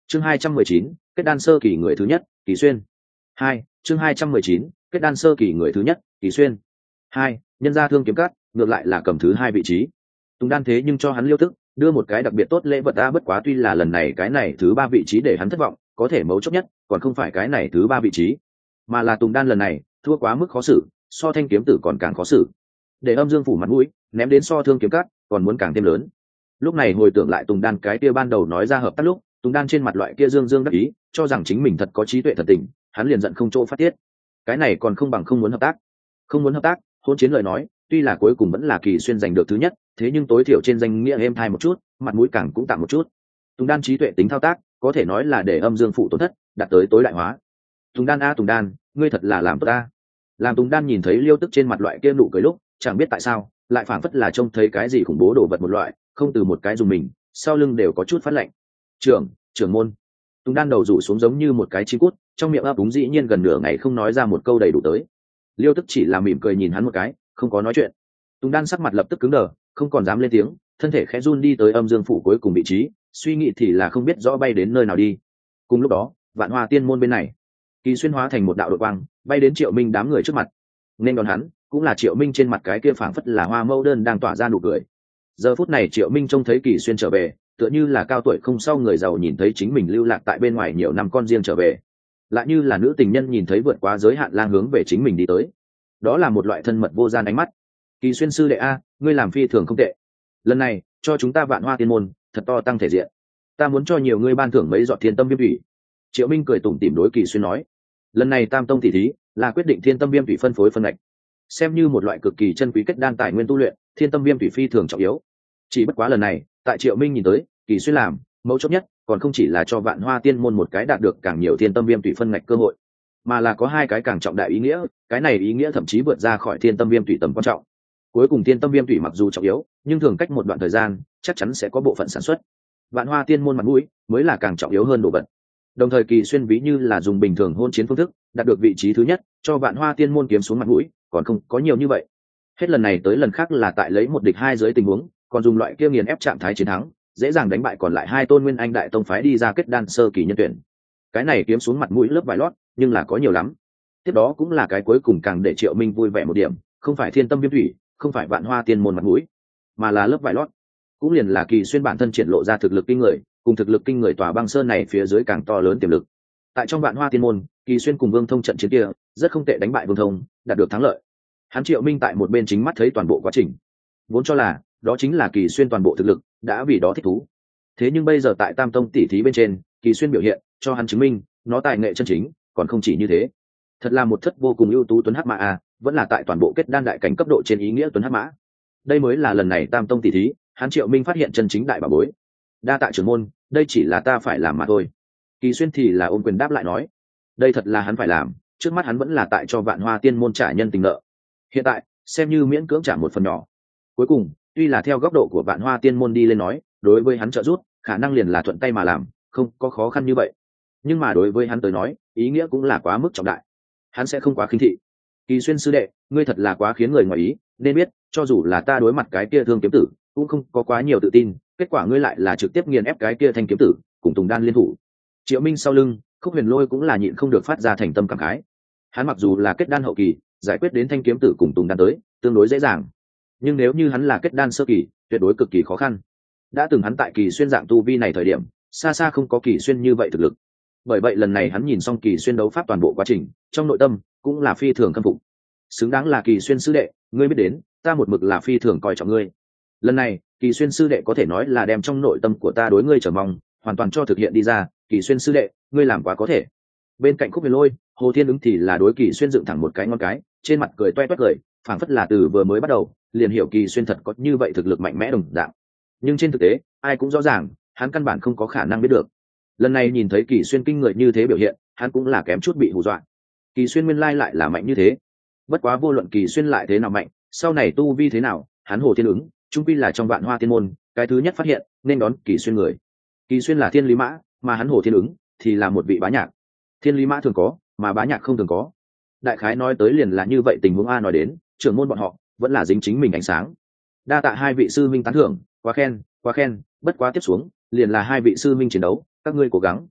Chương 219, kết đan sơ kỳ người thứ nhất, Kỳ Xuyên. 2, chương 219, kết đan sơ kỳ người thứ nhất, Kỳ Xuyên. 2, nhân gia thương kiếm cắt, ngược lại là cầm thứ hai vị trí. Tùng Đan thế nhưng cho hắn Liêu Tức đưa một cái đặc biệt tốt lễ vật a, bất quá tuy là lần này cái này thứ ba vị trí để hắn thất vọng, có thể mấu chốt nhất còn không phải cái này thứ ba vị trí, mà là Tùng Đan lần này thua quá mức khó xử, so Thanh kiếm tử còn càng khó xử, để Âm Dương phủ mặt mũi ném đến so thương kiếm cắt còn muốn càng thêm lớn. Lúc này hồi tưởng lại Tùng Đan cái kia ban đầu nói ra hợp tác lúc, Tùng Đan trên mặt loại kia dương dương đắc ý, cho rằng chính mình thật có trí tuệ thật tình, hắn liền giận không chỗ phát tiết. Cái này còn không bằng không muốn hợp tác. Không muốn hợp tác, hôn chiến lời nói, tuy là cuối cùng vẫn là Kỳ Xuyên giành được thứ nhất, thế nhưng tối thiểu trên danh nghĩa êm thai một chút, mặt mũi càng cũng tạm một chút. Tùng Đan trí tuệ tính thao tác, có thể nói là để Âm Dương phụ tổn thất đạt tới tối đại hóa. Tùng Đan a Tùng Đan, ngươi thật là làm tốt ta. Làm Tùng Đan nhìn thấy Liêu Tức trên mặt loại kia nụ cười lúc, chẳng biết tại sao, lại phảng phất là trông thấy cái gì khủng bố đồ vật một loại, không từ một cái dùng mình, sau lưng đều có chút phát lạnh. Trưởng môn. Tùng Đan đầu rủ xuống giống như một cái chim cút, trong miệng ấp úng dĩ nhiên gần nửa ngày không nói ra một câu đầy đủ tới. Liêu Tức chỉ là mỉm cười nhìn hắn một cái, không có nói chuyện. Tùng Đan sắc mặt lập tức cứng đờ, không còn dám lên tiếng, thân thể khẽ run đi tới Âm Dương phủ cuối cùng vị trí, suy nghĩ thì là không biết rõ bay đến nơi nào đi. Cùng lúc đó, Vạn Hoa Tiên môn bên này, Kỳ Xuyên hóa thành một đạo đội quang, bay đến Triệu Minh đám người trước mặt. Nên đón hắn, cũng là Triệu Minh trên mặt cái kia phảng phất là hoa mẫu đơn đang tỏa ra nụ cười. Giờ phút này Triệu Minh trông thấy Kỳ Xuyên trở về, tựa như là cao tuổi không sau người giàu nhìn thấy chính mình lưu lạc tại bên ngoài nhiều năm con riêng trở về, lại như là nữ tình nhân nhìn thấy vượt quá giới hạn lang hướng về chính mình đi tới. Đó là một loại thân mật vô gian ánh mắt. Kỳ Xuyên sư đệ a, ngươi làm phi thường không tệ, lần này cho chúng ta Vạn Hoa Tiên môn thật to tăng thể diện, ta muốn cho nhiều ngươi ban thưởng mấy giọt thiên tâm viêm thủy. Triệu Minh cười tủm tỉm đối Kỳ Xuyên nói, lần này Tam tông tỷ thí là quyết định thiên tâm viêm thủy phân phối phân ngạch, xem như một loại cực kỳ chân quý kết đan tài nguyên tu luyện, thiên tâm viêm thủy phi thường trọng yếu. Chỉ bất quá lần này tại Triệu Minh nhìn tới, Kỳ Xuyên làm mấu chốt nhất còn không chỉ là cho Vạn Hoa Tiên môn một cái đạt được càng nhiều thiên tâm viêm thủy phân ngạch cơ hội, mà là có hai cái càng trọng đại ý nghĩa, cái này ý nghĩa thậm chí vượt ra khỏi thiên tâm viêm thủy tầm quan trọng. Cuối cùng thiên tâm viêm thủy mặc dù trọng yếu, nhưng thường cách một đoạn thời gian chắc chắn sẽ có bộ phận sản xuất. Vạn Hoa Tiên môn mặt mũi mới là càng trọng yếu hơn đồ vật. Đồng thời Kỳ Xuyên ví như là dùng bình thường hôn chiến phương thức đạt được vị trí thứ nhất, cho Vạn Hoa Tiên môn kiếm xuống mặt mũi còn không có nhiều như vậy. Hết lần này tới lần khác là tại lấy một địch hai dưới tình huống, còn dùng loại kia nghiền ép trạng thái chiến thắng, dễ dàng đánh bại còn lại hai tôn Nguyên Anh đại tông phái đi ra kết đan sơ kỳ nhân tuyển. Cái này kiếm xuống mặt mũi lớp vải lót, nhưng là có nhiều lắm. Tiếp đó cũng là cái cuối cùng càng để Triệu Minh vui vẻ một điểm, không phải thiên tâm viêm thủy, không phải Vạn Hoa Tiên môn mặt mũi, mà là lớp vải lót, cũng liền là Kỳ Xuyên bản thân triển lộ ra thực lực kinh người, cùng thực lực kinh người tòa băng sơn này phía dưới càng to lớn tiềm lực. Tại trong Vạn Hoa Tiên môn, Kỳ Xuyên cùng Vương Thông trận chiến kia rất không tệ, đánh bại Vương Thông, đạt được thắng lợi. Hắn Triệu Minh tại một bên chính mắt thấy toàn bộ quá trình, vốn cho là đó chính là Kỳ Xuyên toàn bộ thực lực, đã vì đó thích thú. Thế nhưng bây giờ tại Tam tông tỷ thí bên trên, Kỳ Xuyên biểu hiện cho hắn chứng minh nó tài nghệ chân chính còn không chỉ như thế. Thật là một thất vô cùng ưu tú tuấn hắc mã a, vẫn là tại toàn bộ kết đan đại cảnh cấp độ trên ý nghĩa tuấn hắc mã. Đây mới là lần này Tam tông tỷ thí hắn Triệu Minh phát hiện chân chính đại bảo bối. Đa tạ trưởng môn, đây chỉ là ta phải làm mà thôi. Kỳ Xuyên thì là ôm quyền đáp lại nói, đây thật là hắn phải làm, trước mắt hắn vẫn là tại cho Vạn Hoa Tiên môn trả nhân tình nợ, hiện tại xem như miễn cưỡng trả một phần nhỏ. Cuối cùng tuy là theo góc độ của Vạn Hoa Tiên môn đi lên nói, đối với hắn trợ giúp khả năng liền là thuận tay mà làm, không có khó khăn như vậy, nhưng mà đối với hắn tới nói ý nghĩa cũng là quá mức trọng đại, hắn sẽ không quá khinh thị. Kỳ Xuyên sư đệ, ngươi thật là quá khiến người ngoài ý, nên biết cho dù là ta đối mặt cái kia Thương kiếm tử cũng không có quá nhiều tự tin, kết quả ngươi lại là trực tiếp nghiền ép cái kia Thanh kiếm tử cùng Tùng Đan liên thủ. Triệu Minh sau lưng Khúc Huyền Lôi cũng là nhịn không được phát ra thành tâm cảm khái. Hắn mặc dù là kết đan hậu kỳ, giải quyết đến Thanh kiếm tử cùng Tùng Đan tới tương đối dễ dàng, nhưng nếu như hắn là kết đan sơ kỳ, tuyệt đối cực kỳ khó khăn. Đã từng hắn tại Kỳ Xuyên dạng tu vi này thời điểm, xa xa không có Kỳ Xuyên như vậy thực lực. Bởi vậy lần này hắn nhìn xong Kỳ Xuyên đấu pháp toàn bộ quá trình, trong nội tâm cũng là phi thường khâm phục. Xứng đáng là Kỳ Xuyên sư đệ, ngươi biết đến, ta một mực là phi thường coi trọng ngươi. Lần này Kỳ Xuyên sư đệ có thể nói là đem trong nội tâm của ta đối ngươi chờ mong hoàn toàn cho thực hiện đi ra. Kỳ Xuyên sư đệ, ngươi làm quá có thể. Bên cạnh Khúc Huyền Lôi, Hồ Thiên Ứng thì là đối Kỳ Xuyên dựng thẳng một cái ngón cái, trên mặt cười toe toét cười, phảng phất là từ vừa mới bắt đầu liền hiểu Kỳ Xuyên thật có như vậy thực lực mạnh mẽ đồng dạng. Nhưng trên thực tế ai cũng rõ ràng hắn căn bản không có khả năng biết được. Lần này nhìn thấy Kỳ Xuyên kinh người như thế biểu hiện, hắn cũng là kém chút bị hù dọa. Kỳ Xuyên nguyên lai lại là mạnh như thế. Bất quá vô luận Kỳ Xuyên lại thế nào mạnh, sau này tu vi thế nào, hắn Hồ Thiên Ứng chung quy là trong Vạn Hoa Tiên môn cái thứ nhất phát hiện nên đón Kỳ Xuyên người. Kỳ Xuyên là thiên lý mã, mà hắn Hồ Thiên Ứng thì là một vị bá nhạc. Thiên lý mã thường có, mà bá nhạc không thường có. Đại khái nói tới liền là như vậy tình huống a. Nói đến trưởng môn bọn họ vẫn là dính chính mình ánh sáng. Đa tạ hai vị sư minh tán thưởng, quá khen, bất quá tiếp xuống liền là hai vị sư minh chiến đấu, các ngươi cố gắng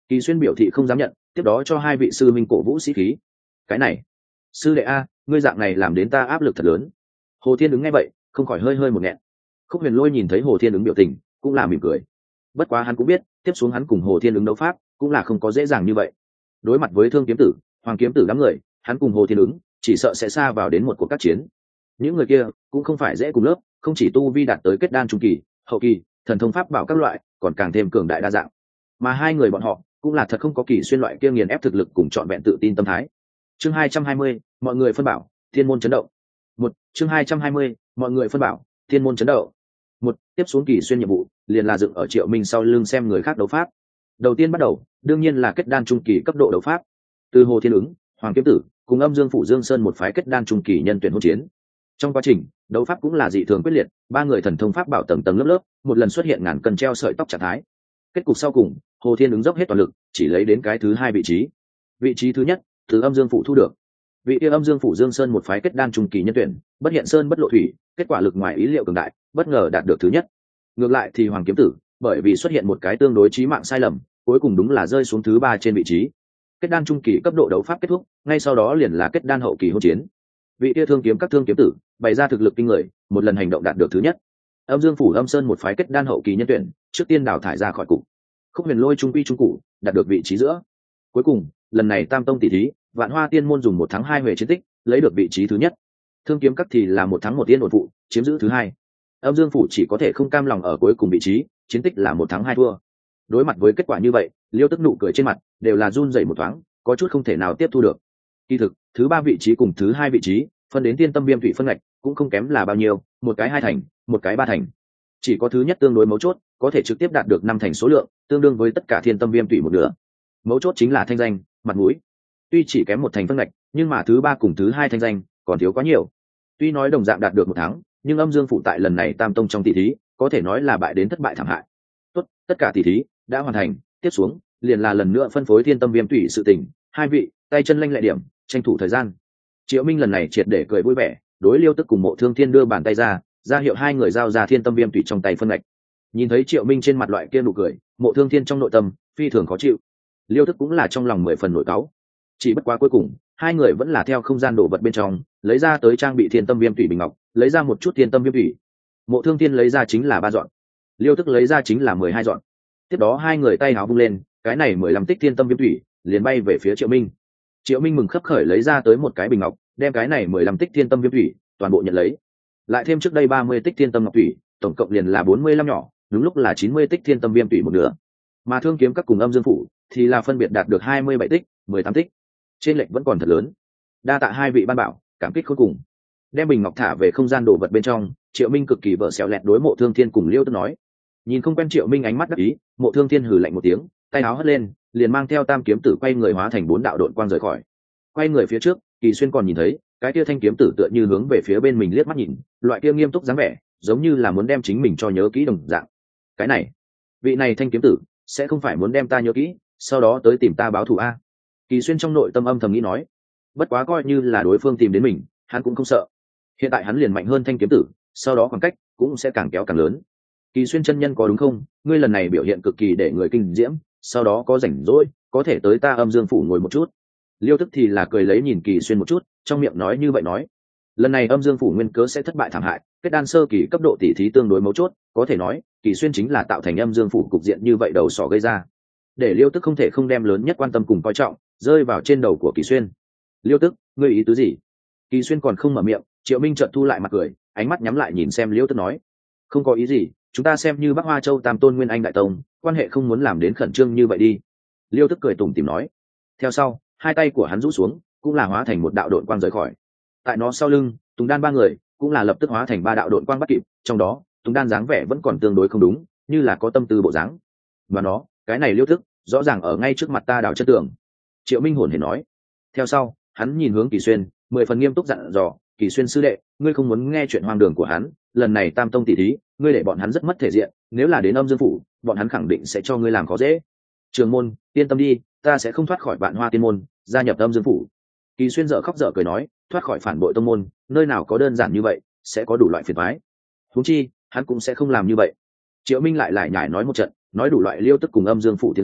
Kỳ Xuyên biểu thị không dám nhận, tiếp đó cho hai vị sư minh cổ vũ sĩ khí. Cái này, sư đệ a, ngươi dạng này làm đến ta áp lực thật lớn. Hồ Thiên ứng nghe vậy không khỏi hơi hơi một nghẹn. Khúc Huyền Lôi nhìn thấy Hồ Thiên ứng biểu tình cũng là mỉm cười. Bất quá hắn cũng biết tiếp xuống hắn cùng Hồ Thiên ứng đấu pháp cũng là không có dễ dàng như vậy. Đối mặt với Thương Kiếm Tử, Hoàng Kiếm Tử đám người, hắn cùng Hồ Thiên ứng chỉ sợ sẽ xa vào đến một cuộc các chiến. Những người kia cũng không phải dễ cùng lớp, không chỉ tu vi đạt tới kết đan trung kỳ, hậu kỳ, thần thông pháp bảo các loại, còn càng thêm cường đại đa dạng. Mà hai người bọn họ cũng là thật không có Kỳ Xuyên loại kia nghiền ép thực lực cùng trọn vẹn tự tin tâm thái. Chương 220, mọi người phân bảo, thiên môn chấn động. Chương 220, mọi người phân bảo, thiên môn chấn động. Tiếp xuống Kỳ Xuyên nhiệm vụ liền là dựng ở Triệu Minh sau lưng xem người khác đấu pháp. Đầu tiên bắt đầu đương nhiên là kết đan trung kỳ cấp độ đấu pháp, từ Hồ Thiên ứng, Hoàng Kiếm Tử cùng Âm Dương Phủ Dương Sơn một phái kết đan trung kỳ nhân tuyển hỗn chiến. Trong quá trình đấu pháp cũng là dị thường quyết liệt, ba người thần thông pháp bảo tầng tầng lớp lớp, một lần xuất hiện ngàn cân treo sợi tóc trạng thái. Kết cục sau cùng, Hồ Thiên ứng dốc hết toàn lực, chỉ lấy đến cái thứ hai vị trí. Vị trí thứ nhất từ Âm Dương Phủ thu được. Vị kia Âm Dương Phủ Dương Sơn một phái kết đan trung kỳ nhân tuyển, bất hiện sơn bất lộ thủy, kết quả lực ngoài ý liệu cường đại, bất ngờ đạt được thứ nhất. Ngược lại thì Hoàng Kiếm Tử, bởi vì xuất hiện một cái tương đối chí mạng sai lầm, cuối cùng đúng là rơi xuống thứ ba trên vị trí. Kết đan trung kỳ cấp độ đấu pháp kết thúc, ngay sau đó liền là kết đan hậu kỳ hỗn chiến. Vị kia Thương Kiếm Tử bày ra thực lực kinh người, một lần hành động đạt được thứ nhất. Âm Dương Phủ Âm Sơn một phái kết đan hậu kỳ nhân tuyển, trước tiên đào thải ra khỏi cục. Khúc Huyền Lôi trung quy trung cụ, đạt được vị trí giữa. Cuối cùng, lần này Tam Tông tỷ thí, Vạn Hoa Tiên môn dùng 1 thắng 2 huề chiến tích, lấy được vị trí thứ nhất. Thương Kiếm Các thì là 1 thắng 1 yên ổn phụ, chiếm giữ thứ hai. Âm Dương Phủ chỉ có thể không cam lòng ở cuối cùng vị trí, chiến tích là 1 thắng 2 thua. Đối mặt với kết quả như vậy, Liêu Tức nụ cười trên mặt đều là run rẩy một thoáng, có chút không thể nào tiếp thu được. Kỳ thực, thứ ba vị trí cùng thứ hai vị trí, phân đến Tiên Tâm Viêm Thủy phân ngạch, cũng không kém là bao nhiêu, một cái 2 thành, một cái 3 thành. Chỉ có thứ nhất tương đối mấu chốt, có thể trực tiếp đạt được 5 thành số lượng, tương đương với tất cả Thiên Tâm Viêm Thủy một nửa. Mấu chốt chính là thanh danh, mặt mũi. Tuy chỉ kém 1 thành phân ngạch, nhưng mà thứ ba cùng thứ hai thanh danh còn thiếu quá nhiều. Tuy nói đồng dạng đạt được 1 thắng, nhưng Âm Dương Phủ tại lần này Tam Tông trong tỷ thí, có thể nói là bại đến thất bại thảm hại. Tốt, tất cả tỷ thí đã hoàn thành, tiếp xuống liền là lần nữa phân phối Thiên Tâm Viêm Thủy sự tình, hai vị tay chân lanh lẹ điểm, tranh thủ thời gian. Triệu Minh lần này triệt để cười vui vẻ, đối Liêu Tức cùng Mộ Thương Thiên đưa bàn tay ra hiệu hai người giao ra Thiên Tâm Viêm Thủy trong tay phân ngạch. Nhìn thấy Triệu Minh trên mặt loại kia nụ cười, Mộ Thương Thiên trong nội tâm phi thường khó chịu. Liêu Tức cũng là trong lòng 10 phần nổi cáu. Chỉ bất quá cuối cùng, hai người vẫn là theo không gian đồ vật bên trong, lấy ra tới trang bị Thiên Tâm Viêm Thủy bình ngọc, lấy ra một chút Thiên Tâm Viêm Thủy. Mộ Thương Thiên lấy ra chính là 3 dọn, Liêu Tức lấy ra chính là 12 dọn. Tiếp đó hai người tay áo vung lên, cái này 15 tích Thiên Tâm Viêm Thủy liền bay về phía Triệu Minh. Triệu Minh mừng khấp khởi lấy ra tới một cái bình ngọc, đem cái này 15 tích Thiên Tâm Viêm Thủy toàn bộ nhận lấy. Lại thêm trước đây 30 tích Thiên Tâm Ngọc Thủy, tổng cộng liền là 45 nhỏ, đúng lúc là 90 tích Thiên Tâm Viêm Thủy một nửa. Mà Thương Kiếm Các cùng Âm Dương Phủ thì là phân biệt đạt được 27 tích, 18 tích. Trên lệch vẫn còn thật lớn. Đa tạ hai vị ban bảo, cảm kích khôn cùng. Đem bình ngọc thả về không gian đồ vật bên trong, Triệu Minh cực kỳ vợ xẻo lẹt đối Mộ Thương Thiên cùng Liêu Tức nói. Nhìn không quen Triệu Minh ánh mắt đắc ý, Mộ Thương Thiên hừ lạnh một tiếng, tay áo hất lên, liền mang theo Tam Kiếm Tử quay người hóa thành 4 đạo độn quang rời khỏi. Quay người phía trước, Kỳ Xuyên còn nhìn thấy cái kia Thanh Kiếm Tử tựa như hướng về phía bên mình liếc mắt nhìn, loại kia nghiêm túc dáng vẻ, giống như là muốn đem chính mình cho nhớ kỹ đồng dạng. Cái này, vị này Thanh Kiếm Tử sẽ không phải muốn đem ta nhớ kỹ, sau đó tới tìm ta báo thù a? Kỳ Xuyên trong nội tâm âm thầm nghĩ nói. Bất quá coi như là đối phương tìm đến mình, hắn cũng không sợ. Hiện tại hắn liền mạnh hơn Thanh Kiếm Tử, sau đó khoảng cách cũng sẽ càng kéo càng lớn. Kỳ Xuyên chân nhân có đúng không? Ngươi lần này biểu hiện cực kỳ để người kinh diễm, sau đó có rảnh rỗi, có thể tới ta Âm Dương Phủ ngồi một chút. Liêu Tức thì là cười lấy nhìn Kỳ Xuyên một chút, trong miệng nói như vậy nói. Lần này Âm Dương Phủ nguyên cớ sẽ thất bại thảm hại, kết đan sơ kỳ cấp độ tỷ thí tương đối mấu chốt, có thể nói Kỳ Xuyên chính là tạo thành Âm Dương Phủ cục diện như vậy đầu sỏ gây ra. Để Liêu Tức không thể không đem lớn nhất quan tâm cùng coi trọng rơi vào trên đầu của Kỳ Xuyên. Liêu Tức, ngươi ý tứ gì? Kỳ Xuyên còn không mở miệng, Triệu Minh chợt thu lại mặt cười, ánh mắt nhắm lại nhìn xem Liêu Tức nói. Không có ý gì, chúng ta xem như Bắc Hoa Châu Tam Tôn Nguyên Anh Đại Tông, quan hệ không muốn làm đến khẩn trương như vậy đi. Liêu Tức cười tủm tỉm nói. Theo sau, hai tay của hắn rũ xuống, cũng là hóa thành một đạo độn quang rời khỏi. Tại nó sau lưng, Tùng Đan ba người cũng là lập tức hóa thành 3 đạo độn quang bắt kịp, trong đó Tùng Đan dáng vẻ vẫn còn tương đối không đúng, như là có tâm tư bộ dáng. Và nó, cái này Liêu Tức, rõ ràng ở ngay trước mặt ta đào chân tường. Triệu Minh hồn hển nói. Theo sau, hắn nhìn hướng Kỳ Xuyên, 10 phần nghiêm túc dặn dò, Kỳ Xuyên sư đệ, ngươi không muốn nghe chuyện hoang đường của hắn, lần này Tam Tông tỷ thí, ngươi để bọn hắn rất mất thể diện, nếu là đến Âm Dương Phủ, bọn hắn khẳng định sẽ cho ngươi làm khó dễ. Trường môn, yên tâm đi, ta sẽ không thoát khỏi Vạn Hoa Tiên môn, gia nhập Âm Dương Phủ. Kỳ Xuyên dở khóc dở cười nói, thoát khỏi phản bội tông môn, nơi nào có đơn giản như vậy, sẽ có đủ loại phiền toái. Huống chi, hắn cũng sẽ không làm như vậy. Triệu Minh lại nhải nói một trận, nói đủ loại Liêu Tức cùng Âm Dương Phủ tiếng xấu,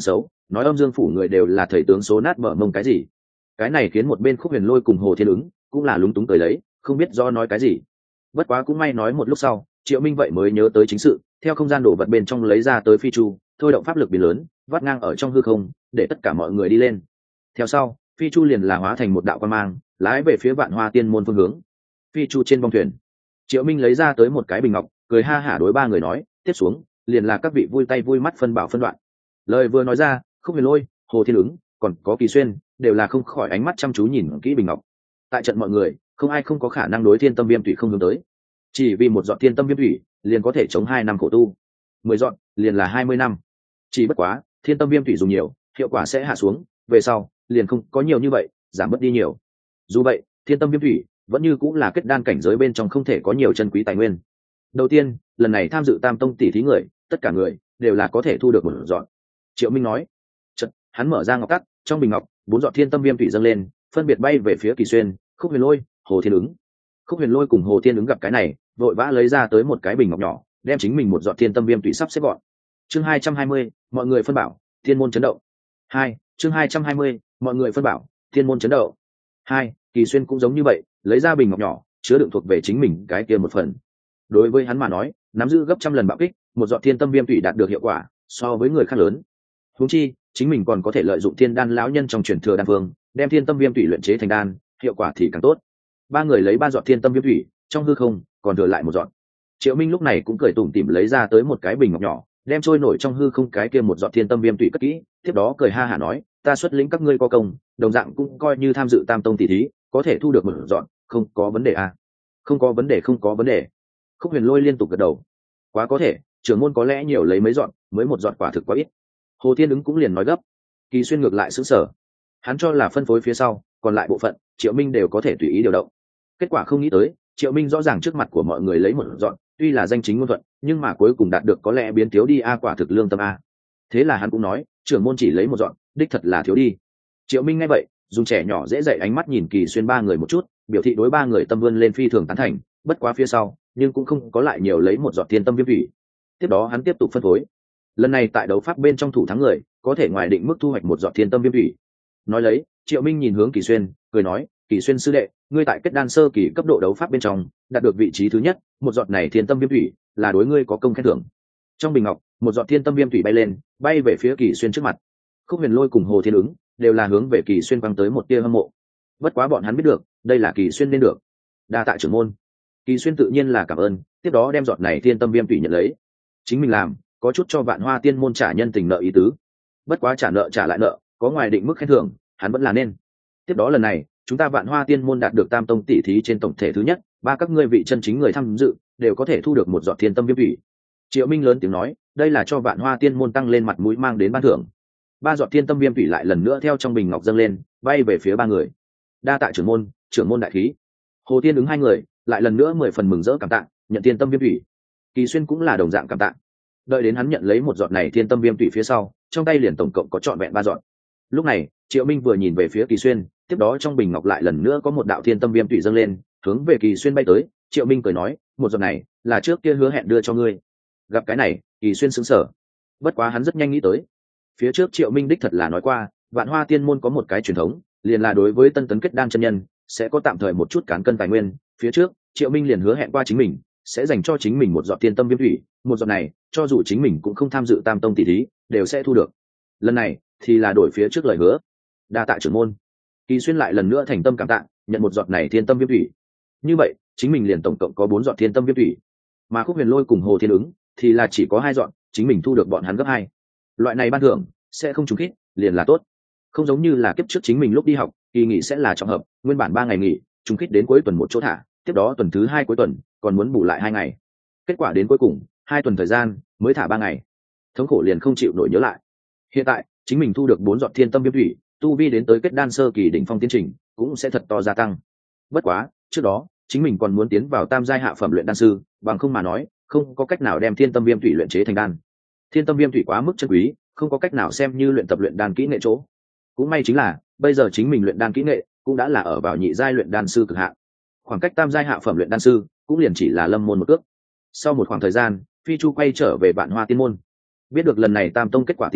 nói âm dương phủ người đều là thầy tướng số nát bở mông cái gì. Cái này khiến một bên Khúc Huyền Lôi cùng Hồ Thiên Ứng cũng là lúng túng cười lấy, không biết do nói cái gì. Bất quá cũng may nói một lúc sau, Triệu Minh vậy mới nhớ tới chính sự, theo không gian đồ vật bên trong lấy ra tới phi chu, thôi động pháp lực biến lớn, vắt ngang ở trong hư không, để tất cả mọi người đi lên. Theo sau, phi chu liền là hóa thành một đạo quang mang, lái về phía Vạn Hoa Tiên môn phương hướng. Phi chu trên bong thuyền, Triệu Minh lấy ra tới một cái bình ngọc, cười ha hả đối ba người nói, tiếp xuống liền là các vị vui tay vui mắt phân bảo phân đoạn. Lời vừa nói ra, Khúc Huyền Lôi, Hồ Thiên Ứng, còn có Kỳ Xuyên đều là không khỏi ánh mắt chăm chú nhìn kỹ bình ngọc. Tại trận mọi người, không ai không có khả năng đối thiên tâm viêm thủy không hướng tới. Chỉ vì một giọt thiên tâm viêm thủy liền có thể chống 2 năm khổ tu, 10 giọt liền là 20 năm. Chỉ bất quá thiên tâm viêm thủy dùng nhiều, hiệu quả sẽ hạ xuống, về sau liền không có nhiều như vậy, giảm bớt đi nhiều. Dù vậy, thiên tâm viêm thủy vẫn như cũng là kết đan cảnh giới bên trong không thể có nhiều chân quý tài nguyên. Đầu tiên, lần này tham dự Tam Tông tỷ thí người, tất cả người đều là có thể thu được một giọt. Triệu Minh nói. Chợt, hắn mở ra ngọc cắt, trong bình ngọc 4 giọt thiên tâm viêm thủy dâng lên, phân biệt bay về phía Kỳ Xuyên, Khúc Huyền Lôi, Hồ Thiên Ứng. Khúc Huyền Lôi cùng Hồ Thiên Ứng gặp cái này, vội vã lấy ra tới một cái bình ngọc nhỏ, đem chính mình một giọt thiên tâm viêm thủy sắp xếp gọn. Chương 220, mọi người phân bảo, thiên môn chấn động. 2, chương 220, mọi người phân bảo, thiên môn chấn động. 2, Kỳ Xuyên cũng giống như vậy, lấy ra bình ngọc nhỏ, chứa đựng thuộc về chính mình cái kia một phần. Đối với hắn mà nói, nắm giữ gấp trăm lần bạo kích, một giọt thiên tâm viêm thủy đạt được hiệu quả so với người khác lớn. Huống chi, chính mình còn có thể lợi dụng thiên đan lão nhân trong truyền thừa đan phương, đem thiên tâm viêm thủy luyện chế thành đan, hiệu quả thì càng tốt. Ba người lấy 3 giọt thiên tâm viêm thủy, trong hư không còn thừa lại một giọt. Triệu Minh lúc này cũng cười tủm tỉm lấy ra tới một cái bình ngọc nhỏ, đem trôi nổi trong hư không cái kia một giọt thiên tâm viêm thủy cất kỹ, tiếp đó cười ha hả nói, ta xuất lĩnh các ngươi có công, đồng dạng cũng coi như tham dự Tam Tông tỷ thí, có thể thu được một giọt, không có vấn đề à? Không có vấn đề, không có vấn đề. Khúc Huyền Lôi liên tục gật đầu. Quá có thể, trưởng môn có lẽ nhiều lấy mấy giọt, mới một giọt quả thực quá ít. Hồ Thiên Ứng cũng liền nói gấp. Kỳ Xuyên ngược lại sững sờ. Hắn cho là phân phối phía sau, còn lại bộ phận, Triệu Minh đều có thể tùy ý điều động. Kết quả không nghĩ tới, Triệu Minh rõ ràng trước mặt của mọi người lấy một giọt, tuy là danh chính ngôn thuận, nhưng mà cuối cùng đạt được có lẽ biến thiếu đi a, quả thực lương tâm a. Thế là hắn cũng nói, trưởng môn chỉ lấy một giọt, đích thật là thiếu đi. Triệu Minh nghe vậy, dùng trẻ nhỏ dễ dạy ánh mắt nhìn Kỳ Xuyên ba người một chút, biểu thị đối ba người tâm vươn lên phi thường tán thành, bất quá phía sau, nhưng cũng không có lại nhiều lấy một giọt thiên tâm viêm thủy. Tiếp đó hắn tiếp tục phân phối. Lần này tại đấu pháp bên trong thủ thắng người, có thể ngoài định mức thu hoạch một giọt thiên tâm viêm thủy. Nói lấy, Triệu Minh nhìn hướng Kỳ Xuyên, cười nói, Kỳ Xuyên sư đệ, ngươi tại kết đan sơ kỳ cấp độ đấu pháp bên trong đạt được vị trí thứ nhất, một giọt này thiên tâm viêm thủy là đối ngươi có công khen thưởng. Trong bình ngọc, một giọt thiên tâm viêm thủy bay lên, bay về phía Kỳ Xuyên trước mặt. Khúc Huyền Lôi cùng Hồ Thiên Ứng đều là hướng về Kỳ Xuyên quăng tới một tia hâm mộ. Bất quá bọn hắn biết được, đây là Kỳ Xuyên nên được. Đa tạ trưởng môn. Kỳ Xuyên tự nhiên là cảm ơn, tiếp đó đem giọt này thiên tâm viêm thủy nhận lấy. Chính mình làm, có chút cho Vạn Hoa Tiên môn trả nhân tình nợ ý tứ. Bất quá trả nợ trả lại nợ, có ngoài định mức khen thưởng, hắn vẫn là nên. Tiếp đó lần này, chúng ta Vạn Hoa Tiên môn đạt được Tam Tông tỷ thí trên tổng thể thứ nhất, ba các ngươi vị chân chính người tham dự đều có thể thu được một giọt thiên tâm viêm thủy. Triệu Minh lớn tiếng nói, đây là cho Vạn Hoa Tiên môn tăng lên mặt mũi, mang đến ban thưởng. 3 giọt thiên tâm viêm thủy lại lần nữa theo trong bình ngọc dâng lên, bay về phía ba người. Đa tạ trưởng môn đại khí. Hồ Tiên Ứng hai người lại lần nữa 10 phần mừng rỡ cảm tạ, nhận thiên tâm viêm thủy. Kỳ Xuyên cũng là đồng dạng cảm tạ. Đợi đến hắn nhận lấy một giọt này thiên tâm viêm thủy phía sau, trong tay liền tổng cộng có trọn vẹn 3 giọt. Lúc này, Triệu Minh vừa nhìn về phía Kỳ Xuyên, tiếp đó trong bình ngọc lại lần nữa có một đạo thiên tâm viêm thủy dâng lên, hướng về Kỳ Xuyên bay tới. Triệu Minh cười nói, một giọt này là trước kia hứa hẹn đưa cho ngươi. Gặp cái này, Kỳ Xuyên sững sờ. Bất quá hắn rất nhanh nghĩ tới, phía trước Triệu Minh đích thật là nói qua, Vạn Hoa Tiên môn có một cái truyền thống, liền là đối với tân tấn kết đan chân nhân sẽ có tạm thời một chút cán cân tài nguyên. Phía trước Triệu Minh liền hứa hẹn qua chính mình sẽ dành cho chính mình một giọt thiên tâm viêm thủy, một giọt này cho dù chính mình cũng không tham dự Tam Tông tỷ thí đều sẽ thu được. Lần này thì là đổi phía trước lời hứa. Đa tạ trưởng môn. Kỳ Xuyên lại lần nữa thành tâm cảm tạ, nhận một giọt này thiên tâm viêm thủy. Như vậy chính mình liền tổng cộng có 4 giọt thiên tâm viêm thủy, mà Khúc Huyền Lôi cùng Hồ Thiên Ứng thì là chỉ có 2 giọt, chính mình thu được bọn hắn gấp 2. Loại này ban thưởng sẽ không trùng kích, liền là tốt. Không giống như là kiếp trước chính mình lúc đi học, kỳ nghỉ sẽ là trọng hợp, nguyên bản 3 ngày nghỉ, trùng kích đến cuối tuần một chỗ thả, tiếp đó tuần thứ 2 cuối tuần còn muốn bù lại 2 ngày. Kết quả đến cuối cùng 2 tuần thời gian mới thả 3 ngày. Thống khổ liền không chịu nổi nhớ lại. Hiện tại chính mình thu được 4 giọt thiên tâm viêm thủy, tu vi đến tới kết đan sơ kỳ đỉnh phong tiến trình cũng sẽ thật to gia tăng. Bất quá trước đó chính mình còn muốn tiến vào tam giai hạ phẩm luyện đan sư, bằng không mà nói không có cách nào đem thiên tâm viêm thủy luyện chế thành đan. Thiên tâm viêm thủy quá mức chân quý, không có cách nào xem như luyện tập luyện đan kỹ nghệ chỗ. Cũng may chính là bây giờ chính mình luyện đan kỹ nghệ cũng đã là ở vào nhị giai luyện đan sư cực hạn, khoảng cách tam giai hạ phẩm luyện đan sư cũng liền chỉ là lâm môn một cước. Sau một khoảng thời gian, Phi Chu quay trở về Vạn Hoa Tiên môn. Biết được lần này Tam Tông kết quả tỷ thí,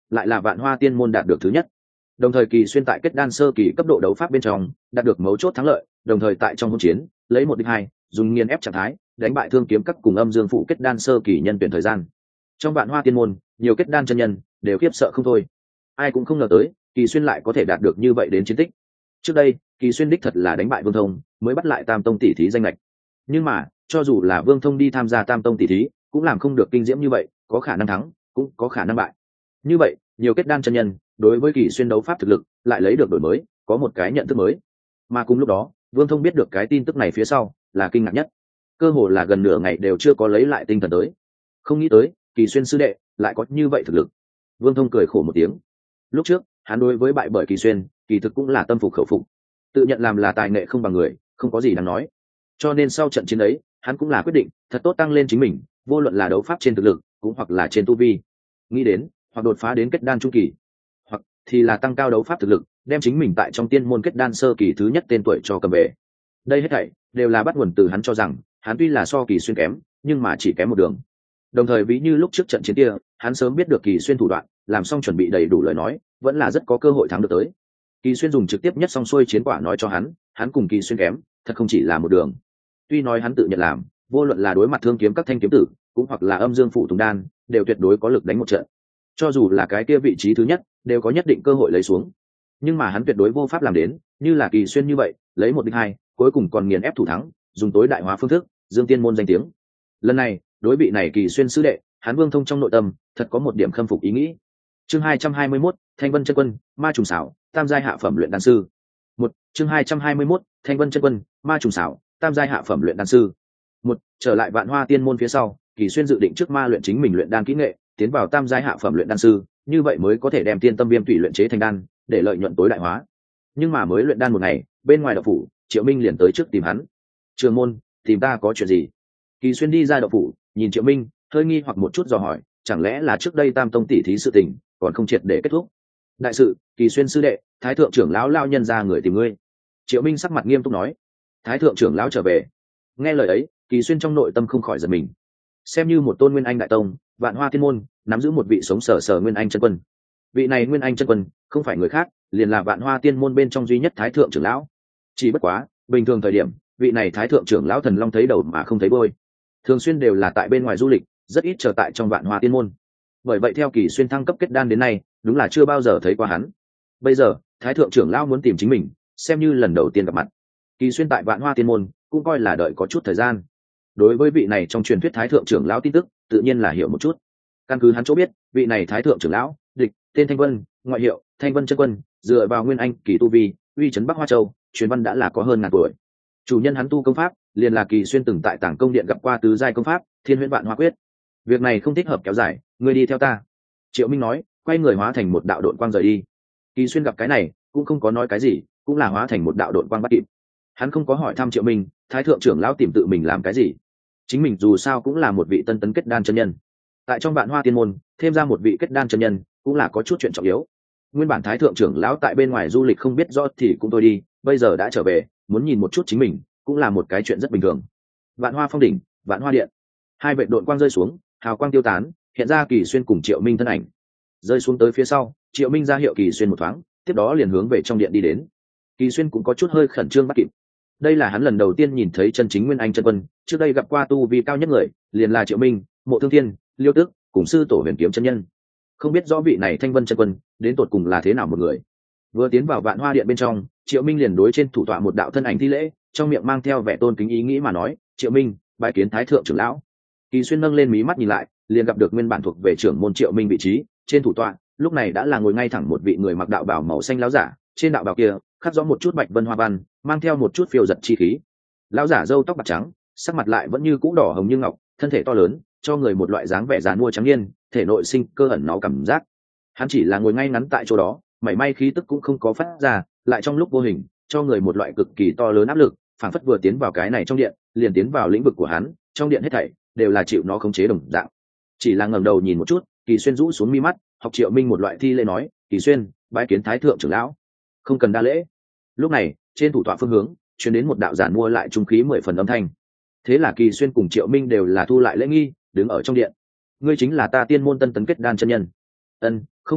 lại là Vạn Hoa Tiên môn đạt được thứ nhất. Đồng thời Kỳ Xuyên tại kết đan sơ kỳ cấp độ đấu pháp bên trong đạt được mấu chốt thắng lợi, đồng thời tại trong hỗn chiến lấy 1-2, dùng nghiền ép trạng thái đánh bại Thương Kiếm Các cùng Âm Dương Phụ kết đan sơ kỳ nhân tuyển thời gian. Trong Vạn Hoa Tiên môn, nhiều kết đan chân nhân đều khiếp sợ không thôi. Ai cũng không ngờ tới, Kỳ Xuyên lại có thể đạt được như vậy đến chiến tích. Trước đây, Kỳ Xuyên đích thật là đánh bại Vương Thông, mới bắt lại Tam Tông tỷ thí danh lệch. Nhưng mà, cho dù là Vương Thông đi tham gia Tam Tông tỷ thí, cũng làm không được kinh diễm như vậy, có khả năng thắng, cũng có khả năng bại. Như vậy, nhiều kết đan chân nhân đối với Kỳ Xuyên đấu pháp thực lực lại lấy được đổi mới, có một cái nhận thức mới. Mà cùng lúc đó, Vương Thông biết được cái tin tức này phía sau, là kinh ngạc nhất. Cơ hồ là gần nửa ngày đều chưa có lấy lại tinh thần tới. Không nghĩ tới, Kỳ Xuyên sư đệ lại có như vậy thực lực. Vương Thông cười khổ một tiếng. Lúc trước, hắn đối với bại bởi Kỳ Xuyên, kỳ thực cũng là tâm phục khẩu phục, tự nhận làm là tài nghệ không bằng người, không có gì đáng nói. Cho nên sau trận chiến ấy, hắn cũng là quyết định thật tốt tăng lên chính mình, vô luận là đấu pháp trên thực lực, cũng hoặc là trên tu vi. Nghĩ đến, hoặc đột phá đến kết đan trung kỳ, hoặc thì là tăng cao đấu pháp thực lực, đem chính mình tại trong tiên môn kết đan sơ kỳ thứ nhất tên tuổi cho cầm về. Đây hết thảy đều là bắt nguồn từ hắn cho rằng, hắn tuy là so Kỳ Xuyên kém, nhưng mà chỉ kém một đường. Đồng thời ví như lúc trước trận chiến kia, hắn sớm biết được Kỳ Xuyên thủ đoạn, làm xong chuẩn bị đầy đủ lời nói, vẫn là rất có cơ hội thắng được tới. Kỳ Xuyên dùng trực tiếp nhất xong xuôi chiến quả nói cho hắn cùng Kỳ Xuyên kém, thật không chỉ là một đường. Tuy nói hắn tự nhận làm, vô luận là đối mặt Thương Kiếm Các thanh kiếm tử, cũng hoặc là Âm Dương Phụ Tùng Đan, đều tuyệt đối có lực đánh một trận. Cho dù là cái kia vị trí thứ nhất, đều có nhất định cơ hội lấy xuống. Nhưng mà hắn tuyệt đối vô pháp làm đến, như là Kỳ Xuyên như vậy, lấy 1-2, cuối cùng còn nghiền ép thủ thắng, dùng tối đại hóa phương thức, dương tiên môn danh tiếng. Lần này, đối vị này Kỳ Xuyên sư đệ, hắn Vương Thông trong nội tâm, thật có một điểm khâm phục ý nghĩ. Chương 221, Thanh Vân chân quân, Ma trùng xảo, tam giai hạ phẩm luyện đan sư. Chương 221, Thanh Vân chân quân, Ma trùng xảo, tam giai hạ phẩm luyện đan sư. Trở lại Vạn Hoa Tiên môn phía sau, Kỳ Xuyên dự định trước ma luyện chính mình luyện đan kỹ nghệ, tiến vào tam giai hạ phẩm luyện đan sư, như vậy mới có thể đem tiên tâm viêm thủy luyện chế thành đan, để lợi nhuận tối đại hóa. Nhưng mà mới luyện đan một ngày, bên ngoài đậu phủ, Triệu Minh liền tới trước tìm hắn. "Trường môn, tìm ta có chuyện gì?" Kỳ Xuyên đi ra đậu phủ, nhìn Triệu Minh, hơi nghi hoặc một chút dò hỏi, chẳng lẽ là trước đây Tam Tông tỷ thí sự tình, còn không triệt để kết thúc? "Đại sự, Kỳ Xuyên sư đệ, Thái thượng trưởng lão lao nhân ra người tìm ngươi." Triệu Minh sắc mặt nghiêm túc nói. "Thái thượng trưởng lão trở về?" Nghe lời ấy, Kỳ Xuyên trong nội tâm không khỏi giật mình. Xem như một tôn Nguyên Anh đại tông, Vạn Hoa Tiên môn nắm giữ một vị sống sờ sờ Nguyên Anh chân quân. Vị này Nguyên Anh chân quân không phải người khác, liền là Vạn Hoa Tiên môn bên trong duy nhất Thái thượng trưởng lão. Chỉ bất quá, bình thường thời điểm, vị này Thái thượng trưởng lão thần long thấy đầu mà không thấy đuôi, thường xuyên đều là tại bên ngoài du lịch, rất ít trở tại trong Vạn Hoa Tiên môn. Bởi vậy theo Kỳ Xuyên thăng cấp kết đan đến nay, đúng là chưa bao giờ thấy qua hắn. Bây giờ, Thái thượng trưởng lão muốn tìm chính mình, xem như lần đầu tiên gặp mặt. Kỳ Xuyên tại Vạn Hoa Tiên môn cũng coi là đợi có chút thời gian. Đối với vị này trong truyền thuyết Thái thượng trưởng lão tin tức, tự nhiên là hiểu một chút. Căn cứ hắn chỗ biết, vị này Thái thượng trưởng lão, địch, tên Thanh Vân, ngoại hiệu Thanh Vân chân quân, dựa vào Nguyên Anh kỳ tu vi, uy chấn Bắc Hoa Châu, truyền văn đã là có hơn ngàn tuổi. Chủ nhân hắn tu công pháp, liền là Kỳ Xuyên từng tại Tảng Công điện gặp qua tứ giai công pháp, Thiên Huyễn Vạn Hoa Quyết. Việc này không thích hợp kéo dài, ngươi đi theo ta." Triệu Minh nói, quay người hóa thành một đạo độn quang rời đi. Kỳ Xuyên gặp cái này, cũng không có nói cái gì, cũng là hóa thành một đạo độn quang bắt kịp. Hắn không có hỏi thăm Triệu Minh, Thái thượng trưởng lão tìm tự mình làm cái gì. Chính mình dù sao cũng là một vị tân tấn kết đan chân nhân, tại trong Vạn Hoa Tiên môn thêm ra một vị kết đan chân nhân, cũng là có chút chuyện trọng yếu. Nguyên bản Thái thượng trưởng lão tại bên ngoài du lịch không biết rõ thì cũng thôi đi, bây giờ đã trở về, muốn nhìn một chút chính mình, cũng là một cái chuyện rất bình thường. Vạn Hoa Phong đỉnh, Vạn Hoa điện, hai vệt độn quang rơi xuống, hào quang tiêu tán, hiện ra Kỳ Xuyên cùng Triệu Minh thân ảnh. Rơi xuống tới phía sau, Triệu Minh ra hiệu Kỳ Xuyên một thoáng, tiếp đó liền hướng về trong điện đi đến. Kỳ Xuyên cũng có chút hơi khẩn trương bắt kịp. Đây là hắn lần đầu tiên nhìn thấy chân chính Nguyên Anh chân quân, trước đây gặp qua tu vi cao nhất người, liền là Triệu Minh, Mộ Thương Thiên, Liêu Tước, cùng sư tổ Huyền Kiếm chân nhân. Không biết rõ vị này Thanh Vân chân quân đến tột cùng là thế nào một người. Vừa tiến vào Vạn Hoa điện bên trong, Triệu Minh liền đối trên thủ tọa một đạo thân ảnh thi lễ, trong miệng mang theo vẻ tôn kính ý nghĩ mà nói, "Triệu Minh, bái kiến Thái thượng trưởng lão." Kỳ Xuyên nâng lên mí mắt nhìn lại, liền gặp được nguyên bản thuộc về trưởng môn Triệu Minh vị trí, trên thủ tọa, lúc này đã là ngồi ngay thẳng một vị người mặc đạo bào màu xanh lão giả, trên đạo bào kia khắc rõ một chút bạch vân hoa văn, mang theo một chút phiêu giật chi khí. Lão giả râu tóc bạc trắng, sắc mặt lại vẫn như cũ đỏ hồng như ngọc, thân thể to lớn, cho người một loại dáng vẻ già nua trắng niên, thể nội sinh cơ ẩn náu cảm giác. Hắn chỉ là ngồi ngay ngắn tại chỗ đó, mảy may khí tức cũng không có phát ra, lại trong lúc vô hình cho người một loại cực kỳ to lớn áp lực, phảng phất vừa tiến vào cái này trong điện, liền tiến vào lĩnh vực của hắn, trong điện hết thảy đều là chịu nó khống chế đồng dạng. Chỉ là ngẩng đầu nhìn một chút, Kỳ Xuyên rũ xuống mi mắt, học Triệu Minh một loại thi lễ nói, "Kỳ Xuyên, bái kiến Thái thượng trưởng lão." "Không cần đa lễ." Lúc này, trên thủ tọa phương hướng truyền đến một đạo giản mua lại trung khí 10 phần âm thanh. Thế là Kỳ Xuyên cùng Triệu Minh đều là thu lại lễ nghi, đứng ở trong điện. "Ngươi chính là ta tiên môn tân tấn kết đan chân nhân." "Ân, không tệ,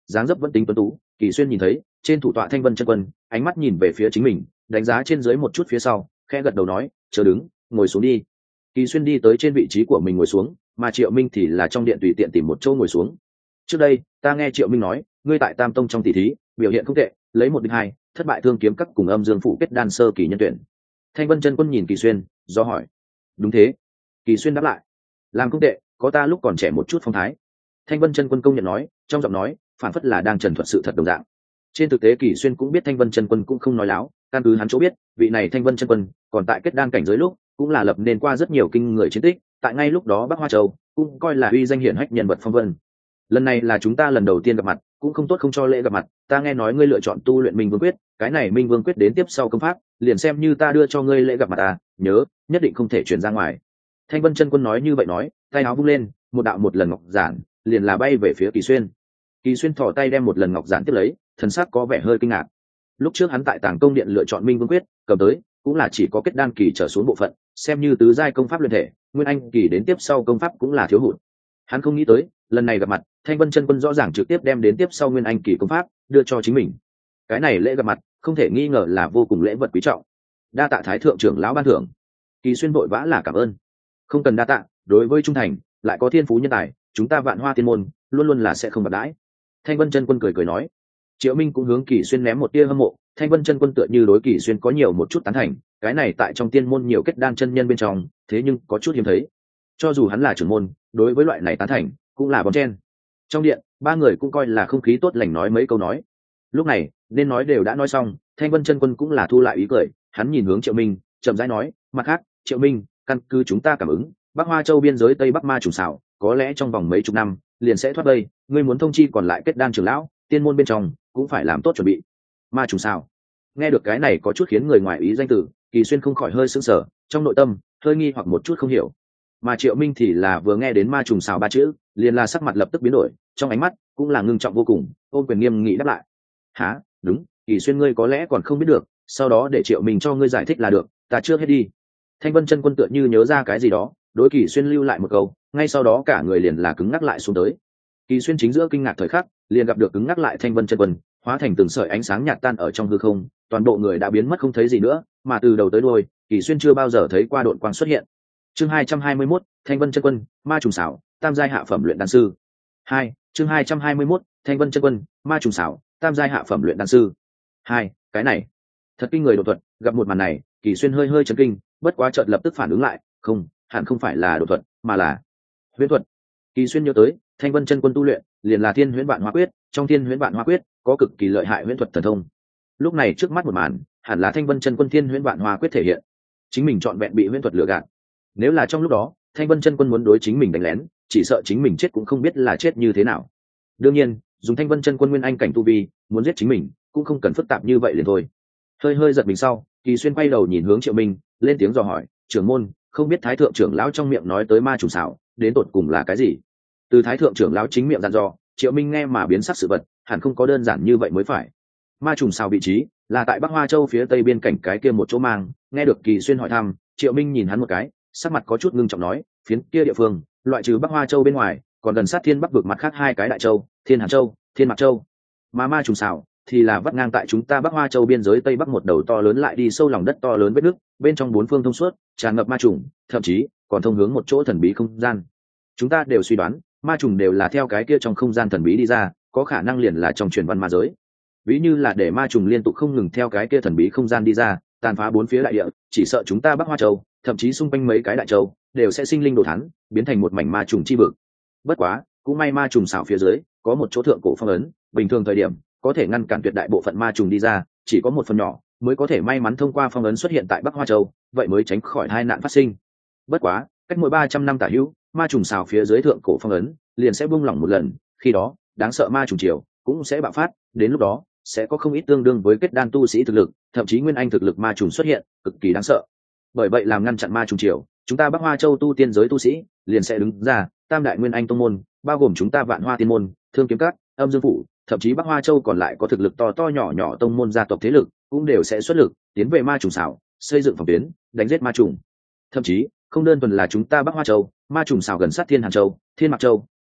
dáng dấp vẫn tính tuấn tú. Kỳ Xuyên nhìn thấy trên thủ tọa Thanh Vân chân quân, ánh mắt nhìn về phía chính mình, đánh giá trên dưới một chút phía sau, khẽ gật đầu nói, chờ đứng, ngồi xuống đi. Kỳ Xuyên đi tới trên vị trí của mình ngồi xuống, mà Triệu Minh thì là trong điện tùy tiện tìm một chỗ ngồi xuống. Trước đây ta nghe Triệu Minh nói, ngươi tại Tam Tông trong tỷ thí biểu hiện không tệ, lấy 1-2, thất bại Thương Kiếm Các cùng Âm Dương Phủ kết đan sơ kỳ nhân tuyển. Thanh Vân chân quân nhìn Kỳ Xuyên, do hỏi. Đúng thế. Kỳ Xuyên đáp lại. Làm không tệ, có ta lúc còn trẻ một chút phong thái. Thanh Vân chân quân công nhận nói, trong giọng nói phản phất là đang trần thuật sự thật đồng dạng. Trên thực tế Kỳ Xuyên cũng biết Thanh Vân chân quân cũng không nói láo, căn cứ hắn chỗ biết, vị này Thanh Vân chân quân còn tại kết đan cảnh giới lúc cũng là lập nên qua rất nhiều kinh người chiến tích, tại ngay lúc đó Bắc Hoa Châu cũng coi là uy danh hiển hách nhân vật phong vân. Lần này là chúng ta lần đầu tiên gặp mặt, cũng không tốt không cho lễ gặp mặt. Ta nghe nói ngươi lựa chọn tu luyện Minh Vương Quyết, cái này Minh Vương Quyết đến tiếp sau công pháp, liền xem như ta đưa cho ngươi lễ gặp mặt à, nhớ, nhất định không thể truyền ra ngoài. Thanh Vân chân quân nói như vậy nói, tay áo vung lên, một đạo một lần ngọc giản, liền là bay về phía Kỳ Xuyên. Kỳ Xuyên thò tay đem một lần ngọc giản tiếp lấy, thần sắc có vẻ hơi kinh ngạc. Lúc trước hắn tại Tàng Công Điện lựa chọn Minh Vương Quyết, cầm tới cũng là chỉ có kết đan kỳ trở xuống bộ phận, xem như tứ giai công pháp luyện thể, nguyên anh kỳ đến tiếp sau công pháp cũng là thiếu hụt. Hắn không nghĩ tới, lần này gặp mặt, Thanh Vân chân quân rõ ràng trực tiếp đem đến tiếp sau nguyên anh kỳ công pháp đưa cho chính mình. Cái này lễ gặp mặt, không thể nghi ngờ là vô cùng lễ vật quý trọng. Đa tạ Thái thượng trưởng lão ban thưởng. Kỳ Xuyên vội vã là cảm ơn. Không cần đa tạ, đối với trung thành, lại có thiên phú nhân tài, chúng ta Vạn Hoa Tiên môn luôn luôn là sẽ không bạc đãi. Thanh Vân chân quân cười cười nói. Triệu Minh cũng hướng Kỳ Xuyên ném một tia hâm mộ, Thanh Vân chân quân tựa như đối Kỳ Xuyên có nhiều một chút tán thành, cái này tại trong tiên môn nhiều kết đan chân nhân bên trong, thế nhưng có chút hiếm thấy. Cho dù hắn là trưởng môn, đối với loại này tán thành cũng là bón chen. Trong điện, ba người cũng coi là không khí tốt lành nói mấy câu nói. Lúc này nên nói đều đã nói xong, Thanh Vân chân quân cũng là thu lại ý cười, hắn nhìn hướng Triệu Minh, chậm rãi nói, mặt khác, Triệu Minh, căn cứ chúng ta cảm ứng, Bắc Hoa Châu biên giới Tây Bắc Ma trùng xảo, có lẽ trong vòng mấy chục năm liền sẽ thoát vây, ngươi muốn thông chi còn lại kết đan trưởng lão, tiên môn bên trong cũng phải làm tốt chuẩn bị. Ma trùng xảo. Nghe được cái này có chút khiến người ngoài ý danh từ, Kỳ Xuyên không khỏi hơi sững sờ, trong nội tâm hơi nghi hoặc một chút không hiểu. Mà Triệu Minh thì là vừa nghe đến ma trùng xào ba chữ, liền là sắc mặt lập tức biến đổi, trong ánh mắt cũng là ngưng trọng vô cùng, ôn quyền nghiêm nghị đáp lại. Hả? Đúng, Kỳ Xuyên ngươi có lẽ còn không biết được, sau đó để Triệu Minh cho ngươi giải thích là được, ta chưa hết đi. Thanh Vân chân quân tựa như nhớ ra cái gì đó, đối Kỳ Xuyên lưu lại một câu, ngay sau đó cả người liền là cứng ngắc lại xuống tới. Kỳ Xuyên chính giữa kinh ngạc thời khắc, liền gặp được cứng ngắc lại Thanh Vân chân quân, hóa thành từng sợi ánh sáng nhạt tan ở trong hư không, toàn bộ người đã biến mất không thấy gì nữa, mà từ đầu tới đuôi, Kỳ Xuyên chưa bao giờ thấy qua độn quang xuất hiện. Chương 221, Thanh Vân chân quân, ma trùng xảo, tam giai hạ phẩm luyện đan sư. 2, chương 221, Thanh Vân chân quân, ma trùng xảo, tam giai hạ phẩm luyện đan sư. 2, cái này, thật kinh người đột thuật, gặp một màn này, Kỳ Xuyên hơi hơi chấn kinh, bất quá chợt lập tức phản ứng lại, không, hẳn không phải là đột thuật, mà là huyễn thuật. Kỳ Xuyên nhớ tới, Thanh Vân chân quân tu luyện, liền là Thiên Huyễn Vạn Hoa Quyết, trong Thiên Huyễn Vạn Hoa Quyết có cực kỳ lợi hại huyễn thuật thần thông. Lúc này trước mắt một màn, hẳn là Thanh Vân chân quân Thiên Huyễn Vạn Hoa Quyết thể hiện. Chính mình chọn vẹn bị huyễn thuật lừa gạt. Nếu là trong lúc đó Thanh Vân chân quân muốn đối chính mình đánh lén, chỉ sợ chính mình chết cũng không biết là chết như thế nào. Đương nhiên dùng Thanh Vân chân quân nguyên anh cảnh tu vi muốn giết chính mình cũng không cần phức tạp như vậy liền thôi. Hơi hơi giật mình sau, Kỳ Xuyên quay đầu nhìn hướng Triệu Minh, lên tiếng dò hỏi, trưởng môn, không biết Thái thượng trưởng lão trong miệng nói tới ma trùng xảo đến tột cùng là cái gì? Từ Thái thượng trưởng lão chính miệng dặn dò, Triệu Minh nghe mà biến sắc sự vật, hẳn không có đơn giản như vậy mới phải. Ma trùng xảo vị trí là tại Bắc Hoa Châu phía tây biên cảnh cái kia một chỗ mang. Nghe được Kỳ Xuyên hỏi thăm, Triệu Minh nhìn hắn một cái, sắc mặt có chút ngưng trọng nói, phiến kia địa phương loại trừ Bắc Hoa Châu bên ngoài còn gần sát Thiên Bắc vực mặt khác hai cái đại châu, Thiên Hàn Châu, Thiên Mạc Châu. Mà ma trùng xảo thì là vắt ngang tại chúng ta Bắc Hoa Châu biên giới tây bắc một đầu to lớn lại đi sâu lòng đất to lớn vết nước, bên trong bốn phương thông suốt, tràn ngập ma trùng, thậm chí còn thông hướng một chỗ thần bí không gian. Chúng ta đều suy đoán, ma trùng đều là theo cái kia trong không gian thần bí đi ra, có khả năng liền là trong truyền văn ma giới. Ví như là để ma trùng liên tục không ngừng theo cái kia thần bí không gian đi ra, tàn phá bốn phía đại địa, chỉ sợ chúng ta Bắc Hoa Châu, thậm chí xung quanh mấy cái đại châu đều sẽ sinh linh đồ thán, biến thành một mảnh ma trùng chi vực. Bất quá, cũng may ma trùng xảo phía dưới có một chỗ thượng cổ phong ấn, bình thường thời điểm có thể ngăn cản tuyệt đại bộ phận ma trùng đi ra, chỉ có một phần nhỏ mới có thể may mắn thông qua phong ấn xuất hiện tại Bắc Hoa Châu, vậy mới tránh khỏi tai nạn phát sinh. Bất quá, cách mỗi 300 năm tả hữu, ma trùng xảo phía dưới thượng cổ phong ấn liền sẽ buông lỏng một lần, khi đó, đáng sợ ma trùng triều cũng sẽ bạo phát, đến lúc đó sẽ có không ít tương đương với kết đan tu sĩ thực lực, thậm chí nguyên anh thực lực ma trùng xuất hiện, cực kỳ đáng sợ. Bởi vậy làm ngăn chặn ma trùng triều, chúng ta Bắc Hoa Châu tu tiên giới tu sĩ liền sẽ đứng ra, tam đại nguyên anh tông môn, bao gồm chúng ta Vạn Hoa Tiên môn, Thương Kiếm Các, Âm Dương Phủ, thậm chí Bắc Hoa Châu còn lại có thực lực to to nhỏ nhỏ tông môn gia tộc thế lực, cũng đều sẽ xuất lực tiến về ma trùng xảo, xây dựng phòng tuyến, đánh giết ma trùng. Thậm chí, không đơn thuần là chúng ta Bắc Hoa Châu, ma trùng xảo gần sát Thiên Hàn Châu, Thiên Mạc Châu,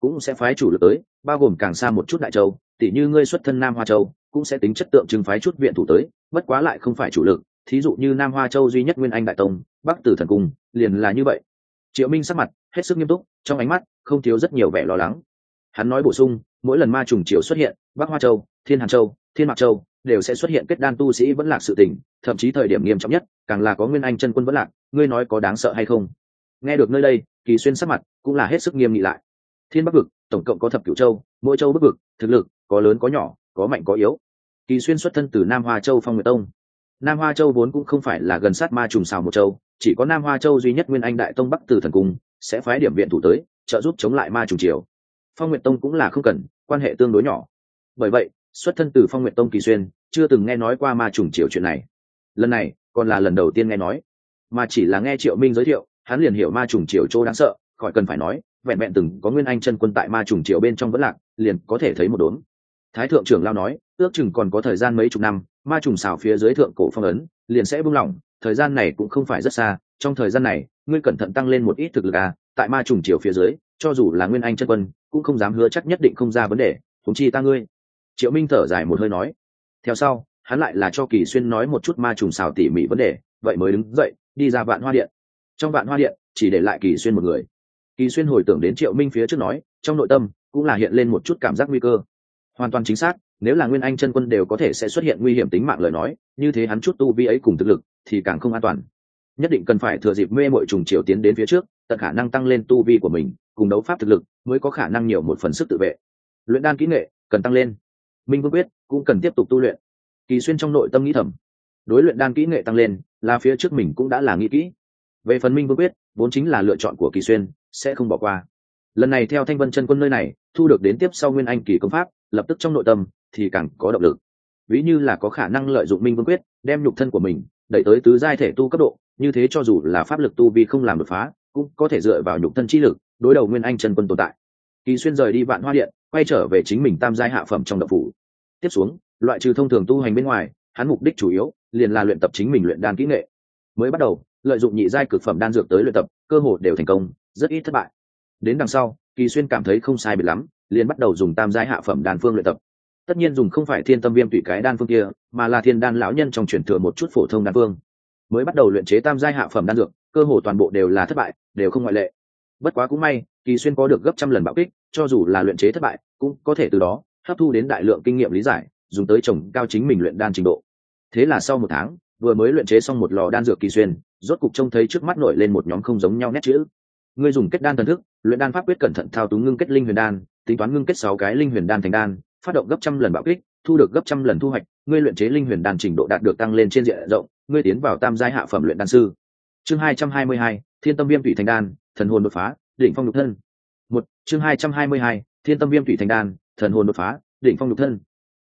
cũng sẽ phái chủ lực tới, bao gồm càng xa một chút đại châu, tỷ như ngươi xuất thân Nam Hoa Châu, cũng sẽ tính chất tượng trưng phái chút viện thủ tới, bất quá lại không phải chủ lực, thí dụ như Nam Hoa Châu duy nhất Nguyên Anh Đại Tông, Bắc Tử Thần Cung, liền là như vậy. Triệu Minh sắc mặt hết sức nghiêm túc, trong ánh mắt không thiếu rất nhiều vẻ lo lắng. Hắn nói bổ sung, mỗi lần ma trùng triều xuất hiện, Bắc Hoa Châu, Thiên Hàn Châu, Thiên Mạc Châu đều sẽ xuất hiện kết đan tu sĩ vẫn lạc sự tình, thậm chí thời điểm nghiêm trọng nhất, càng là có Nguyên Anh chân quân vẫn lạc, ngươi nói có đáng sợ hay không? Nghe được nơi đây, Kỳ Xuyên sắc mặt cũng là hết sức nghiêm nghị lại. Thiên Bắc vực tổng cộng có thập cửu châu, mỗi châu bắc vực thực lực có lớn có nhỏ, có mạnh có yếu. Kỳ Xuyên xuất thân từ Nam Hoa Châu Phong Nguyệt Tông. Nam Hoa Châu vốn cũng không phải là gần sát ma trùng xào một châu, chỉ có Nam Hoa Châu duy nhất Nguyên Anh Đại Tông Bắc Tử Thần Cung sẽ phái điểm viện thủ tới, trợ giúp chống lại ma trùng triều. Phong Nguyệt Tông cũng là không cần, quan hệ tương đối nhỏ. Bởi vậy, xuất thân từ Phong Nguyệt Tông Kỳ Xuyên chưa từng nghe nói qua ma trùng triều chuyện này. Lần này còn là lần đầu tiên nghe nói, mà chỉ là nghe Triệu Minh giới thiệu, hắn liền hiểu ma trùng triều chỗ đáng sợ, khỏi cần phải nói, vẹn vẹn từng có Nguyên Anh chân quân tại ma trùng triều bên trong vẫn lạc, liền có thể thấy một đốm. Thái thượng trưởng lao nói, ước chừng còn có thời gian mấy chục năm, ma trùng xào phía dưới thượng cổ phong ấn liền sẽ buông lỏng, thời gian này cũng không phải rất xa, trong thời gian này, ngươi cẩn thận tăng lên một ít thực lực à, tại ma trùng triều phía dưới, cho dù là Nguyên Anh chân quân, cũng không dám hứa chắc nhất định không ra vấn đề, huống chi ta ngươi. Triệu Minh thở dài một hơi nói. Theo sau, hắn lại là cho Kỳ Xuyên nói một chút ma trùng xào tỉ mỉ vấn đề, vậy mới đứng dậy, đi ra Vạn Hoa Điện. Trong Vạn Hoa Điện, chỉ để lại Kỳ Xuyên một người. Kỳ Xuyên hồi tưởng đến Triệu Minh phía trước nói, trong nội tâm cũng là hiện lên một chút cảm giác nguy cơ. Hoàn toàn chính xác, nếu là Nguyên Anh chân quân đều có thể sẽ xuất hiện nguy hiểm tính mạng lời nói, như thế hắn chút tu vi ấy cùng thực lực thì càng không an toàn. Nhất định cần phải thừa dịp mê muội trùng triều tiến đến phía trước, tận khả năng tăng lên tu vi của mình, cùng đấu pháp thực lực mới có khả năng nhiều một phần sức tự vệ. Luyện đan kỹ nghệ cần tăng lên, Minh Vương quyết cũng cần tiếp tục tu luyện. Kỳ Xuyên trong nội tâm nghĩ thầm, đối luyện đan kỹ nghệ tăng lên là phía trước mình cũng đã là nghĩ kỹ. Về phần Minh Vương quyết, vốn chính là lựa chọn của Kỳ Xuyên, sẽ không bỏ qua. Lần này theo Thanh Vân chân quân nơi này thu được đến tiếp sau Nguyên Anh kỳ công pháp, lập tức trong nội tâm thì càng có động lực. Ví như là có khả năng lợi dụng Minh Vương quyết, đem nhục thân của mình đẩy tới tứ giai thể tu cấp độ, như thế cho dù là pháp lực tu vi không làm đột phá, cũng có thể dựa vào nhục thân chi lực đối đầu Nguyên Anh chân quân tồn tại. Kỳ Xuyên rời đi Vạn Hoa Điện, quay trở về chính mình tam giai hạ phẩm trong động phủ. Tiếp xuống, loại trừ thông thường tu hành bên ngoài, hắn mục đích chủ yếu liền là luyện tập chính mình luyện đan kỹ nghệ. Mới bắt đầu, lợi dụng nhị giai cực phẩm đan dược tới luyện tập, cơ hội đều thành công, rất ít thất bại. Đến đằng sau, Kỳ Xuyên cảm thấy không sai biệt lắm, liền bắt đầu dùng tam giai hạ phẩm đan phương luyện tập. Tất nhiên dùng không phải Thiên Tâm Viêm Tụy cái đan phương kia, mà là Thiên Đan lão nhân trong truyền thừa một chút phổ thông đan phương. Mới bắt đầu luyện chế tam giai hạ phẩm đan dược, cơ hồ toàn bộ đều là thất bại, đều không ngoại lệ. Bất quá cũng may, Kỳ Xuyên có được gấp trăm lần bạo kích, cho dù là luyện chế thất bại, cũng có thể từ đó hấp thu đến đại lượng kinh nghiệm lý giải, dùng tới trồng cao chính mình luyện đan trình độ. Thế là sau một tháng, vừa mới luyện chế xong một lò đan dược, Kỳ Xuyên rốt cục trông thấy trước mắt nổi lên một nhóm không giống nhau nét chữ. Ngươi dùng kết đan thần thức, luyện đan pháp quyết cẩn thận thao túng ngưng kết linh huyền đan, tính toán ngưng kết 6 cái linh huyền đan thành đan, phát động gấp trăm lần bạo kích, thu được gấp trăm lần thu hoạch, ngươi luyện chế linh huyền đan trình độ đạt được tăng lên trên diện rộng, ngươi tiến vào tam giai hạ phẩm luyện đan sư. Chương 222, Thiên Tâm Viêm Tụy thành đan, thần hồn đột phá, đỉnh phong nhục thân. Chương 222, Thiên Tâm Viêm Tụy thành đan, thần hồn đột phá, đỉnh phong nhục thân.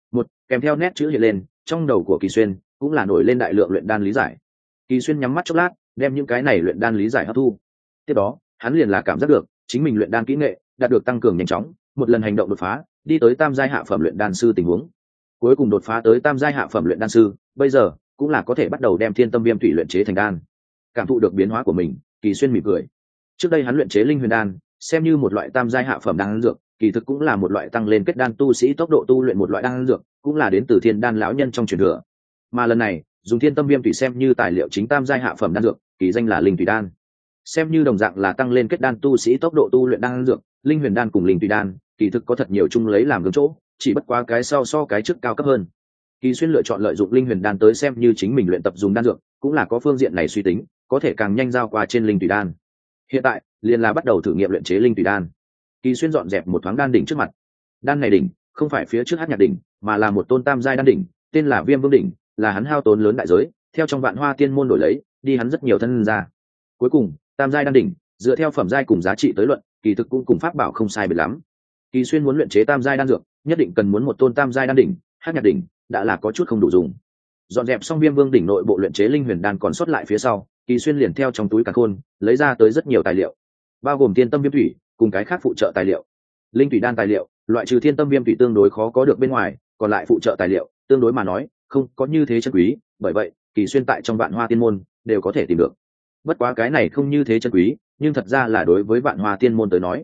Kèm theo nét chữ hiện lên, trong đầu của Kỳ Xuyên cũng là nổi lên đại lượng luyện đan lý giải. Kỳ Xuyên nhắm mắt chốc lát, đem những cái này luyện đan lý giải hấp thu. Tiếp đó, hắn liền là cảm giác được chính mình luyện đan kỹ nghệ đạt được tăng cường nhanh chóng, một lần hành động đột phá, đi tới tam giai hạ phẩm luyện đan sư tình huống. Cuối cùng đột phá tới tam giai hạ phẩm luyện đan sư, bây giờ cũng là có thể bắt đầu đem Thiên Tâm Viêm Tụy luyện chế thành đan. Cảm thụ được biến hóa của mình, Kỳ Xuyên mỉm cười. Trước đây hắn luyện chế linh huyền đan, xem như một loại tam giai hạ phẩm đan dược, kỳ thực cũng là một loại tăng lên kết đan tu sĩ tốc độ tu luyện một loại đan dược, cũng là đến từ Thiên Đan lão nhân trong truyền thừa. Mà lần này, dùng Thiên Tâm Viêm Tụy xem như tài liệu chính tam giai hạ phẩm đan dược, kỳ danh là Linh Tụy đan. Xem như đồng dạng là tăng lên kết đan tu sĩ tốc độ tu luyện đan dược, linh huyền đan cùng Linh Tụy đan, kỳ thực có thật nhiều chung lấy làm gương chỗ, chỉ bất quá cái sau so cái trước cao cấp hơn. Kỳ Xuyên lựa chọn lợi dụng linh huyền đan tới xem như chính mình luyện tập dùng đan dược, cũng là có phương diện này suy tính, có thể càng nhanh giao qua trên Linh Tụy đan. Hiện tại, liền là bắt đầu thử nghiệm luyện chế Linh Tụy đan. Kỳ Xuyên dọn dẹp một thoáng đan đỉnh trước mặt. Đan này đỉnh không phải phía trước Hắc Nhạc đỉnh, mà là một tôn tam giai đan đỉnh, tên là Viêm Vương đỉnh, là hắn hao tốn lớn đại giới, theo trong Vạn Hoa Tiên môn đổi lấy, đi hắn rất nhiều thân ra. Cuối cùng, tam giai đan đỉnh, dựa theo phẩm giai cùng giá trị tới luận, kỳ thực cũng cùng pháp bảo không sai biệt lắm. Kỳ Xuyên muốn luyện chế tam giai đan dược, nhất định cần muốn một tôn tam giai đan đỉnh, Hắc Nhạc đỉnh đã là có chút không đủ dùng. Dọn dẹp xong Viêm Vương đỉnh nội bộ luyện chế linh huyền đan còn sót lại phía sau, Kỳ Xuyên liền theo trong túi càn khôn lấy ra tới rất nhiều tài liệu, bao gồm Thiên Tâm Viêm Tụy cùng cái khác phụ trợ tài liệu. Linh Tụy đan tài liệu, loại trừ Thiên Tâm Viêm Tụy tương đối khó có được bên ngoài, còn lại phụ trợ tài liệu tương đối mà nói không có như thế chân quý, bởi vậy Kỳ Xuyên tại trong Vạn Hoa Tiên môn đều có thể tìm được. Bất quá cái này không như thế chân quý, nhưng thật ra là đối với Vạn Hoa Tiên môn tới nói,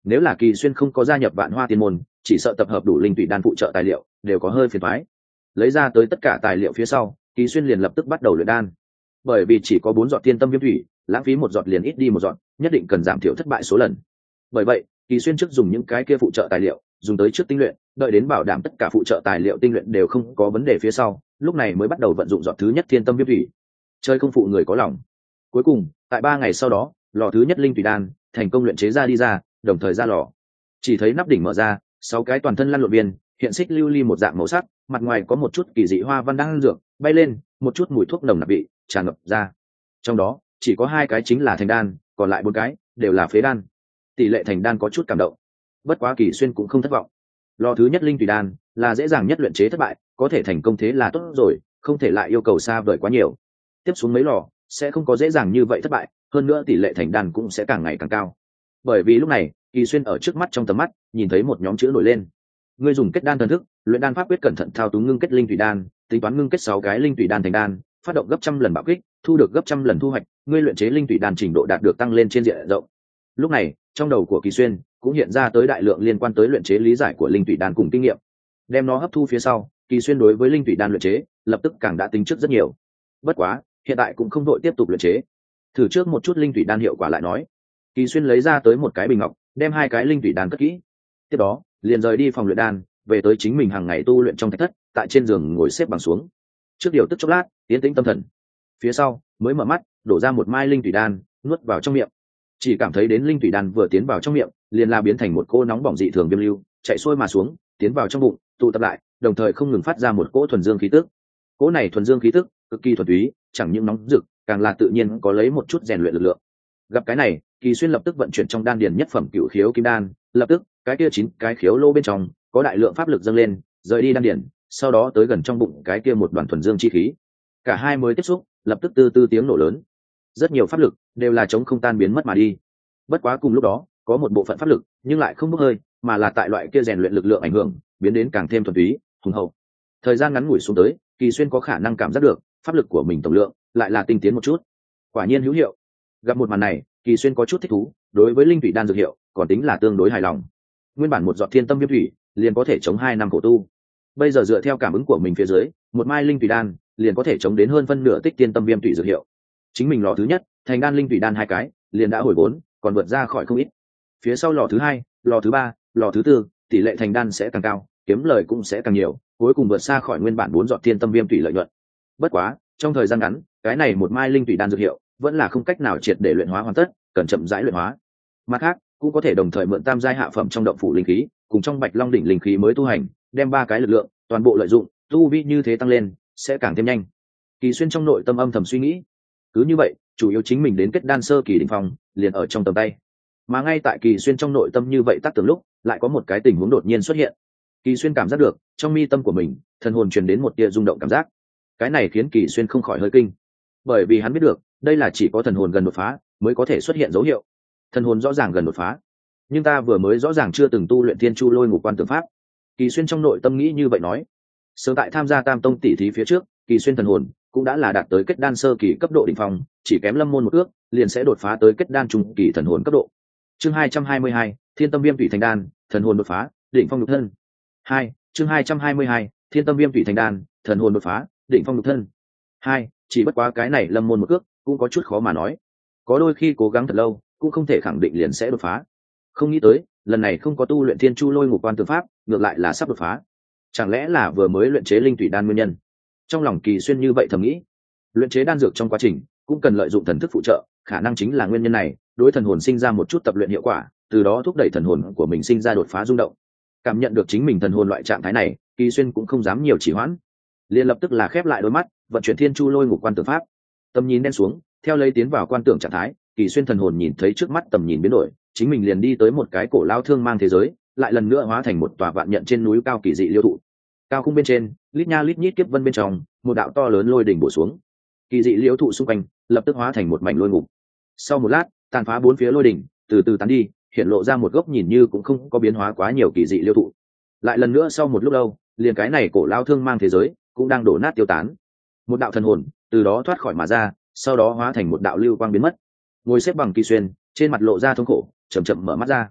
nếu là Kỳ Xuyên không có gia nhập Vạn Hoa Tiên môn, chỉ sợ tập hợp đủ linh tụy đan phụ trợ tài liệu đều có hơi phiền toái. Lấy ra tới tất cả tài liệu phía sau, Kỳ Xuyên liền lập tức bắt đầu luyện đan. Bởi vì chỉ có 4 giọt tiên tâm viêm thủy, lãng phí một giọt liền ít đi một giọt, nhất định cần giảm thiểu thất bại số lần. Bởi vậy, Kỳ Xuyên trước dùng những cái kia phụ trợ tài liệu, dùng tới trước tinh luyện, đợi đến bảo đảm tất cả phụ trợ tài liệu tinh luyện đều không có vấn đề phía sau, lúc này mới bắt đầu vận dụng giọt thứ nhất tiên tâm viêm thủy. Chơi không phụ người có lòng. Cuối cùng, tại 3 ngày sau đó, lò thứ nhất linh thủy đan thành công luyện chế ra, đồng thời ra lò. Chỉ thấy nắp đỉnh mở ra, 6 cái toàn thân lăn lộn viên, hiện xích lưu ly một dạng màu sắc, mặt ngoài có một chút kỳ dị hoa văn đang dược, bay lên, một chút mùi thuốc nồng nặc vị tràn ngập ra. Trong đó, chỉ có 2 cái chính là thành đan, còn lại 4 cái đều là phế đan. Tỷ lệ thành đan có chút cảm động. Bất quá Kỳ Xuyên cũng không thất vọng. Lò thứ nhất linh thủy đan là dễ dàng nhất luyện chế thất bại, có thể thành công thế là tốt rồi, không thể lại yêu cầu xa vời quá nhiều. Tiếp xuống mấy lò sẽ không có dễ dàng như vậy thất bại, hơn nữa tỷ lệ thành đan cũng sẽ càng ngày càng cao. Bởi vì lúc này, Kỳ Xuyên ở trước mắt trong tầm mắt, nhìn thấy một nhóm chữ nổi lên. Ngươi dùng kết đan thần thức, luyện đan pháp quyết cẩn thận thao túng ngưng kết linh thủy đan, tính toán ngưng kết 6 cái linh thủy đan thành đan, phát động gấp trăm lần bạo kích, thu được gấp trăm lần thu hoạch, ngươi luyện chế linh thủy đan trình độ đạt được tăng lên trên diện rộng. Lúc này, trong đầu của Kỳ Xuyên cũng hiện ra tới đại lượng liên quan tới luyện chế lý giải của linh thủy đan cùng kinh nghiệm. Đem nó hấp thu phía sau, Kỳ Xuyên đối với linh thủy đan luyện chế, lập tức càng đã tính trước rất nhiều. Bất quá, hiện tại cũng không đội tiếp tục luyện chế. Thử trước một chút linh thủy đan hiệu quả lại nói. Kỳ Xuyên lấy ra tới một cái bình ngọc, đem 2 cái linh thủy đan cất kỹ. Tiếp đó, liền rời đi phòng luyện đan, về tới chính mình hàng ngày tu luyện trong thạch thất, tại trên giường ngồi xếp bằng xuống. Trước điều tức chốc lát, tiến tĩnh tâm thần. Phía sau, mới mở mắt, đổ ra một mai linh thủy đan, nuốt vào trong miệng. Chỉ cảm thấy đến linh thủy đan vừa tiến vào trong miệng, liền la biến thành một cô nóng bỏng dị thường viêm lưu, chạy xuôi mà xuống, tiến vào trong bụng, tụ tập lại, đồng thời không ngừng phát ra một cỗ thuần dương khí tức. Cỗ này thuần dương khí tức cực kỳ thuần túy, chẳng những nóng rực, càng là tự nhiên có lấy một chút rèn luyện lực lượng. Gặp cái này, Kỳ Xuyên lập tức vận chuyển trong đan điền nhất phẩm cửu khiếu kim đan, lập tức, cái kia 9 cái khiếu lô bên trong có đại lượng pháp lực dâng lên, rời đi đan điền, sau đó tới gần trong bụng cái kia một đoàn thuần dương chi khí. Cả hai mới tiếp xúc, lập tức từ từ tiếng nổ lớn. Rất nhiều pháp lực đều là chống không tan biến mất mà đi. Bất quá cùng lúc đó, có một bộ phận pháp lực nhưng lại không bốc hơi, mà là tại loại kia rèn luyện lực lượng ảnh hưởng, biến đến càng thêm thuần túy, hùng hậu. Thời gian ngắn ngủi xuống tới, Kỳ Xuyên có khả năng cảm giác được pháp lực của mình tổng lượng lại là tinh tiến một chút. Quả nhiên hữu hiệu. Gặp một màn này, Kỳ Xuyên có chút thích thú, đối với linh thủy đan dược hiệu còn tính là tương đối hài lòng. Nguyên bản một giọt thiên tâm viêm thủy liền có thể chống 2 năm khổ tu. Bây giờ dựa theo cảm ứng của mình phía dưới, một mai linh thủy đan liền có thể chống đến hơn phân nửa tích thiên tâm viêm thủy dược hiệu. Chính mình lò thứ nhất, thành đan linh thủy đan 2 cái, liền đã hồi vốn, còn vượt ra khỏi không ít. Phía sau lò thứ 2, lò thứ 3, lò thứ 4, tỷ lệ thành đan sẽ càng cao, kiếm lời cũng sẽ càng nhiều, cuối cùng vượt xa khỏi nguyên bản 4 giọt thiên tâm viêm thủy lợi nhuận. Bất quá, trong thời gian ngắn, cái này một mai linh thủy đan dược hiệu vẫn là không cách nào triệt để luyện hóa hoàn tất, cần chậm rãi luyện hóa. Mặt khác, cũng có thể đồng thời mượn tam giai hạ phẩm trong động phủ linh khí, cùng trong Bạch Long đỉnh linh khí mới tu hành, đem 3 cái lực lượng toàn bộ lợi dụng, tu vi như thế tăng lên sẽ càng thêm nhanh. Kỳ Xuyên trong nội tâm âm thầm suy nghĩ. Cứ như vậy, chủ yếu chính mình đến kết đan sơ kỳ đỉnh phong, liền ở trong tầm tay. Mà ngay tại Kỳ Xuyên trong nội tâm như vậy tác tưởng lúc, lại có một cái tình huống đột nhiên xuất hiện. Kỳ Xuyên cảm giác được, trong mi tâm của mình, thần hồn truyền đến một tia rung động cảm giác. Cái này khiến Kỳ Xuyên không khỏi hơi kinh, bởi vì hắn biết được, đây là chỉ có thần hồn gần đột phá mới có thể xuất hiện dấu hiệu. Thần hồn rõ ràng gần đột phá, nhưng ta vừa mới rõ ràng chưa từng tu luyện Thiên Chu Lôi Ngục Quan Tưởng Pháp. Kỳ Xuyên trong nội tâm nghĩ như vậy nói. Sớm tại tham gia Tam Tông tỷ thí phía trước, Kỳ Xuyên thần hồn cũng đã là đạt tới kết đan sơ kỳ cấp độ đỉnh phong, chỉ kém Lâm Môn một ước, liền sẽ đột phá tới kết đan trung kỳ thần hồn cấp độ. Chương 222, Thiên Tâm Viêm Thủy Thành Đan, thần hồn đột phá, đỉnh phong nhục thân. 2, chương 222, Thiên Tâm Viêm Thủy Thành Đan, thần hồn đột phá, đỉnh phong nhục thân. 2, chỉ bất quá cái này Lâm Môn một ước, cũng có chút khó mà nói. Có đôi khi cố gắng thật lâu, cũng không thể khẳng định liền sẽ đột phá. Không nghĩ tới, lần này không có tu luyện Thiên Chu Lôi Ngục Quan Tưởng Pháp, ngược lại là sắp đột phá. Chẳng lẽ là vừa mới luyện chế linh thủy đan nguyên nhân? Trong lòng Kỳ Xuyên như vậy thầm nghĩ. Luyện chế đan dược trong quá trình cũng cần lợi dụng thần thức phụ trợ, khả năng chính là nguyên nhân này, đối thần hồn sinh ra một chút tập luyện hiệu quả, từ đó thúc đẩy thần hồn của mình sinh ra đột phá rung động. Cảm nhận được chính mình thần hồn loại trạng thái này, Kỳ Xuyên cũng không dám nhiều trì hoãn, liền lập tức là khép lại đôi mắt, vận chuyển Thiên Chu Lôi Ngục Quan Tưởng Pháp. Tầm nhìn đen xuống, theo lấy tiến vào quan tưởng trạng thái, Kỳ Xuyên thần hồn nhìn thấy trước mắt tầm nhìn biến đổi, chính mình liền đi tới một cái cổ lao thương mang thế giới, lại lần nữa hóa thành một tòa vạn nhận trên núi cao kỳ dị liêu thụ. Cao khung bên trên, lít nha lít nhít kiếp vân bên trong, một đạo to lớn lôi đỉnh bổ xuống. Kỳ dị liêu thụ xung quanh lập tức hóa thành một mảnh lôi ngục. Sau một lát, tàn phá bốn phía lôi đỉnh từ từ tán đi, hiện lộ ra một gốc nhìn như cũng không có biến hóa quá nhiều kỳ dị liêu thụ. Lại lần nữa sau một lúc lâu, liền cái này cổ lao thương mang thế giới cũng đang đổ nát tiêu tán. Một đạo thần hồn từ đó thoát khỏi mà ra, sau đó hóa thành một đạo lưu quang biến mất. Ngồi xếp bằng Kỳ Xuyên, trên mặt lộ ra thống khổ, chậm chậm mở mắt ra.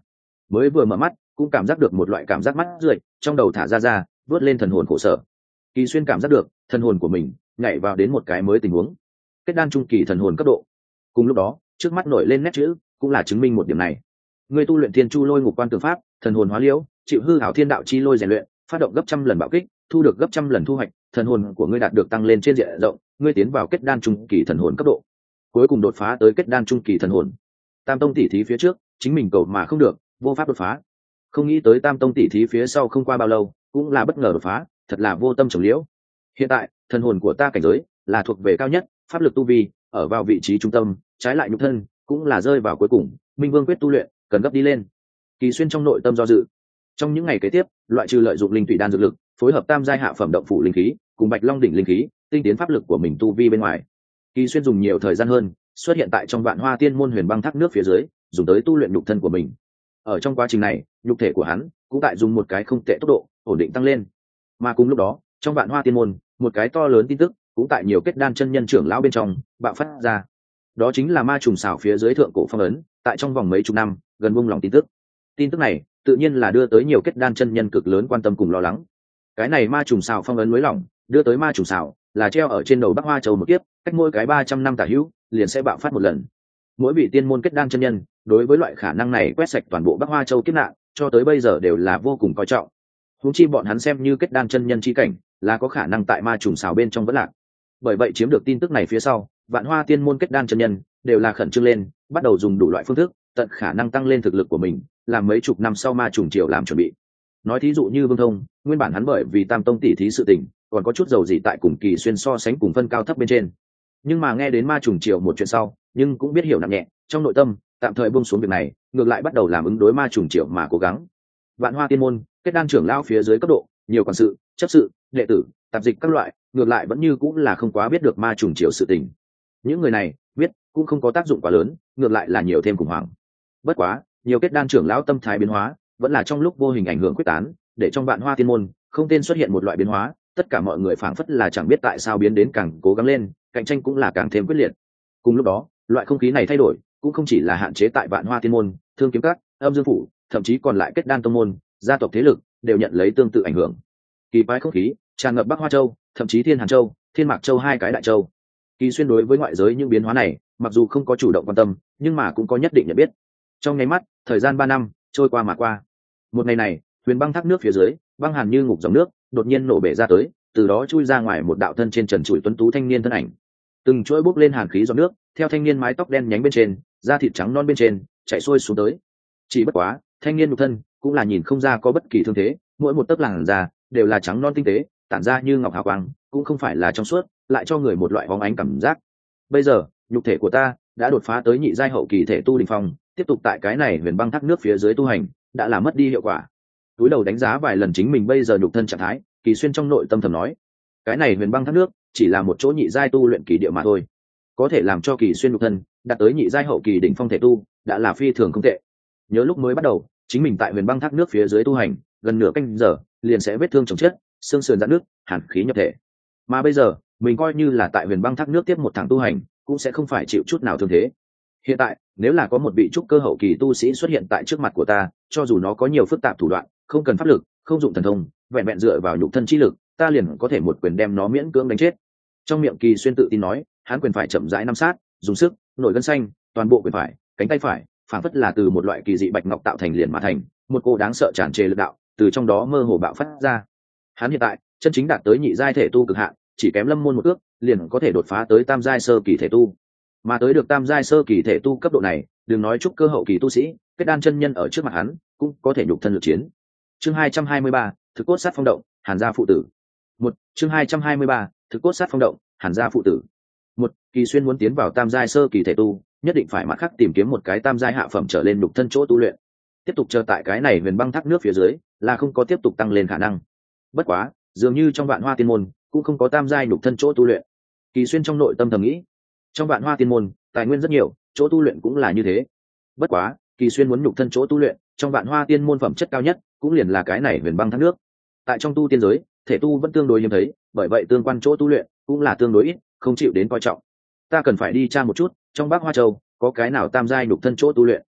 mới vừa mở mắt cũng cảm giác được một loại cảm giác mắt rượi, trong đầu thả ra vớt lên thần hồn khổ sở. Kỳ Xuyên cảm giác được thần hồn của mình nhảy vào đến một cái mới tình huống, kết đan trung kỳ thần hồn cấp độ. Cùng lúc đó trước mắt nổi lên nét chữ cũng là chứng minh một điểm này. Người tu luyện thiên chu lôi ngục quan tường pháp, thần hồn hóa liễu, chịu hư ảo thiên đạo chi lôi rèn luyện, phát động gấp trăm lần bạo kích, thu được gấp trăm lần thu hoạch, thần hồn của ngươi đạt được tăng lên trên diện rộng, ngươi tiến vào kết đan trung kỳ thần hồn cấp độ, cuối cùng đột phá tới kết đan trung kỳ thần hồn. Tam tông tỷ thí phía trước chính mình cầu mà không được, vô pháp đột phá. Không nghĩ tới tam tông tỷ thí phía sau không qua bao lâu cũng là bất ngờ đột phá, thật là vô tâm trồng liễu. Hiện tại thần hồn của ta cảnh giới là thuộc về cao nhất, pháp lực tu vi ở vào vị trí trung tâm, trái lại nhục thân cũng là rơi vào cuối cùng, minh vương quyết tu luyện cần gấp đi lên. Kỳ Xuyên trong nội tâm do dự. Trong những ngày kế tiếp, loại trừ lợi dụng linh thủy đan dược lực, phối hợp tam giai hạ phẩm động phủ linh khí, cùng Bạch Long đỉnh linh khí, tinh tiến pháp lực của mình tu vi bên ngoài, Kỳ Xuyên dùng nhiều thời gian hơn, xuất hiện tại trong Vạn Hoa Tiên môn huyền băng thác nước phía dưới, dùng tới tu luyện nhục thân của mình. Ở trong quá trình này, nhục thể của hắn cũng tại dùng một cái không tệ tốc độ, ổn định tăng lên. Mà cùng lúc đó, trong Vạn Hoa Tiên môn, một cái to lớn tin tức cũng tại nhiều kết đan chân nhân trưởng lão bên trong bạo phát ra. Đó chính là ma trùng xảo phía dưới thượng cổ phong ấn, tại trong vòng mấy chục năm, gần buông lòng tin tức. Tin tức này tự nhiên là đưa tới nhiều kết đan chân nhân cực lớn quan tâm cùng lo lắng. Cái này ma trùng xảo phong ấn lưới lỏng, đưa tới ma trùng xảo là treo ở trên đầu Bắc Hoa Châu một kiếp, cách mỗi cái 300 năm tả hữu, liền sẽ bạo phát một lần. Mỗi vị tiên môn kết đan chân nhân, đối với loại khả năng này quét sạch toàn bộ Bắc Hoa Châu kiếp nạn, cho tới bây giờ đều là vô cùng coi trọng. Huống chi bọn hắn xem như kết đan chân nhân chi cảnh, là có khả năng tại ma trùng xảo bên trong vẫn lạc. Bởi vậy chiếm được tin tức này phía sau, Vạn Hoa Tiên môn kết đan chân nhân đều là khẩn trương lên, bắt đầu dùng đủ loại phương thức, tận khả năng tăng lên thực lực của mình, làm mấy chục năm sau ma trùng triều làm chuẩn bị. Nói thí dụ như Vương Thông, nguyên bản hắn bởi vì tam tông tỷ thí sự tình, còn có chút dầu gì tại cùng Kỳ Xuyên so sánh cùng phân cao thấp bên trên. Nhưng mà nghe đến ma trùng triều một chuyện sau, nhưng cũng biết hiểu nặng nhẹ, trong nội tâm tạm thời buông xuống việc này, ngược lại bắt đầu làm ứng đối ma trùng triều mà cố gắng. Vạn Hoa Tiên môn kết đan trưởng lao phía dưới cấp độ, nhiều quản sự, chấp sự, đệ tử, tạp dịch các loại, ngược lại vẫn như cũng là không quá biết được ma trùng triều sự tình. Những người này biết cũng không có tác dụng quá lớn, ngược lại là nhiều thêm khủng hoảng. Bất quá nhiều kết đan trưởng lão tâm thái biến hóa, vẫn là trong lúc vô hình ảnh hưởng quyết tán, để trong Vạn Hoa Tiên môn không tên xuất hiện một loại biến hóa, tất cả mọi người phảng phất là chẳng biết tại sao biến đến càng cố gắng lên, cạnh tranh cũng là càng thêm quyết liệt. Cùng lúc đó, loại không khí này thay đổi cũng không chỉ là hạn chế tại Vạn Hoa Tiên môn, Thương Kiếm Các, Âm Dương phủ, thậm chí còn lại kết đan tông môn, gia tộc thế lực đều nhận lấy tương tự ảnh hưởng. Kỳ quái không khí tràn ngập Bắc Hoa Châu, thậm chí Thiên Hàn Châu, Thiên Mạc Châu hai cái đại châu. Kỳ Xuyên đối với ngoại giới những biến hóa này, mặc dù không có chủ động quan tâm, nhưng mà cũng có nhất định nhận biết. Trong nháy mắt, thời gian 3 năm trôi qua mà qua. Một ngày này, huyền băng thác nước phía dưới, băng hàn như ngục dòng nước, đột nhiên nổ bể ra tới, từ đó chui ra ngoài một đạo thân trên trần trụi tuấn tú thanh niên thân ảnh. Từng chuỗi bốc lên hàn khí giọt nước, theo thanh niên mái tóc đen nhánh bên trên, da thịt trắng non bên trên, chảy xuôi xuống tới. Chỉ bất quá, thanh niên nhục thân cũng là nhìn không ra có bất kỳ thương thế, mỗi một tấc làn da đều là trắng non tinh tế, tản ra như ngọc hào quang, cũng không phải là trong suốt, lại cho người một loại bóng ánh cảm giác. Bây giờ, nhục thể của ta đã đột phá tới nhị giai hậu kỳ thể tu đỉnh phong, tiếp tục tại cái này huyền băng thác nước phía dưới tu hành, đã là mất đi hiệu quả. Túi đầu đánh giá vài lần chính mình bây giờ nhục thân trạng thái, Kỳ Xuyên trong nội tâm thầm nói, cái này huyền băng thác nước chỉ là một chỗ nhị giai tu luyện kỳ địa mà thôi, có thể làm cho Kỳ Xuyên nhục thân đạt tới nhị giai hậu kỳ đỉnh phong thể tu, đã là phi thường không tệ. Nhớ lúc mới bắt đầu, chính mình tại huyền băng thác nước phía dưới tu hành, gần nửa canh giờ liền sẽ vết thương chồng chết, xương sườn giãn nước, hàn khí nhập thể. Mà bây giờ, mình coi như là tại huyền băng thác nước tiếp một tháng tu hành, cũng sẽ không phải chịu chút nào thương thế. Hiện tại, nếu là có một vị trúc cơ hậu kỳ tu sĩ xuất hiện tại trước mặt của ta, cho dù nó có nhiều phức tạp thủ đoạn, không cần pháp lực, không dụng thần thông, vẹn vẹn dựa vào nhục thân chi lực, ta liền có thể một quyền đem nó miễn cưỡng đánh chết. Trong miệng Kỳ Xuyên tự tin nói, hắn quyền phải chậm rãi nắm sát, dùng sức, nổi gân xanh, toàn bộ quyền phải, cánh tay phải, phản phất là từ một loại kỳ dị bạch ngọc tạo thành liền mà thành, một cô đáng sợ tràn trề lực đạo, từ trong đó mơ hồ bạo phát ra. Hắn hiện tại, chân chính đạt tới nhị giai thể tu cực hạn, chỉ kém lâm môn một ước, liền có thể đột phá tới tam giai sơ kỳ thể tu. Mà tới được tam giai sơ kỳ thể tu cấp độ này, đừng nói trúc cơ hậu kỳ tu sĩ, kết đan chân nhân ở trước mặt hắn, cũng có thể nhục thân lực chiến. Chương 223, thực cốt sát phong động, Hàn gia phụ tử. Chương 223, thực cốt sát phong động, Hàn gia phụ tử. Kỳ Xuyên muốn tiến vào tam giai sơ kỳ thể tu, nhất định phải mặt khác tìm kiếm một cái tam giai hạ phẩm trở lên nhục thân chỗ tu luyện. Tiếp tục chờ tại cái này huyền băng thác nước phía dưới, là không có tiếp tục tăng lên khả năng. Bất quá, dường như trong Vạn Hoa Tiên môn cũng không có tam giai nhục thân chỗ tu luyện. Kỳ Xuyên trong nội tâm thầm nghĩ, trong Vạn Hoa Tiên môn, tài nguyên rất nhiều, chỗ tu luyện cũng là như thế. Bất quá, Kỳ Xuyên muốn nhục thân chỗ tu luyện, trong Vạn Hoa Tiên môn phẩm chất cao nhất, cũng liền là cái này huyền băng thác nước. Tại trong tu tiên giới, thể tu vẫn tương đối hiếm thấy, bởi vậy tương quan chỗ tu luyện cũng là tương đối ít, không chịu đến coi trọng. Ta cần phải đi tra một chút, trong Bắc Hoa Châu có cái nào tam giai nhục thân chỗ tu luyện.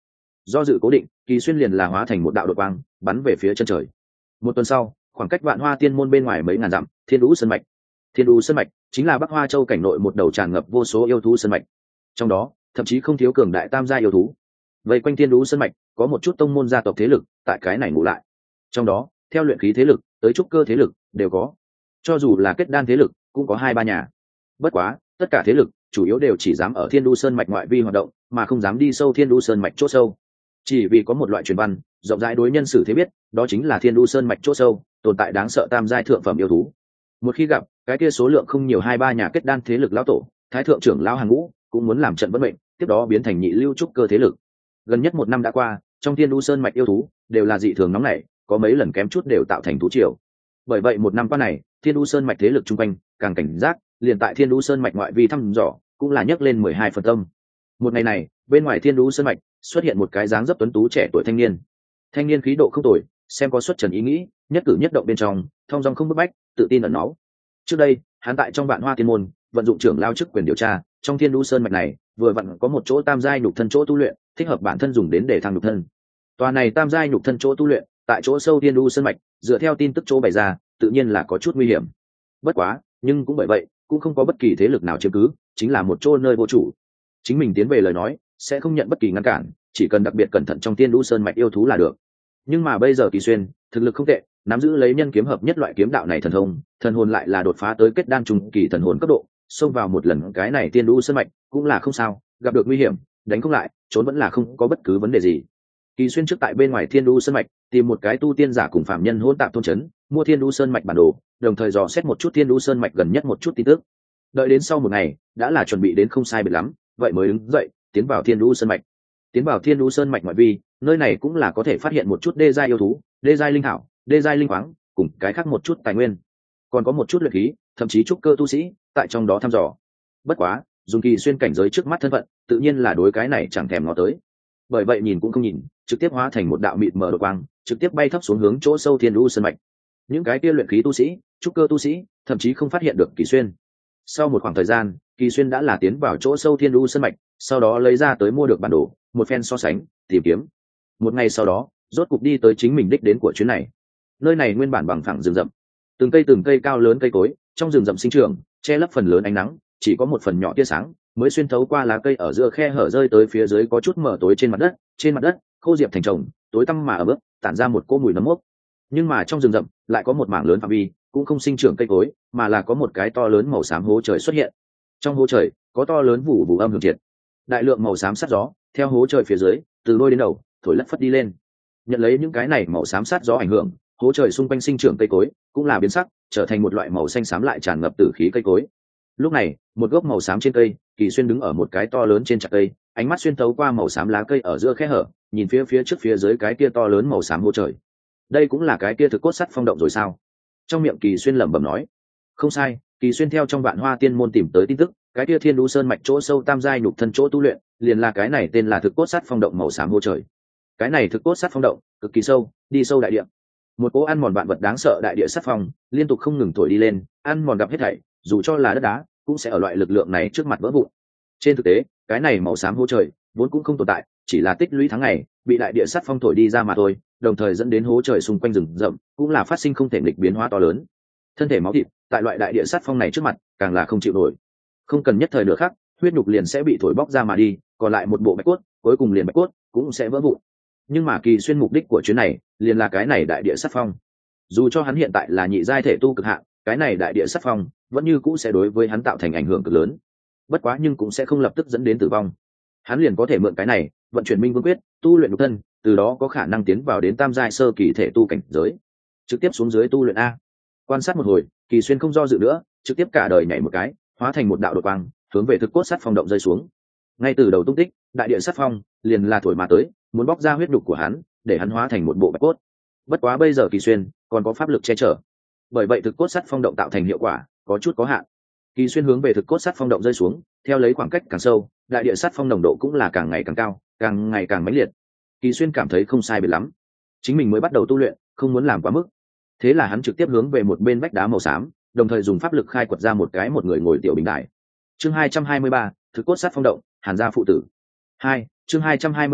do dự cố định, Kỳ Xuyên liền là hóa thành một đạo đột quang bắn về phía chân trời. Một tuần sau, khoảng cách Vạn Hoa Tiên môn bên ngoài mấy ngàn dặm, Thiên Đũ Sơn mạch. Thiên Đũ Sơn mạch chính là Bắc Hoa Châu cảnh nội một đầu tràn ngập vô số yêu thú sơn mạch, trong đó thậm chí không thiếu cường đại tam gia yêu thú. Vây quanh Thiên Đũ Sơn mạch có một chút tông môn gia tộc thế lực tại cái này ngủ lại, trong đó theo luyện khí thế lực tới trúc cơ thế lực đều có, cho dù là kết đan thế lực cũng có 2-3 nhà. Bất quá tất cả thế lực chủ yếu đều chỉ dám ở Thiên Đũ Sơn mạch ngoại vi hoạt động, mà không dám đi sâu Thiên Đũ Sơn mạch chỗ sâu. Chỉ vì có một loại truyền văn rộng rãi đối nhân xử thế biết, đó chính là Thiên Đũ Sơn mạch chỗ sâu tồn tại đáng sợ tam giai thượng phẩm yêu thú. Một khi gặp cái kia số lượng không nhiều 2-3 nhà kết đan thế lực lão tổ, thái thượng trưởng lão hàng ngũ cũng muốn làm trận vận mệnh, tiếp đó biến thành nhị lưu trúc cơ thế lực. Gần nhất 1 năm đã qua, trong Thiên Đũ Sơn mạch yêu thú đều là dị thường nóng nảy, có mấy lần kém chút đều tạo thành thú triều. Bởi vậy 1 năm qua này, Thiên Đũ Sơn mạch thế lực trung quanh càng cảnh giác, liền tại Thiên Đũ Sơn mạch ngoại vi thăm dò cũng là nhấc lên 12 phần tâm. Một ngày này, bên ngoài Thiên Đũ Sơn mạch xuất hiện một cái dáng dấp tuấn tú trẻ tuổi thanh niên. Thanh niên khí độ không tồi, xem có xuất trần ý nghĩ, nhất cử nhất động bên trong thong dong không bức bách, tự tin ẩn náu. Trước đây, hắn tại trong Vạn Hoa Tiên môn vận dụng trưởng lao chức quyền điều tra, trong Thiên Đũ Sơn mạch này vừa vặn có một chỗ tam giai nhục thân chỗ tu luyện, thích hợp bản thân dùng đến để thăng nhục thân. Tòa này tam giai nhục thân chỗ tu luyện, tại chỗ sâu Thiên Đũ Sơn mạch, dựa theo tin tức chỗ bày ra, tự nhiên là có chút nguy hiểm. Bất quá, nhưng cũng bởi vậy, cũng không có bất kỳ thế lực nào chiếm cứ, chính là một chỗ nơi vô chủ. Chính mình tiến về lời nói, sẽ không nhận bất kỳ ngăn cản, chỉ cần đặc biệt cẩn thận trong Thiên Đũ Sơn mạch yêu thú là được. Nhưng mà bây giờ Kỳ Xuyên thực lực không tệ, nắm giữ lấy nhân kiếm hợp nhất loại kiếm đạo này thần thông, thần hồn lại là đột phá tới kết đan trung kỳ thần hồn cấp độ, xông vào một lần cái này Thiên Đũ Sơn mạch cũng là không sao, gặp được nguy hiểm, đánh không lại, trốn vẫn là không có bất cứ vấn đề gì. Kỳ Xuyên trước tại bên ngoài Thiên Đũ Sơn mạch tìm một cái tu tiên giả cùng phạm nhân hỗn tạp thôn trấn, mua Thiên Đũ Sơn mạch bản đồ, đồng thời dò xét một chút Thiên Đũ Sơn mạch gần nhất một chút tin tức. Đợi đến sau một ngày, đã là chuẩn bị đến không sai biệt lắm, vậy mới đứng dậy tiến vào Thiên Đũ Sơn mạch. Tiến vào Thiên Đũ Sơn mạch ngoại vi, nơi này cũng là có thể phát hiện một chút đê giai yêu thú, đê giai linh thảo, đê giai linh khoáng, cùng cái khác một chút tài nguyên, còn có một chút luyện khí, thậm chí trúc cơ tu sĩ tại trong đó thăm dò. Bất quá, dùng Kỳ Xuyên cảnh giới trước mắt thân phận, tự nhiên là đối cái này chẳng thèm ngó tới. Bởi vậy nhìn cũng không nhìn, trực tiếp hóa thành một đạo mịt mờ đột quang, trực tiếp bay thấp xuống hướng chỗ sâu Thiên Đũ Sơn mạch. Những cái kia luyện khí tu sĩ, trúc cơ tu sĩ, thậm chí không phát hiện được Kỳ Xuyên. Sau một khoảng thời gian, Kỳ Xuyên đã là tiến vào chỗ sâu Thiên Đũ Sơn mạch, sau đó lấy ra tới mua được bản đồ, một phen so sánh, tìm kiếm. Một ngày sau đó, rốt cục đi tới chính mình đích đến của chuyến này. Nơi này nguyên bản bằng phẳng rừng rậm, từng cây cao lớn cây cối trong rừng rậm sinh trưởng, che lấp phần lớn ánh nắng, chỉ có một phần nhỏ tia sáng mới xuyên thấu qua lá cây ở giữa khe hở rơi tới phía dưới có chút mờ tối trên mặt đất. Trên mặt đất khô diệp thành chồng, tối tăm mà ở bước, tản ra một cỗ mùi nấm mốc. Nhưng mà trong rừng rậm lại có một mảng lớn phạm vi, cũng không sinh trưởng cây cối, mà là có một cái to lớn màu xám hố trời xuất hiện. Trong hố trời có to lớn vụ vụ âm hưởng triệt, đại lượng màu xám sát gió theo hố trời phía dưới từ đôi đến đầu thổi lất phất đi lên. Nhận lấy những cái này màu xám sát gió ảnh hưởng, hố trời xung quanh sinh trưởng cây cối cũng là biến sắc, trở thành một loại màu xanh xám lại tràn ngập tử khí cây cối. Lúc này, một gốc màu xám trên cây, Kỳ Xuyên đứng ở một cái to lớn trên chạc cây, ánh mắt xuyên thấu qua màu xám lá cây ở giữa khe hở, nhìn phía trước phía dưới cái kia to lớn màu xám hố trời. Đây cũng là cái kia thực cốt sắt phong động rồi sao? Trong miệng Kỳ Xuyên lẩm bẩm nói. Không sai, Kỳ Xuyên theo trong Vạn Hoa Tiên môn tìm tới tin tức, cái kia Thiên Đũ Sơn mạch chỗ sâu tam giai nhục thân chỗ tu luyện, liền là cái này tên là thực cốt sắt phong động màu xám hố trời. Cái này thực cốt sắt phong động cực kỳ sâu, đi sâu đại địa. Một cỗ ăn mòn vạn vật đáng sợ đại địa sắt phong liên tục không ngừng thổi đi lên, ăn mòn gặp hết thảy, dù cho là đất đá cũng sẽ ở loại lực lượng này trước mặt vỡ vụn. Trên thực tế, cái này màu xám hố trời vốn cũng không tồn tại, chỉ là tích lũy tháng ngày bị đại địa sắt phong thổi đi ra mà thôi, đồng thời dẫn đến hố trời xung quanh rừng rậm cũng là phát sinh không thể nghịch biến hóa to lớn. Thân thể máu thịt tại loại đại địa sắt phong này trước mặt càng là không chịu nổi, không cần nhất thời nửa khắc, huyết nhục liền sẽ bị thổi bóc ra mà đi, còn lại một bộ bạch cốt, cuối cùng liền bạch cốt cũng sẽ vỡ vụn. Nhưng mà Kỳ Xuyên mục đích của chuyến này liền là cái này đại địa sắt phong. Dù cho hắn hiện tại là nhị giai thể tu cực hạn, cái này đại địa sắt phong vẫn như cũ sẽ đối với hắn tạo thành ảnh hưởng cực lớn. Bất quá nhưng cũng sẽ không lập tức dẫn đến tử vong. Hắn liền có thể mượn cái này vận chuyển minh vương quyết, tu luyện nhục thân, từ đó có khả năng tiến vào đến tam giai sơ kỳ thể tu cảnh giới, trực tiếp xuống dưới tu luyện a. Quan sát một hồi, Kỳ Xuyên không do dự nữa, trực tiếp cả đời nhảy một cái, hóa thành một đạo đột quang, hướng về thực cốt sắt phong động rơi xuống. Ngay từ đầu tung tích, đại địa sắt phong liền là thổi mà tới, muốn bóc ra huyết nhục của hắn, để hắn hóa thành một bộ bạch cốt. Bất quá bây giờ Kỳ Xuyên còn có pháp lực che chở, bởi vậy thực cốt sắt phong động tạo thành hiệu quả có chút có hạn. Kỳ Xuyên hướng về thực cốt sắt phong động rơi xuống, theo lấy khoảng cách càng sâu, đại địa sắt phong nồng độ cũng là càng ngày càng cao, càng ngày càng mãnh liệt. Kỳ Xuyên cảm thấy không sai biệt lắm, chính mình mới bắt đầu tu luyện, không muốn làm quá mức. Thế là hắn trực tiếp hướng về một bên vách đá màu xám, đồng thời dùng pháp lực khai quật ra một người ngồi tiểu bình đài. Chương 223, thực cốt sắt phong động, Hàn gia phụ tử. 2, chương 223,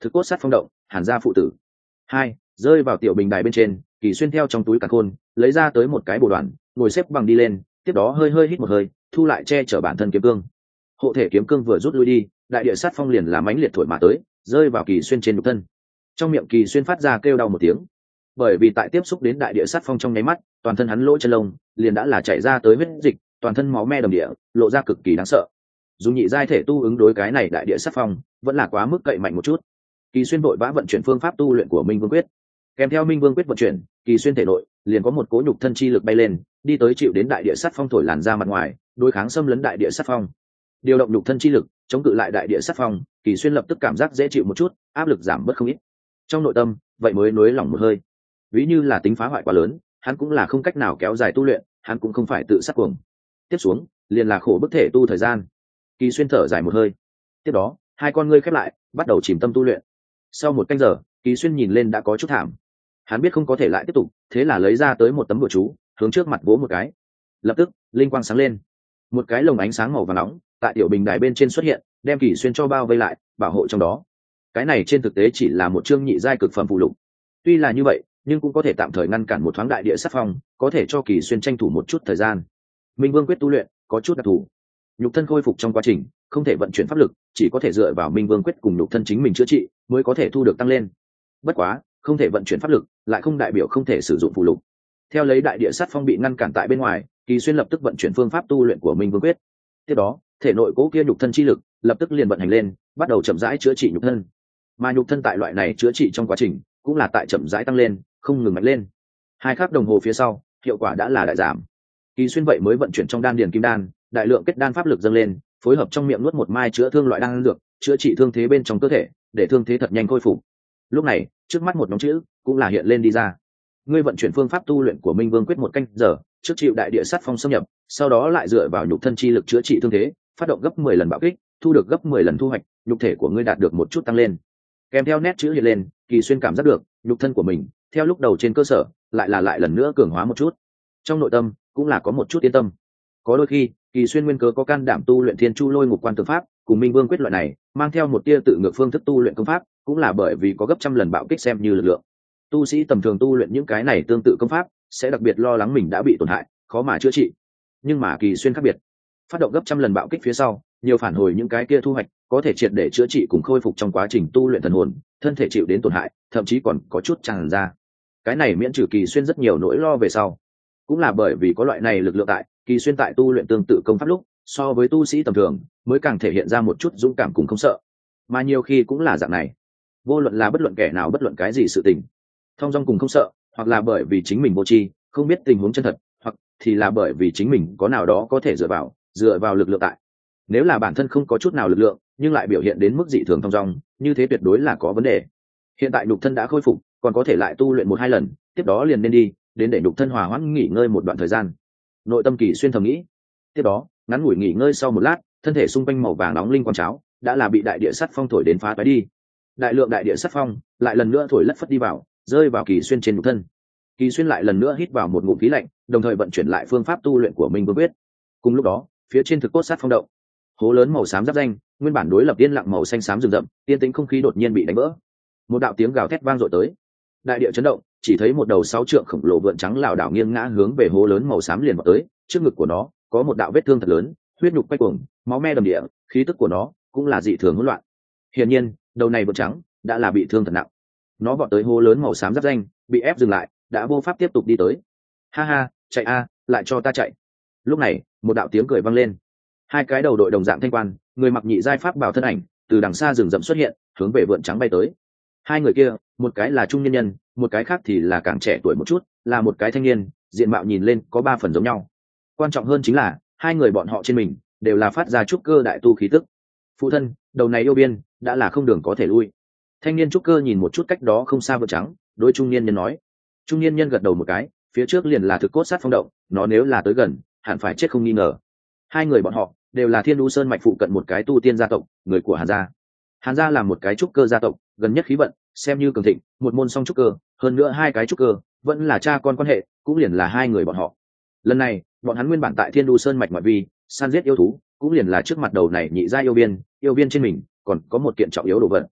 thực cốt sát phong động, Hàn gia phụ tử. 2. Rơi vào tiểu bình đài bên trên, Kỳ Xuyên theo trong túi càn khôn lấy ra tới một cái bồ đoàn, ngồi xếp bằng đi lên, tiếp đó hơi hơi hít một hơi, thu lại che chở bản thân kiếm cương. Hộ thể kiếm cương vừa rút lui đi, đại địa sát phong liền làm mãnh liệt thổi mà tới, rơi vào Kỳ Xuyên trên nhục thân. Trong miệng Kỳ Xuyên phát ra kêu đau một tiếng, bởi vì tại tiếp xúc đến đại địa sát phong trong nháy mắt, toàn thân hắn lỗ chân lông liền đã là chảy ra tới huyết dịch, toàn thân máu me đầm địa, lộ ra cực kỳ đáng sợ. Dùng nhị giai thể tu ứng đối cái này đại địa sát phong, vẫn là quá mức cậy mạnh một chút. Kỳ Xuyên vội vã vận chuyển phương pháp tu luyện của Minh Vương Quyết. Kèm theo Minh Vương Quyết vận chuyển, Kỳ Xuyên thể nội liền có một cỗ nhục thân chi lực bay lên, đi tới chịu đến đại địa sát phong thổi làn ra mặt ngoài, đối kháng xâm lấn đại địa sát phong. Điều động nhục thân chi lực, chống cự lại đại địa sát phong, Kỳ Xuyên lập tức cảm giác dễ chịu một chút, áp lực giảm bớt không ít. Trong nội tâm, vậy mới nới lỏng một hơi. Ví như là tính phá hoại quá lớn, hắn cũng là không cách nào kéo dài tu luyện, hắn cũng không phải tự sát cuồng. Tiếp xuống, liền là khổ bức thể tu thời gian. Kỳ Xuyên thở dài một hơi. Tiếp đó, hai con ngươi khép lại, bắt đầu chìm tâm tu luyện. Sau một canh giờ, Kỳ Xuyên nhìn lên đã có chút thảm. Hắn biết không có thể lại tiếp tục, thế là lấy ra tới một tấm bùa chú, hướng trước mặt vỗ một cái. Lập tức, linh quang sáng lên. Một cái lồng ánh sáng màu vàng nóng tại tiểu bình đài bên trên xuất hiện, đem Kỳ Xuyên cho bao vây lại, bảo hộ trong đó. Cái này trên thực tế chỉ là một chương nhị giai cực phẩm phụ lục. Tuy là như vậy, nhưng cũng có thể tạm thời ngăn cản một thoáng đại địa sát phong, có thể cho Kỳ Xuyên tranh thủ một chút thời gian. Minh Vương Quyết tu luyện có chút đặc thù, nhục thân khôi phục trong quá trình không thể vận chuyển pháp lực, chỉ có thể dựa vào Minh Vương Quyết cùng nhục thân chính mình chữa trị mới có thể thu được tăng lên. Bất quá, không thể vận chuyển pháp lực lại không đại biểu không thể sử dụng phụ lục. Theo lấy đại địa sát phong bị ngăn cản tại bên ngoài, Kỳ Xuyên lập tức vận chuyển phương pháp tu luyện của Minh Vương Quyết. Tiếp đó, thể nội cố kia nhục thân chi lực lập tức liền vận hành lên, bắt đầu chậm rãi chữa trị nhục thân. Mà nhục thân tại loại này chữa trị trong quá trình cũng là tại chậm rãi tăng lên, không ngừng mạnh lên. 2 khắc đồng hồ phía sau, hiệu quả đã là đại giảm. Kỳ Xuyên vậy mới vận chuyển trong đan điền kim đan, đại lượng kết đan pháp lực dâng lên, phối hợp trong miệng nuốt một mai chữa thương loại đan dược, chữa trị thương thế bên trong cơ thể, để thương thế thật nhanh khôi phục. Lúc này, trước mắt một nhóm chữ cũng là hiện lên đi ra. Ngươi vận chuyển phương pháp tu luyện của Minh Vương Quyết 1 canh giờ, trước chịu đại địa sát phong xâm nhập, sau đó lại dựa vào nhục thân chi lực chữa trị thương thế, phát động gấp 10 lần bạo kích, thu được gấp 10 lần thu hoạch, nhục thể của ngươi đạt được một chút tăng lên. Kèm theo nét chữ hiện lên, Kỳ Xuyên cảm giác được nhục thân của mình theo lúc đầu trên cơ sở lại lần nữa cường hóa một chút. Trong nội tâm cũng là có một chút yên tâm. Có đôi khi, Kỳ Xuyên nguyên cớ có can đảm tu luyện Thiên Chu Lôi Ngục Quan Tượng Pháp cùng Minh Vương Quyết loại này, mang theo một tia tự ngược phương thức tu luyện công pháp, cũng là bởi vì có gấp trăm lần bạo kích xem như lực lượng. Tu sĩ tầm thường tu luyện những cái này tương tự công pháp, sẽ đặc biệt lo lắng mình đã bị tổn hại, khó mà chữa trị. Nhưng mà Kỳ Xuyên khác biệt, phát động gấp trăm lần bạo kích phía sau, nhiều phản hồi những cái kia thu hoạch, có thể triệt để chữa trị cùng khôi phục trong quá trình tu luyện thần hồn, thân thể chịu đến tổn hại, thậm chí còn có chút tràn ra. Cái này miễn trừ Kỳ Xuyên rất nhiều nỗi lo về sau. Cũng là bởi vì có loại này lực lượng tại, Kỳ Xuyên tại tu luyện tương tự công pháp lúc, so với tu sĩ tầm thường, mới càng thể hiện ra một chút dũng cảm cùng không sợ. Mà nhiều khi cũng là dạng này. Vô luận là bất luận kẻ nào bất luận cái gì sự tình, thông dong cùng không sợ, hoặc là bởi vì chính mình vô tri, không biết tình huống chân thật, hoặc thì là bởi vì chính mình có nào đó có thể dựa vào lực lượng tại. Nếu là bản thân không có chút nào lực lượng, nhưng lại biểu hiện đến mức dị thường thông dong, như thế tuyệt đối là có vấn đề. Hiện tại nhục thân đã khôi phục, còn có thể lại tu luyện 1-2 lần, tiếp đó liền nên đi, đến để nhục thân hòa hoãn nghỉ ngơi một đoạn thời gian. Nội tâm Kỳ Xuyên thầm nghĩ. Tiếp đó, ngắn ngủi nghỉ ngơi sau một lát, thân thể xung quanh màu vàng nóng linh quang cháo đã là bị đại địa sắt phong thổi đến phá toái đi. Đại lượng đại địa sắt phong lại lần nữa thổi lất phất đi vào, rơi vào Kỳ Xuyên trên nhục thân. Kỳ Xuyên lại lần nữa hít vào một ngụm khí lạnh, đồng thời vận chuyển lại phương pháp tu luyện của Minh Vương Quyết. Cùng lúc đó, phía trên thực cốt sát phong động, hố lớn màu xám giáp danh, nguyên bản đối lập yên lặng màu xanh xám rừng rậm, tiên tĩnh không khí đột nhiên bị đánh vỡ. Một đạo tiếng gào thét vang dội tới. Đại địa chấn động, chỉ thấy một đầu 6 trượng khổng lồ vượn trắng lảo đảo nghiêng ngã hướng về hố lớn màu xám liền vào tới, trước ngực của nó có một đạo vết thương thật lớn, huyết nhục quay cuồng, máu me đầm địa, khí tức của nó cũng là dị thường hỗn loạn. Hiển nhiên, đầu này vượn trắng đã là bị thương thật nặng. Nó vọt tới hố lớn màu xám giáp danh, bị ép dừng lại, đã vô pháp tiếp tục đi tới. Ha ha, chạy a, lại cho ta chạy. Lúc này, một đạo tiếng cười vang lên. 2 cái đầu đội đồng dạng thanh quan, người mặc nhị giai pháp bào thân ảnh, từ đằng xa rừng rậm xuất hiện, hướng về vượn trắng bay tới. 2 người kia, một cái là trung nhân nhân, một cái khác thì là càng trẻ tuổi một chút, là một cái thanh niên, diện mạo nhìn lên có 3 phần giống nhau. Quan trọng hơn chính là, 2 người bọn họ trên mình đều là phát ra trúc cơ đại tu khí tức. Phụ thân, đầu này yêu biên đã là không đường có thể lui. Thanh niên trúc cơ nhìn một chút cách đó không xa vượn trắng, đối trung niên nhân nói. Trung niên nhân gật đầu một cái, phía trước liền là thực cốt sát phong động, nó nếu là tới gần, hẳn phải chết không nghi ngờ. 2 người bọn họ đều là Thiên Đu Sơn mạch phụ cận một cái tu tiên gia tộc, người của Hàn gia. Hàn gia là một cái trúc cơ gia tộc, gần nhất khí vận xem như cường thịnh, một môn song trúc cơ, hơn nữa 2 cái trúc cơ, vẫn là cha con quan hệ, cũng liền là 2 người bọn họ. Lần này, bọn hắn nguyên bản tại Thiên Đu Sơn mạch ngoại vi, săn giết yêu thú, cũng liền là trước mặt đầu này nhị gia yêu viên trên mình còn có một kiện trọng yếu đồ vật.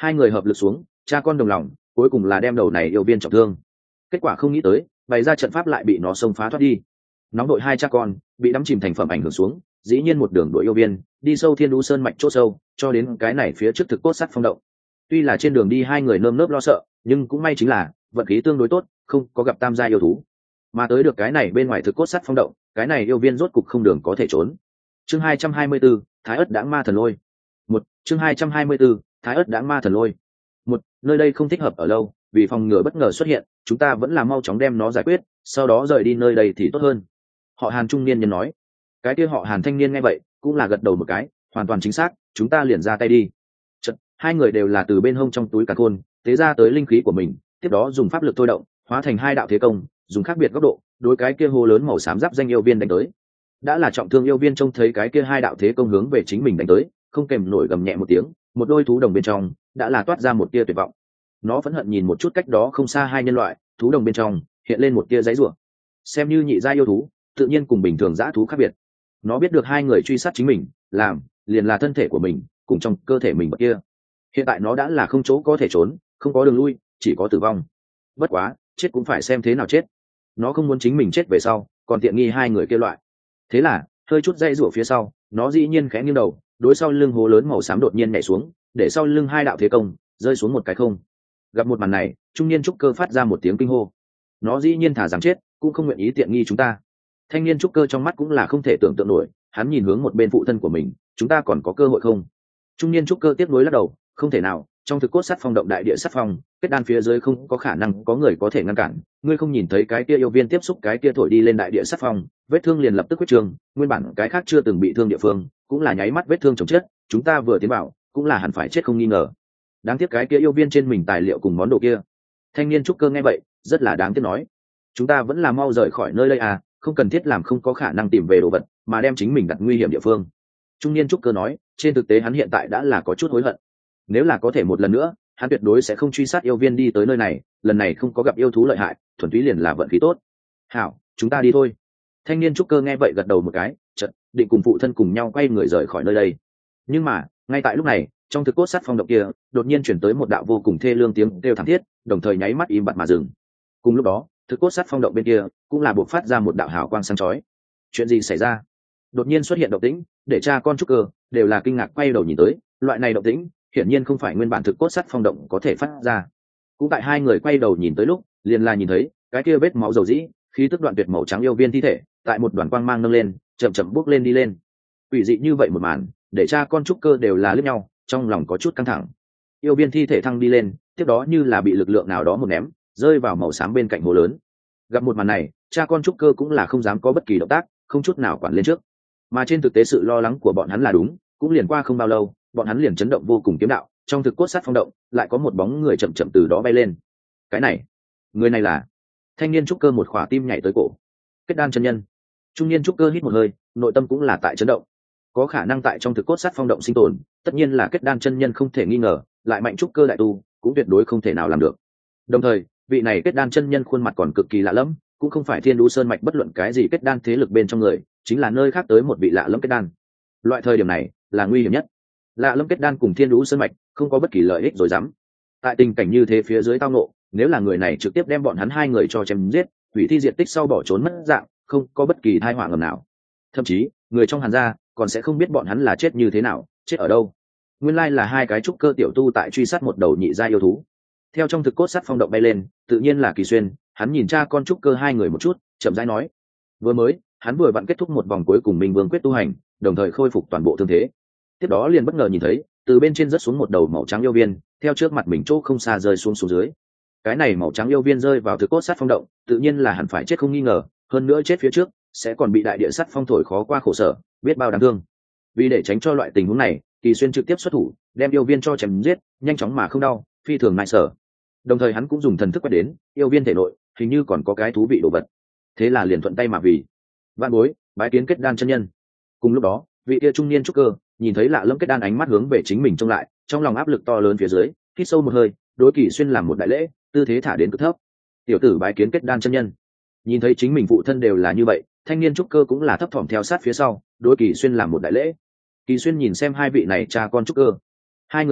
Hai người hợp lực xuống, cha con đồng lòng, cuối cùng là đem đầu này yêu viên trọng thương. Kết quả không nghĩ tới, bày ra trận pháp lại bị nó xông phá thoát đi. Nóng đội hai cha con bị đắm chìm thành phẩm ảnh hưởng xuống, dĩ nhiên một đường đuổi yêu viên đi sâu Thiên Đu Sơn mạch chỗ sâu, cho đến cái này phía trước thực cốt sắt phong động. Tuy là trên đường đi hai người nơm nớp lo sợ, nhưng cũng may chính là vận khí tương đối tốt, không có gặp tam gia yêu thú. Mà tới được cái này bên ngoài thực cốt sắt phong động, cái này yêu viên rốt cục không đường có thể trốn. Chương 224, Thái Ức Đãng Ma Thần Lôi. Chương 224, Thái Ức Đãng Ma Thần Lôi. Nơi đây không thích hợp ở lâu, vì phòng ngừa bất ngờ xuất hiện, chúng ta vẫn là mau chóng đem nó giải quyết, sau đó rời đi nơi đây thì tốt hơn. Họ Hàn trung niên nhân nói. Cái kia họ Hàn thanh niên nghe vậy, cũng là gật đầu một cái, hoàn toàn chính xác, chúng ta liền ra tay đi. Chợt, hai người đều là từ bên hông trong túi càn khôn tế ra tới linh khí của mình, tiếp đó dùng pháp lực thôi động, hóa thành hai đạo thế công, dùng khác biệt góc độ, đối cái kia hô lớn màu xám giáp danh yêu viên đánh tới. Đã là trọng thương yêu viên trông thấy cái kia hai đạo thế công hướng về chính mình đánh tới, không kèm nổi gầm nhẹ một tiếng, một đôi thú đồng bên trong đã là toát ra một tia tuyệt vọng. Nó phẫn hận nhìn một chút cách đó không xa hai nhân loại, thú đồng bên trong hiện lên một tia giấy rủa. Xem như nhị gia yêu thú, tự nhiên cùng bình thường dã thú khác biệt. Nó biết được hai người truy sát chính mình, làm liền là thân thể của mình cùng trong cơ thể mình bậc kia. Hiện tại nó đã là không chỗ có thể trốn, không có đường lui, chỉ có tử vong. Bất quá, chết cũng phải xem thế nào chết. Nó không muốn chính mình chết về sau, còn tiện nghi hai người kia loại. Thế là, hơi chút dây rủa phía sau, nó dĩ nhiên khẽ nghiêng đầu, đối sau lưng hố lớn màu xám đột nhiên nhảy xuống, để sau lưng hai đạo thế công rơi xuống một cái không. Gặp một màn này, trung niên trúc cơ phát ra một tiếng kinh hô. Nó dĩ nhiên thả rằng chết, cũng không nguyện ý tiện nghi chúng ta. Thanh niên trúc cơ trong mắt cũng là không thể tưởng tượng nổi, hắn nhìn hướng một bên phụ thân của mình, chúng ta còn có cơ hội không? Trung niên trúc cơ tiếc nuối lắc đầu, không thể nào, trong thực cốt sắt phong động đại địa sắt phong, kết đan phía dưới không có khả năng có người có thể ngăn cản. Ngươi không nhìn thấy cái kia yêu viên tiếp xúc cái kia thổi đi lên đại địa sắt phong, vết thương liền lập tức huyết trường, nguyên bản cái khác chưa từng bị thương địa phương, cũng là nháy mắt vết thương chồng chết, chúng ta vừa tiến vào, cũng là hẳn phải chết không nghi ngờ. Đáng tiếc cái kia yêu viên trên mình tài liệu cùng món đồ kia. Thanh niên trúc cơ nghe vậy, rất là đáng tiếc nói, chúng ta vẫn là mau rời khỏi nơi đây à, không cần thiết làm không có khả năng tìm về đồ vật, mà đem chính mình đặt nguy hiểm địa phương. Trung niên trúc cơ nói, trên thực tế hắn hiện tại đã là có chút hối hận. Nếu là có thể một lần nữa, hắn tuyệt đối sẽ không truy sát yêu viên đi tới nơi này, lần này không có gặp yêu thú lợi hại, thuần túy liền là vận khí tốt. Hảo, chúng ta đi thôi. Thanh niên trúc cơ nghe vậy gật đầu một cái, chợt định cùng phụ thân cùng nhau quay người rời khỏi nơi đây. Nhưng mà, ngay tại lúc này, trong thực cốt sắt phong động kia, đột nhiên chuyển tới một đạo vô cùng thê lương tiếng kêu thảm thiết, đồng thời nháy mắt im bặt mà dừng. Cùng lúc đó, thực cốt sắt phong động bên kia cũng là buộc phát ra một đạo hào quang sáng chói. Chuyện gì xảy ra? Đột nhiên xuất hiện động tĩnh, để cha con trúc cơ đều là kinh ngạc quay đầu nhìn tới, loại này động tĩnh hiển nhiên không phải nguyên bản thực cốt sắt phong động có thể phát ra. Cũng tại hai người quay đầu nhìn tới lúc, liền là nhìn thấy cái kia vết máu dầu dĩ, khí tức đoạn tuyệt màu trắng yêu viên thi thể, tại một đoàn quang mang nâng lên, chậm chậm bước lên đi lên. Quỷ dị như vậy một màn, để cha con trúc cơ đều là liếc nhau, trong lòng có chút căng thẳng. Yêu viên thi thể thăng đi lên, tiếp đó như là bị lực lượng nào đó một ném, rơi vào màu xám bên cạnh hồ lớn. Gặp một màn này, cha con trúc cơ cũng là không dám có bất kỳ động tác, không chút nào quản lên trước. Mà trên thực tế sự lo lắng của bọn hắn là đúng, cũng liền qua không bao lâu, bọn hắn liền chấn động vô cùng kiếm đạo, trong thực cốt sắt phong động lại có một bóng người chậm chậm từ đó bay lên. Cái này, người này là thanh niên trúc cơ một khỏa tim nhảy tới cổ. Kết đan chân nhân. Trung niên trúc cơ hít một hơi, nội tâm cũng là tại chấn động. Có khả năng tại trong thực cốt sắt phong động sinh tồn, tất nhiên là kết đan chân nhân không thể nghi ngờ, lại mạnh trúc cơ đại tu cũng tuyệt đối không thể nào làm được. Đồng thời, vị này kết đan chân nhân khuôn mặt còn cực kỳ lạ lẫm, cũng không phải Thiên Đu Sơn mạch bất luận cái gì kết đan thế lực bên trong người, chính là nơi khác tới một vị lạ lẫm kết đan. Loại thời điểm này là nguy hiểm nhất. Lạ lẫm kết đan cùng Thiên Đu Sơn mạch không có bất kỳ lợi ích rồi dám. Tại tình cảnh như thế phía dưới tao nộ, nếu là người này trực tiếp đem bọn hắn hai người cho chém giết, hủy thi diện tích sau bỏ trốn mất dạng, không có bất kỳ tai họa ngầm nào. Thậm chí, người trong Hàn gia còn sẽ không biết bọn hắn là chết như thế nào, chết ở đâu. Nguyên lai là hai cái trúc cơ tiểu tu tại truy sát một đầu nhị gia yêu thú. Theo trong thực cốt sắt phong động bay lên, tự nhiên là Kỳ Xuyên, hắn nhìn cha con trúc cơ hai người một chút, chậm rãi nói: vừa mới, hắn vừa vặn kết thúc một vòng cuối cùng Minh Vương quyết tu hành, đồng thời khôi phục toàn bộ thương thế. Tiếp đó liền bất ngờ nhìn thấy, từ bên trên rớt xuống một đầu màu trắng yêu viên, theo trước mặt mình chỗ không xa rơi xuống dưới. Cái này màu trắng yêu viên rơi vào thực cốt sắt phong động, tự nhiên là hẳn phải chết không nghi ngờ, hơn nữa chết phía trước sẽ còn bị đại địa sắt phong thổi khó qua khổ sở, biết bao đáng thương. Vì để tránh cho loại tình huống này, Kỳ Xuyên trực tiếp xuất thủ, đem yêu viên cho chém giết, nhanh chóng mà không đau, phi thường nại sở. Đồng thời hắn cũng dùng thần thức quét đến, yêu viên thể nội hình như còn có cái thú vị đồ vật. Thế là liền thuận tay mà vì. Vạn bối, bái kiến kết đan chân nhân. Cùng lúc đó, vị kia trung niên trúc cơ nhìn thấy lạ lẫm kết đan ánh mắt hướng về chính mình trông lại, trong lòng áp lực to lớn phía dưới, hít sâu một hơi, đối Kỳ Xuyên làm một đại lễ, tư thế thả đến cực thấp. Tiểu tử bái kiến kết đan chân nhân. Nhìn thấy chính mình phụ thân đều là như vậy, thanh niên trúc cơ cũng là thấp thỏm theo sát phía sau, đối Kỳ Xuyên làm một đại lễ. Kỳ Xuyên nhìn xem hai vị này cha con trúc cơ, hai người này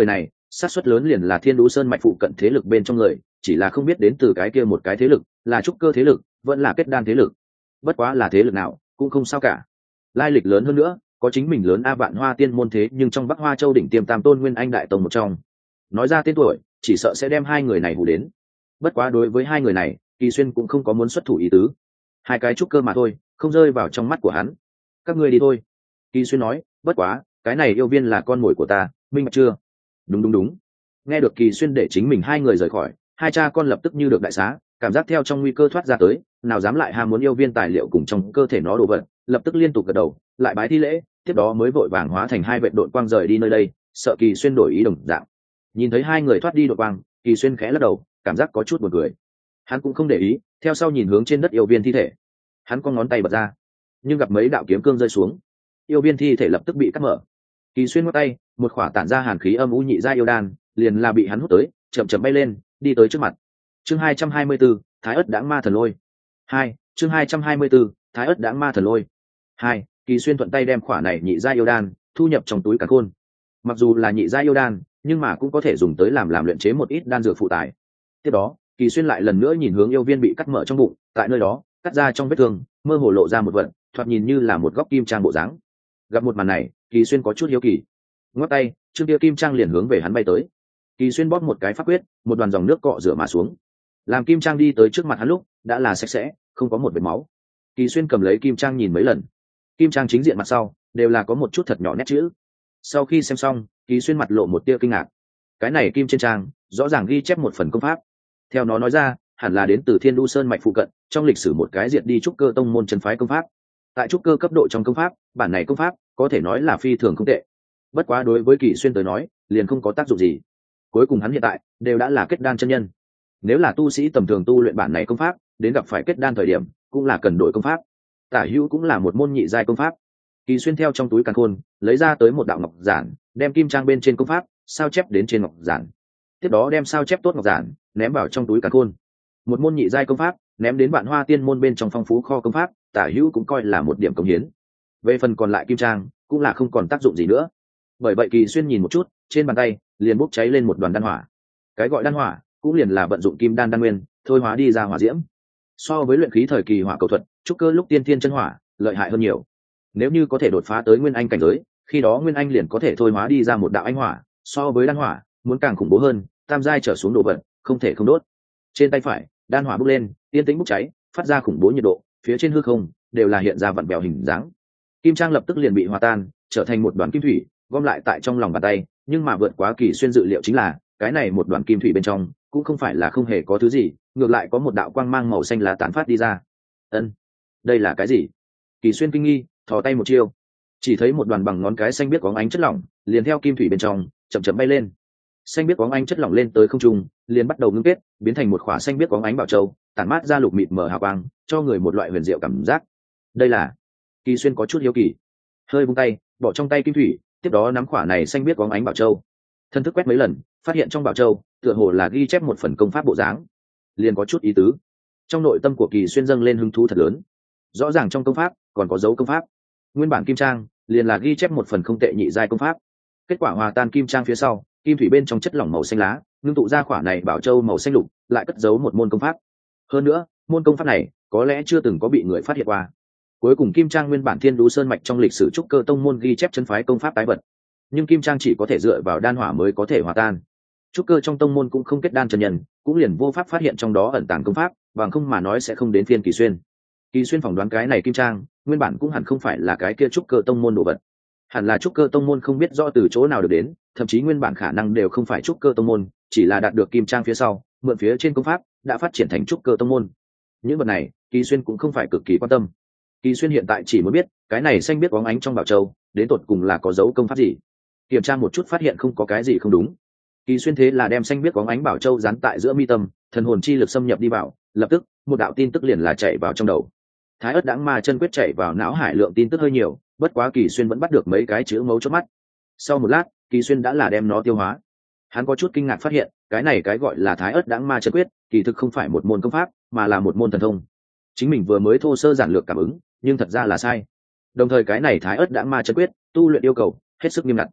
xác suất lớn liền là thiên đũ sơn mạch phụ cận thế lực bên trong người, chỉ là không biết đến từ cái kia một cái thế lực, là trúc cơ thế lực vẫn là kết đan thế lực. Bất quá là thế lực nào cũng không sao cả, lai lịch lớn hơn nữa có chính mình lớn a vạn hoa tiên môn thế nhưng trong bắc hoa châu đỉnh tiêm tam tôn nguyên anh đại tông một trong, nói ra tên tuổi chỉ sợ sẽ đem hai người này hù đến. Bất quá đối với hai người này Kỳ Xuyên cũng không có muốn xuất thủ ý tứ, hai cái trúc cơ mà thôi, không rơi vào trong mắt của hắn. Các ngươi đi thôi, Kỳ Xuyên nói. Bất quá cái này yêu viên là con mồi của ta, minh bạch chưa? Đúng đúng đúng. Nghe được Kỳ Xuyên để chính mình hai người rời khỏi, hai cha con lập tức như được đại xá, cảm giác theo trong nguy cơ thoát ra tới, nào dám lại ham muốn yêu viên tài liệu cùng trong cơ thể nó đồ vật, lập tức liên tục gật đầu lại bái thi lễ, tiếp đó mới vội vàng hóa thành hai vệ đội quang rời đi nơi đây, sợ Kỳ Xuyên đổi ý đồng dạng. Nhìn thấy hai người thoát đi đội quang, Kỳ Xuyên khẽ lắc đầu, cảm giác có chút buồn cười. Hắn cũng không để ý, theo sau nhìn hướng trên đất yêu viên thi thể, hắn có ngón tay bật ra, nhưng gặp mấy đạo kiếm cương rơi xuống, yêu viên thi thể lập tức bị cắt mở. Kỳ Xuyên ngắt tay, một khỏa tản ra hàn khí âm u nhị gia yêu đan liền là bị hắn hút tới, chậm chậm bay lên, đi tới trước mặt. Chương 224, Thái Ức Đãng Ma Thần Lôi. 2, chương 224, Thái Ức Đãng Ma Thần Lôi. 2, Kỳ Xuyên thuận tay đem khỏa này nhị gia yêu đan thu nhập trong túi càn khôn. Mặc dù là nhị gia yêu đan, nhưng mà cũng có thể dùng tới làm luyện chế một ít đan dược phụ tài. Tiếp đó, Kỳ Xuyên lại lần nữa nhìn hướng yêu viên bị cắt mở trong bụng, tại nơi đó, cắt ra trong vết thương, mơ hồ lộ ra một vật, thoạt nhìn như là một góc kim trang bộ dáng. Gặp một màn này, Kỳ Xuyên có chút hiếu kỳ. Ngoắc tay, trương kia kim trang liền hướng về hắn bay tới. Kỳ Xuyên bóp một cái pháp quyết, một đoàn dòng nước cọ rửa mà xuống. Làm kim trang đi tới trước mặt hắn lúc, đã là sạch sẽ, không có một vệt máu. Kỳ Xuyên cầm lấy kim trang nhìn mấy lần. Kim trang chính diện mặt sau đều là có một chút thật nhỏ nét chữ. Sau khi xem xong, Kỳ Xuyên mặt lộ một tia kinh ngạc. Cái này kim trên trang rõ ràng ghi chép một phần công pháp. Theo nó nói ra, hẳn là đến từ Thiên Đu Sơn mạch phụ cận, trong lịch sử một cái diệt đi trúc cơ tông môn chân phái công pháp. Tại trúc cơ cấp độ trong công pháp, bản này công pháp có thể nói là phi thường không tệ. Bất quá đối với Kỳ Xuyên tới nói, liền không có tác dụng gì. Cuối cùng hắn hiện tại đều đã là kết đan chân nhân. Nếu là tu sĩ tầm thường tu luyện bản này công pháp, đến gặp phải kết đan thời điểm, cũng là cần đổi công pháp. Tả hữu cũng là một môn nhị giai công pháp. Kỳ Xuyên theo trong túi càn khôn lấy ra tới một đạo ngọc giản, đem kim trang bên trên công pháp sao chép đến trên ngọc giản. Tiếp đó đem sao chép tốt ngọc giản ném vào trong túi càn khôn. Một môn nhị giai công pháp ném đến Vạn Hoa Tiên môn bên trong phong phú kho công pháp, Tả hữu cũng coi là một điểm cống hiến. Về phần còn lại kim trang cũng là không còn tác dụng gì nữa. Bởi vậy Kỳ Xuyên nhìn một chút, trên bàn tay liền bốc cháy lên một đoàn đan hỏa. Cái gọi đan hỏa cũng liền là vận dụng kim đan đan nguyên thôi hóa đi ra hỏa diễm. So với luyện khí thời kỳ hỏa cầu thuật, trúc cơ lúc tiên thiên chân hỏa lợi hại hơn nhiều. Nếu như có thể đột phá tới nguyên anh cảnh giới, khi đó nguyên anh liền có thể thôi hóa đi ra một đạo anh hỏa, so với đan hỏa muốn càng khủng bố hơn, tam giai trở xuống đồ vật không thể không đốt. Trên tay phải, đan hỏa bốc lên, tiên tĩnh bốc cháy, phát ra khủng bố nhiệt độ, phía trên hư không đều là hiện ra vặn vẹo hình dáng. Kim trang lập tức liền bị hòa tan, trở thành một đoàn kim thủy, gom lại tại trong lòng bàn tay. Nhưng mà vượt quá Kỳ Xuyên dự liệu chính là, cái này một đoàn kim thủy bên trong cũng không phải là không hề có thứ gì, ngược lại có một đạo quang mang màu xanh lá tán phát đi ra. Ân, đây là cái gì? Kỳ Xuyên kinh nghi, thò tay một chiêu, chỉ thấy một đoàn bằng ngón cái xanh biếc có ánh chất lỏng liền theo kim thủy bên trong chậm chậm bay lên. Xanh biếc có ánh chất lỏng lên tới không trung, liền bắt đầu ngưng kết, biến thành một khỏa xanh biếc có ánh bảo châu, tản mát ra lục mịt mờ hào quang, cho người một loại huyền diệu cảm giác. Đây là... Kỳ Xuyên có chút hiếu kỳ, hơi vung tay, bỏ trong tay kim thủy, tiếp đó nắm khỏa này xanh biếc có ánh bảo châu. Thân thức quét mấy lần, phát hiện trong bảo châu tựa hồ là ghi chép một phần công pháp bộ dáng, liền có chút ý tứ. Trong nội tâm của Kỳ Xuyên dâng lên hứng thú thật lớn. Rõ ràng trong công pháp còn có dấu công pháp. Nguyên bản kim trang liền là ghi chép một phần không tệ nhị giai công pháp. Kết quả hòa tan kim trang phía sau, kim thủy bên trong chất lỏng màu xanh lá ngưng tụ ra khỏa này bảo châu màu xanh lục, lại cất giấu một môn công pháp. Hơn nữa, môn công pháp này có lẽ chưa từng có bị người phát hiện qua. Cuối cùng kim trang nguyên bản Thiên Đú Sơn mạch trong lịch sử trúc cơ tông môn ghi chép chân phái công pháp tái vật, nhưng kim trang chỉ có thể dựa vào đan hỏa mới có thể hòa tan. Trúc cơ trong tông môn cũng không kết đan chân nhân, cũng liền vô pháp phát hiện trong đó ẩn tàng công pháp, bằng không mà nói sẽ không đến phiên Kỳ Xuyên. Kỳ Xuyên phỏng đoán cái này kim trang nguyên bản cũng hẳn không phải là cái kia trúc cơ tông môn đồ vật, hẳn là trúc cơ tông môn không biết rõ từ chỗ nào được đến, thậm chí nguyên bản khả năng đều không phải trúc cơ tông môn, chỉ là đạt được kim trang phía sau, mượn phía trên công pháp đã phát triển thành trúc cơ tông môn. Những vật này Kỳ Xuyên cũng không phải cực kỳ quan tâm. Kỳ Xuyên hiện tại chỉ muốn biết cái này xanh biết bóng ánh trong bảo châu đến tột cùng là có dấu công pháp gì. Kiểm tra một chút phát hiện không có cái gì không đúng, Kỳ Xuyên thế là đem xanh biết bóng ánh bảo châu dán tại giữa mi tâm, thần hồn chi lực xâm nhập đi vào, lập tức một đạo tin tức liền là chạy vào trong đầu. Thái Ức Đãng Ma chân quyết chạy vào não hải lượng tin tức hơi nhiều, bất quá Kỳ Xuyên vẫn bắt được mấy cái chữ mấu chốt mắt. Sau một lát, Kỳ Xuyên đã là đem nó tiêu hóa. Hắn có chút kinh ngạc phát hiện, cái này cái gọi là Thái Ức Đãng Ma chân quyết, kỳ thực không phải một môn công pháp, mà là một môn thần thông. Chính mình vừa mới thô sơ giản lược cảm ứng, nhưng thật ra là sai. Đồng thời cái này Thái Ức Đãng Ma chân quyết, tu luyện yêu cầu hết sức nghiêm ngặt.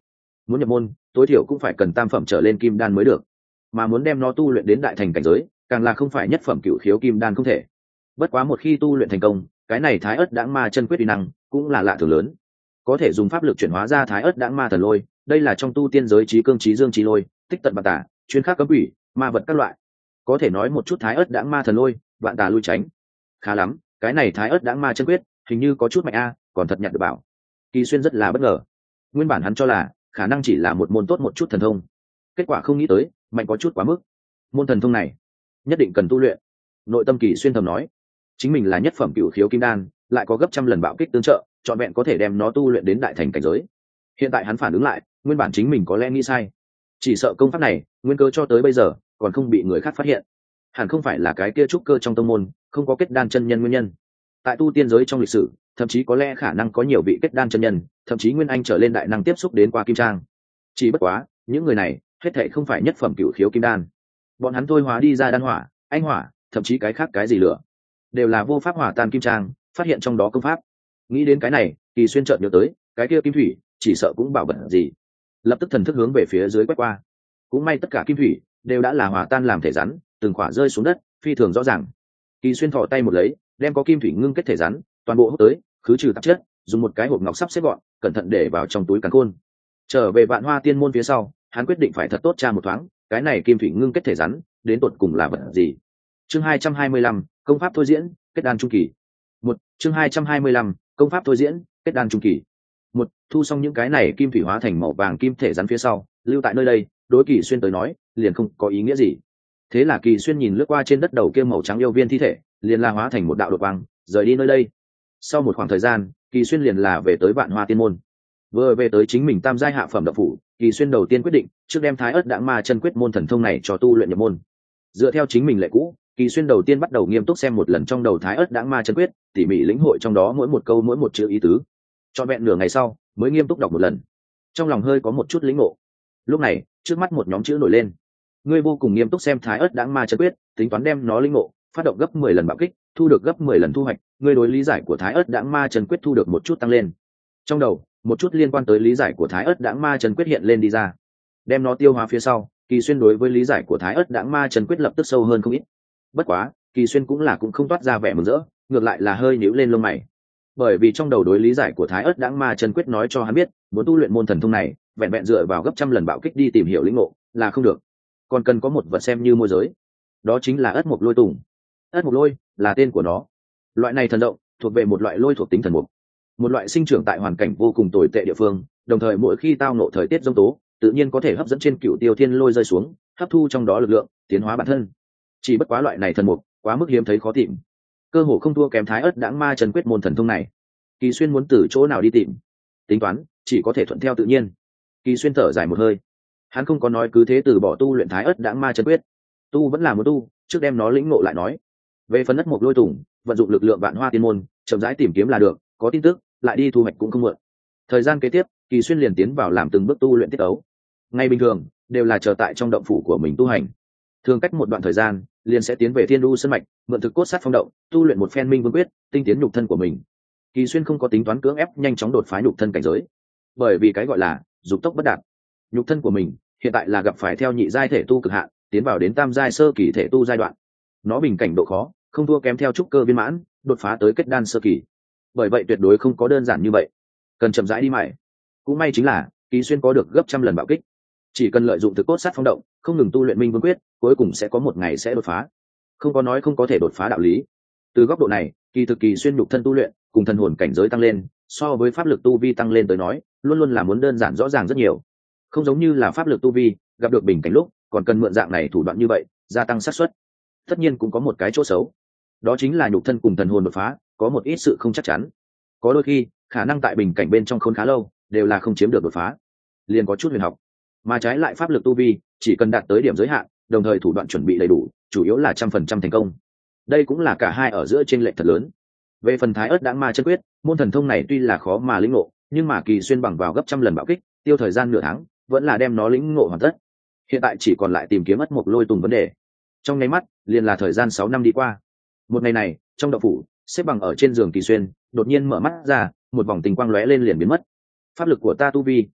muốn nhập môn tối thiểu cũng phải cần tam phẩm trở lên kim đan mới được, mà muốn đem nó tu luyện đến đại thành cảnh giới càng là không phải nhất phẩm cửu khiếu kim đan không thể. Bất quá một khi tu luyện thành công, cái này thái ớt đãng ma chân quyết uy năng cũng là lạ thường lớn, có thể dùng pháp lực chuyển hóa ra thái ớt đãng ma thần lôi. Đây là trong tu tiên giới trí cương trí dương trí lôi, tích tận vạn tả, chuyên khắc cấm quỷ ma vật các loại. Có thể nói một chút thái ớt đãng ma thần lôi, vạn tà lui tránh. Khá lắm, cái này thái ớt đãng ma chân quyết hình như có chút mạnh a, còn thật nhặt được bảo. Kỳ Xuyên rất là bất ngờ, nguyên bản hắn cho là khả năng chỉ là một môn tốt một chút thần thông, kết quả không nghĩ tới mạnh có chút quá mức. Môn thần thông này nhất định cần tu luyện. Nội tâm Kỳ Xuyên thầm nói, chính mình là nhất phẩm cửu khiếu kim đan, lại có gấp trăm lần bạo kích tương trợ, trọn vẹn có thể đem nó tu luyện đến đại thành cảnh giới. Hiện tại hắn phản ứng lại, nguyên bản chính mình có lẽ nghĩ sai, chỉ sợ công pháp này nguyên cơ cho tới bây giờ còn không bị người khác phát hiện, hẳn không phải là cái kia trúc cơ trong tông môn không có kết đan chân nhân nguyên nhân. Tại tu tiên giới trong lịch sử, thậm chí có lẽ khả năng có nhiều vị kết đan chân nhân, thậm chí nguyên anh trở lên đại năng tiếp xúc đến qua kim trang. Chỉ bất quá, những người này hết thảy không phải nhất phẩm cửu khiếu kim đan, bọn hắn thôi hóa đi ra đan hỏa, anh hỏa, thậm chí cái khác cái gì lửa, đều là vô pháp hòa tan kim trang, phát hiện trong đó công pháp. Nghĩ đến cái này, Kỳ Xuyên chợt nhớ tới, cái kia kim thủy chỉ sợ cũng bảo vật gì, lập tức thần thức hướng về phía dưới quét qua. Cũng may tất cả kim thủy đều đã là hòa tan làm thể rắn, từng khỏa rơi xuống đất, phi thường rõ ràng. Kỳ Xuyên thò tay một lấy, đem có kim thủy ngưng kết thể rắn toàn bộ hút tới, khứ trừ tạp chất, dùng một cái hộp ngọc sắp xếp gọn, cẩn thận để vào trong túi càn khôn. Trở về Vạn Hoa Tiên môn phía sau, hắn quyết định phải thật tốt tra một thoáng, cái này kim thủy ngưng kết thể rắn đến tột cùng là vật gì. Chương 225, công pháp thôi diễn, kết đan trung kỳ. Chương 225, công pháp thôi diễn, kết đan trung kỳ. Thu xong những cái này kim thủy hóa thành màu vàng kim thể rắn phía sau, lưu tại nơi đây, đối Kỳ Xuyên tới nói, liền không có ý nghĩa gì. Thế là Kỳ Xuyên nhìn lướt qua trên đất đầu kia màu trắng yêu viên thi thể, liền la hóa thành một đạo đột quang, rời đi nơi đây. Sau một khoảng thời gian, Kỳ Xuyên liền là về tới Vạn Hoa Tiên môn. Vừa về tới chính mình tam giai hạ phẩm đạo phủ, Kỳ Xuyên đầu tiên quyết định trước đem thái ớt đãng ma chân quyết môn thần thông này cho tu luyện nhập môn. Dựa theo chính mình lệ cũ, Kỳ Xuyên đầu tiên bắt đầu nghiêm túc xem một lần trong đầu thái ớt đãng ma chân quyết, tỉ mỉ lĩnh hội trong đó mỗi một câu mỗi một chữ ý tứ. Cho vẹn nửa ngày sau, mới nghiêm túc đọc một lần, trong lòng hơi có một chút lĩnh ngộ. Lúc này trước mắt một nhóm chữ nổi lên: ngươi vô cùng nghiêm túc xem thái ớt đãng ma chân quyết, tính toán đem nó lĩnh ngộ, phát động gấp 10 lần bạo kích, thu được gấp 10 lần thu hoạch. Ngươi đối lý giải của thái ớt đãng ma chân quyết thu được một chút tăng lên. Trong đầu một chút liên quan tới lý giải của thái ớt đãng ma chân quyết hiện lên đi ra. Đem nó tiêu hóa phía sau, Kỳ Xuyên đối với lý giải của thái ớt đãng ma chân quyết lập tức sâu hơn không ít. Bất quá Kỳ Xuyên cũng không toát ra vẻ mừng rỡ, ngược lại là hơi nhíu lên lông mày, bởi vì trong đầu đối lý giải của thái ớt đãng ma chân quyết nói cho hắn biết, muốn tu luyện môn thần thông này vẹn vẹn dựa vào gấp trăm lần bạo kích đi tìm hiểu lĩnh ngộ là không được, còn cần có một vật xem như môi giới, đó chính là ất mộc lôi tùng. Ất mộc lôi là tên của nó. Loại này thần động thuộc về một loại lôi thuộc tính thần mục, một loại sinh trưởng tại hoàn cảnh vô cùng tồi tệ địa phương, đồng thời mỗi khi tao nộ thời tiết giông tố, tự nhiên có thể hấp dẫn trên cựu tiêu thiên lôi rơi xuống, hấp thu trong đó lực lượng, tiến hóa bản thân. Chỉ bất quá loại này thần mục quá mức hiếm thấy khó tìm, cơ hồ không thua kém thái ớt đãng ma chân quyết môn thần thông này. Kỳ Xuyên muốn từ chỗ nào đi tìm? Tính toán chỉ có thể thuận theo tự nhiên. Kỳ Xuyên thở dài một hơi, hắn không có nói cứ thế từ bỏ tu luyện thái ớt đãng ma chân quyết, tu vẫn là muốn tu, trước đem nó lĩnh ngộ lại nói. Về phần ất mộc lôi tùng, vận dụng lực lượng Vạn Hoa Tiên môn, chậm rãi tìm kiếm là được, có tin tức lại đi thu hoạch cũng không muộn. Thời gian kế tiếp, Kỳ Xuyên liền tiến vào làm từng bước tu luyện tiết ấu. Ngày bình thường đều là chờ tại trong động phủ của mình tu hành, thường cách một đoạn thời gian liền sẽ tiến về Thiên Du Sơn mạch, mượn thực cốt sát phong động, tu luyện một phen minh vương quyết, tinh tiến nhục thân của mình. Kỳ Xuyên không có tính toán cưỡng ép nhanh chóng đột phá nhục thân cảnh giới, bởi vì cái gọi là dục tốc bất đạt. Nhục thân của mình hiện tại là gặp phải theo nhị giai thể tu cực hạn, tiến vào đến tam giai sơ kỳ thể tu giai đoạn. Nó bình cảnh độ khó không thua kém theo trúc cơ viên mãn, đột phá tới kết đan sơ kỳ. Bởi vậy tuyệt đối không có đơn giản như vậy, cần chậm rãi đi mãi. Cũng may chính là Kỳ Xuyên có được gấp trăm lần bạo kích, chỉ cần lợi dụng thực cốt sát phong động, không ngừng tu luyện minh vương quyết, cuối cùng sẽ có một ngày sẽ đột phá. Không có nói không có thể đột phá đạo lý. Từ góc độ này, Kỳ Xuyên nhục thân tu luyện cùng thần hồn cảnh giới tăng lên, so với pháp lực tu vi tăng lên tới nói, luôn luôn là muốn đơn giản rõ ràng rất nhiều. Không giống như là pháp lực tu vi gặp được bình cảnh lúc còn cần mượn dạng này thủ đoạn như vậy gia tăng xác suất. Tất nhiên cũng có một cái chỗ xấu, đó chính là nhục thân cùng thần hồn đột phá có một ít sự không chắc chắn, có đôi khi khả năng tại bình cảnh bên trong khốn khá lâu đều là không chiếm được đột phá, liền có chút huyền học. Mà trái lại pháp lực tu vi chỉ cần đạt tới điểm giới hạn, đồng thời thủ đoạn chuẩn bị đầy đủ, chủ yếu là 100% thành công. Đây cũng là cả hai ở giữa chênh lệch thật lớn. Về phần thái ớt đãng ma chân quyết, môn thần thông này tuy là khó mà lĩnh ngộ, nhưng mà Kỳ Xuyên bằng vào gấp trăm lần bạo kích, tiêu thời gian nửa tháng, vẫn là đem nó lĩnh ngộ hoàn tất. Hiện tại chỉ còn lại tìm kiếm ất mộc lôi tùng vấn đề. Trong nháy mắt liền là thời gian 6 năm đi qua. Một ngày này, trong động phủ, xếp bằng ở trên giường Kỳ Xuyên đột nhiên mở mắt ra, một vòng tình quang lóe lên liền biến mất. Pháp lực của ta tu vi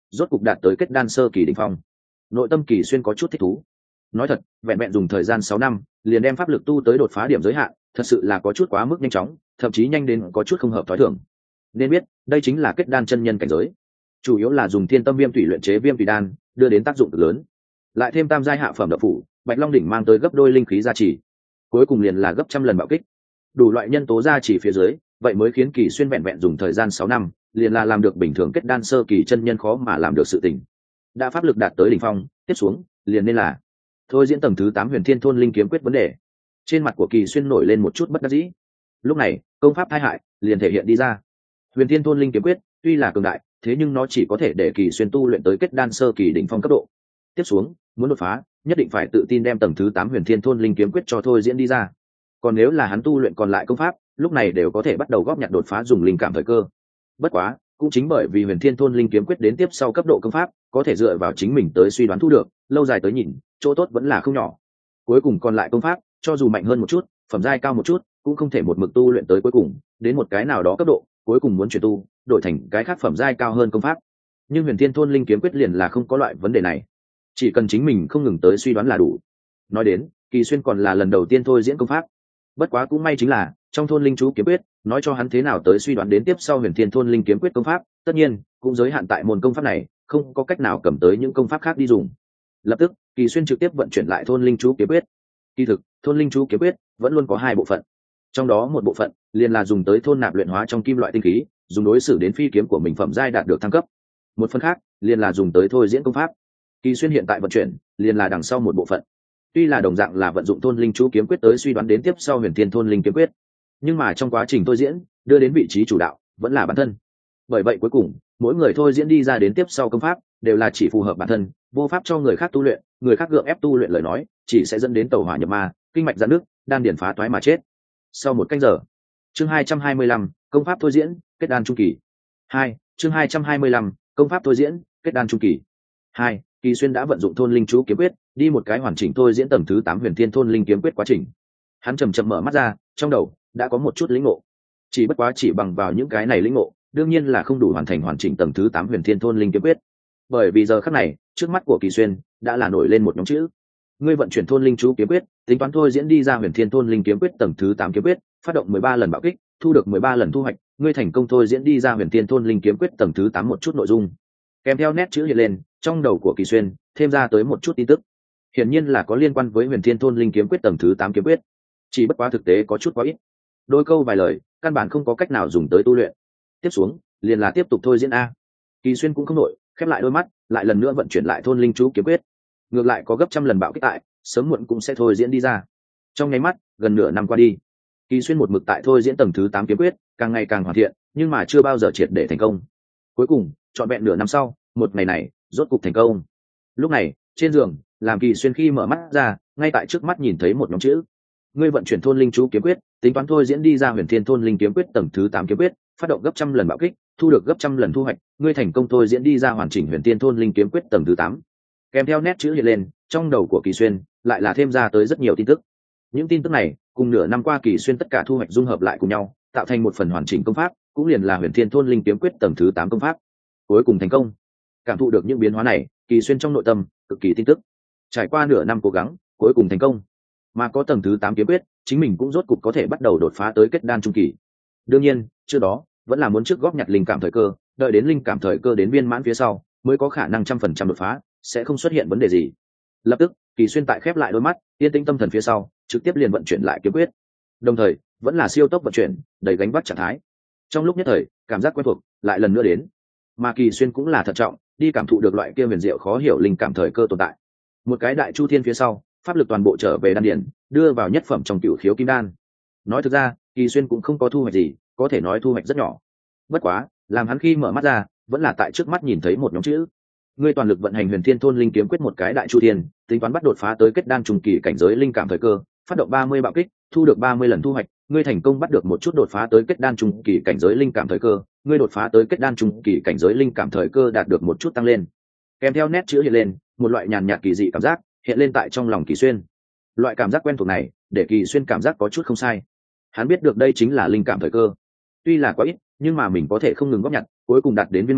rốt cục đạt tới kết đan sơ kỳ đỉnh phong. Nội tâm Kỳ Xuyên có chút thích thú. Nói thật, vẹn vẹn dùng thời gian 6 năm, liền đem pháp lực tu tới đột phá điểm giới hạn, thật sự là có chút quá mức nhanh chóng, thậm chí nhanh đến có chút không hợp thói thường. Nên biết, đây chính là kết đan chân nhân cảnh giới. Chủ yếu là dùng Thiên Tâm Viêm Thủy luyện chế Viêm Thủy đan, đưa đến tác dụng cực lớn. Lại thêm tam giai hạ phẩm độc phủ, Bạch Long đỉnh mang tới gấp đôi linh khí gia trì, cuối cùng liền là gấp trăm lần bạo kích. Đủ loại nhân tố gia trì phía dưới, vậy mới khiến Kỳ Xuyên vẹn vẹn dùng thời gian 6 năm, liền là làm được bình thường kết đan sơ kỳ chân nhân khó mà làm được sự tình. Đã pháp lực đạt tới đỉnh phong, tiếp xuống, liền nên là thôi diễn tầng thứ 8 Huyền Thiên Thôn Linh kiếm quyết vấn đề. Trên mặt của Kỳ Xuyên nổi lên một chút bất đắc dĩ. Lúc này, công pháp tai hại liền thể hiện đi ra. Huyền Thiên Thôn Linh kiếm quyết tuy là cường đại, thế nhưng nó chỉ có thể để Kỳ Xuyên tu luyện tới kết đan sơ kỳ đỉnh phong cấp độ. Tiếp xuống, muốn đột phá, nhất định phải tự tin đem tầng thứ 8 Huyền Thiên Thôn Linh kiếm quyết cho thôi diễn đi ra. Còn nếu là hắn tu luyện còn lại công pháp, lúc này đều có thể bắt đầu góp nhặt đột phá dùng linh cảm thời cơ. Bất quá, cũng chính bởi vì Huyền Thiên Thôn Linh kiếm quyết đến tiếp sau cấp độ công pháp, có thể dựa vào chính mình tới suy đoán thu được, lâu dài tới nhìn, chỗ tốt vẫn là không nhỏ. Cuối cùng còn lại công pháp, cho dù mạnh hơn một chút, phẩm giai cao một chút, cũng không thể một mực tu luyện tới cuối cùng, đến một cái nào đó cấp độ, cuối cùng muốn chuyển tu, đổi thành cái khác phẩm giai cao hơn công pháp. Nhưng Huyền Thiên Thôn Linh kiếm quyết liền là không có loại vấn đề này, chỉ cần chính mình không ngừng tới suy đoán là đủ. Nói đến, Kỳ Xuyên còn là lần đầu tiên thôi diễn công pháp. Bất quá cũng may chính là, trong Thôn Linh chú kiếm quyết, nói cho hắn thế nào tới suy đoán đến tiếp sau Huyền Thiên Thôn Linh kiếm quyết công pháp, tất nhiên, cũng giới hạn tại môn công pháp này, không có cách nào cầm tới những công pháp khác đi dùng. Lập tức, Kỳ Xuyên trực tiếp vận chuyển lại Thôn Linh chú kiếm quyết. Kỳ thực, Thôn Linh chú kiếm quyết vẫn luôn có hai bộ phận. Trong đó một bộ phận liền là dùng tới thôn nạp luyện hóa trong kim loại tinh khí, dùng đối xử đến phi kiếm của mình phẩm giai đạt được thăng cấp. Một phần khác liền là dùng tới thôi diễn công pháp. Kỳ Xuyên hiện tại vận chuyển liền là đằng sau một bộ phận. Tuy là đồng dạng là vận dụng Thôn Linh chú kiếm quyết tới suy đoán đến tiếp sau Huyền Thiên Thôn Linh kiếm quyết, nhưng mà trong quá trình thôi diễn, đưa đến vị trí chủ đạo vẫn là bản thân. Bởi vậy cuối cùng, mỗi người thôi diễn đi ra đến tiếp sau công pháp đều là chỉ phù hợp bản thân, vô pháp cho người khác tu luyện, người khác gượng ép tu luyện lời nói, chỉ sẽ dẫn đến tẩu hỏa nhập ma, kinh mạch giãn nước, đan điền phá toái mà chết. Sau một canh giờ, chương 225, công pháp thôi diễn, kết đan trung kỳ. 2, chương 225, công pháp thôi diễn, kết đan trung kỳ. 2, Kỳ Xuyên đã vận dụng Thôn Linh chú kiếm quyết, đi một cái hoàn chỉnh thôi diễn tầng thứ 8 Huyền Thiên Thôn Linh kiếm quyết quá trình. Hắn chậm chậm mở mắt ra, trong đầu đã có một chút lĩnh ngộ. Chỉ bất quá chỉ bằng vào những cái này lĩnh ngộ, đương nhiên là không đủ hoàn thành hoàn chỉnh tầng thứ 8 Huyền Thiên Thôn Linh kiếm quyết. Bởi vì giờ khắc này, trước mắt của Kỳ Xuyên đã là nổi lên một nhóm chữ. Ngươi vận chuyển Thôn Linh chú kiếm quyết, tính toán thôi diễn đi ra Huyền Thiên Thôn Linh kiếm quyết tầng thứ 8 kiếm quyết, phát động 13 lần bạo kích, thu được 13 lần thu hoạch, ngươi thành công thôi diễn đi ra Huyền Thiên Thôn Linh kiếm quyết tầng thứ 8 một chút nội dung. Kèm theo nét chữ hiện lên, trong đầu của Kỳ Xuyên thêm ra tới một chút tin tức. Hiển nhiên là có liên quan với Huyền Thiên Thôn Linh kiếm quyết tầng thứ 8 kiếm quyết. Chỉ bất quá thực tế có chút quá ít. Đôi câu vài lời, căn bản không có cách nào dùng tới tu luyện. Tiếp xuống, liền là tiếp tục thôi diễn a. Kỳ Xuyên cũng không nổi, khép lại đôi mắt, lại lần nữa vận chuyển lại Thôn Linh chú kiếm quyết. Ngược lại có gấp trăm lần bạo kích tại, sớm muộn cũng sẽ thôi diễn đi ra. Trong nháy mắt, gần nửa năm qua đi, Kỳ Xuyên một mực tại thôi diễn tầng thứ 8 kiếm quyết, càng ngày càng hoàn thiện, nhưng mà chưa bao giờ triệt để thành công. Cuối cùng, trọn vẹn nửa năm sau, một ngày này, rốt cục thành công. Lúc này, trên giường, làm Kỳ Xuyên khi mở mắt ra, ngay tại trước mắt nhìn thấy một nhóm chữ. Ngươi vận chuyển Thôn Linh chú kiếm quyết, tính toán thôi diễn đi ra Huyền Thiên Thôn Linh kiếm quyết tầng thứ 8 kiếm quyết, phát động gấp trăm lần bạo kích, thu được gấp trăm lần thu hoạch, ngươi thành công thôi diễn đi ra hoàn chỉnh Huyền Thiên Thôn Linh kiếm quyết tầng thứ 8. Kèm theo nét chữ hiện lên, trong đầu của Kỳ Xuyên lại là thêm ra tới rất nhiều tin tức. Những tin tức này, cùng nửa năm qua Kỳ Xuyên tất cả thu hoạch dung hợp lại cùng nhau, tạo thành một phần hoàn chỉnh công pháp, cũng liền là Huyền Thiên Thôn Linh kiếm quyết tầng thứ 8 công pháp. Cuối cùng thành công. Cảm thụ được những biến hóa này, Kỳ Xuyên trong nội tâm cực kỳ tin tức. Trải qua nửa năm cố gắng, cuối cùng thành công. Mà có tầng thứ 8 kiếm quyết, chính mình cũng rốt cục có thể bắt đầu đột phá tới kết đan trung kỳ. Đương nhiên, trước đó vẫn là muốn trước góp nhặt linh cảm thời cơ, đợi đến linh cảm thời cơ đến viên mãn phía sau, mới có khả năng 100% đột phá, sẽ không xuất hiện vấn đề gì. Lập tức, Kỳ Xuyên tại khép lại đôi mắt, yên tĩnh tâm thần phía sau, trực tiếp liền vận chuyển lại kiếm quyết. Đồng thời, vẫn là siêu tốc vận chuyển, đầy gánh vác trạng thái. Trong lúc nhất thời, cảm giác quen thuộc lại lần nữa đến. Mà Kỳ Xuyên cũng là thận trọng, đi cảm thụ được loại kia huyền diệu khó hiểu linh cảm thời cơ tồn tại. Một cái đại chu thiên phía sau, pháp lực toàn bộ trở về đan điển, đưa vào nhất phẩm trong cửu khiếu kim đan. Nói thực ra, Kỳ Xuyên cũng không có thu hoạch gì, có thể nói thu hoạch rất nhỏ. Bất quá, làm hắn khi mở mắt ra, vẫn là tại trước mắt nhìn thấy một nhóm chữ. Ngươi toàn lực vận hành Huyền Thiên Thôn Linh kiếm quyết một cái đại chu thiên, tính toán bắt đột phá tới kết đan trùng kỳ cảnh giới linh cảm thời cơ, phát động 30 bạo kích, thu được 30 lần thu hoạch, ngươi thành công bắt được một chút đột phá tới kết đan trùng kỳ cảnh giới linh cảm thời cơ, ngươi đột phá tới kết đan trùng kỳ cảnh giới linh cảm thời cơ đạt được một chút tăng lên. Kèm theo nét chữ hiện lên, một loại nhàn nhạt kỳ dị cảm giác hiện lên tại trong lòng Kỳ Xuyên. Loại cảm giác quen thuộc này, để Kỳ Xuyên cảm giác có chút không sai. Hắn biết được đây chính là linh cảm thời cơ. Tuy là quá ít, nhưng mà mình có thể không ngừng góp nhặt, cuối cùng đạt đến viên mãn,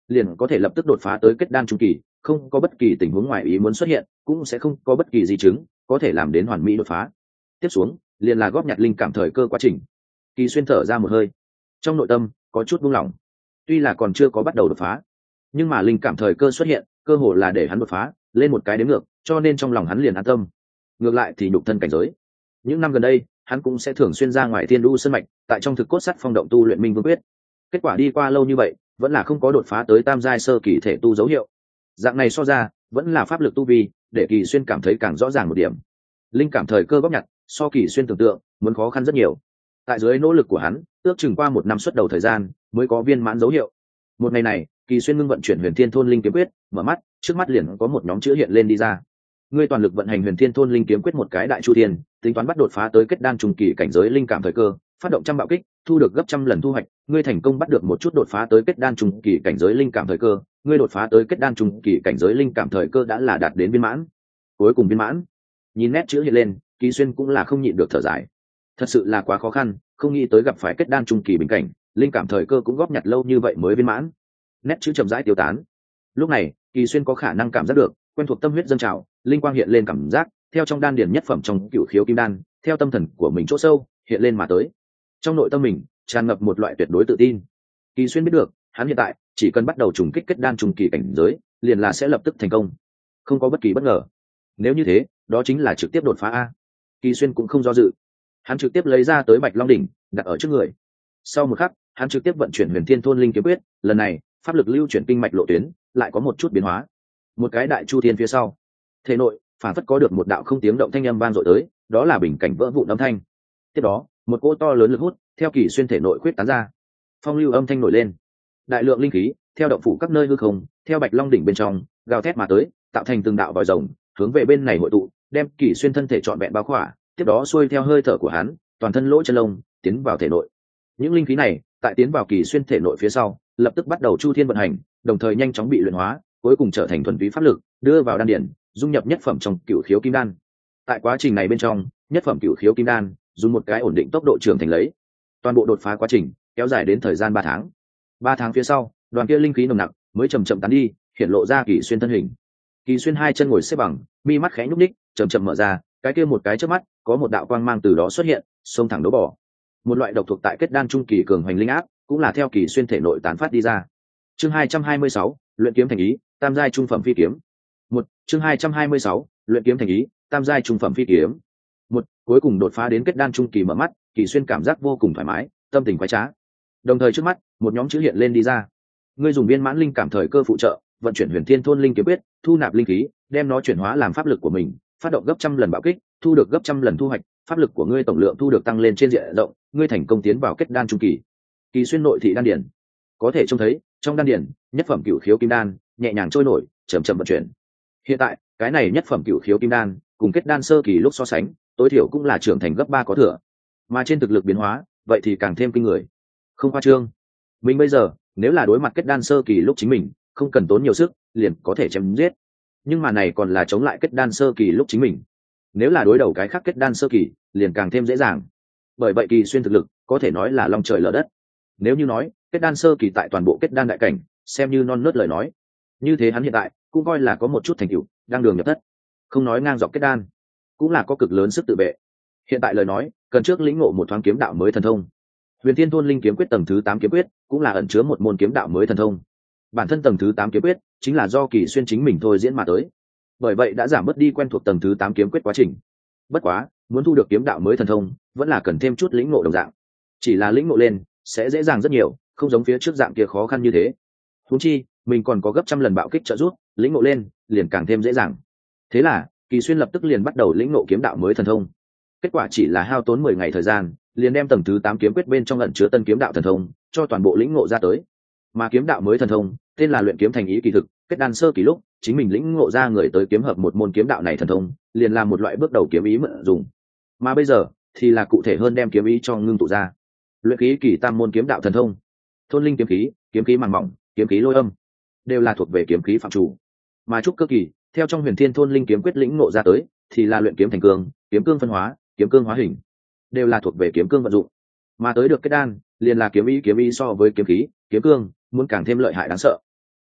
liền có thể lập tức đột phá tới kết đan trung kỳ, không có bất kỳ tình huống ngoài ý muốn xuất hiện, cũng sẽ không có bất kỳ di chứng, có thể làm đến hoàn mỹ đột phá. Tiếp xuống liền là góp nhặt linh cảm thời cơ quá trình. Kỳ Xuyên thở ra một hơi, trong nội tâm có chút buông lỏng. Tuy là còn chưa có bắt đầu đột phá, nhưng mà linh cảm thời cơ xuất hiện, cơ hội là để hắn đột phá lên một cái đến ngược, cho nên trong lòng hắn liền an tâm. Ngược lại thì nhục thân cảnh giới, những năm gần đây hắn cũng sẽ thường xuyên ra ngoài thiên đu sân mạch, tại trong thực cốt sắt phong động tu luyện minh vương quyết. Kết quả đi qua lâu như vậy, vẫn là không có đột phá tới tam giai sơ kỳ thể tu dấu hiệu. Dạng này so ra, vẫn là pháp lực tu vi, để Kỳ Xuyên cảm thấy càng rõ ràng một điểm. Linh cảm thời cơ góp nhặt, so Kỳ Xuyên tưởng tượng muốn khó khăn rất nhiều. Tại dưới nỗ lực của hắn, ước chừng qua một năm xuất đầu thời gian, mới có viên mãn dấu hiệu. Một ngày này, Kỳ Xuyên ngưng vận chuyển Huyền Thiên Thôn Linh Kiếm Quyết, mở mắt, trước mắt liền có một nhóm chữ hiện lên đi ra. Ngươi toàn lực vận hành Huyền Thiên Thôn Linh Kiếm Quyết một cái đại chu thiên, tính toán bắt đột phá tới kết đan trung kỳ cảnh giới linh cảm thời cơ, phát động trăm bạo kích, thu được gấp trăm lần thu hoạch. Ngươi thành công bắt được một chút đột phá tới kết đan trung kỳ cảnh giới linh cảm thời cơ, ngươi đột phá tới kết đan trung kỳ cảnh giới linh cảm thời cơ đã là đạt đến viên mãn. Cuối cùng viên mãn. Nhìn nét chữ hiện lên, Kỳ Xuyên cũng là không nhịn được thở dài. Thật sự là quá khó khăn, không nghĩ tới gặp phải kết đan trung kỳ bình cảnh, linh cảm thời cơ cũng góp nhặt lâu như vậy mới viên mãn. Nét chữ chậm rãi tiêu tán. Lúc này, Kỳ Xuyên có khả năng cảm giác được quen thuộc tâm huyết dâng trào, linh quang hiện lên cảm giác, theo trong đan điển nhất phẩm trong cửu khiếu kim đan, theo tâm thần của mình chỗ sâu hiện lên mà tới. Trong nội tâm mình tràn ngập một loại tuyệt đối tự tin. Kỳ Xuyên biết được, hắn hiện tại chỉ cần bắt đầu trùng kích kết đan trung kỳ cảnh giới, liền là sẽ lập tức thành công, không có bất kỳ bất ngờ. Nếu như thế, đó chính là trực tiếp đột phá a. Kỳ Xuyên cũng không do dự, hắn trực tiếp lấy ra tới Bạch Long đỉnh, đặt ở trước người. Sau một khắc, hắn trực tiếp vận chuyển Huyền Thiên Thôn Linh Kiếm Quyết, lần này, pháp lực lưu chuyển kinh mạch lộ tuyến, lại có một chút biến hóa. Một cái đại chu thiên phía sau, thể nội phản phất có được một đạo không tiếng động thanh âm vang dội tới, đó là bình cảnh vỡ vụn âm thanh. Tiếp đó, một cỗ to lớn lực hút theo Kỳ Xuyên thể nội khuyết tán ra, phong lưu âm thanh nổi lên, đại lượng linh khí theo động phủ các nơi hư không, theo Bạch Long đỉnh bên trong gào thét mà tới, tạo thành từng đạo vòi rồng, hướng về bên này hội tụ, đem Kỳ Xuyên thân thể trọn vẹn bao khỏa. Tiếp đó xuôi theo hơi thở của hắn, toàn thân lỗ chân lông tiến vào thể nội. Những linh khí này tại tiến vào Kỳ Xuyên thể nội phía sau, lập tức bắt đầu chu thiên vận hành, đồng thời nhanh chóng bị luyện hóa, cuối cùng trở thành thuần túy pháp lực, đưa vào đan điển, dung nhập nhất phẩm trong cửu khiếu kim đan. Tại quá trình này bên trong, nhất phẩm cửu khiếu kim đan dùng một cái ổn định tốc độ trưởng thành lấy. Toàn bộ đột phá quá trình kéo dài đến thời gian 3 tháng. 3 tháng phía sau, đoàn kia linh khí nồng nặc mới chậm chậm tán đi, hiện lộ ra Kỳ Xuyên thân hình. Kỳ Xuyên hai chân ngồi xếp bằng, mi mắt khẽ nhúc nhích, chậm chậm mở ra, cái kia một cái chớp mắt, có một đạo quang mang từ đó xuất hiện, xông thẳng đấu bỏ. Một loại độc thuộc tại kết đan trung kỳ cường hoành linh áp, cũng là theo Kỳ Xuyên thể nội tán phát đi ra. Chương 226, luyện kiếm thành ý, tam giai trung phẩm phi kiếm. Chương 226, luyện kiếm thành ý, tam giai trung phẩm phi kiếm. Cuối cùng đột phá đến kết đan trung kỳ, mở mắt, Kỳ Xuyên cảm giác vô cùng thoải mái, tâm tình khoái trá. Đồng thời trước mắt, một nhóm chữ hiện lên đi ra. Ngươi dùng viên mãn linh cảm thời cơ phụ trợ, vận chuyển Huyền Thiên Thôn Linh Kiếm Quyết, thu nạp linh khí, đem nó chuyển hóa làm pháp lực của mình, phát động gấp trăm lần bạo kích, thu được gấp trăm lần thu hoạch, pháp lực của ngươi tổng lượng thu được tăng lên trên diện rộng, ngươi thành công tiến vào kết đan trung kỳ. Kỳ Xuyên nội thị đan điển, có thể trông thấy trong đan điển nhất phẩm cửu khiếu kim đan nhẹ nhàng trôi nổi, chậm chậm vận chuyển. Hiện tại cái này nhất phẩm cửu khiếu kim đan cùng kết đan sơ kỳ lúc so sánh, tối thiểu cũng là trưởng thành gấp 3 có thừa, mà trên thực lực biến hóa vậy thì càng thêm kinh người. Không khoa trương, mình bây giờ nếu là đối mặt kết đan sơ kỳ lúc chính mình không cần tốn nhiều sức liền có thể chém giết, nhưng mà này còn là chống lại kết đan sơ kỳ lúc chính mình, nếu là đối đầu cái khác kết đan sơ kỳ liền càng thêm dễ dàng. Bởi vậy Kỳ Xuyên thực lực có thể nói là long trời lở đất. Nếu như nói kết đan sơ kỳ tại toàn bộ kết đan đại cảnh xem như non nớt lời nói, như thế hắn hiện tại cũng coi là có một chút thành tựu, đang đường nhập thất. Không nói ngang dọc kết đan, cũng là có cực lớn sức tự vệ. Hiện tại lời nói cần trước lĩnh ngộ một thoáng kiếm đạo mới thần thông. Huyền Thiên Thôn Linh Kiếm Quyết tầng thứ 8 kiếm quyết cũng là ẩn chứa một môn kiếm đạo mới thần thông. Bản thân tầng thứ 8 kiếm quyết chính là do Kỳ Xuyên chính mình thôi diễn mà tới, bởi vậy đã giảm bớt đi quen thuộc tầng thứ 8 kiếm quyết quá trình. Bất quá muốn thu được kiếm đạo mới thần thông vẫn là cần thêm chút lĩnh ngộ đồng dạng, chỉ là lĩnh ngộ lên sẽ dễ dàng rất nhiều, không giống phía trước dạng kia khó khăn như thế. Huống chi mình còn có gấp trăm lần bạo kích trợ giúp, lĩnh ngộ lên liền càng thêm dễ dàng. Thế là Kỳ Xuyên lập tức liền bắt đầu lĩnh ngộ kiếm đạo mới thần thông. Kết quả chỉ là hao tốn 10 ngày thời gian, liền đem tầng thứ 8 kiếm quyết bên trong ẩn chứa tân kiếm đạo thần thông cho toàn bộ lĩnh ngộ ra tới. Mà kiếm đạo mới thần thông tên là luyện kiếm thành ý kỳ thực, kết đan sơ kỳ lúc chính mình lĩnh ngộ ra người tới kiếm hợp một môn kiếm đạo này thần thông, liền làm một loại bước đầu kiếm ý mượn dùng. Mà bây giờ thì là cụ thể hơn đem kiếm ý cho ngưng tụ ra. Luyện khí kỳ tam môn kiếm đạo thần thông, thôn linh kiếm khí màng mỏng, kiếm khí lôi âm, đều là thuộc về kiếm khí phạm chủ. Mà trúc cơ kỳ theo trong Huyền Thiên Thôn Linh Kiếm Quyết lĩnh ngộ ra tới thì là luyện kiếm thành cương, kiếm cương phân hóa, kiếm cương hóa hình, đều là thuộc về kiếm cương vận dụng. Mà tới được kết đan liền là kiếm ý so với kiếm khí, kiếm cương muốn càng thêm lợi hại đáng sợ.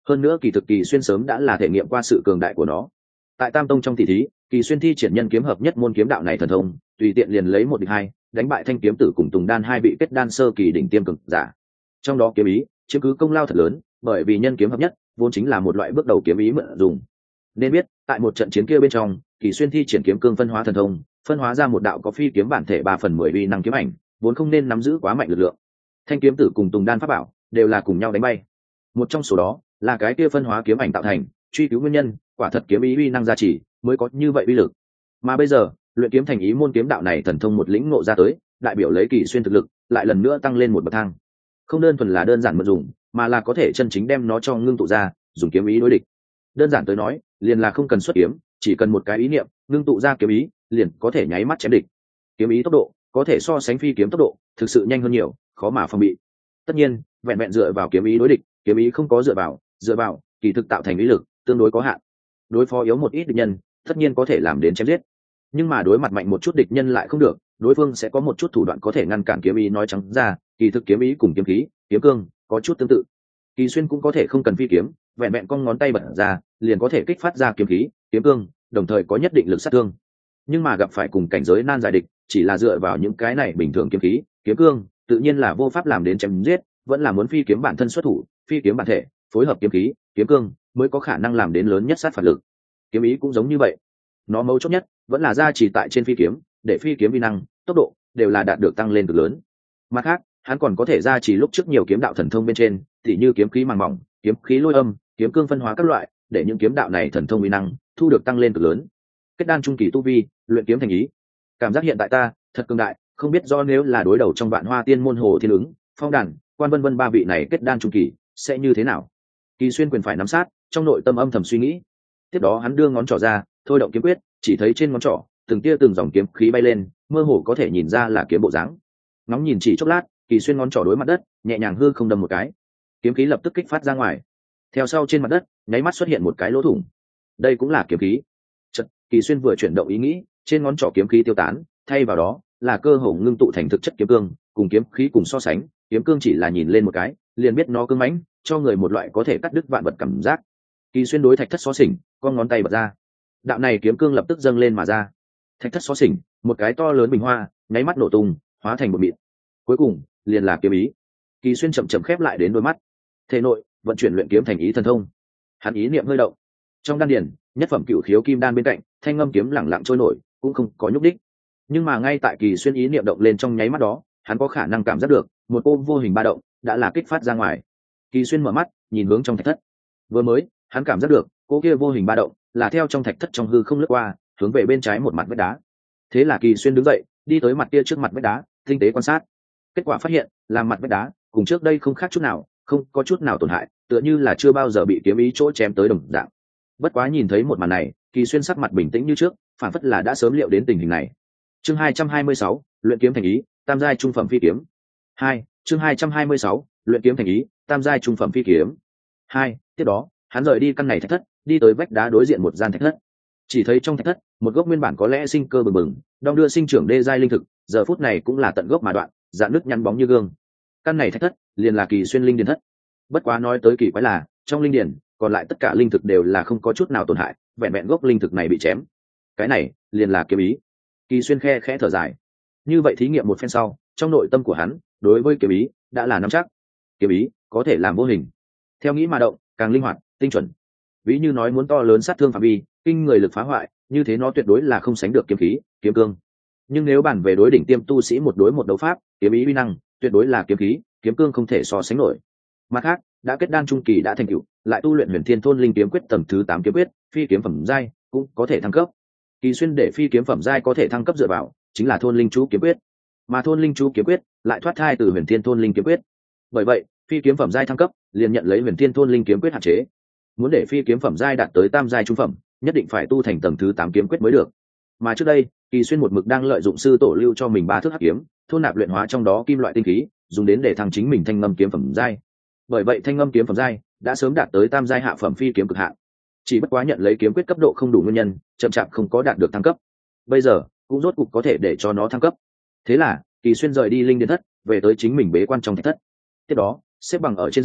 Hơn nữa kỳ thực Kỳ Xuyên sớm đã là thể nghiệm qua sự cường đại của nó. Tại Tam Tông trong tỷ thí, Kỳ Xuyên thi triển nhân kiếm hợp nhất môn kiếm đạo này thần thông, tùy tiện liền lấy 1 địch 2, đánh bại Thanh Kiếm Tử cùng Tùng Đan hai vị kết đan sơ kỳ đỉnh tiêm cường giả. Trong đó kiếm ý chiếm cứ công lao thật lớn, bởi vì nhân kiếm hợp nhất vốn chính là một loại bước đầu kiếm ý mượn dùng. Nên biết, tại một trận chiến kia bên trong, Kỳ Xuyên thi triển kiếm cương phân hóa thần thông, phân hóa ra một đạo có phi kiếm bản thể 3/10 uy năng kiếm ảnh, vốn không nên nắm giữ quá mạnh lực lượng. Thanh Kiếm Tử cùng Tùng Đan pháp bảo đều là cùng nhau đánh bay. Một trong số đó là cái kia phân hóa kiếm ảnh tạo thành, truy cứu nguyên nhân, quả thật kiếm ý uy năng gia trì mới có như vậy uy lực. Mà bây giờ, luyện kiếm thành ý môn kiếm đạo này thần thông một lĩnh ngộ ra tới, đại biểu lấy Kỳ Xuyên thực lực lại lần nữa tăng lên một bậc thang. Không đơn thuần là đơn giản mượn dùng, mà là có thể chân chính đem nó cho ngưng tụ ra, dùng kiếm ý đối địch. Đơn giản tới nói, liền là không cần xuất kiếm, chỉ cần một cái ý niệm, ngưng tụ ra kiếm ý, liền có thể nháy mắt chém địch. Kiếm ý tốc độ có thể so sánh phi kiếm tốc độ, thực sự nhanh hơn nhiều, khó mà phòng bị. Tất nhiên, vẹn vẹn dựa vào kiếm ý đối địch, kiếm ý không có dựa vào, kỳ thực tạo thành ý lực tương đối có hạn. Đối phó yếu một ít địch nhân, tất nhiên có thể làm đến chém giết. Nhưng mà đối mặt mạnh một chút địch nhân lại không được, đối phương sẽ có một chút thủ đoạn có thể ngăn cản kiếm ý. Nói trắng ra, kỳ thực kiếm ý cùng kiếm khí, kiếm cương có chút tương tự. Kỳ Xuyên cũng có thể không cần phi kiếm, vẹn vẹn cong ngón tay bật ra, liền có thể kích phát ra kiếm khí, kiếm cương, đồng thời có nhất định lực sát thương. Nhưng mà gặp phải cùng cảnh giới nan giải địch, chỉ là dựa vào những cái này bình thường kiếm khí, kiếm cương, tự nhiên là vô pháp làm đến chém giết, vẫn là muốn phi kiếm bản thân xuất thủ, phi kiếm bản thể, phối hợp kiếm khí, kiếm cương, mới có khả năng làm đến lớn nhất sát phạt lực. Kiếm ý cũng giống như vậy, nó mấu chốt nhất vẫn là gia trì tại trên phi kiếm, để phi kiếm uy năng, tốc độ đều là đạt được tăng lên cực lớn. Mặt khác, hắn còn có thể gia trì lúc trước nhiều kiếm đạo thần thông bên trên, tỉ như kiếm khí màng mỏng, kiếm khí lôi âm, kiếm cương phân hóa các loại, để những kiếm đạo này thần thông uy năng thu được tăng lên cực lớn. Kết đan trung kỳ tu vi, luyện kiếm thành ý. Cảm giác hiện tại ta thật cường đại, không biết do nếu là đối đầu trong Vạn Hoa Tiên môn Hồ Thiên Ứng, Phong Đàn, Quan Vân Vân ba vị này kết đan trung kỳ sẽ như thế nào. Kỳ Xuyên quyền phải nắm sát, trong nội tâm âm thầm suy nghĩ. Tiếp đó hắn đưa ngón trỏ ra, thôi động kiếm quyết, chỉ thấy trên ngón trỏ từng tia từng dòng kiếm khí bay lên, mơ hồ có thể nhìn ra là kiếm bộ dáng. Ngóng nhìn chỉ chốc lát, Kỳ Xuyên ngón trỏ đối mặt đất, nhẹ nhàng hư không đâm một cái, kiếm khí lập tức kích phát ra ngoài. Theo sau trên mặt đất, nháy mắt xuất hiện một cái lỗ thủng. Đây cũng là kiếm khí. Chợt, Kỳ Xuyên vừa chuyển động ý nghĩ, trên ngón trỏ kiếm khí tiêu tán, thay vào đó là cơ hồ ngưng tụ thành thực chất kiếm cương, cùng kiếm khí cùng so sánh, kiếm cương chỉ là nhìn lên một cái, liền biết nó cứng mãnh, cho người một loại có thể cắt đứt vạn vật cảm giác. Kỳ Xuyên đối thạch thất xó xỉnh, con ngón tay bật ra. Đạo này kiếm cương lập tức dâng lên mà ra. Thạch thất xó xỉnh, một cái to lớn bình hoa, nháy mắt nổ tung, hóa thành một mịn. Cuối cùng, liền là kiếm ý. Kỳ Xuyên chậm chậm khép lại đến đôi mắt. Thể nội vận chuyển luyện kiếm thành ý thần thông. Hắn ý niệm hơi động. Trong đan điền, nhất phẩm cửu khiếu kim đan bên cạnh, thanh ngâm kiếm lẳng lặng trôi nổi, cũng không có nhúc đích. Nhưng mà ngay tại Kỳ Xuyên ý niệm động lên trong nháy mắt đó, hắn có khả năng cảm giác được một cô vô hình ba động đã là kích phát ra ngoài. Kỳ Xuyên mở mắt, nhìn hướng trong thạch thất. Vừa mới, hắn cảm giác được cô kia vô hình ba động là theo trong thạch thất trong hư không lướt qua, hướng về bên trái một mặt vách đá. Thế là Kỳ Xuyên đứng dậy, đi tới mặt kia trước mặt vách đá, tinh tế quan sát. Kết quả phát hiện là mặt vách đá cùng trước đây không khác chút nào, không có chút nào tổn hại, tựa như là chưa bao giờ bị kiếm ý chỗ chém tới đồng dạng. Bất quá nhìn thấy một màn này, Kỳ Xuyên sắc mặt bình tĩnh như trước, phản phất là đã sớm liệu đến tình hình này. Chương 226, luyện kiếm thành ý, tam giai trung phẩm phi kiếm. 2, chương 226, luyện kiếm thành ý, tam giai trung phẩm phi kiếm. 2, tiếp đó, hắn rời đi căn này thạch thất, đi tới vách đá đối diện một gian thạch thất. Chỉ thấy trong thạch thất, một gốc nguyên bản có lẽ sinh cơ bừng bừng, đong đưa sinh trưởng đê giai linh thực, giờ phút này cũng là tận gốc mà đoạn, rạn nứt nhăn bóng như gương. Căn này thạch thất, liền là Kỳ Xuyên linh điền thất. Bất quá nói tới kỳ quái là, trong linh điền, còn lại tất cả linh thực đều là không có chút nào tổn hại, vẹn vẹn gốc linh thực này bị chém. Cái này, liền là kiếm ý. Kỳ Xuyên khe khẽ thở dài. Như vậy thí nghiệm một phen sau, trong nội tâm của hắn, đối với kiếm ý đã là nắm chắc. Kiếm ý có thể làm vô hình, theo nghĩ mà động, càng linh hoạt, tinh chuẩn. Ví như nói muốn to lớn sát thương phạm vi, kinh người lực phá hoại, như thế nó tuyệt đối là không sánh được kiếm khí, kiếm cương. Nhưng nếu bàn về đối đỉnh tiêm tu sĩ một đối một đấu pháp, kiếm ý uy năng, tuyệt đối là kiếm khí, kiếm cương không thể so sánh nổi. Mặt khác, đã kết đan trung kỳ đã thành tựu, lại tu luyện Huyền Thiên Thôn Linh kiếm quyết tầng thứ 8 kiếm quyết, phi kiếm phẩm giai cũng có thể thăng cấp. Kỳ Xuyên để phi kiếm phẩm giai có thể thăng cấp dựa vào chính là Thôn Linh chú kiếm quyết, mà Thôn Linh chú kiếm quyết lại thoát thai từ Huyền Thiên Thôn Linh kiếm quyết. Bởi vậy, phi kiếm phẩm giai thăng cấp, liền nhận lấy Huyền Thiên Thôn Linh kiếm quyết hạn chế. Muốn để phi kiếm phẩm giai đạt tới tam giai trung phẩm, nhất định phải tu thành tầng thứ 8 kiếm quyết mới được. Mà trước đây, Kỳ Xuyên một mực đang lợi dụng sư tổ lưu cho mình 3 thước hắc kiếm, thôn nạp luyện hóa trong đó kim loại tinh khí, dùng đến để thăng chính mình thanh ngâm kiếm phẩm giai. Bởi vậy thanh ngâm kiếm phẩm giai đã sớm đạt tới tam giai hạ phẩm phi kiếm cực hạn. Chỉ bất quá nhận lấy kiếm quyết cấp độ không đủ nguyên nhân, chậm chạp không có đạt được thăng cấp. Bây giờ, cũng rốt cục có thể để cho nó thăng cấp. Thế là, Kỳ Xuyên rời đi linh điền thất, về tới chính mình bế quan trong thạch thất. Tiếp đó, xếp bằng ở trên giường,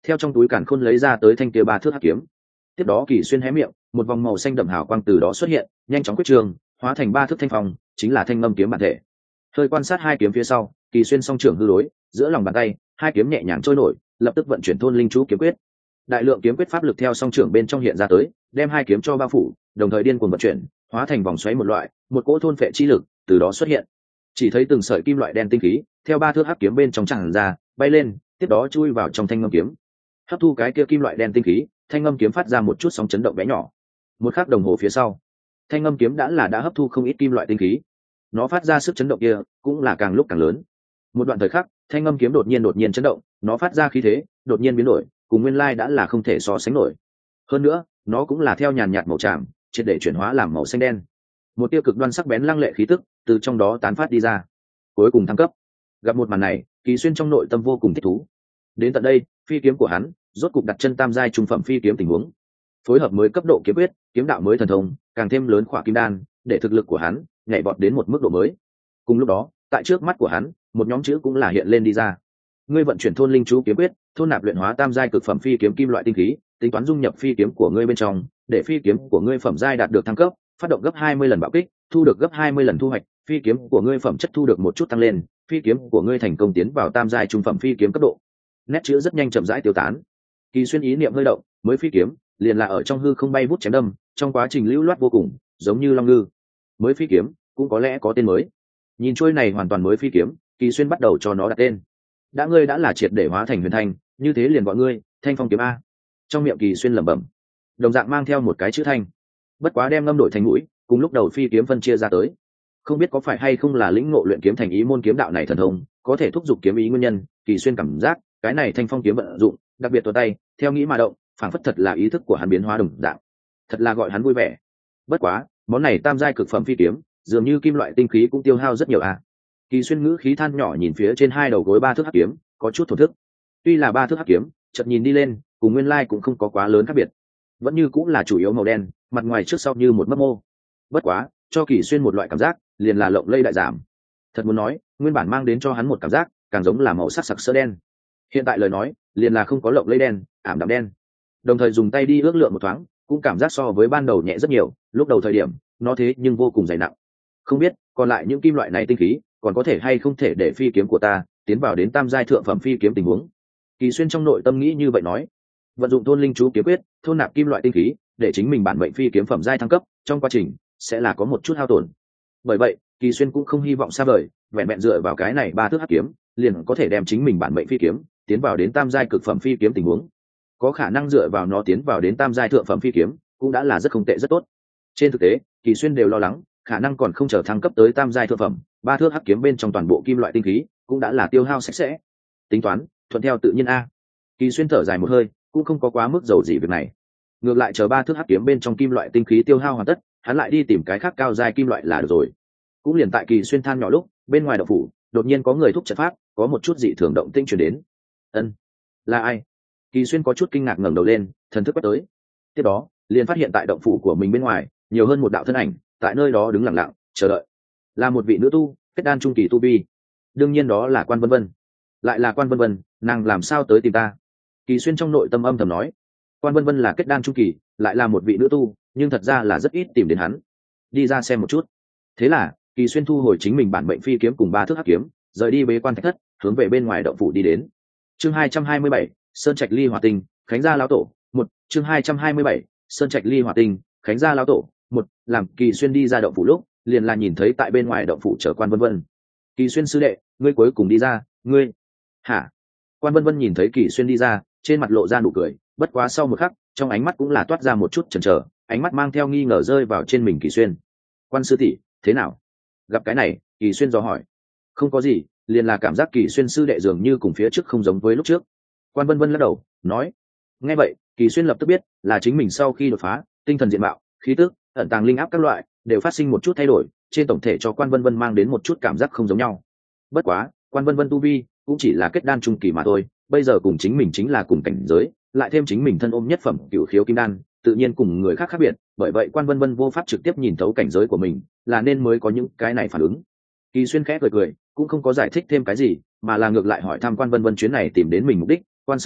theo trong túi càn khôn lấy ra tới thanh kia 3 thước hắc kiếm. Tiếp đó Kỳ Xuyên hé miệng, một vòng màu xanh đậm hào quang từ đó xuất hiện, nhanh chóng quyết trường, hóa thành 3 thước thanh phong, chính là thanh ngâm kiếm bản thể. Hơi quan sát hai kiếm phía sau, Kỳ Xuyên song trưởng hư đối, giữa lòng bàn tay, hai kiếm nhẹ nhàng trôi nổi, lập tức vận chuyển thôn linh chú kiếm quyết. Đại lượng kiếm quyết pháp lực theo song trưởng bên trong hiện ra tới, đem hai kiếm cho bao phủ, đồng thời điên cuồng vận chuyển, hóa thành vòng xoáy một loại, một cỗ thôn phệ chi lực từ đó xuất hiện. Chỉ thấy từng sợi kim loại đen tinh khí theo 3 thước hắc kiếm bên trong tràn ra, bay lên, tiếp đó chui vào trong thanh ngâm kiếm. Hấp thu cái kia kim loại đen tinh khí, thanh ngâm kiếm phát ra một chút sóng chấn động bé nhỏ. Một khắc đồng hồ phía sau, thanh ngâm kiếm đã hấp thu không ít kim loại tinh khí. Nó phát ra sức chấn động kia cũng là càng lúc càng lớn. Một đoạn thời khắc, thanh ngâm kiếm đột nhiên chấn động, nó phát ra khí thế đột nhiên biến đổi, cùng nguyên lai đã là không thể so sánh nổi. Hơn nữa, nó cũng là theo nhàn nhạt màu tràm, triệt để chuyển hóa làm màu xanh đen. Một tia cực đoan sắc bén lăng lệ khí tức từ trong đó tán phát đi ra. Cuối cùng thăng cấp. Gặp một màn này, Kỳ Xuyên trong nội tâm vô cùng thích thú. Đến tận đây, phi kiếm của hắn rốt cục đặt chân tam giai trung phẩm phi kiếm tình huống, phối hợp mới cấp độ kiếm quyết, kiếm đạo mới thần thông, càng thêm lớn khỏa kim đan, để thực lực của hắn nhảy vọt đến một mức độ mới. Cùng lúc đó, tại trước mắt của hắn, một nhóm chữ cũng là hiện lên đi ra. Ngươi vận chuyển thôn linh chú kiếm quyết, thôn nạp luyện hóa tam giai cực phẩm phi kiếm kim loại tinh khí, tính toán dung nhập phi kiếm của ngươi bên trong, để phi kiếm của ngươi phẩm giai đạt được thăng cấp, phát động gấp 20 lần bạo kích, thu được gấp 20 lần thu hoạch, phi kiếm của ngươi phẩm chất thu được một chút tăng lên, phi kiếm của ngươi thành công tiến vào tam giai trung phẩm phi kiếm cấp độ. Nét chữ rất nhanh chậm rãi tiêu tán. Kỳ Xuyên ý niệm hơi động, mới phi kiếm liền là ở trong hư không bay vút chém đâm, trong quá trình lưu loát vô cùng, giống như long ngư. Mới phi kiếm cũng có lẽ có tên mới. Nhìn trôi này hoàn toàn mới phi kiếm, Kỳ Xuyên bắt đầu cho nó đặt tên. Ngươi đã là triệt để hóa thành huyền thanh, như thế liền gọi ngươi Thanh Phong kiếm a. Trong miệng Kỳ Xuyên lẩm bẩm, đồng dạng mang theo một cái chữ thanh. Bất quá đem ngâm đổi thành mũi, cùng lúc đầu phi kiếm phân chia ra tới. Không biết có phải hay không là lĩnh ngộ luyện kiếm thành ý môn kiếm đạo này thần thông, có thể thúc giục kiếm ý nguyên nhân, Kỳ Xuyên cảm giác cái này Thanh Phong kiếm vận dụng đặc biệt tuột tay, theo nghĩ mà động, phảng phất thật là ý thức của hắn biến hóa đồng dạng, thật là gọi hắn vui vẻ. Bất quá, món này tam giai cực phẩm phi kiếm, dường như kim loại tinh khí cũng tiêu hao rất nhiều a. Kỳ Xuyên ngữ khí than nhỏ nhìn phía trên hai đầu gối 3 thước hắc kiếm, có chút thổ thức. Tuy là 3 thước hắc kiếm, chợt nhìn đi lên, cùng nguyên lai cũng không có quá lớn khác biệt, vẫn như cũng là chủ yếu màu đen, mặt ngoài trước sau như một mấp mô. Bất quá, cho Kỳ Xuyên một loại cảm giác, liền là lộng lây đại giảm. Thật muốn nói, nguyên bản mang đến cho hắn một cảm giác, càng giống là màu sắc sặc sỡ đen. Hiện tại lời nói, liền là không có lộng lây đen, ảm đạm đen. Đồng thời dùng tay đi ước lượng một thoáng, cũng cảm giác so với ban đầu nhẹ rất nhiều, lúc đầu thời điểm, nó thế nhưng vô cùng dày nặng. Không biết, còn lại những kim loại này tinh khí, còn có thể hay không thể để phi kiếm của ta tiến vào đến tam giai thượng phẩm phi kiếm tình huống. Kỳ Xuyên trong nội tâm nghĩ như vậy nói. Vận dụng thôn linh chú kiếm quyết, thôn nạp kim loại tinh khí, để chính mình bản mệnh phi kiếm phẩm giai thăng cấp, trong quá trình sẽ là có một chút hao tổn. Bởi vậy, Kỳ Xuyên cũng không hy vọng xa vời, vẹn vẹn dựa vào cái này 3 thước hắc kiếm, liền có thể đem chính mình bản mệnh phi kiếm tiến vào đến tam giai cực phẩm phi kiếm tình huống. Có khả năng dựa vào nó tiến vào đến tam giai thượng phẩm phi kiếm, cũng đã là rất không tệ rất tốt. Trên thực tế, Kỳ Xuyên đều lo lắng, khả năng còn không chờ thăng cấp tới tam giai thượng phẩm, 3 thước hắc kiếm bên trong toàn bộ kim loại tinh khí cũng đã là tiêu hao sạch sẽ. Tính toán, thuận theo tự nhiên a. Kỳ Xuyên thở dài một hơi, cũng không có quá mức dầu gì việc này. Ngược lại chờ 3 thước hắc kiếm bên trong kim loại tinh khí tiêu hao hoàn tất, hắn lại đi tìm cái khác cao giai kim loại là được rồi. Cũng liền tại Kỳ Xuyên than nhỏ lúc, bên ngoài động phủ đột nhiên có người thúc trận pháp, có một chút dị thường động tĩnh truyền đến. Ân, là ai? Kỳ Xuyên có chút kinh ngạc ngẩng đầu lên, thần thức quét tới. Tiếp đó, liền phát hiện tại động phủ của mình bên ngoài, nhiều hơn một đạo thân ảnh, tại nơi đó đứng lặng lặng, chờ đợi. Là một vị nữ tu, kết đan trung kỳ tu vi. Đương nhiên đó là Quan Vân Vân. Lại là Quan Vân Vân, nàng làm sao tới tìm ta? Kỳ Xuyên trong nội tâm âm thầm nói. Quan Vân Vân là kết đan trung kỳ, lại là một vị nữ tu, nhưng thật ra là rất ít tìm đến hắn. Đi ra xem một chút. Thế là, Kỳ Xuyên thu hồi chính mình bản mệnh phi kiếm cùng 3 thước hắc kiếm, rời đi bế quan thạch thất, hướng về bên ngoài động phủ đi đến. Chương 227, Sơn Trạch Ly Hỏa Tinh, Khánh Gia lão tổ, 1, chương 227, Sơn Trạch Ly Hỏa Tinh, Khánh Gia lão tổ, 1, làm Kỳ Xuyên đi ra động phủ lúc, liền là nhìn thấy tại bên ngoài động phủ chờ Quan Vân Vân. Kỳ Xuyên sư đệ, ngươi cuối cùng đi ra, ngươi? Hả? Quan Vân Vân nhìn thấy Kỳ Xuyên đi ra, trên mặt lộ ra nụ cười, bất quá sau một khắc, trong ánh mắt cũng là toát ra một chút chần chờ, ánh mắt mang theo nghi ngờ rơi vào trên mình Kỳ Xuyên. Quan sư tỷ, thế nào? Gặp cái này, Kỳ Xuyên dò hỏi. Không có gì, liền là cảm giác Kỳ Xuyên sư đệ dường như cùng phía trước không giống với lúc trước. Quan Vân Vân lắc đầu, nói. Nghe vậy, Kỳ Xuyên lập tức biết là chính mình sau khi đột phá, tinh thần diện mạo, khí tức, ẩn tàng linh áp các loại đều phát sinh một chút thay đổi, trên tổng thể cho Quan Vân Vân mang đến một chút cảm giác không giống nhau. Bất quá, Quan Vân Vân tu vi cũng chỉ là kết đan trung kỳ mà thôi, bây giờ cùng chính mình chính là cùng cảnh giới, lại thêm chính mình thân ôm nhất phẩm cửu khiếu kim đan, tự nhiên cùng người khác khác biệt, bởi vậy Quan Vân Vân vô pháp trực tiếp nhìn thấu cảnh giới của mình, là nên mới có những cái này phản ứng. Kỳ Xuyên khẽ cười cười, cũng không có giải thích thêm cái gì, mà là ngược lại hỏi thăm Quan Vân Vân chuyến này tìm đến mình mục đích. Quan sư tỷ,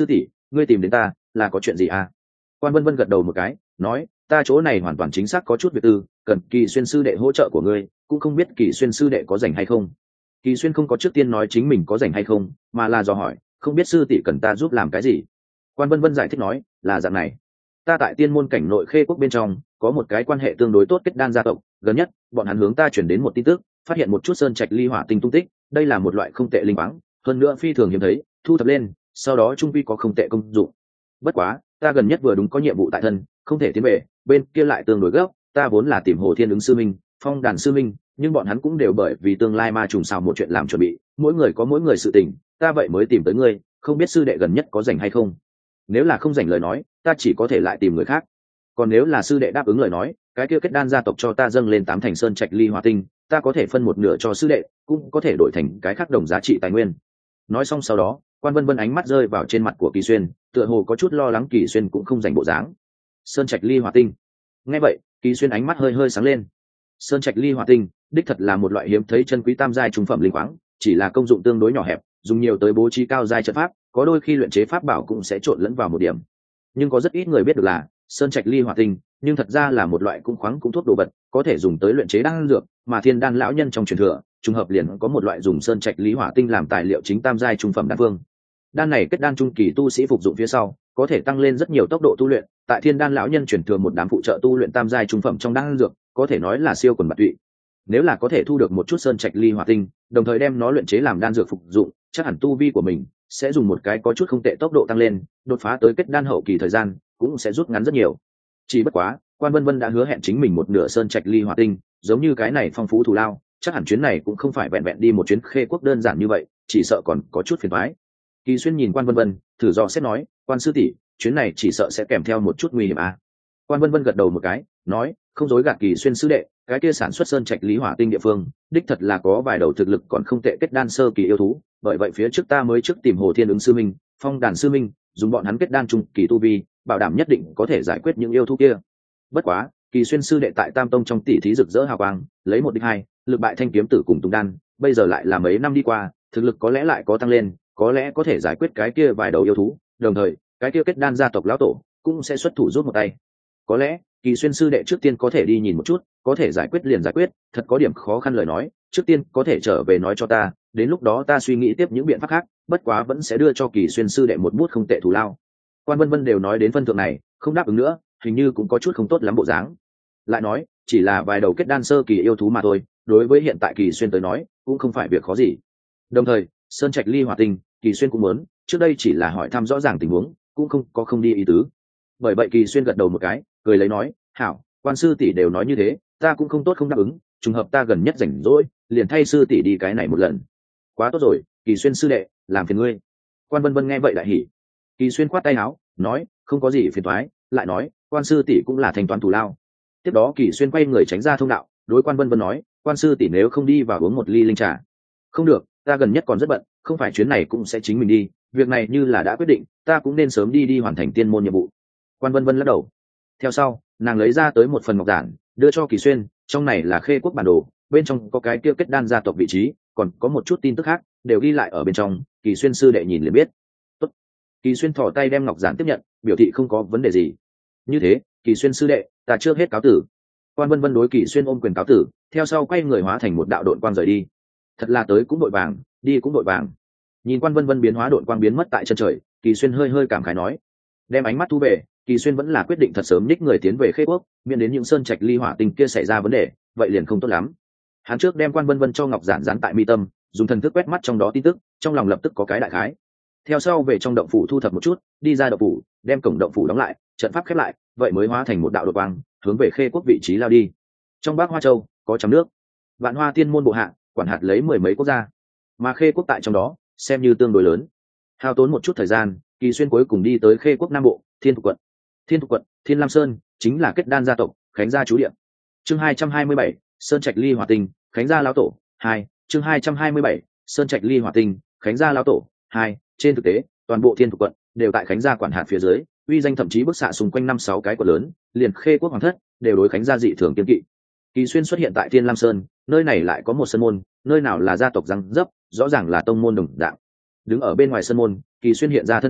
ngươi tìm đến ta là có chuyện gì à? Quan Vân Vân gật đầu một cái, nói, ta chỗ này hoàn toàn chính xác có chút việc tư, cần Kỳ Xuyên sư đệ hỗ trợ của ngươi, cũng không biết Kỳ Xuyên sư đệ có rảnh hay không. Kỳ Xuyên không có trước tiên nói chính mình có rảnh hay không, mà là dò hỏi, không biết sư tỷ cần ta giúp làm cái gì. Quan Vân Vân giải thích nói, là dạng này, ta tại tiên môn cảnh nội Khê quốc bên trong có một cái quan hệ tương đối tốt kết đan gia tộc, gần nhất bọn hắn hướng ta chuyển đến một tin tức, phát hiện một chút sơn trạch ly hỏa tinh tung tích, đây là một loại không tệ linh khoáng, hơn nữa phi thường hiếm thấy, thu thập lên sau đó trung quy có không tệ công dụng. Bất quá ta gần nhất vừa đúng có nhiệm vụ tại thân, không thể tiến về, bên kia lại tương đối gấp, ta vốn là tìm Hồ Thiên ứng sư minh, Phong đàn sư minh, nhưng bọn hắn cũng đều bởi vì tương lai ma trùng xào một chuyện làm chuẩn bị, mỗi người có mỗi người sự tình, ta vậy mới tìm tới ngươi, không biết sư đệ gần nhất có rảnh hay không. Nếu là không rảnh lời nói, ta chỉ có thể lại tìm người khác, còn nếu là sư đệ đáp ứng lời nói, cái kia kết đan gia tộc cho ta dâng lên 8 thành sơn trạch ly hỏa tinh, ta có thể phân một nửa cho sư đệ, cũng có thể đổi thành cái khác đồng giá trị tài nguyên. Nói xong sau đó, Quan Vân Vân ánh mắt rơi vào trên mặt của Kỳ Xuyên, tựa hồ có chút lo lắng Kỳ Xuyên cũng không dành bộ dáng. Sơn trạch ly hỏa tinh. Nghe vậy, Kỳ Xuyên ánh mắt hơi hơi sáng lên. Sơn trạch ly hỏa tinh đích thật là một loại hiếm thấy chân quý tam giai trung phẩm linh khoáng, chỉ là công dụng tương đối nhỏ hẹp, dùng nhiều tới bố trí cao giai trận pháp, có đôi khi luyện chế pháp bảo cũng sẽ trộn lẫn vào một điểm. Nhưng có rất ít người biết được là sơn trạch ly hỏa tinh nhưng thật ra là một loại cung khoáng cũng thuốc đồ vật, có thể dùng tới luyện chế đan dược, mà Thiên Đan lão nhân trong truyền thừa trùng hợp liền có một loại dùng sơn trạch ly hỏa tinh làm tài liệu chính tam giai trung phẩm đan phương. Đan này kết đan trung kỳ tu sĩ phục dụng phía sau có thể tăng lên rất nhiều tốc độ tu luyện, tại Thiên Đan lão nhân truyền thừa một đám phụ trợ tu luyện tam giai trung phẩm trong đan dược, có thể nói là siêu quần bạt tụy. Nếu là có thể thu được một chút sơn trạch ly hỏa tinh, đồng thời đem nó luyện chế làm đan dược phục dụng, chắc hẳn tu vi của mình sẽ dùng một cái có chút không tệ tốc độ tăng lên, đột phá tới kết đan hậu kỳ thời gian cũng sẽ rút ngắn rất nhiều. Chỉ bất quá, Quan Vân Vân đã hứa hẹn chính mình một nửa sơn trạch ly hỏa tinh, giống như cái này phong phú thù lao, chắc hẳn chuyến này cũng không phải vẹn vẹn đi một chuyến Khê quốc đơn giản như vậy, chỉ sợ còn có chút phiền toái. Kỳ Xuyên nhìn Quan Vân Vân, thử dò xét nói, Quan sư tỷ, chuyến này chỉ sợ sẽ kèm theo một chút nguy hiểm à? Quan Vân Vân gật đầu một cái, nói, không dối gạt Kỳ Xuyên sư đệ, cái kia sản xuất sơn trạch lý hỏa tinh địa phương, đích thật là có vài đầu thực lực còn không tệ kết đan sơ kỳ yêu thú, bởi vậy phía trước ta mới trước tìm Hồ Thiên ứng sư minh, Phong đàn sư minh, dùng bọn hắn kết đan trung kỳ tu vi, bảo đảm nhất định có thể giải quyết những yêu thú kia. Bất quá, Kỳ Xuyên sư đệ tại Tam Tông trong tỷ thí rực rỡ hào quang, lấy 1 địch 2, lực bại Thanh kiếm tử cùng Tùng Đan, bây giờ lại là mấy năm đi qua, thực lực có lẽ lại có tăng lên, có lẽ có thể giải quyết cái kia vài đầu yêu thú, đồng thời, cái kia kết đan gia tộc lão tổ cũng sẽ xuất thủ giúp một tay. Có lẽ, Kỳ Xuyên sư đệ trước tiên có thể đi nhìn một chút, có thể giải quyết liền giải quyết, thật có điểm khó khăn lời nói, trước tiên có thể trở về nói cho ta, đến lúc đó ta suy nghĩ tiếp những biện pháp khác, bất quá vẫn sẽ đưa cho Kỳ Xuyên sư đệ một bút không tệ thù lao. Quan Vân Vân đều nói đến phân thượng này, không đáp ứng nữa, hình như cũng có chút không tốt lắm bộ dáng. Lại nói, chỉ là vài đầu kết đan sơ kỳ yêu thú mà thôi, đối với hiện tại Kỳ Xuyên tới nói, cũng không phải việc khó gì. Đồng thời, sơn trạch ly hỏa tinh, Kỳ Xuyên cũng muốn, trước đây chỉ là hỏi thăm rõ ràng tình huống, cũng không có không đi ý tứ. Bởi vậy Kỳ Xuyên gật đầu một cái, cười lấy nói, hảo, Quan sư tỷ đều nói như thế, ta cũng không tốt không đáp ứng, trùng hợp ta gần nhất rảnh rỗi, liền thay sư tỷ đi cái này một lần. Quá tốt rồi, Kỳ Xuyên sư đệ, làm phiền ngươi. Quan Vân Vân nghe vậy đại hỉ. Kỳ Xuyên khoát tay áo, nói, không có gì phiền toái, lại nói, Quan sư tỷ cũng là thanh toán thù lao. Tiếp đó Kỳ Xuyên quay người tránh ra thông đạo, đối Quan Vân Vân nói, Quan sư tỷ nếu không đi vào uống một ly linh trà. Không được, ta gần nhất còn rất bận, không phải chuyến này cũng sẽ chính mình đi, việc này như là đã quyết định, ta cũng nên sớm đi hoàn thành tiên môn nhiệm vụ. Quan Vân Vân lắc đầu. Theo sau, nàng lấy ra tới một phần ngọc giản, đưa cho Kỳ Xuyên, trong này là Khê quốc bản đồ, bên trong có cái kia kết đan gia tộc vị trí, còn có một chút tin tức khác, đều ghi lại ở bên trong, Kỳ Xuyên sư đệ nhìn liền biết. Tốt. Kỳ Xuyên thò tay đem ngọc giản tiếp nhận, biểu thị không có vấn đề gì. Như thế, Kỳ Xuyên sư đệ, ta trước hết cáo tử. Quan Vân Vân đối Kỳ Xuyên ôm quyền cáo tử, theo sau quay người hóa thành một đạo độn quang rời đi. Thật là tới cũng đội vàng, đi cũng đội vàng. Nhìn Quan Vân Vân biến hóa độn quang biến mất tại chân trời, Kỳ Xuyên hơi hơi cảm khái nói, đem ánh mắt thu về, Kỳ Xuyên vẫn là quyết định thật sớm ních người tiến về Khê quốc, miễn đến những sơn trạch ly hỏa tinh kia xảy ra vấn đề, vậy liền không tốt lắm. Hắn trước đem Quan Vân Vân cho ngọc giản dán tại mi tâm, dùng thần thức quét mắt trong đó tin tức, trong lòng lập tức có cái đại khái. Theo sau về trong động phủ thu thập một chút, đi ra động phủ, đem cổng động phủ đóng lại, trận pháp khép lại, vậy mới hóa thành một đạo đột quang, hướng về Khê quốc vị trí lao đi. Trong Bắc Hoa Châu có trăm nước, Vạn Hoa Tiên môn bộ hạ, quản hạt lấy 10 mấy quốc gia, mà Khê quốc tại trong đó xem như tương đối lớn. Hao tốn một chút thời gian, Kỳ Xuyên cuối cùng đi tới Khê quốc Nam Bộ, Thiên Thục quận. Thiên Thục quận, Thiên Lam Sơn, chính là kết đan gia tộc, Khánh gia trú địa. Chương 227, Sơn Trạch Ly Hỏa Tinh, Khánh gia lão tổ 2. Chương 227, Sơn Trạch Ly Hỏa Tinh, Khánh gia lão tổ 2. Trên thực tế, toàn bộ Thiên Thục quận đều tại Khánh gia quản hạt phía dưới, uy danh thậm chí bức xạ xung quanh 5-6 cái quận lớn, liền Khê quốc hoàng thất đều đối Khánh gia dị thường kiêng kỵ. Kỳ Xuyên xuất hiện tại Thiên Lam Sơn, nơi này lại có một sơn môn, nơi nào là gia tộc răng dấp, rõ ràng là tông môn đồng dạng. Đứng ở bên ngoài sơn môn, Kỳ Xuyên hiện ra thân hình,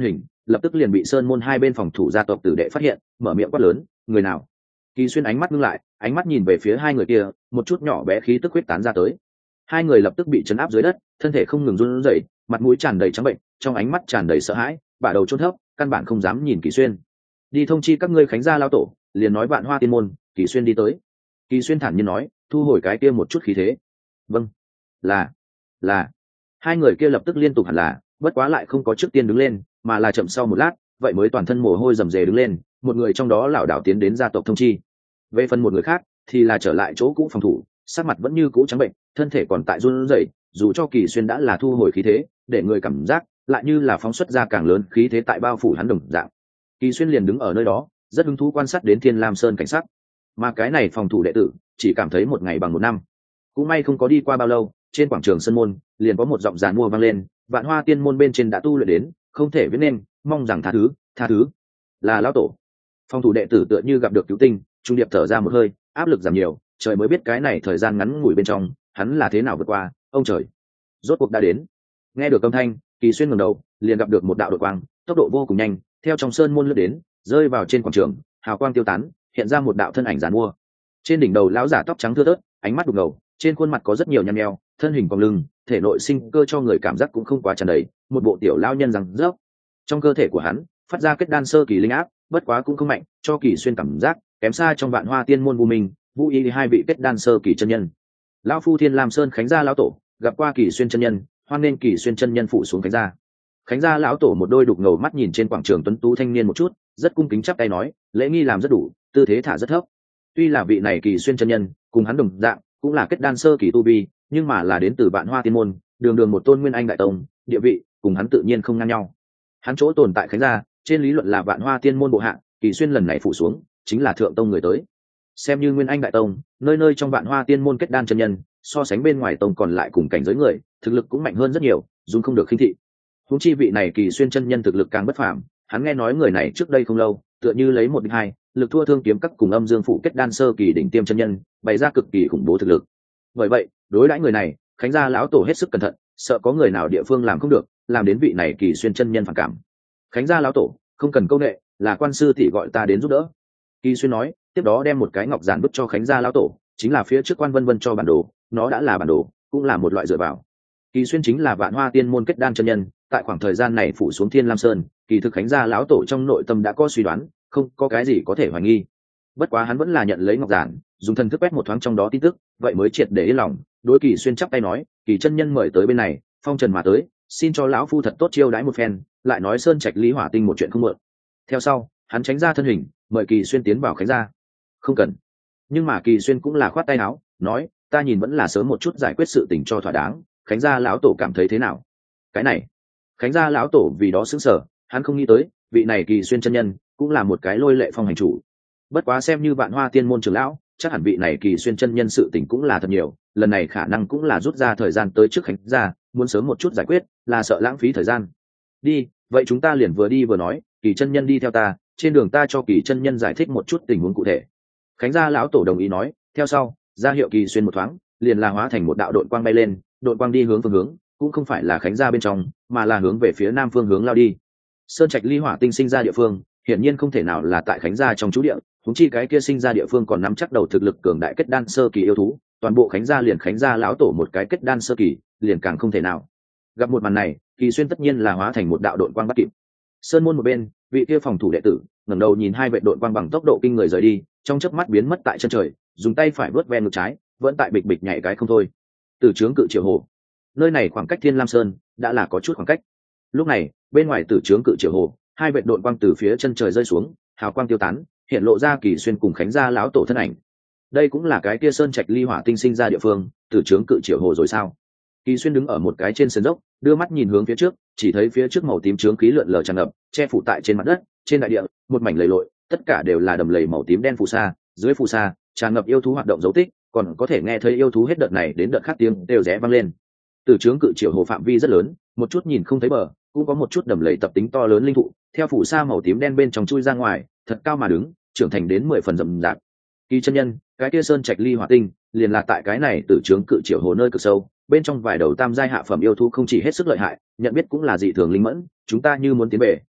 lập tức liền bị sơn môn hai bên phòng thủ gia tộc tử đệ phát hiện, mở miệng quát lớn, người nào? Kỳ Xuyên ánh mắt ngưng lại, ánh mắt nhìn về phía hai người kia, một chút nhỏ bé khí tức huyết tán ra tới. Hai người lập tức bị chấn áp dưới đất, thân thể không ngừng run rẩy, mặt mũi tràn đầy trắng bệnh, trong ánh mắt tràn đầy sợ hãi, bả đầu chôn thấp, căn bản không dám nhìn Kỳ Xuyên. Đi thông chi các ngươi Khánh gia lão tổ, liền nói Vạn Hoa Tiên môn. Kỳ Xuyên đi tới. Kỳ Xuyên thản nhiên nói, thu hồi cái kia một chút khí thế. Vâng, là. Hai người kia lập tức liên tục hẳn là, bất quá lại không có trước tiên đứng lên, mà là chậm sau một lát, vậy mới toàn thân mồ hôi rầm rề đứng lên, một người trong đó lảo đảo tiến đến gia tộc thông chi. Về phần một người khác thì là trở lại chỗ cũ phòng thủ, sắc mặt vẫn như cũ trắng bệnh, thân thể còn tại run rẩy, dù cho Kỳ Xuyên đã là thu hồi khí thế, để người cảm giác lại như là phóng xuất ra càng lớn khí thế tại bao phủ hắn đồng dạng. Kỳ Xuyên liền đứng ở nơi đó, rất hứng thú quan sát đến Thiên Lam Sơn cảnh sắc. Mà cái này phòng thủ đệ tử chỉ cảm thấy một ngày bằng một năm. Cũng may không có đi qua bao lâu, trên quảng trường sân môn liền có một giọng giàn mua vang lên, Vạn Hoa Tiên môn bên trên đã tu luyện đến, không thể viết nên, mong rằng tha thứ. Là lão tổ. Phòng thủ đệ tử tựa như gặp được cứu tinh, trung điệp thở ra một hơi, áp lực giảm nhiều, trời mới biết cái này thời gian ngắn ngủi bên trong, hắn là thế nào vượt qua, ông trời. Rốt cuộc đã đến. Nghe được âm thanh, Kỳ Xuyên ngẩng đầu, liền gặp được một đạo đội quang, tốc độ vô cùng nhanh, theo trong sơn môn lướt đến, rơi vào trên quảng trường, hào quang tiêu tán, hiện ra một đạo thân ảnh giàn mua. Trên đỉnh đầu lão giả tóc trắng thưa thớt, ánh mắt đục ngầu, trên khuôn mặt có rất nhiều nhăn nheo, thân hình cong lưng, thể nội sinh cơ cho người cảm giác cũng không quá tràn đầy, một bộ tiểu lão nhân rằng rớp. Trong cơ thể của hắn phát ra kết đan sơ kỳ linh áp, bất quá cũng không mạnh, cho Kỳ Xuyên cảm giác kém xa trong Vạn Hoa Tiên môn Vu Minh, Vũ Y hai vị kết đan sơ kỳ chân nhân. Lão phu Thiên Lam Sơn Khánh gia lão tổ gặp qua Kỳ Xuyên chân nhân, hoan nên Kỳ Xuyên chân nhân phụ xuống Khánh gia. Khánh gia lão tổ một đôi đục ngầu mắt nhìn trên quảng trường tuấn tú thanh niên một chút, rất cung kính chắp tay nói, lễ nghi làm rất đủ, tư thế thả rất thấp. Tuy là vị này Kỳ Xuyên chân nhân cùng hắn đồng dạng cũng là kết đan sơ kỳ tu vi, nhưng mà là đến từ Vạn Hoa Tiên môn, đường đường một tôn nguyên anh đại tông, địa vị cùng hắn tự nhiên không ngang nhau. Hắn chỗ tồn tại Khánh gia trên lý luận là Vạn Hoa Tiên môn bộ hạ, Kỳ Xuyên lần này phụ xuống chính là thượng tông người tới, xem như nguyên anh đại tông, nơi nơi trong Vạn Hoa Tiên môn kết đan chân nhân, so sánh bên ngoài tông còn lại cùng cảnh giới người, thực lực cũng mạnh hơn rất nhiều, dù không được khinh thị. Huống chi vị này Kỳ Xuyên chân nhân thực lực càng bất phàm, hắn nghe nói người này trước đây không lâu, tựa như lấy 1-2, lực thua Thương Kiếm Các cùng Âm Dương phủ kết đan sơ kỳ đỉnh tiêm chân nhân, bày ra cực kỳ khủng bố thực lực. Bởi vậy, đối đãi người này, Khánh gia lão tổ hết sức cẩn thận, sợ có người nào địa phương làm không được, làm đến vị này Kỳ Xuyên chân nhân phản cảm. Khánh gia lão tổ, không cần câu nệ, là quan sư tỷ gọi ta đến giúp đỡ. Kỳ Xuyên nói, tiếp đó đem một cái ngọc giản bức cho Khánh gia lão tổ, chính là phía trước Quan Vân Vân cho bản đồ, nó đã là bản đồ, cũng là một loại dựa vào. Kỳ Xuyên chính là Vạn Hoa Tiên môn kết đan chân nhân, tại khoảng thời gian này phủ xuống Thiên Lam Sơn, kỳ thực Khánh gia lão tổ trong nội tâm đã có suy đoán, không có cái gì có thể hoài nghi. Bất quá hắn vẫn là nhận lấy ngọc giản, dùng thần thức quét một thoáng trong đó tin tức, vậy mới triệt để yên lòng. Đối Kỳ Xuyên chắp tay nói, Kỳ chân nhân mời tới bên này, phong trần mà tới, xin cho lão phu thật tốt chiêu đãi một phen, lại nói Sơn Trạch Lý Hỏa Tinh một chuyện không mượn. Theo sau, hắn tránh ra thân hình, mời Kỳ Xuyên tiến vào Khánh gia. Không cần. Nhưng mà Kỳ Xuyên cũng là khoát tay áo, nói, ta nhìn vẫn là sớm một chút giải quyết sự tình cho thỏa đáng. Khánh gia lão tổ cảm thấy thế nào? Cái này, Khánh gia lão tổ vì đó sững sờ, hắn không nghĩ tới, vị này Kỳ Xuyên chân nhân cũng là một cái lôi lệ phong hành chủ. Bất quá xem như Vạn Hoa Tiên môn trưởng lão, chắc hẳn vị này Kỳ Xuyên chân nhân sự tình cũng là thật nhiều, lần này khả năng cũng là rút ra thời gian tới trước Khánh gia, muốn sớm một chút giải quyết, là sợ lãng phí thời gian. Đi, vậy chúng ta liền vừa đi vừa nói, Kỳ chân nhân đi theo ta, trên đường ta cho Kỳ chân nhân giải thích một chút tình huống cụ thể. Khánh gia lão tổ đồng ý nói, theo sau, ra hiệu Kỳ Xuyên một thoáng, liền là hóa thành một đạo đội quang bay lên, đội quang đi hướng phương hướng, cũng không phải là Khánh gia bên trong, mà là hướng về phía nam phương hướng lao đi. Sơn Trạch Ly Hỏa Tinh sinh ra địa phương, hiển nhiên không thể nào là tại Khánh gia trong trú địa, huống chi cái kia sinh ra địa phương còn nắm chắc đầu thực lực cường đại kết đan sơ kỳ yêu thú, toàn bộ Khánh gia liền Khánh gia lão tổ một cái kết đan sơ kỳ, liền càng không thể nào. Gặp một màn này, Kỳ Xuyên tất nhiên là hóa thành một đạo đội quang bắt kịp. Sơn môn một bên, vị kia phòng thủ đệ tử ngẩng đầu nhìn hai vệ đội quang bằng tốc độ kinh người rời đi, trong chớp mắt biến mất tại chân trời, dùng tay phải vớt ven ngực trái, vẫn tại bịch bịch nhảy cái không thôi. Từ trướng cự triều hồ, nơi này khoảng cách Thiên Lam Sơn đã là có chút khoảng cách. Lúc này, bên ngoài Tử trướng cự triều hồ, hai vệ đội quang từ phía chân trời rơi xuống, hào quang tiêu tán, hiện lộ ra Kỳ Xuyên cùng Khánh gia lão tổ thân ảnh. Đây cũng là cái kia Sơn Trạch Ly Hỏa Tinh sinh ra địa phương, Tử trướng cự triều hồ rồi sao? Kỳ Xuyên đứng ở một cái trên sườn dốc, đưa mắt nhìn hướng phía trước, chỉ thấy phía trước màu tím trướng khí lượn lờ tràn ngập, che phủ tại trên mặt đất, trên đại địa, một mảnh lầy lội, tất cả đều là đầm lầy màu tím đen phù sa, dưới phù sa tràn ngập yêu thú hoạt động dấu tích, còn có thể nghe thấy yêu thú hết đợt này đến đợt khác tiếng đều rẽ vang lên. Từ trướng cự triều hồ phạm vi rất lớn, một chút nhìn không thấy bờ, cũng có một chút đầm lầy tập tính to lớn linh thụ, theo phù sa màu tím đen bên trong chui ra ngoài, thật cao mà đứng, trưởng thành đến 10 phần rậm rạp. Kỳ chân nhân, cái kia Sơn Trạch Ly Hỏa Tinh, liền là tại cái này Tử trướng cự triều hồ nơi cực sâu, bên trong vài đầu tam giai hạ phẩm yêu thú không chỉ hết sức lợi hại, nhận biết cũng là dị thường linh mẫn, chúng ta như muốn tiến về,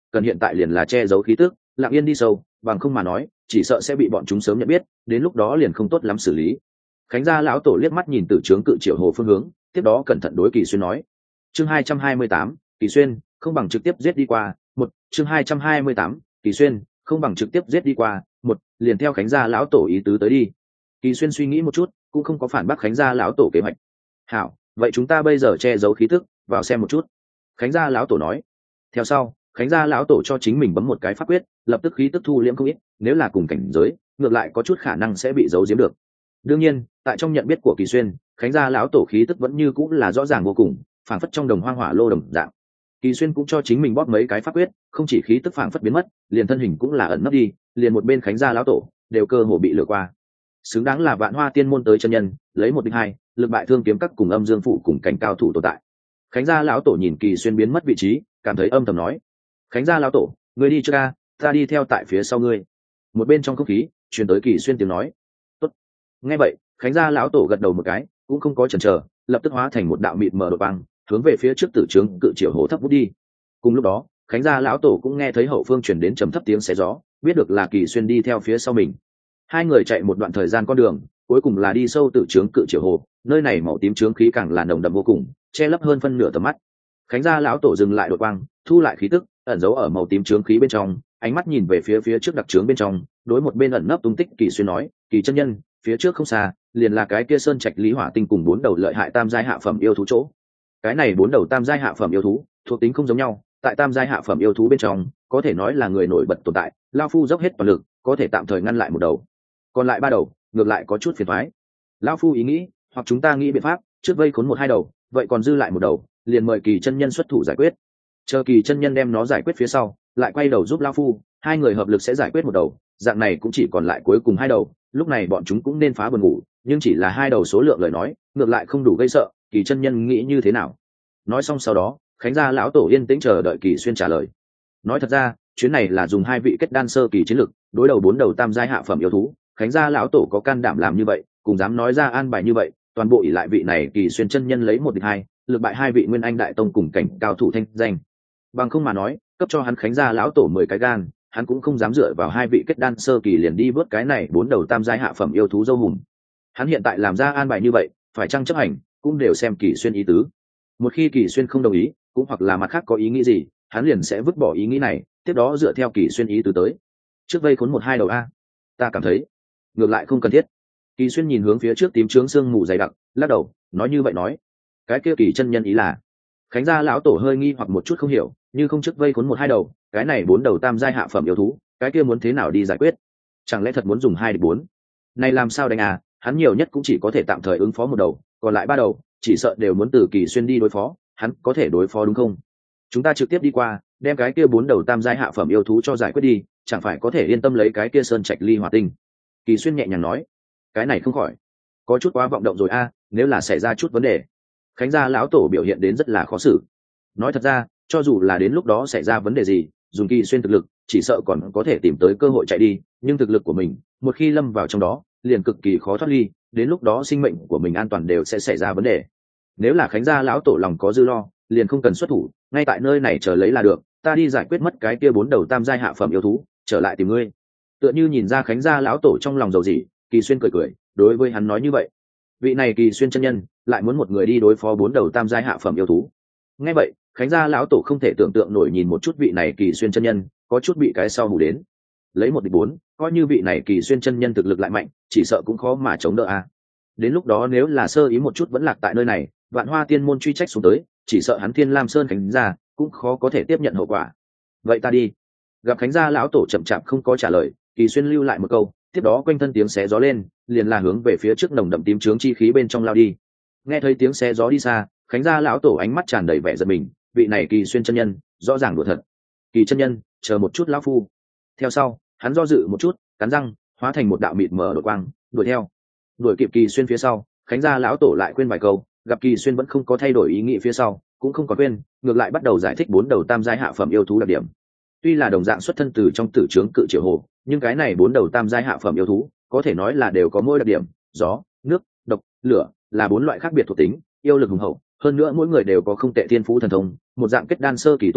cần hiện tại liền là che giấu khí tức, lặng yên đi sâu, bằng không mà nói chỉ sợ sẽ bị bọn chúng sớm nhận biết, đến lúc đó liền không tốt lắm xử lý. Khánh gia lão tổ liếc mắt nhìn Tử Trướng Cự Triều Hồ phương hướng, tiếp đó cẩn thận đối Kỳ Xuyên nói. Chương 228, Kỳ Xuyên, không bằng trực tiếp giết đi qua. Một, chương 228, Kỳ Xuyên, không bằng trực tiếp giết đi qua. Một, liền theo Khánh gia lão tổ ý tứ tới đi. Kỳ Xuyên suy nghĩ một chút, cũng không có phản bác Khánh gia lão tổ kế hoạch. Hảo, vậy chúng ta bây giờ che giấu khí tức, vào xem một chút. Khánh gia lão tổ nói. Theo sau, Khánh gia lão tổ cho chính mình bấm một cái pháp quyết, lập tức khí tức thu liễm không ít, nếu là cùng cảnh giới, ngược lại có chút khả năng sẽ bị giấu giếm được. Đương nhiên, tại trong nhận biết của Kỳ Xuyên, Khánh gia lão tổ khí tức vẫn như cũng là rõ ràng vô cùng, phảng phất trong đồng hoang hỏa lô đồng dạng. Kỳ Xuyên cũng cho chính mình bóp mấy cái pháp quyết, không chỉ khí tức phảng phất biến mất, liền thân hình cũng là ẩn nấp đi, liền một bên Khánh gia lão tổ đều cơ hồ bị lừa qua. Xứng đáng là Vạn Hoa Tiên môn tới chân nhân, lấy một địch hai, lực bại thương kiếm các cùng Âm Dương phụ cùng cảnh cao thủ tồn tại. Khánh gia lão tổ nhìn Kỳ Xuyên biến mất vị trí, cảm thấy âm thầm nói: Khánh gia lão tổ, ngươi đi chưa ta đi theo tại phía sau ngươi. Một bên trong không khí truyền tới Kỳ Xuyên tiếng nói. Tốt. Nghe vậy, Khánh gia lão tổ gật đầu một cái, cũng không có chần chờ, lập tức hóa thành một đạo mịt mờ đột băng, hướng về phía trước Tử Trướng Cự Triều Hồ thấp vút đi. Cùng lúc đó, Khánh gia lão tổ cũng nghe thấy hậu phương truyền đến trầm thấp tiếng xé gió, biết được là Kỳ Xuyên đi theo phía sau mình. Hai người chạy một đoạn thời gian con đường, cuối cùng là đi sâu Tử Trướng Cự Triều Hồ, nơi này màu tím trướng khí càng là nồng đậm vô cùng, che lấp hơn phân nửa tầm mắt. Khánh gia lão tổ dừng lại đột quang, thu lại khí tức, ẩn giấu ở màu tím trướng khí bên trong, ánh mắt nhìn về phía trước đặc trướng bên trong, đối một bên ẩn nấp tung tích Kỳ Xuyên nói: Kỳ chân nhân, phía trước không xa liền là cái kia sơn trạch lý hỏa tinh cùng bốn đầu lợi hại tam giai hạ phẩm yêu thú chỗ. Cái này bốn đầu tam giai hạ phẩm yêu thú thuộc tính không giống nhau, tại tam giai hạ phẩm yêu thú bên trong có thể nói là người nổi bật tồn tại, lão phu dốc hết toàn lực có thể tạm thời ngăn lại một đầu, còn lại ba đầu ngược lại có chút phiền toái. Lão phu ý nghĩ, hoặc chúng ta nghĩ biện pháp trước vây khốn một hai đầu, vậy còn dư lại một đầu liền mời Kỳ chân nhân xuất thủ giải quyết, chờ Kỳ chân nhân đem nó giải quyết phía sau lại quay đầu giúp lão phu, hai người hợp lực sẽ giải quyết một đầu, dạng này cũng chỉ còn lại cuối cùng hai đầu, lúc này bọn chúng cũng nên phá buồn ngủ, nhưng chỉ là hai đầu số lượng lời nói ngược lại không đủ gây sợ. Kỳ chân nhân nghĩ như thế nào? Nói xong sau đó, Khánh gia lão tổ yên tĩnh chờ đợi Kỳ Xuyên trả lời. Nói thật ra, chuyến này là dùng hai vị kết đan sơ kỳ chiến lực đối đầu bốn đầu tam giai hạ phẩm yêu thú, Khánh gia lão tổ có can đảm làm như vậy, cùng dám nói ra an bài như vậy, toàn bộ ỷ lại vị này Kỳ Xuyên chân nhân lấy một địch hai, lực bại hai vị nguyên anh đại tông cùng cảnh cao thủ thanh danh. Bằng không mà nói, cấp cho hắn Khánh gia lão tổ 10 cái gan, hắn cũng không dám dựa vào hai vị kết đan sơ kỳ liền đi vớt cái này bốn đầu tam giai hạ phẩm yêu thú dâu hùm. Hắn hiện tại làm ra an bài như vậy, phải chăng chấp hành, cũng đều xem Kỳ Xuyên ý tứ. Một khi Kỳ Xuyên không đồng ý, cũng hoặc là mặt khác có ý nghĩ gì, hắn liền sẽ vứt bỏ ý nghĩ này, tiếp đó dựa theo Kỳ Xuyên ý tứ tới. Trước vây khốn một hai đầu a, ta cảm thấy ngược lại không cần thiết. Kỳ Xuyên nhìn hướng phía trước tím trướng sương mù dày đặc, lắc đầu, nói như vậy nói, cái kia Kỳ chân nhân ý là? Khánh gia lão tổ hơi nghi hoặc một chút không hiểu, như không trước vây khốn một hai đầu, cái này bốn đầu tam giai hạ phẩm yêu thú, cái kia muốn thế nào đi giải quyết? Chẳng lẽ thật muốn dùng hai địch bốn? Này làm sao đánh à? Hắn nhiều nhất cũng chỉ có thể tạm thời ứng phó một đầu, còn lại ba đầu, chỉ sợ đều muốn từ Kỳ Xuyên đi đối phó, hắn có thể đối phó đúng không? Chúng ta trực tiếp đi qua, đem cái kia bốn đầu tam giai hạ phẩm yêu thú cho giải quyết đi, chẳng phải có thể yên tâm lấy cái kia sơn trạch ly hỏa tinh. Kỳ Xuyên nhẹ nhàng nói, cái này không khỏi có chút quá vọng động rồi a, nếu là xảy ra chút vấn đề. Khánh gia lão tổ biểu hiện đến rất là khó xử. Nói thật ra, cho dù là đến lúc đó xảy ra vấn đề gì, dùng Kỳ Xuyên thực lực chỉ sợ còn có thể tìm tới cơ hội chạy đi, nhưng thực lực của mình một khi lâm vào trong đó liền cực kỳ khó thoát ly, đến lúc đó sinh mệnh của mình an toàn đều sẽ xảy ra vấn đề. Nếu là Khánh gia lão tổ lòng có dư lo, liền không cần xuất thủ, ngay tại nơi này chờ lấy là được, ta đi giải quyết mất cái kia bốn đầu tam giai hạ phẩm yêu thú, trở lại tìm ngươi. Tựa như nhìn ra Khánh gia lão tổ trong lòng dầu gì, Kỳ Xuyên cười cười đối với hắn nói như vậy. Vị này Kỳ Xuyên chân nhân lại muốn một người đi đối phó bốn đầu tam giai hạ phẩm yêu thú. Nghe vậy, Khánh gia lão tổ không thể tưởng tượng nổi nhìn một chút vị này Kỳ Xuyên chân nhân, có chút bị cái sau hù đến. Lấy một địch bốn, coi như vị này Kỳ Xuyên chân nhân thực lực lại mạnh, chỉ sợ cũng khó mà chống đỡ a. Đến lúc đó nếu là sơ ý một chút vẫn lạc tại nơi này, Vạn Hoa Tiên môn truy trách xuống tới, chỉ sợ hắn Thiên Lam Sơn Khánh gia cũng khó có thể tiếp nhận hậu quả. Vậy ta đi. Gặp Khánh gia lão tổ chậm chạp không có trả lời, Kỳ Xuyên lưu lại một câu, tiếp đó quanh thân tiếng xé gió lên, liền là hướng về phía trước nồng đậm tím trướng chi khí bên trong lao đi. Nghe thấy tiếng xé gió đi xa, Khánh gia lão tổ ánh mắt tràn đầy vẻ giận mình, vị này Kỳ Xuyên chân nhân rõ ràng đùa thật. Kỳ chân nhân, chờ một chút lão phu. Theo sau, hắn do dự một chút, cắn răng hóa thành một đạo mịt mờ đột quang đuổi theo. Đuổi kịp Kỳ Xuyên phía sau, Khánh gia lão tổ lại khuyên vài câu, gặp Kỳ Xuyên vẫn không có thay đổi ý nghĩ phía sau, cũng không có khuyên, ngược lại bắt đầu giải thích bốn đầu tam giai hạ phẩm yêu thú đặc điểm. Tuy là đồng dạng xuất thân từ trong Tử Trướng Cự Triều Hồ, nhưng cái này bốn đầu tam giai hạ phẩm yêu thú có thể nói là đều có mỗi đặc điểm, gió, nước, độc, lửa, là bốn loại khác biệt thuộc tính, yêu lực hùng hậu, hơn nữa mỗi người đều có không tệ thiên phú thần thông, một dạng kết đan sơ kỳ tu sĩ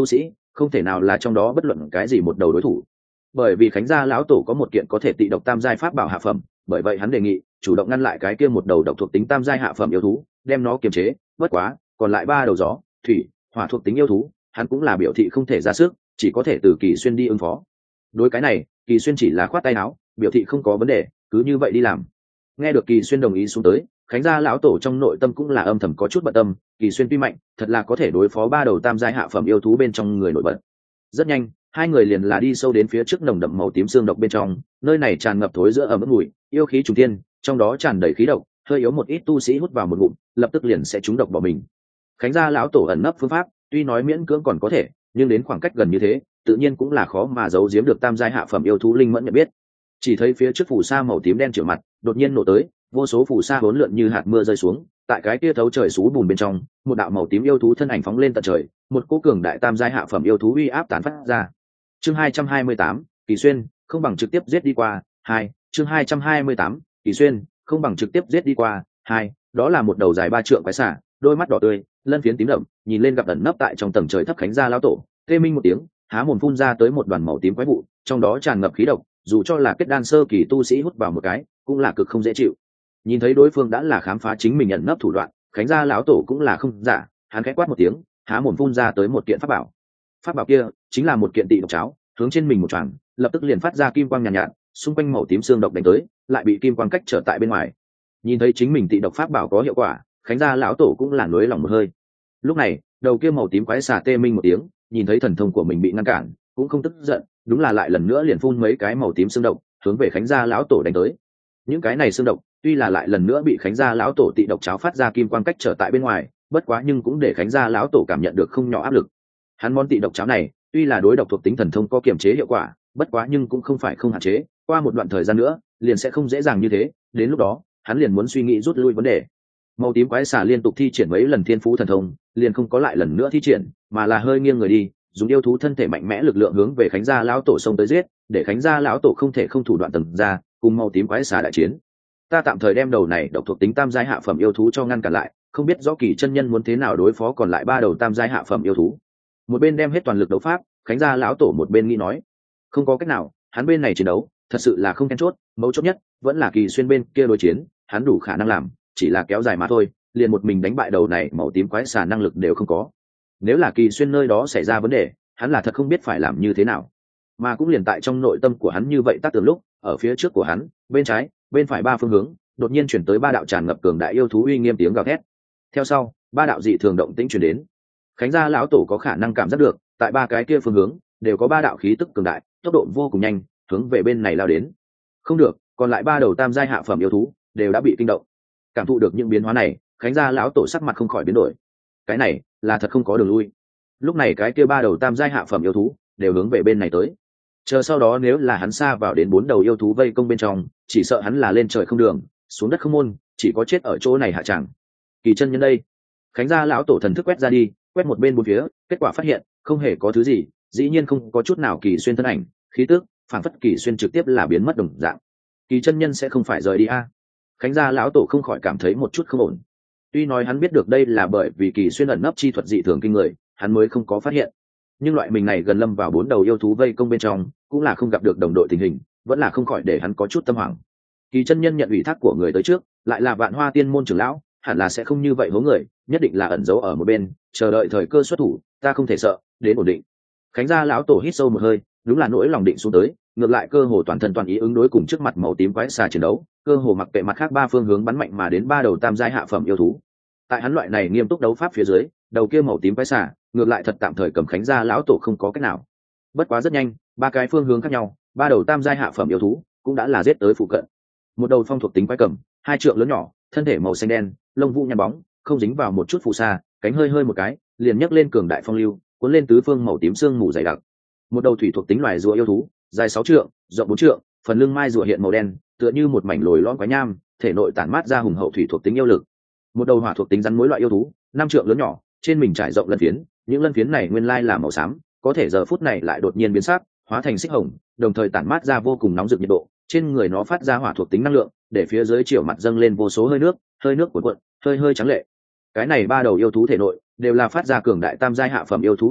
không thể nào là trong đó bất luận cái gì một đầu đối thủ. Bởi vì Khánh gia lão tổ có một kiện có thể tị độc tam giai pháp bảo hạ phẩm, bởi vậy hắn đề nghị chủ động ngăn lại cái kia một đầu độc thuộc tính tam giai hạ phẩm yêu thú, đem nó kiềm chế. Bất quá, còn lại ba đầu gió, thủy, hỏa thuộc tính yêu thú, hắn cũng là biểu thị không thể ra sức, chỉ có thể từ Kỳ Xuyên đi ứng phó. Đối cái này, Kỳ Xuyên chỉ là khoát tay áo, biểu thị không có vấn đề, cứ như vậy đi làm. Nghe được Kỳ Xuyên đồng ý xuống tới, Khánh gia lão tổ trong nội tâm cũng là âm thầm có chút bận tâm. Kỳ Xuyên tuy mạnh, thật là có thể đối phó ba đầu tam giai hạ phẩm yêu thú bên trong người nổi bật. Rất nhanh, hai người liền là đi sâu đến phía trước nồng đậm màu tím xương độc bên trong, nơi này tràn ngập thối giữa ẩm ướt mùi yêu khí trùng thiên, trong đó tràn đầy khí độc, hơi yếu một ít tu sĩ hút vào một ngụm, lập tức liền sẽ trúng độc bỏ mình. Khánh gia lão tổ ẩn nấp phương pháp, tuy nói miễn cưỡng còn có thể, nhưng đến khoảng cách gần như thế, tự nhiên cũng là khó mà giấu giếm được tam giai hạ phẩm yêu thú linh mẫn nhận biết. Chỉ thấy phía trước phù sa màu tím đen triệu mặt, đột nhiên nổ tới, vô số phù sa hỗn lượn như hạt mưa rơi xuống, tại cái kia thấu trời sú bùn bên trong, một đạo màu tím yêu thú thân ảnh phóng lên tận trời, một cỗ cường đại tam giai hạ phẩm yêu thú uy áp tán phát ra. Chương 228, Kỳ Xuyên, không bằng trực tiếp giết đi qua. 2, chương 228, Kỳ Xuyên, không bằng trực tiếp giết đi qua. 2, đó là một đầu dài 3 trượng quái xả, đôi mắt đỏ tươi, lân phiến tím đậm, nhìn lên gặp ẩn nấp tại trong tầng trời thấp Khánh gia lão tổ, tê minh một tiếng, há mồm phun ra tới một đoàn màu tím quái vụ, trong đó tràn ngập khí độc, dù cho là kết đan sơ kỳ tu sĩ hút vào một cái, cũng là cực không dễ chịu. Nhìn thấy đối phương đã là khám phá chính mình ẩn nấp thủ đoạn, Khánh gia lão tổ cũng là không giả, hắn khẽ quát một tiếng, há mồm phun ra tới một kiện pháp bảo. Pháp bảo kia chính là một kiện tị độc cháo, hướng trên mình một choàng, lập tức liền phát ra kim quang nhàn nhạt, xung quanh màu tím xương độc đánh tới, lại bị kim quang cách trở tại bên ngoài. Nhìn thấy chính mình tị độc pháp bảo có hiệu quả, Khánh gia lão tổ cũng là nuối lòng một hơi. Lúc này, đầu kia màu tím quái xà tê minh một tiếng, nhìn thấy thần thông của mình bị ngăn cản, cũng không tức giận, đúng là lại lần nữa liền phun mấy cái màu tím xương độc, hướng về Khánh gia lão tổ đánh tới. Những cái này xương độc, tuy là lại lần nữa bị Khánh gia lão tổ tị độc cháo phát ra kim quang cách trở tại bên ngoài, bất quá nhưng cũng để Khánh gia lão tổ cảm nhận được không nhỏ áp lực. Hắn món tị độc cháo này, tuy là đối độc thuộc tính thần thông có kiềm chế hiệu quả, bất quá nhưng cũng không phải không hạn chế, qua một đoạn thời gian nữa, liền sẽ không dễ dàng như thế, đến lúc đó, hắn liền muốn suy nghĩ rút lui vấn đề. Màu tím quái xà liên tục thi triển mấy lần thiên phú thần thông, liền không có lại lần nữa thi triển, mà là hơi nghiêng người đi, dùng yêu thú thân thể mạnh mẽ lực lượng hướng về Khánh gia lão tổ xông tới giết, để Khánh gia lão tổ không thể không thủ đoạn tầng ra, cùng màu tím quái xà đại chiến. Ta tạm thời đem đầu này độc thuộc tính tam giai hạ phẩm yêu thú cho ngăn cản lại, không biết rõ Kỳ chân nhân muốn thế nào đối phó còn lại ba đầu tam giai hạ phẩm yêu thú. Một bên đem hết toàn lực đấu pháp, Khánh gia lão tổ một bên nghĩ nói, không có cách nào, hắn bên này chiến đấu thật sự là không then chốt, mấu chốt nhất vẫn là Kỳ Xuyên bên kia đối chiến, hắn đủ khả năng làm, chỉ là kéo dài mà thôi, liền một mình đánh bại đầu này màu tím quái xà năng lực đều không có. Nếu là Kỳ Xuyên nơi đó xảy ra vấn đề, hắn là thật không biết phải làm như thế nào. Mà cũng liền tại trong nội tâm của hắn như vậy tác tưởng lúc, ở phía trước của hắn, bên trái, bên phải ba phương hướng, đột nhiên chuyển tới ba đạo tràn ngập cường đại yêu thú uy nghiêm tiếng gào thét. Theo sau, ba đạo dị thường động tĩnh truyền đến. Khánh gia lão tổ có khả năng cảm giác được, tại ba cái kia phương hướng đều có ba đạo khí tức cường đại, tốc độ vô cùng nhanh, hướng về bên này lao đến. Không được, còn lại ba đầu tam giai hạ phẩm yêu thú đều đã bị kinh động. Cảm thụ được những biến hóa này, Khánh gia lão tổ sắc mặt không khỏi biến đổi. Cái này là thật không có đường lui. Lúc này cái kia ba đầu tam giai hạ phẩm yêu thú đều hướng về bên này tới. Chờ sau đó nếu là hắn xa vào đến bốn đầu yêu thú vây công bên trong, chỉ sợ hắn là lên trời không đường, xuống đất không môn, chỉ có chết ở chỗ này hạ chẳng. Kỳ chân nhân đây. Khánh gia lão tổ thần thức quét ra đi, quét một bên bốn phía, kết quả phát hiện không hề có thứ gì, dĩ nhiên không có chút nào Kỳ Xuyên thân ảnh, khí tức phản phất Kỳ Xuyên trực tiếp là biến mất đồng dạng. Kỳ chân nhân sẽ không phải rời đi a? Khánh gia lão tổ không khỏi cảm thấy một chút không ổn. Tuy nói hắn biết được đây là bởi vì Kỳ Xuyên ẩn nấp chi thuật dị thường kinh người, hắn mới không có phát hiện. Nhưng loại mình này gần lâm vào bốn đầu yêu thú vây công bên trong, cũng là không gặp được đồng đội tình hình, vẫn là không khỏi để hắn có chút tâm hoảng. Kỳ chân nhân nhận ủy thác của người tới trước, lại là Vạn Hoa Tiên môn trưởng lão, hẳn là sẽ không như vậy hố người, nhất định là ẩn giấu ở một bên, chờ đợi thời cơ xuất thủ, ta không thể sợ, đến ổn định. Khánh gia lão tổ hít sâu một hơi, đúng là nỗi lòng định xuống tới, ngược lại cơ hồ toàn thân toàn ý ứng đối cùng trước mặt màu tím quái xà chiến đấu, cơ hồ mặc kệ mặt khác ba phương hướng bắn mạnh mà đến ba đầu tam giai hạ phẩm yêu thú. Tại hắn loại này nghiêm túc đấu pháp phía dưới, đầu kia màu tím quái xà ngược lại thật tạm thời cầm Khánh gia lão tổ không có cách nào. Bất quá rất nhanh, ba cái phương hướng khác nhau, ba đầu tam giai hạ phẩm yêu thú cũng đã là giết tới phụ cận. Một đầu phong thuộc tính quái cầm, 2 trượng lớn nhỏ, thân thể màu xanh đen, lông vũ nhăn bóng, không dính vào một chút phù sa, cánh hơi hơi một cái, liền nhấc lên cường đại phong lưu, cuốn lên tứ phương màu tím sương mù dày đặc. Một đầu thủy thuộc tính loài rùa yêu thú, dài 6 trượng, rộng 4 trượng, phần lưng mai rùa hiện màu đen, tựa như một mảnh lồi lõm quái nham, thể nội tản mát ra hùng hậu thủy thuộc tính yêu lực. Một đầu hỏa thuộc tính rắn mối loại yêu thú, 5 trượng lớn nhỏ, trên mình trải rộng lân phiến, những lân phiến này nguyên lai là màu xám, có thể giờ phút này lại đột nhiên biến sắc, hóa thành xích hồng, đồng thời tản mát ra vô cùng nóng rực nhiệt độ, trên người nó phát ra hỏa thuộc tính năng lượng, để phía dưới chiều mặt dâng lên vô số hơi nước cuộn cuộn, hơi hơi trắng lệ. Cái này ba đầu yêu thú thể nội đều là phát ra cường đại tam giai hạ phẩm yêu thú uy áp,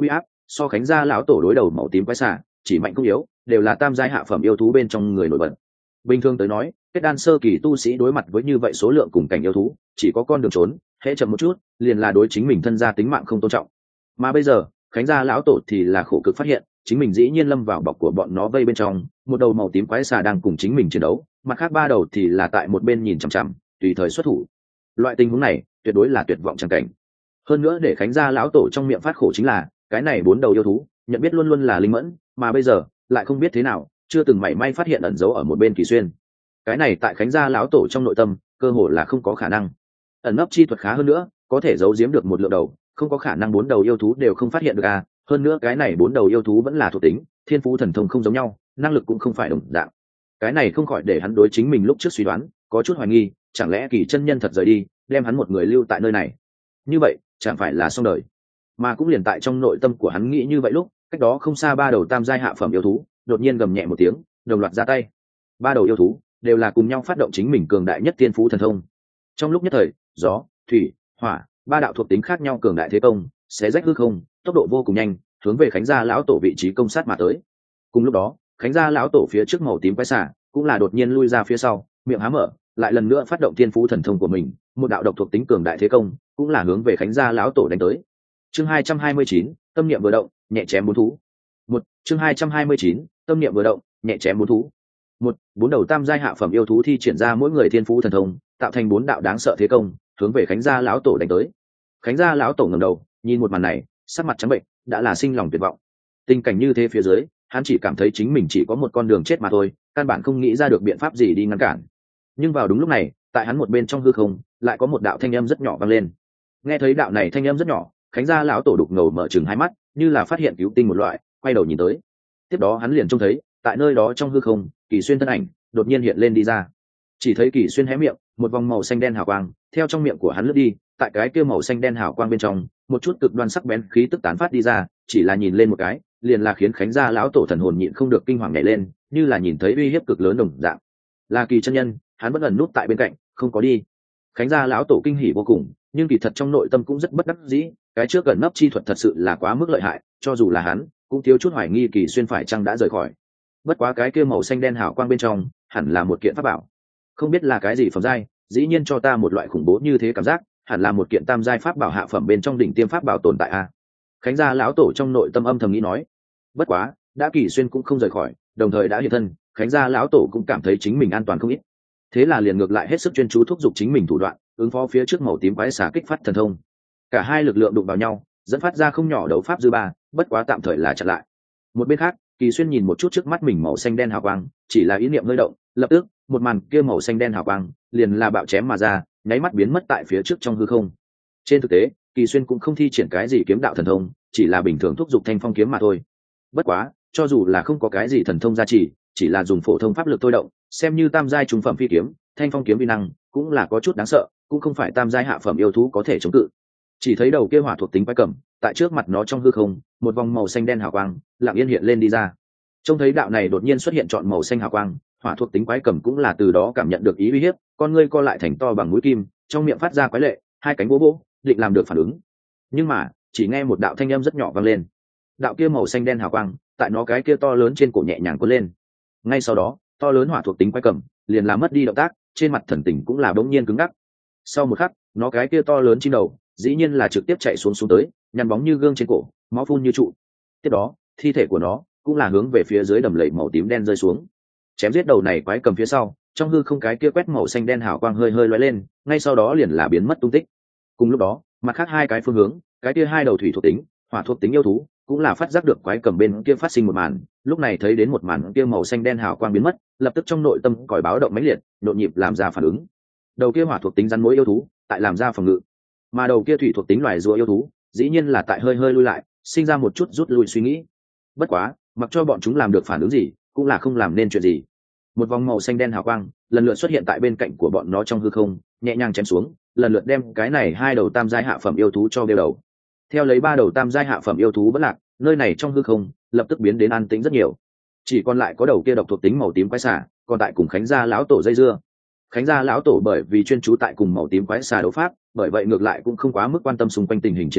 so Khánh gia lão tổ đối đầu màu tím quái xà chỉ mạnh không yếu, đều là tam giai hạ phẩm yêu thú bên trong người nổi bật. Bình thường tới nói, kết đan sơ kỳ tu sĩ đối mặt với như vậy số lượng cùng cảnh yêu thú, chỉ có con đường trốn, hễ chậm một chút, liền là đối chính mình thân gia tính mạng không tôn trọng. Mà bây giờ, Khánh gia lão tổ thì là khổ cực phát hiện, chính mình dĩ nhiên lâm vào bọc của bọn nó vây bên trong, một đầu màu tím quái xà đang cùng chính mình chiến đấu, mặt khác ba đầu thì là tại một bên nhìn chằm chằm, tùy thời xuất thủ. Loại tình huống này, tuyệt đối là tuyệt vọng chẳng cảnh. Hơn nữa để Khánh gia lão tổ trong miệng phát khổ chính là, cái này bốn đầu yêu thú, nhận biết luôn luôn là linh mẫn, mà bây giờ lại không biết thế nào, chưa từng mảy may phát hiện ẩn giấu ở một bên Kỳ Xuyên. Cái này tại Khánh gia lão tổ trong nội tâm, cơ hồ là không có khả năng. Ẩn nấp chi thuật khá hơn nữa, có thể giấu giếm được một lượng đầu, không có khả năng bốn đầu yêu thú đều không phát hiện được à? Hơn nữa cái này bốn đầu yêu thú vẫn là thuộc tính, thiên phú thần thông không giống nhau, năng lực cũng không phải đồng dạng. Cái này không khỏi để hắn đối chính mình lúc trước suy đoán có chút hoài nghi, chẳng lẽ Kỳ chân nhân thật rời đi, đem hắn một người lưu tại nơi này? Như vậy, chẳng phải là xong đời? Mà cũng liền tại trong nội tâm của hắn nghĩ như vậy lúc, cách đó không xa ba đầu tam giai hạ phẩm yêu thú, đột nhiên gầm nhẹ một tiếng, đồng loạt ra tay. Ba đầu yêu thú đều là cùng nhau phát động chính mình cường đại nhất tiên phú thần thông. Trong lúc nhất thời, gió, thủy, hỏa, ba đạo thuộc tính khác nhau cường đại thế công, xé rách hư không, tốc độ vô cùng nhanh, hướng về Khánh gia lão tổ vị trí công sát mà tới. Cùng lúc đó, Khánh gia lão tổ phía trước màu tím quái xà cũng là đột nhiên lui ra phía sau, miệng há mở, lại lần nữa phát động tiên phú thần thông của mình, một đạo độc thuộc tính cường đại thế công, cũng là hướng về Khánh gia lão tổ đánh tới. Chương 229, tâm niệm vừa động, nhẹ chém bốn thú. Chương 229, tâm niệm vừa động, nhẹ chém bốn thú. Bốn đầu tam giai hạ phẩm yêu thú thi triển ra mỗi người thiên phú thần thông, tạo thành bốn đạo đáng sợ thế công, hướng về Khánh gia lão tổ đánh tới. Khánh gia lão tổ ngẩng đầu, nhìn một màn này, sắc mặt trắng bệnh, đã là sinh lòng tuyệt vọng. Tình cảnh như thế phía dưới, hắn chỉ cảm thấy chính mình chỉ có một con đường chết mà thôi, căn bản không nghĩ ra được biện pháp gì đi ngăn cản. Nhưng vào đúng lúc này, tại hắn một bên trong hư không, lại có một đạo thanh âm rất nhỏ vang lên. Nghe thấy đạo này thanh âm rất nhỏ, Khánh gia lão tổ đục ngầu mở trừng hai mắt, như là phát hiện cứu tinh một loại, quay đầu nhìn tới. Tiếp đó hắn liền trông thấy, tại nơi đó trong hư không, Kỳ Xuyên thân ảnh đột nhiên hiện lên đi ra. Chỉ thấy Kỳ Xuyên hé miệng, một vòng màu xanh đen hào quang theo trong miệng của hắn lướt đi, tại cái kia màu xanh đen hào quang bên trong, một chút cực đoan sắc bén khí tức tán phát đi ra, chỉ là nhìn lên một cái, liền là khiến Khánh gia lão tổ thần hồn nhịn không được kinh hoàng nhảy lên, như là nhìn thấy uy hiếp cực lớn đồng dạng. Là Kỳ chân nhân, hắn vẫn ẩn nút tại bên cạnh, không có đi. Khánh gia lão tổ kinh hỉ vô cùng, nhưng kỳ thật trong nội tâm cũng rất bất đắc dĩ, cái trước gần nấp chi thuật thật sự là quá mức lợi hại, cho dù là hắn cũng thiếu chút hoài nghi Kỳ Xuyên phải chăng đã rời khỏi. Bất quá cái kia màu xanh đen hào quang bên trong hẳn là một kiện pháp bảo, không biết là cái gì phẩm giai, dĩ nhiên cho ta một loại khủng bố như thế cảm giác, hẳn là một kiện tam giai pháp bảo hạ phẩm bên trong đỉnh tiêm pháp bảo tồn tại a. Khánh gia lão tổ trong nội tâm âm thầm nghĩ nói. Bất quá đã Kỳ Xuyên cũng không rời khỏi, đồng thời đã hiện thân, Khánh gia lão tổ cũng cảm thấy chính mình an toàn không ít, thế là liền ngược lại hết sức chuyên chú thúc giục chính mình thủ đoạn, ứng phó phía trước màu tím quái xà kích phát thần thông. Cả hai lực lượng đụng vào nhau, dẫn phát ra không nhỏ đấu pháp dư ba, bất quá tạm thời là chặn lại. Một bên khác, Kỳ Xuyên nhìn một chút trước mắt mình màu xanh đen hào quang, chỉ là ý niệm hơi động, lập tức một màn kia màu xanh đen hào quang liền là bạo chém mà ra, nháy mắt biến mất tại phía trước trong hư không. Trên thực tế, Kỳ Xuyên cũng không thi triển cái gì kiếm đạo thần thông, chỉ là bình thường thúc giục thanh phong kiếm mà thôi. Bất quá, cho dù là không có cái gì thần thông gia trì, chỉ là dùng phổ thông pháp lực thôi động, xem như tam giai trung phẩm phi kiếm, thanh phong kiếm uy năng cũng là có chút đáng sợ, cũng không phải tam giai hạ phẩm yêu thú có thể chống cự. Chỉ thấy đầu kia hỏa thuộc tính quái cầm, tại trước mặt nó trong hư không, một vòng màu xanh đen hào quang lặng yên hiện lên đi ra. Trông thấy đạo này đột nhiên xuất hiện chọn màu xanh hào quang, hỏa thuộc tính quái cầm cũng là từ đó cảm nhận được ý uy hiếp, con ngươi co lại thành to bằng mũi kim, trong miệng phát ra quái lệ, hai cánh bố bố, định làm được phản ứng. Nhưng mà, chỉ nghe một đạo thanh âm rất nhỏ vang lên. Đạo kia màu xanh đen hào quang, tại nó cái kia to lớn trên cổ nhẹ nhàng cuốn lên. Ngay sau đó, to lớn hỏa thuộc tính quái cầm liền làm mất đi động tác, trên mặt thần tình cũng là bỗng nhiên cứng ngắc. Sau một khắc, nó cái kia to lớn chim đầu dĩ nhiên là trực tiếp chạy xuống tới, nhăn bóng như gương trên cổ, máu phun như trụ. Tiếp đó, thi thể của nó cũng là hướng về phía dưới đầm lầy màu tím đen rơi xuống. Chém giết đầu này quái cầm phía sau, trong hư không cái kia quét màu xanh đen hào quang hơi hơi lóe lên, ngay sau đó liền là biến mất tung tích. Cùng lúc đó, mặt khác hai cái phương hướng, cái kia hai đầu thủy thuộc tính, hỏa thuộc tính yêu thú cũng là phát giác được quái cầm bên kia phát sinh một màn, lúc này thấy đến một màn kia màu xanh đen hào quang biến mất, lập tức trong nội tâm còi báo động mãnh liệt, nhộn nhịp làm ra phản ứng. Đầu kia hỏa thuộc tính rắn mối yêu thú tại làm ra phòng ngự, mà đầu kia thủy thuộc tính loài rùa yêu thú dĩ nhiên là tại hơi hơi lui lại, sinh ra một chút rút lui suy nghĩ. Bất quá, mặc cho bọn chúng làm được phản ứng gì, cũng là không làm nên chuyện gì. Một vòng màu xanh đen hào quang lần lượt xuất hiện tại bên cạnh của bọn nó trong hư không, nhẹ nhàng chém xuống, lần lượt đem cái này hai đầu tam giai hạ phẩm yêu thú cho đeo đầu. Theo lấy ba đầu tam giai hạ phẩm yêu thú bất lạc, nơi này trong hư không lập tức biến đến an tĩnh rất nhiều, chỉ còn lại có đầu kia độc thuộc tính màu tím quái xà còn tại cùng Khánh gia lão tổ dây dưa. Khánh gia lão tổ bởi vì chuyên chú tại cùng màu tím quái xà đấu pháp, bởi vậy ngược lại cũng không quá mức quan tâm xung quanh tình hình chiến đấu,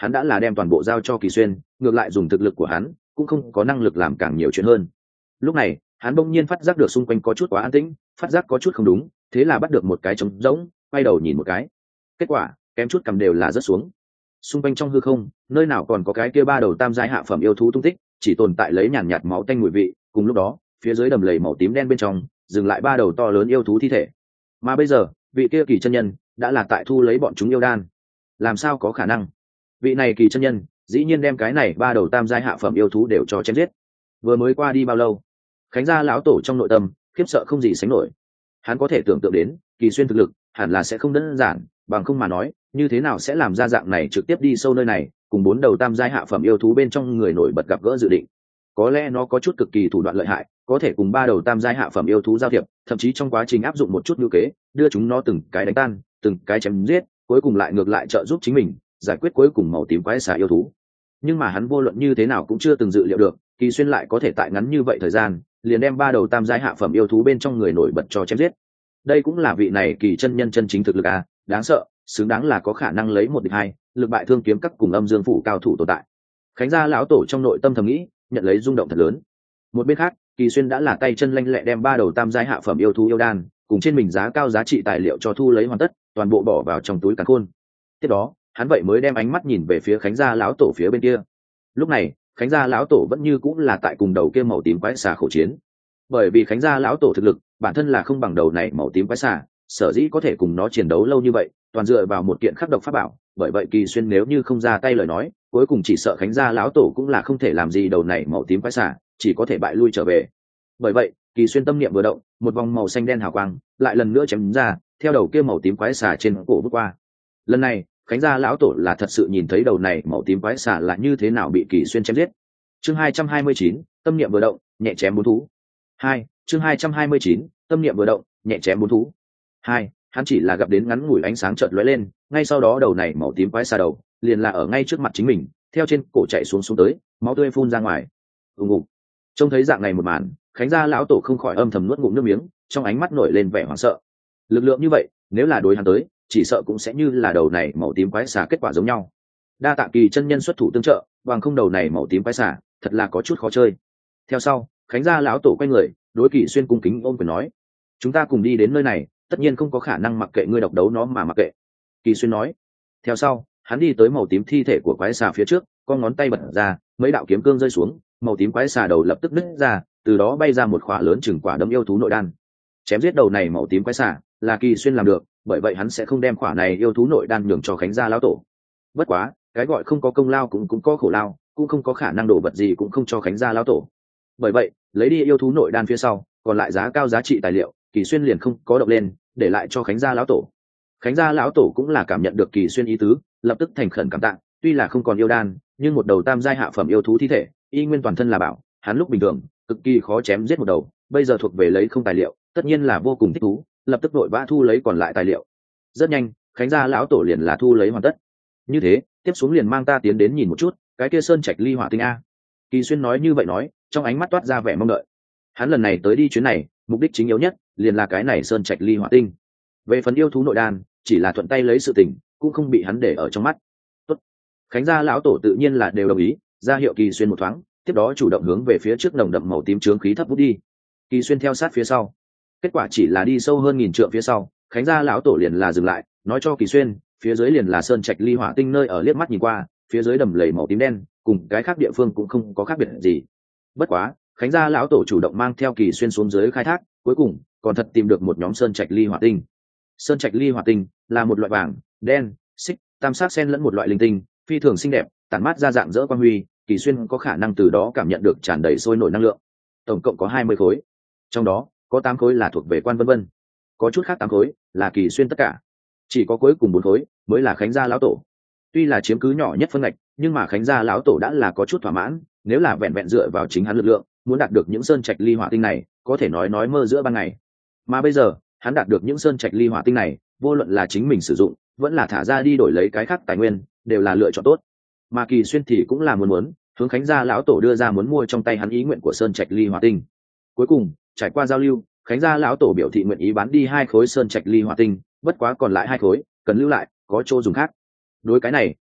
hắn đã là đem toàn bộ giao cho Kỳ Xuyên, ngược lại dùng thực lực của hắn cũng không có năng lực làm càng nhiều chuyện hơn. Lúc này hắn bỗng nhiên phát giác được xung quanh có chút quá an tĩnh, phát giác có chút không đúng, thế là bắt được một cái trống rỗng, quay đầu nhìn một cái, kết quả kém chút cầm đều là rớt xuống. Xung quanh trong hư không, nơi nào còn có cái kia ba đầu tam giai hạ phẩm yêu thú tung tích, chỉ tồn tại lấy nhàn nhạt máu tanh mùi vị. Cùng lúc đó, phía dưới đầm lầy màu tím đen bên trong dừng lại ba đầu to lớn yêu thú thi thể. Mà bây giờ, vị kia Kỳ chân nhân đã là tại thu lấy bọn chúng yêu đan. Làm sao có khả năng? Vị này Kỳ chân nhân dĩ nhiên đem cái này ba đầu tam giai hạ phẩm yêu thú đều cho chém giết. Vừa mới qua đi bao lâu? Khánh gia lão tổ trong nội tâm khiếp sợ không gì sánh nổi. Hắn có thể tưởng tượng đến Kỳ Xuyên thực lực hẳn là sẽ không đơn giản, bằng không mà nói như thế nào sẽ làm ra dạng này trực tiếp đi sâu nơi này, cùng bốn đầu tam giai hạ phẩm yêu thú bên trong người nổi bật gặp gỡ dự định. Có lẽ nó có chút cực kỳ thủ đoạn lợi hại, có thể cùng ba đầu tam giai hạ phẩm yêu thú giao thiệp, thậm chí trong quá trình áp dụng một chút ngữ kế, đưa chúng nó từng cái đánh tan, từng cái chém giết, cuối cùng lại ngược lại trợ giúp chính mình giải quyết cuối cùng màu tím quái xà yêu thú. Nhưng mà hắn vô luận như thế nào cũng chưa từng dự liệu được, Kỳ Xuyên lại có thể tại ngắn như vậy thời gian liền đem ba đầu tam giai hạ phẩm yêu thú bên trong người nổi bật cho chém giết. Đây cũng là vị này Kỳ chân nhân chân chính thực lực à, đáng sợ, xứng đáng là có khả năng lấy một địch hai, lực bại thương kiếm các cùng âm dương phủ cao thủ tồn tại. Khánh gia lão tổ trong nội tâm thầm nghĩ, nhận lấy rung động thật lớn. Một bên khác, Kỳ Xuyên đã là tay chân lanh lẹ đem ba đầu tam giai hạ phẩm yêu thú yêu đan cùng trên mình giá cao giá trị tài liệu cho thu lấy hoàn tất, toàn bộ bỏ vào trong túi càn khôn. Tiếp đó hắn vậy mới đem ánh mắt nhìn về phía Khánh gia lão tổ phía bên kia. Lúc này Khánh gia lão tổ vẫn như cũng là tại cùng đầu kia màu tím quái xà khổ chiến. Bởi vì Khánh gia lão tổ thực lực bản thân là không bằng đầu này màu tím quái xà, sở dĩ có thể cùng nó chiến đấu lâu như vậy toàn dựa vào một kiện khắc độc pháp bảo. Bởi vậy Kỳ Xuyên nếu như không ra tay lời nói, cuối cùng chỉ sợ Khánh gia lão tổ cũng là không thể làm gì đầu này màu tím quái xà, chỉ có thể bại lui trở về. Bởi vậy Kỳ Xuyên tâm niệm vừa động, một vòng màu xanh đen hào quang lại lần nữa chém ra, theo đầu kia màu tím quái xà trên cổ vút qua. Lần này Khánh gia lão tổ là thật sự nhìn thấy đầu này màu tím quái xà là như thế nào bị Kỳ Xuyên chém giết. Chương 229, tâm niệm vừa động, nhẹ chém bốn thú. 2, chương 229, tâm niệm vừa động, nhẹ chém bốn thú. 2, hắn chỉ là gặp đến ngắn ngủi ánh sáng chợt lóe lên, ngay sau đó đầu này màu tím quái xà đầu liền là ở ngay trước mặt chính mình, theo trên cổ chạy xuống tới, máu tươi phun ra ngoài. Ngục. Trông thấy dạng này một màn, Khánh gia lão tổ không khỏi âm thầm nuốt ngụm nước miếng, trong ánh mắt nổi lên vẻ hoảng sợ. Lực lượng như vậy, nếu là đối hắn tới, chỉ sợ cũng sẽ như là đầu này màu tím quái xà kết quả giống nhau. Đa tạ Kỳ chân nhân xuất thủ tương trợ, bằng không đầu này màu tím quái xà thật là có chút khó chơi. Theo sau Khánh gia lão tổ quay người đối Kỳ Xuyên cung kính ôm quyền nói, chúng ta cùng đi đến nơi này, tất nhiên không có khả năng mặc kệ ngươi độc đấu nó mà mặc kệ. Kỳ Xuyên nói. Theo sau hắn đi tới màu tím thi thể của quái xà phía trước, con ngón tay bật ra, mấy đạo kiếm cương rơi xuống, màu tím quái xà đầu lập tức nứt ra, từ đó bay ra một khỏa lớn chừng quả đấm yêu thú nội đan. Chém giết đầu này màu tím quái xà là Kỳ Xuyên làm được, bởi vậy hắn sẽ không đem khỏa này yêu thú nội đan nhường cho Khánh gia lão tổ. Bất quá cái gọi không có công lao cũng có khổ lao, cũng không có khả năng đổ vật gì cũng không cho Khánh gia lão tổ. Bởi vậy lấy đi yêu thú nội đan phía sau, còn lại giá cao giá trị tài liệu Kỳ Xuyên liền không có động lên, để lại cho Khánh gia lão tổ. Khánh gia lão tổ cũng là cảm nhận được Kỳ Xuyên ý tứ, lập tức thành khẩn cảm tạ, tuy là không còn yêu đan, nhưng một đầu tam giai hạ phẩm yêu thú thi thể y nguyên toàn thân là bảo, hắn lúc bình thường cực kỳ khó chém giết một đầu, bây giờ thuộc về lấy không tài liệu, tất nhiên là vô cùng thích thú, lập tức vội vã thu lấy còn lại tài liệu. Rất nhanh Khánh gia lão tổ liền là thu lấy hoàn tất. Như thế tiếp xuống liền mang ta tiến đến nhìn một chút cái kia sơn trạch ly hỏa tinh a. Kỳ Xuyên nói như vậy nói, trong ánh mắt toát ra vẻ mong đợi. Hắn lần này tới đi chuyến này, mục đích chính yếu nhất liền là cái này sơn trạch ly hỏa tinh. Về phần yêu thú nội đan, chỉ là thuận tay lấy sự tình, cũng không bị hắn để ở trong mắt. Tốt. Khánh gia lão tổ tự nhiên là đều đồng ý, ra hiệu Kỳ Xuyên một thoáng, tiếp đó chủ động hướng về phía trước nồng đậm màu tím chướng khí thấp vút đi. Kỳ Xuyên theo sát phía sau. Kết quả chỉ là đi sâu hơn 1000 trượng phía sau, Khánh gia lão tổ liền là dừng lại, nói cho Kỳ Xuyên, phía dưới liền là sơn trạch ly hỏa tinh nơi ở, liếc mắt nhìn qua, phía dưới đầm lầy màu tím đen, cùng cái khác địa phương cũng không có khác biệt gì. Bất quá Khánh gia lão tổ chủ động mang theo Kỳ Xuyên xuống dưới khai thác, cuối cùng còn thật tìm được một nhóm sơn trạch ly hỏa tinh. Sơn trạch ly hỏa tinh là một loại vàng, đen, xích, tam sắc xen lẫn một loại linh tinh, phi thường xinh đẹp, tản mát ra dạng dỡ quang huy, Kỳ Xuyên có khả năng từ đó cảm nhận được tràn đầy sôi nổi năng lượng. Tổng cộng có 20 khối, trong đó có 8 khối là thuộc về Quan Vân Vân, có chút khác 8 khối là Kỳ Xuyên tất cả, chỉ có cuối cùng 4 khối mới là Khánh gia lão tổ. Tuy là chiếm cứ nhỏ nhất phân ngạch, nhưng mà Khánh gia lão tổ đã là có chút thỏa mãn, nếu là vẹn vẹn dựa vào chính hắn lực lượng, muốn đạt được những sơn trạch ly hỏa tinh này, có thể nói mơ giữa ban ngày. Mà bây giờ hắn đạt được những sơn trạch ly hỏa tinh này, vô luận là chính mình sử dụng, vẫn là thả ra đi đổi lấy cái khác tài nguyên, đều là lựa chọn tốt. Mà Kỳ Xuyên thì cũng là muốn hướng Khánh gia lão tổ đưa ra muốn mua trong tay hắn ý nguyện của sơn trạch ly hỏa tinh. Cuối cùng trải qua giao lưu, Khánh gia lão tổ biểu thị nguyện ý bán đi 2 khối sơn trạch ly hỏa tinh, bất quá còn lại 2 khối cần lưu lại, có chỗ dùng khác. Đối cái này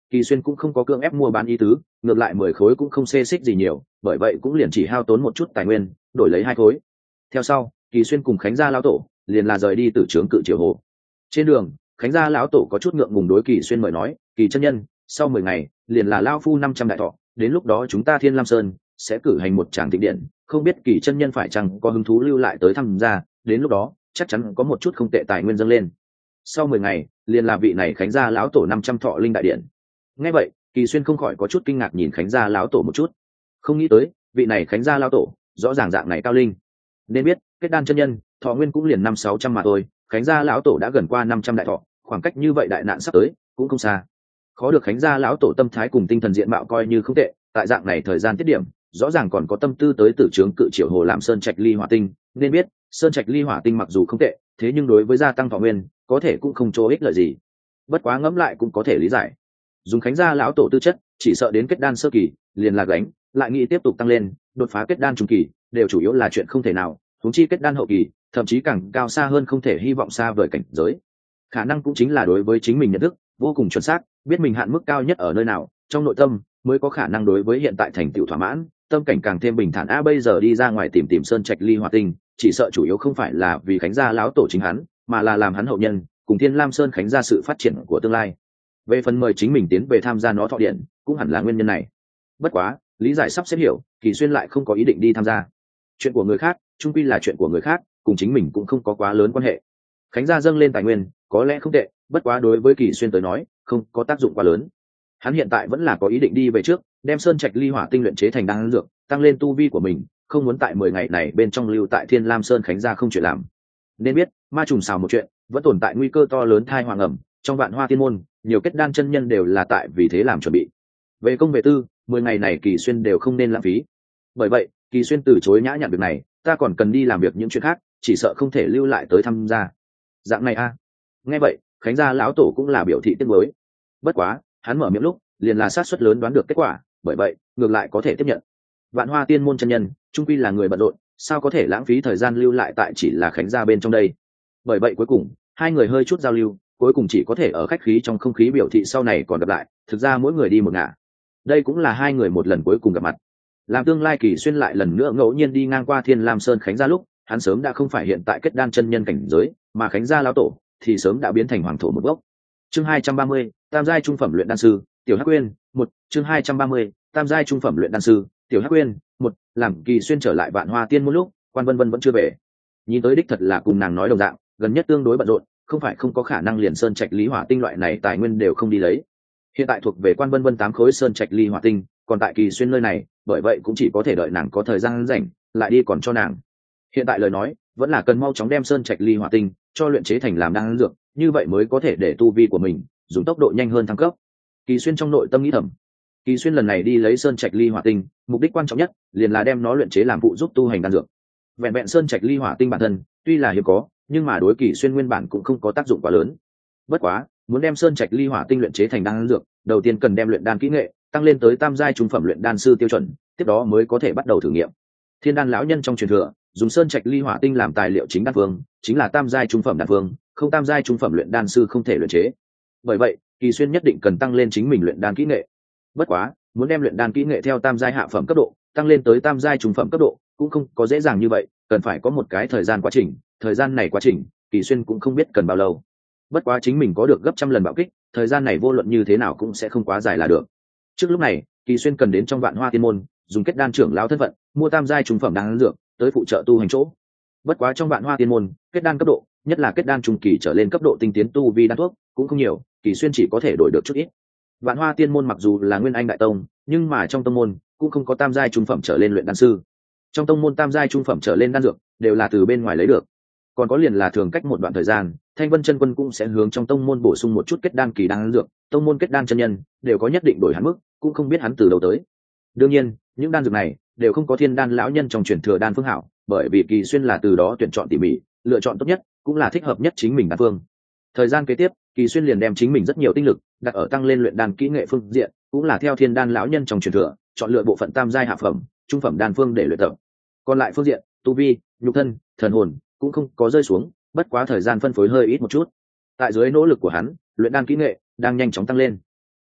Kỳ Xuyên cũng không có cưỡng ép mua bán ý tứ, ngược lại 10 khối cũng không xê xích gì nhiều, bởi vậy cũng liền chỉ hao tốn một chút tài nguyên, đổi lấy 2 khối. Theo sau, Kỳ Xuyên cùng Khánh gia lão tổ liền là rời đi từ trướng Cự Triều Hồ. Trên đường, Khánh gia lão tổ có chút ngượng ngùng đối Kỳ Xuyên mời nói, Kỳ chân nhân, sau 10 ngày liền là lão phu 500 đại thọ, đến lúc đó chúng ta Thiên Lam Sơn sẽ cử hành một tràng thịnh điện, không biết Kỳ chân nhân phải chăng có hứng thú lưu lại tới tham gia, đến lúc đó chắc chắn có một chút không tệ tài nguyên dâng lên. Sau 10 ngày liền là vị này Khánh gia lão tổ 500 thọ linh đại điện. Nghe vậy, Kỳ Xuyên không khỏi có chút kinh ngạc nhìn Khánh gia lão tổ một chút, không nghĩ tới vị này Khánh gia lão tổ rõ ràng dạng này cao linh. Nên biết kết đan chân nhân thọ nguyên cũng liền 500-600 mà thôi, Khánh gia lão tổ đã gần qua 500 đại thọ, khoảng cách như vậy đại nạn sắp tới cũng không xa. Khó được Khánh gia lão tổ tâm thái cùng tinh thần diện mạo coi như không tệ, tại dạng này thời gian tiết điểm rõ ràng còn có tâm tư tới Tử Trướng Cự Triều Hồ làm sơn trạch ly hỏa tinh. Nên biết sơn trạch ly hỏa tinh mặc dù không tệ, thế nhưng đối với gia tăng thọ nguyên có thể cũng không chỗ ích lợi gì. Bất quá ngẫm lại cũng có thể lý giải, dùng Khánh gia lão tổ tư chất chỉ sợ đến kết đan sơ kỳ liền là gánh, lại nghĩ tiếp tục tăng lên đột phá kết đan trung kỳ đều chủ yếu là chuyện không thể nào, huống chi kết đan hậu kỳ thậm chí càng cao xa hơn, không thể hy vọng xa vời cảnh giới. Khả năng cũng chính là đối với chính mình nhận thức vô cùng chuẩn xác, biết mình hạn mức cao nhất ở nơi nào, trong nội tâm mới có khả năng đối với hiện tại thành tựu thỏa mãn, tâm cảnh càng thêm bình thản. Bây giờ đi ra ngoài tìm sơn trạch ly hỏa tinh, chỉ sợ chủ yếu không phải là vì Khánh gia lão tổ chính hắn, mà là làm hắn hậu nhân cùng Thiên Lam Sơn Khánh gia sự phát triển của tương lai. Về phần mời chính mình tiến về tham gia nó thọ điện cũng hẳn là nguyên nhân này. Bất quá lý giải sắp xếp hiểu, Kỳ Xuyên lại không có ý định đi tham gia. Chuyện của người khác chung quy là chuyện của người khác, cùng chính mình cũng không có quá lớn quan hệ. Khánh gia dâng lên tài nguyên có lẽ không tệ, bất quá đối với Kỳ Xuyên tới nói không có tác dụng quá lớn. Hắn hiện tại vẫn là có ý định đi về trước, đem sơn trạch ly hỏa tinh luyện chế thành đan dược, tăng lên tu vi của mình, không muốn tại 10 ngày này bên trong lưu tại Thiên Lam Sơn Khánh gia không chuyện làm. Nên biết ma trùng xào một chuyện vẫn tồn tại nguy cơ to lớn thai hoàng ẩm, trong Vạn Hoa Tiên môn nhiều kết đan chân nhân đều là tại vì thế làm chuẩn bị. Về công về tư, 10 ngày này Kỳ Xuyên đều không nên lãng phí. Bởi vậy Kỳ Xuyên từ chối nhã nhặn việc này, ta còn cần đi làm việc những chuyện khác, chỉ sợ không thể lưu lại tới tham gia. Dạng này a. Nghe vậy Khánh gia lão tổ cũng là biểu thị tiếc nuối. Bất quá hắn mở miệng lúc liền là sát suất lớn đoán được kết quả, bởi vậy ngược lại có thể tiếp nhận. Vạn Hoa Tiên môn chân nhân trung quy là người bận rộn, sao có thể lãng phí thời gian lưu lại tại chỉ là Khánh gia bên trong đây. Bởi vậy cuối cùng hai người hơi chút giao lưu, cuối cùng chỉ có thể ở khách khí trong không khí biểu thị sau này còn gặp lại, thực ra mỗi người đi một ngả. Đây cũng là hai người một lần cuối cùng gặp mặt. Làm tương lai Kỳ Xuyên lại lần nữa ngẫu nhiên đi ngang qua Thiên Lam Sơn Khánh gia lúc, hắn sớm đã không phải hiện tại kết đan chân nhân cảnh giới, mà Khánh gia lão tổ thì sớm đã biến thành hoàng thổ một gốc. Chương 230, tam giai trung phẩm luyện đan sư, Tiểu Hắc Uyên, 1, chương 230, tam giai trung phẩm luyện đan sư, Tiểu Hắc Uyên, 1, làm Kỳ Xuyên trở lại Vạn Hoa Tiên môn lúc, Quan Vân Vân vẫn chưa về. Nhìn tới đích thật là cùng nàng nói đồng dạng, gần nhất tương đối bận rộn, không phải không có khả năng liền sơn trạch lý hỏa tinh loại này tài nguyên đều không đi lấy. Hiện tại thuộc về Quan Vân Vân 8 khối sơn trạch ly hỏa tinh, còn tại Kỳ Xuyên nơi này, bởi vậy cũng chỉ có thể đợi nàng có thời gian rảnh lại đi còn cho nàng. Hiện tại lời nói vẫn là cần mau chóng đem sơn trạch ly hỏa tinh cho luyện chế thành làm đan dược, như vậy mới có thể để tu vi của mình dùng tốc độ nhanh hơn thăng cấp. Kỳ Xuyên trong nội tâm nghĩ thầm, Kỳ Xuyên lần này đi lấy sơn trạch ly hỏa tinh, mục đích quan trọng nhất liền là đem nó luyện chế làm phụ giúp tu hành đan dược. Vẹn vẹn sơn trạch ly hỏa tinh bản thân tuy là hiếm có, nhưng mà đối Kỳ Xuyên nguyên bản cũng không có tác dụng quá lớn. Bất quá muốn đem sơn trạch ly hỏa tinh luyện chế thành đan dược, đầu tiên cần đem luyện đan kỹ nghệ tăng lên tới tam giai trung phẩm luyện đan sư tiêu chuẩn, tiếp đó mới có thể bắt đầu thử nghiệm. Thiên đan lão nhân trong truyền thừa dùng sơn trạch ly hỏa tinh làm tài liệu chính đan phương, chính là tam giai trung phẩm đan phương, không tam giai trung phẩm luyện đan sư không thể luyện chế. Bởi vậy Kỳ Xuyên nhất định cần tăng lên chính mình luyện đan kỹ nghệ. Bất quá muốn đem luyện đan kỹ nghệ theo tam giai hạ phẩm cấp độ tăng lên tới tam giai trung phẩm cấp độ cũng không có dễ dàng như vậy, cần phải có một cái thời gian quá trình. Thời gian này quá trình Kỳ Xuyên cũng không biết cần bao lâu. Bất quá chính mình có được gấp trăm lần bạo kích, thời gian này vô luận như thế nào cũng sẽ không quá dài là được. Trước lúc này Kỳ Xuyên cần đến trong Vạn Hoa Tiên môn dùng kết đan trưởng lão thân phận mua tam giai trung phẩm đan dược tới phụ trợ tu hành chỗ. Bất quá trong Vạn Hoa Tiên môn kết đan cấp độ, nhất là kết đan trung kỳ trở lên cấp độ tinh tiến tu vi đan thuốc cũng không nhiều, Kỳ Xuyên chỉ có thể đổi được chút ít. Vạn Hoa Tiên môn mặc dù là nguyên anh đại tông, nhưng mà trong tông môn cũng không có tam giai trung phẩm trở lên luyện đan sư. Trong tông môn tam giai trung phẩm trở lên đan dược đều là từ bên ngoài lấy được. Còn có liền là thường cách một đoạn thời gian, Thanh Vân chân quân cũng sẽ hướng trong tông môn bổ sung một chút kết đan kỳ đan dược, tông môn kết đan chân nhân đều có nhất định đổi hắn mức, cũng không biết hắn từ đâu tới. Đương nhiên, những đan dược này đều không có Thiên đan lão nhân trong truyền thừa đan phương hảo, bởi vì Kỳ Xuyên là từ đó tuyển chọn tỉ mỉ, lựa chọn tốt nhất, cũng là thích hợp nhất chính mình đan phương. Thời gian kế tiếp, Kỳ Xuyên liền đem chính mình rất nhiều tinh lực đặt ở tăng lên luyện đan kỹ nghệ phương diện, cũng là theo Thiên đan lão nhân trong truyền thừa, chọn lựa bộ phận tam giai hạ phẩm, trung phẩm đan phương để luyện tập. Còn lại phương diện, tu vi, nhục thân, thần hồn cũng không có rơi xuống, bất quá thời gian phân phối hơi ít một chút. Tại dưới nỗ lực của hắn, luyện đan kỹ nghệ đang nhanh chóng tăng lên.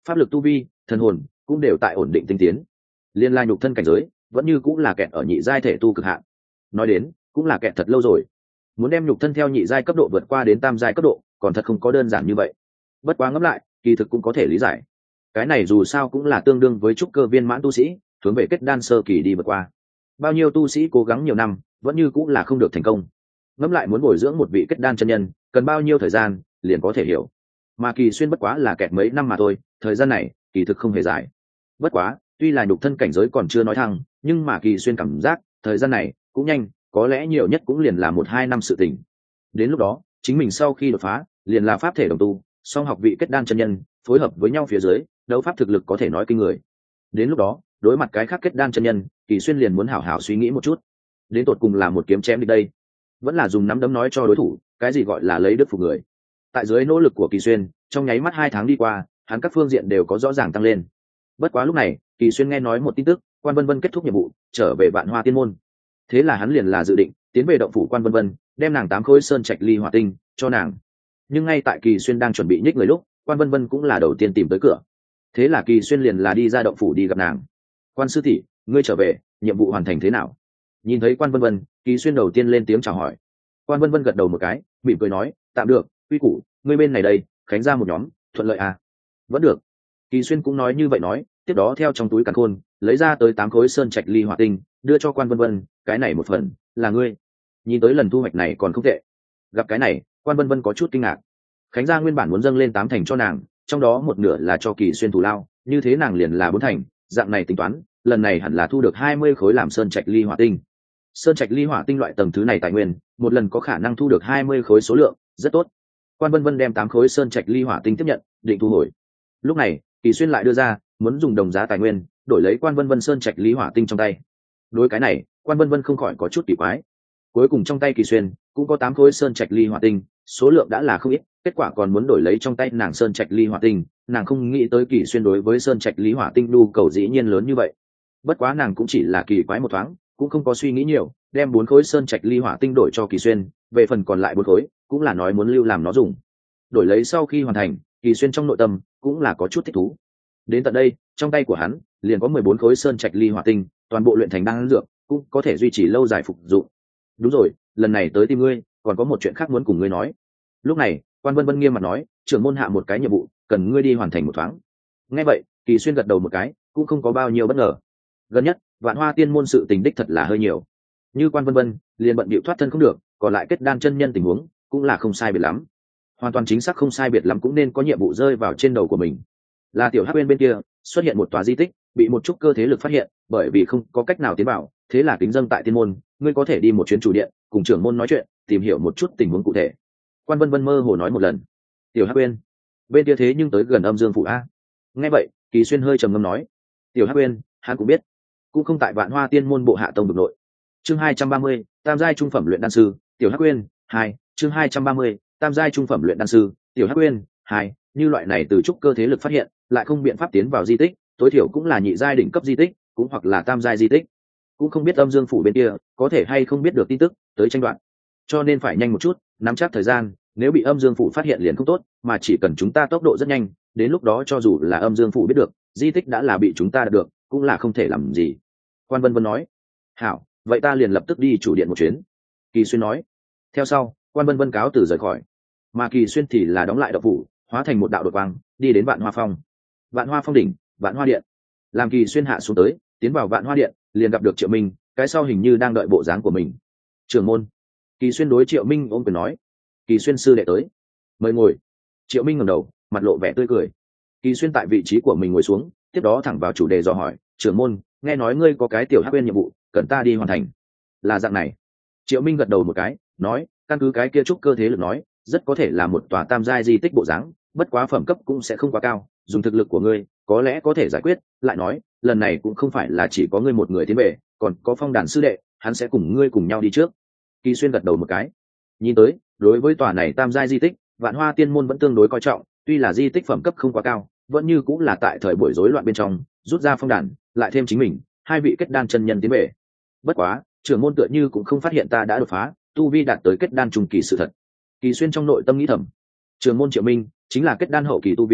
pháp lực tu vi, thần hồn cũng đều tại ổn định tinh tiến. Liên la nhục thân cảnh giới vẫn như cũng là kẹt ở nhị giai thể tu cực hạn. Nói đến cũng là kẹt thật lâu rồi, muốn đem nhục thân theo nhị giai cấp độ vượt qua đến tam giai cấp độ còn thật không có đơn giản như vậy. Bất quá ngẫm lại kỳ thực cũng có thể lý giải, cái này dù sao cũng là tương đương với trúc cơ viên mãn tu sĩ hướng về kết đan sơ kỳ đi vượt qua. Bao nhiêu tu sĩ cố gắng nhiều năm vẫn như cũng là không được thành công. Ngẫm lại muốn bồi dưỡng một vị kết đan chân nhân cần bao nhiêu thời gian liền có thể hiểu, mà Kỳ Xuyên bất quá là kẹt mấy năm mà thôi, thời gian này kỳ thực không hề dài. Bất quá tuy là nhục thân cảnh giới còn chưa nói thăng, nhưng mà Kỳ Xuyên cảm giác thời gian này cũng nhanh, có lẽ nhiều nhất cũng liền là 1-2 năm sự tình. Đến lúc đó chính mình sau khi đột phá liền là pháp thể đồng tu, song học vị kết đan chân nhân phối hợp với nhau phía dưới đấu pháp thực lực có thể nói kinh người. Đến lúc đó đối mặt cái khác kết đan chân nhân, Kỳ Xuyên liền muốn hảo hảo suy nghĩ một chút, đến tột cùng là một kiếm chém đi đây, vẫn là dùng nắm đấm nói cho đối thủ cái gì gọi là lấy đức phục người. Tại dưới nỗ lực của Kỳ Xuyên, trong nháy mắt 2 tháng đi qua, hắn các phương diện đều có rõ ràng tăng lên. Bất quá lúc này Kỳ Xuyên nghe nói một tin tức, Quan Vân Vân kết thúc nhiệm vụ trở về Vạn Hoa Tiên môn. Thế là hắn liền là dự định tiến về động phủ Quan Vân Vân, đem nàng 8 khối sơn trạch ly hỏa tinh cho nàng. Nhưng ngay tại Kỳ Xuyên đang chuẩn bị nhích người lúc, Quan Vân Vân cũng là đầu tiên tìm tới cửa. Thế là Kỳ Xuyên liền là đi ra động phủ đi gặp nàng. Quan sư tỷ, ngươi trở về, nhiệm vụ hoàn thành thế nào? Nhìn thấy Quan Vân Vân, Kỳ Xuyên đầu tiên lên tiếng chào hỏi. Quan Vân Vân gật đầu một cái, mỉm cười nói, tạm được, quy củ, ngươi bên này đây, khánh ra một nhóm, thuận lợi à? Vẫn được. Kỳ Xuyên cũng nói như vậy nói, tiếp đó theo trong túi càn khôn lấy ra tới 8 khối sơn trạch ly hỏa tinh, đưa cho Quan Vân Vân, cái này một phần là ngươi. Nhìn tới lần thu hoạch này còn không tệ. Gặp cái này, Quan Vân Vân có chút kinh ngạc. Khánh gia nguyên bản muốn dâng lên 8 thành cho nàng, trong đó một nửa là cho Kỳ Xuyên thù lao, như thế nàng liền là 4 thành, dạng này tính toán, lần này hẳn là thu được 20 khối làm sơn trạch ly hỏa tinh. Sơn trạch ly hỏa tinh loại tầng thứ này tài nguyên, một lần có khả năng thu được 20 khối số lượng, rất tốt. Quan Vân Vân đem 8 khối sơn trạch ly hỏa tinh tiếp nhận, định thu hồi. Lúc này, Kỳ Xuyên lại đưa ra, muốn dùng đồng giá tài nguyên, đổi lấy Quan Vân Vân sơn trạch ly hỏa tinh trong tay. Đối cái này, Quan Vân Vân không khỏi có chút kỳ quái. Cuối cùng trong tay Kỳ Xuyên cũng có 8 khối sơn trạch ly hỏa tinh, số lượng đã là không ít, kết quả còn muốn đổi lấy trong tay nàng sơn trạch ly hỏa tinh, nàng không nghĩ tới Kỳ Xuyên đối với sơn trạch ly hỏa tinh nhu cầu dĩ nhiên lớn như vậy. Bất quá nàng cũng chỉ là kỳ quái một thoáng, cũng không có suy nghĩ nhiều, đem 4 khối sơn trạch ly hỏa tinh đổi cho Kỳ Xuyên, về phần còn lại 4 khối cũng là nói muốn lưu làm nó dùng. Đổi lấy sau khi hoàn thành, Kỳ Xuyên trong nội tâm cũng là có chút thích thú. Đến tận đây, trong tay của hắn liền có 14 khối sơn trạch ly hỏa tinh, toàn bộ luyện thành đan dược, cũng có thể duy trì lâu dài phục dụng. Đúng rồi, lần này tới tìm ngươi, còn có một chuyện khác muốn cùng ngươi nói. Lúc này, Quan Vân Vân nghiêm mặt nói, trưởng môn hạ một cái nhiệm vụ, cần ngươi đi hoàn thành một thoáng. Nghe vậy, Kỳ Xuyên gật đầu một cái, cũng không có bao nhiêu bất ngờ. Gần nhất, Vạn Hoa Tiên môn sự tình đích thật là hơi nhiều. Như Quan Vân Vân, liền bận bịu thoát thân không được, còn lại kết đan chân nhân tình huống, cũng là không sai biệt lắm. Hoàn toàn chính xác không sai biệt lắm cũng nên có nhiệm vụ rơi vào trên đầu của mình. Là tiểu Hắc bên kia, xuất hiện một tòa di tích, bị một chút cơ thế lực phát hiện, bởi vì không có cách nào tiến vào, thế là kính dâng tại tiên môn, ngươi có thể đi một chuyến chủ điện, cùng trưởng môn nói chuyện, tìm hiểu một chút tình huống cụ thể. Quan Vân Vân mơ hồ nói một lần. Tiểu Hắc bên kia thế nhưng tới gần Âm Dương phủ a. Nghe vậy, Kỳ Xuyên hơi trầm ngâm nói, tiểu Hắc hắn cũng biết, cũng không tại Vạn Hoa Tiên môn bộ hạ tông vực nội. Chương 230, tam giai trung phẩm luyện đan sư, tiểu Hắc 2, chương 230, tam giai trung phẩm luyện đan sư, tiểu Hắc 2, như loại này từ trúc cơ thế lực phát hiện, lại không biện pháp tiến vào di tích, tối thiểu cũng là nhị giai đỉnh cấp di tích, cũng hoặc là tam giai di tích. Cũng không biết Âm Dương phủ bên kia có thể hay không biết được tin tức tới tranh đoạt, cho nên phải nhanh một chút, nắm chắc thời gian, nếu bị Âm Dương phủ phát hiện liền không tốt, mà chỉ cần chúng ta tốc độ rất nhanh, đến lúc đó cho dù là Âm Dương phủ biết được, di tích đã là bị chúng ta đạt được, cũng là không thể làm gì. Quan Vân Vân nói, hảo, vậy ta liền lập tức đi chủ điện một chuyến. Kỳ Xuyên nói. Theo sau, Quan Vân Vân cáo từ rời khỏi, mà Kỳ Xuyên thì là đóng lại động phủ, hóa thành một đạo đột quang, đi đến Vạn Hoa Phong. Vạn Hoa Phong đỉnh, Vạn Hoa điện. Làm Kỳ Xuyên hạ xuống tới, tiến vào Vạn Hoa điện, liền gặp được Triệu Minh, cái sau hình như đang đợi bộ dáng của mình. Trưởng môn. Kỳ Xuyên đối Triệu Minh ôm quyền nói, Kỳ Xuyên sư đệ tới, mời ngồi. Triệu Minh ngẩng đầu, mặt lộ vẻ tươi cười. Kỳ Xuyên tại vị trí của mình ngồi xuống, tiếp đó thẳng vào chủ đề dò hỏi, trưởng môn, nghe nói ngươi có cái tiểu Hắc nhiệm vụ, cần ta đi hoàn thành. Là dạng này. Triệu Minh gật đầu một cái, nói, căn cứ cái kia trúc cơ thế lực nói, rất có thể là một tòa tam giai di tích bộ dáng, bất quá phẩm cấp cũng sẽ không quá cao, dùng thực lực của ngươi có lẽ có thể giải quyết. Lại nói, lần này cũng không phải là chỉ có ngươi một người tiến về, còn có Phong Đàn sư đệ, hắn sẽ cùng ngươi cùng nhau đi trước. Kỳ Xuyên gật đầu một cái. Nhìn tới, đối với tòa này tam giai di tích, Vạn Hoa Tiên môn vẫn tương đối coi trọng, tuy là di tích phẩm cấp không quá cao, vẫn như cũng là tại thời buổi rối loạn bên trong, rút ra Phong Đàn, lại thêm chính mình, 2 vị kết đan chân nhân tiến về. Bất quá, trưởng môn tựa như cũng không phát hiện ta đã đột phá, tu vi đạt tới kết đan trung kỳ sự thật. Kỳ Xuyên trong nội tâm nghĩ thầm, trưởng môn Triệu Minh chính là kết đan hậu kỳ tu vi,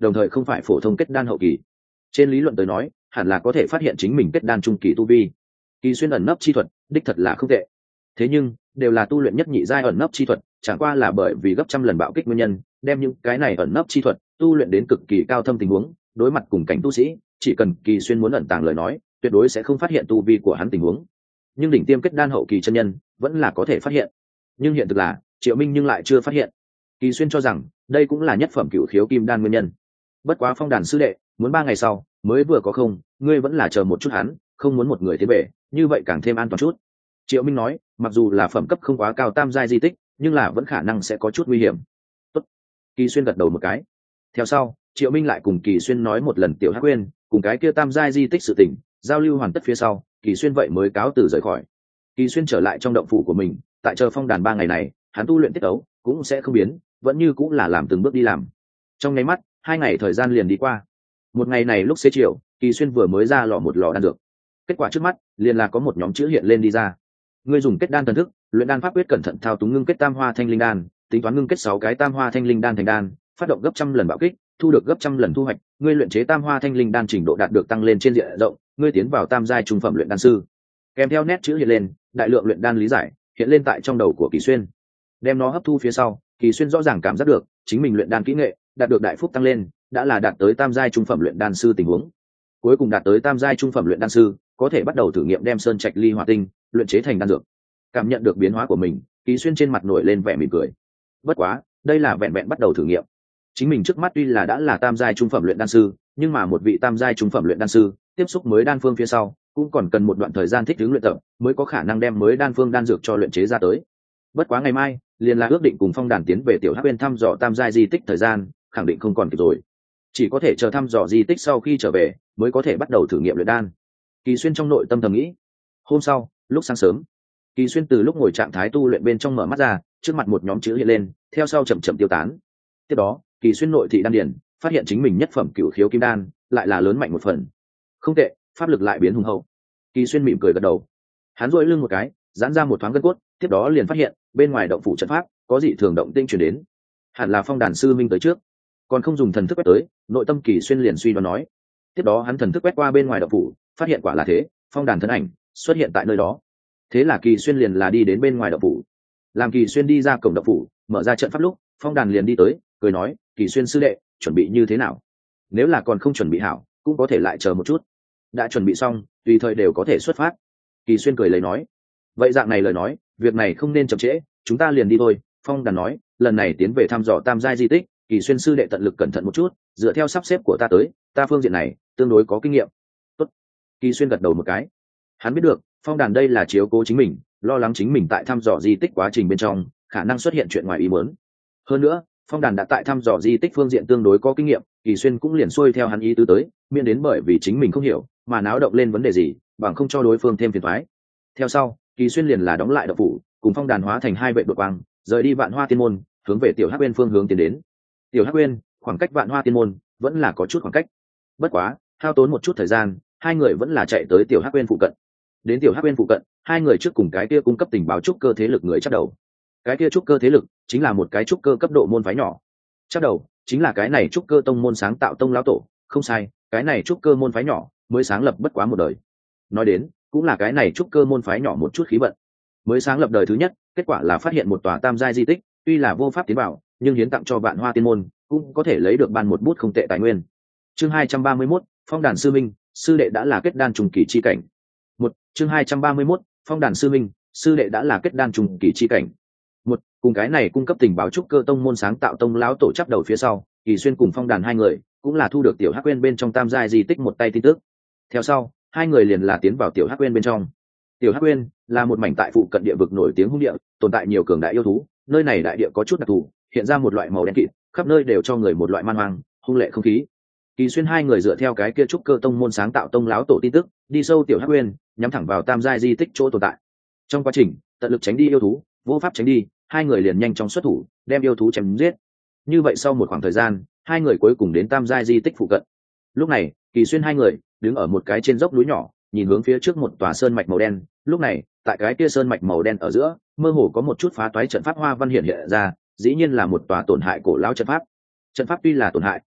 đồng thời không phải phổ thông kết đan hậu kỳ. Trên lý luận tới nói hẳn là có thể phát hiện chính mình kết đan trung kỳ tu vi. Kỳ Xuyên ẩn nấp chi thuật đích thật là không tệ, thế nhưng đều là tu luyện nhất nhị giai ẩn nấp chi thuật, chẳng qua là bởi vì gấp trăm lần bạo kích nguyên nhân đem những cái này ẩn nấp chi thuật tu luyện đến cực kỳ cao thâm tình huống, đối mặt cùng cảnh tu sĩ chỉ cần Kỳ Xuyên muốn ẩn tàng lời nói tuyệt đối sẽ không phát hiện tu vi của hắn tình huống. Nhưng đỉnh tiêm kết đan hậu kỳ chân nhân vẫn là có thể phát hiện, nhưng hiện thực là Triệu Minh nhưng lại chưa phát hiện. Kỳ Xuyên cho rằng đây cũng là nhất phẩm cửu khiếu kim đan nguyên nhân. Bất quá Phong Đàn sư đệ muốn 3 ngày sau mới vừa có không, ngươi vẫn là chờ một chút hắn, không muốn một người tiến về, như vậy càng thêm an toàn chút. Triệu Minh nói, mặc dù là phẩm cấp không quá cao tam giai di tích, nhưng là vẫn khả năng sẽ có chút nguy hiểm. Tốt. Kỳ Xuyên gật đầu một cái. Theo sau, Triệu Minh lại cùng Kỳ Xuyên nói một lần Tiểu Hắc Uyên cùng cái kia tam giai di tích sự tình, giao lưu hoàn tất phía sau, Kỳ Xuyên vậy mới cáo từ rời khỏi. Kỳ Xuyên trở lại trong động phủ của mình, tại chờ Phong Đàn 3 ngày này, hắn tu luyện tiết tấu cũng sẽ không biến, vẫn như cũng là làm từng bước đi làm. Trong nháy mắt, 2 ngày thời gian liền đi qua. Một ngày này lúc xế chiều, Kỳ Xuyên vừa mới ra lò một lò đan dược. Kết quả trước mắt liền là có một nhóm chữ hiện lên đi ra. Ngươi dùng kết đan thần thức, luyện đan pháp quyết cẩn thận thao túng ngưng kết tam hoa thanh linh đan, tính toán ngưng kết 6 cái tam hoa thanh linh đan thành đan, phát động gấp trăm lần bạo kích, thu được gấp trăm lần thu hoạch, ngươi luyện chế tam hoa thanh linh đan trình độ đạt được tăng lên trên diện rộng, ngươi tiến vào tam giai trung phẩm luyện đan sư. Kèm theo nét chữ hiện lên, đại lượng luyện đan lý giải hiện lên tại trong đầu của Kỳ Xuyên. Đem nó hấp thu phía sau, Kỳ Xuyên rõ ràng cảm giác được chính mình luyện đan kỹ nghệ đạt được đại phúc tăng lên, đã là đạt tới tam giai trung phẩm luyện đan sư tình huống. Cuối cùng đạt tới tam giai trung phẩm luyện đan sư, có thể bắt đầu thử nghiệm đem sơn trạch ly hỏa tinh luyện chế thành đan dược. Cảm nhận được biến hóa của mình, Kỳ Xuyên trên mặt nổi lên vẻ mỉm cười. Bất quá, đây là vẹn vẹn bắt đầu thử nghiệm. Chính mình trước mắt tuy là đã là tam giai trung phẩm luyện đan sư, nhưng mà một vị tam giai trung phẩm luyện đan sư tiếp xúc mới đan phương phía sau, cũng còn cần một đoạn thời gian thích ứng luyện tập, mới có khả năng đem mới đan phương đan dược cho luyện chế ra tới. Bất quá ngày mai, liền là ước định cùng Phong Đàn tiến về Tiểu Hắc Uyên thăm dò tam giai di tích thời gian, khẳng định không còn kịp rồi. Chỉ có thể chờ thăm dò di tích sau khi trở về, mới có thể bắt đầu thử nghiệm luyện đan. Kỳ Xuyên trong nội tâm thầm nghĩ. Hôm sau, lúc sáng sớm, Kỳ Xuyên từ lúc ngồi trạng thái tu luyện bên trong mở mắt ra, trước mặt một nhóm chữ hiện lên, theo sau chậm chậm tiêu tán. Tiếp đó, Kỳ Xuyên nội thị đan điển, phát hiện chính mình nhất phẩm cửu khiếu kim đan lại là lớn mạnh một phần. Không tệ, pháp lực lại biến hùng hậu. Kỳ Xuyên mỉm cười gật đầu. Hắn duỗi lưng một cái, giãn ra một thoáng gân cốt, tiếp đó liền phát hiện bên ngoài động phủ trận pháp có dị thường động tĩnh truyền đến. Hẳn là Phong Đàn sư minh tới trước, còn không dùng thần thức quét tới, nội tâm Kỳ Xuyên liền suy đoán nói. Tiếp đó hắn thần thức quét qua bên ngoài động phủ, phát hiện quả là thế, Phong Đàn thân ảnh xuất hiện tại nơi đó. Thế là Kỳ Xuyên liền là đi đến bên ngoài động phủ. Làm Kỳ Xuyên đi ra cổng động phủ, mở ra trận pháp lúc, Phong Đàn liền đi tới, cười nói, Kỳ Xuyên sư đệ, chuẩn bị như thế nào? Nếu là còn không chuẩn bị hảo, cũng có thể lại chờ một chút. Đã chuẩn bị xong, tùy thời đều có thể xuất phát. Kỳ Xuyên cười lấy nói. Vậy dạng này lời nói, việc này không nên chậm trễ, chúng ta liền đi thôi. Phong Đàn nói, lần này tiến về thăm dò tam giai di tích, Kỳ Xuyên sư đệ tận lực cẩn thận một chút, dựa theo sắp xếp của ta tới, ta phương diện này tương đối có kinh nghiệm. Tốt. Kỳ Xuyên gật đầu một cái. Hắn biết được, Phong Đàn đây là chiếu cố chính mình, lo lắng chính mình tại thăm dò di tích quá trình bên trong khả năng xuất hiện chuyện ngoài ý muốn. Hơn nữa, Phong Đàn đã tại thăm dò di tích phương diện tương đối có kinh nghiệm, Kỳ Xuyên cũng liền xuôi theo hắn ý tứ tới, miễn đến bởi vì chính mình không hiểu mà náo động lên vấn đề gì, bằng không cho đối phương thêm phiền toái. Theo sau, Kỳ Xuyên liền là đóng lại động phủ, cùng Phong Đàn hóa thành hai vệ đột quang, rời đi Vạn Hoa Tiên môn, hướng về Tiểu Hắc Uyên phương hướng tiến đến. Tiểu Hắc Uyên, khoảng cách Vạn Hoa Tiên môn vẫn là có chút khoảng cách. Bất quá, hao tốn một chút thời gian, hai người vẫn là chạy tới Tiểu Hắc Uyên phụ cận. Đến Tiểu Hắc Uyên phụ cận, hai người trước cùng cái kia cung cấp tình báo trúc cơ thế lực người chắc đầu. Cái kia trúc cơ thế lực chính là một cái trúc cơ cấp độ môn phái nhỏ. Chắc đầu chính là cái này trúc cơ tông môn sáng tạo tông lão tổ, không sai, cái này trúc cơ môn phái nhỏ mới sáng lập bất quá một đời. Nói đến, cũng là cái này trúc cơ môn phái nhỏ một chút khí vận. Mới sáng lập đời thứ nhất, kết quả là phát hiện một tòa tam giai di tích, tuy là vô pháp tiến vào, nhưng hiến tặng cho Vạn Hoa Tiên môn, cũng có thể lấy được ban một bút không tệ tài nguyên. Chương 231, Phong Đàn sư minh, sư đệ đã là kết đan trùng kỳ chi cảnh. Chương 231, Phong Đàn sư minh, sư đệ đã là kết đan trùng kỳ chi cảnh. Cùng cái này cung cấp tình báo trúc cơ tông môn sáng tạo tông lão tổ chấp đầu phía sau, Kỳ Xuyên cùng Phong Đàn hai người cũng là thu được Tiểu Hắc Uyên bên trong tam giai di tích một tay tin tức. Theo sau, hai người liền là tiến vào Tiểu Hắc Uyên bên trong. Tiểu Hắc Uyên là một mảnh tại phụ cận địa vực nổi tiếng hung địa, tồn tại nhiều cường đại yêu thú, nơi này đại địa có chút đặc thù, hiện ra một loại màu đen kịt, khắp nơi đều cho người một loại man hoang, hung lệ không khí. Kỳ Xuyên hai người dựa theo cái kia trúc cơ tông môn sáng tạo tông lão tổ tin tức, đi sâu Tiểu Hắc Uyên, nhắm thẳng vào tam giai di tích chỗ tồn tại. Trong quá trình, tận lực tránh đi yêu thú, vô pháp tránh đi, hai người liền nhanh chóng xuất thủ, đem yêu thú chém giết. Như vậy sau một khoảng thời gian, hai người cuối cùng đến tam giai di tích phụ cận. Lúc này, Kỳ Xuyên hai người đứng ở một cái trên dốc núi nhỏ, nhìn hướng phía trước một tòa sơn mạch màu đen. Lúc này, tại cái kia sơn mạch màu đen ở giữa, mơ hồ có một chút phá toái trận pháp hoa văn hiện hiện ra, dĩ nhiên là một tòa tổn hại cổ lão trận pháp. Trận pháp tuy là tổn hại,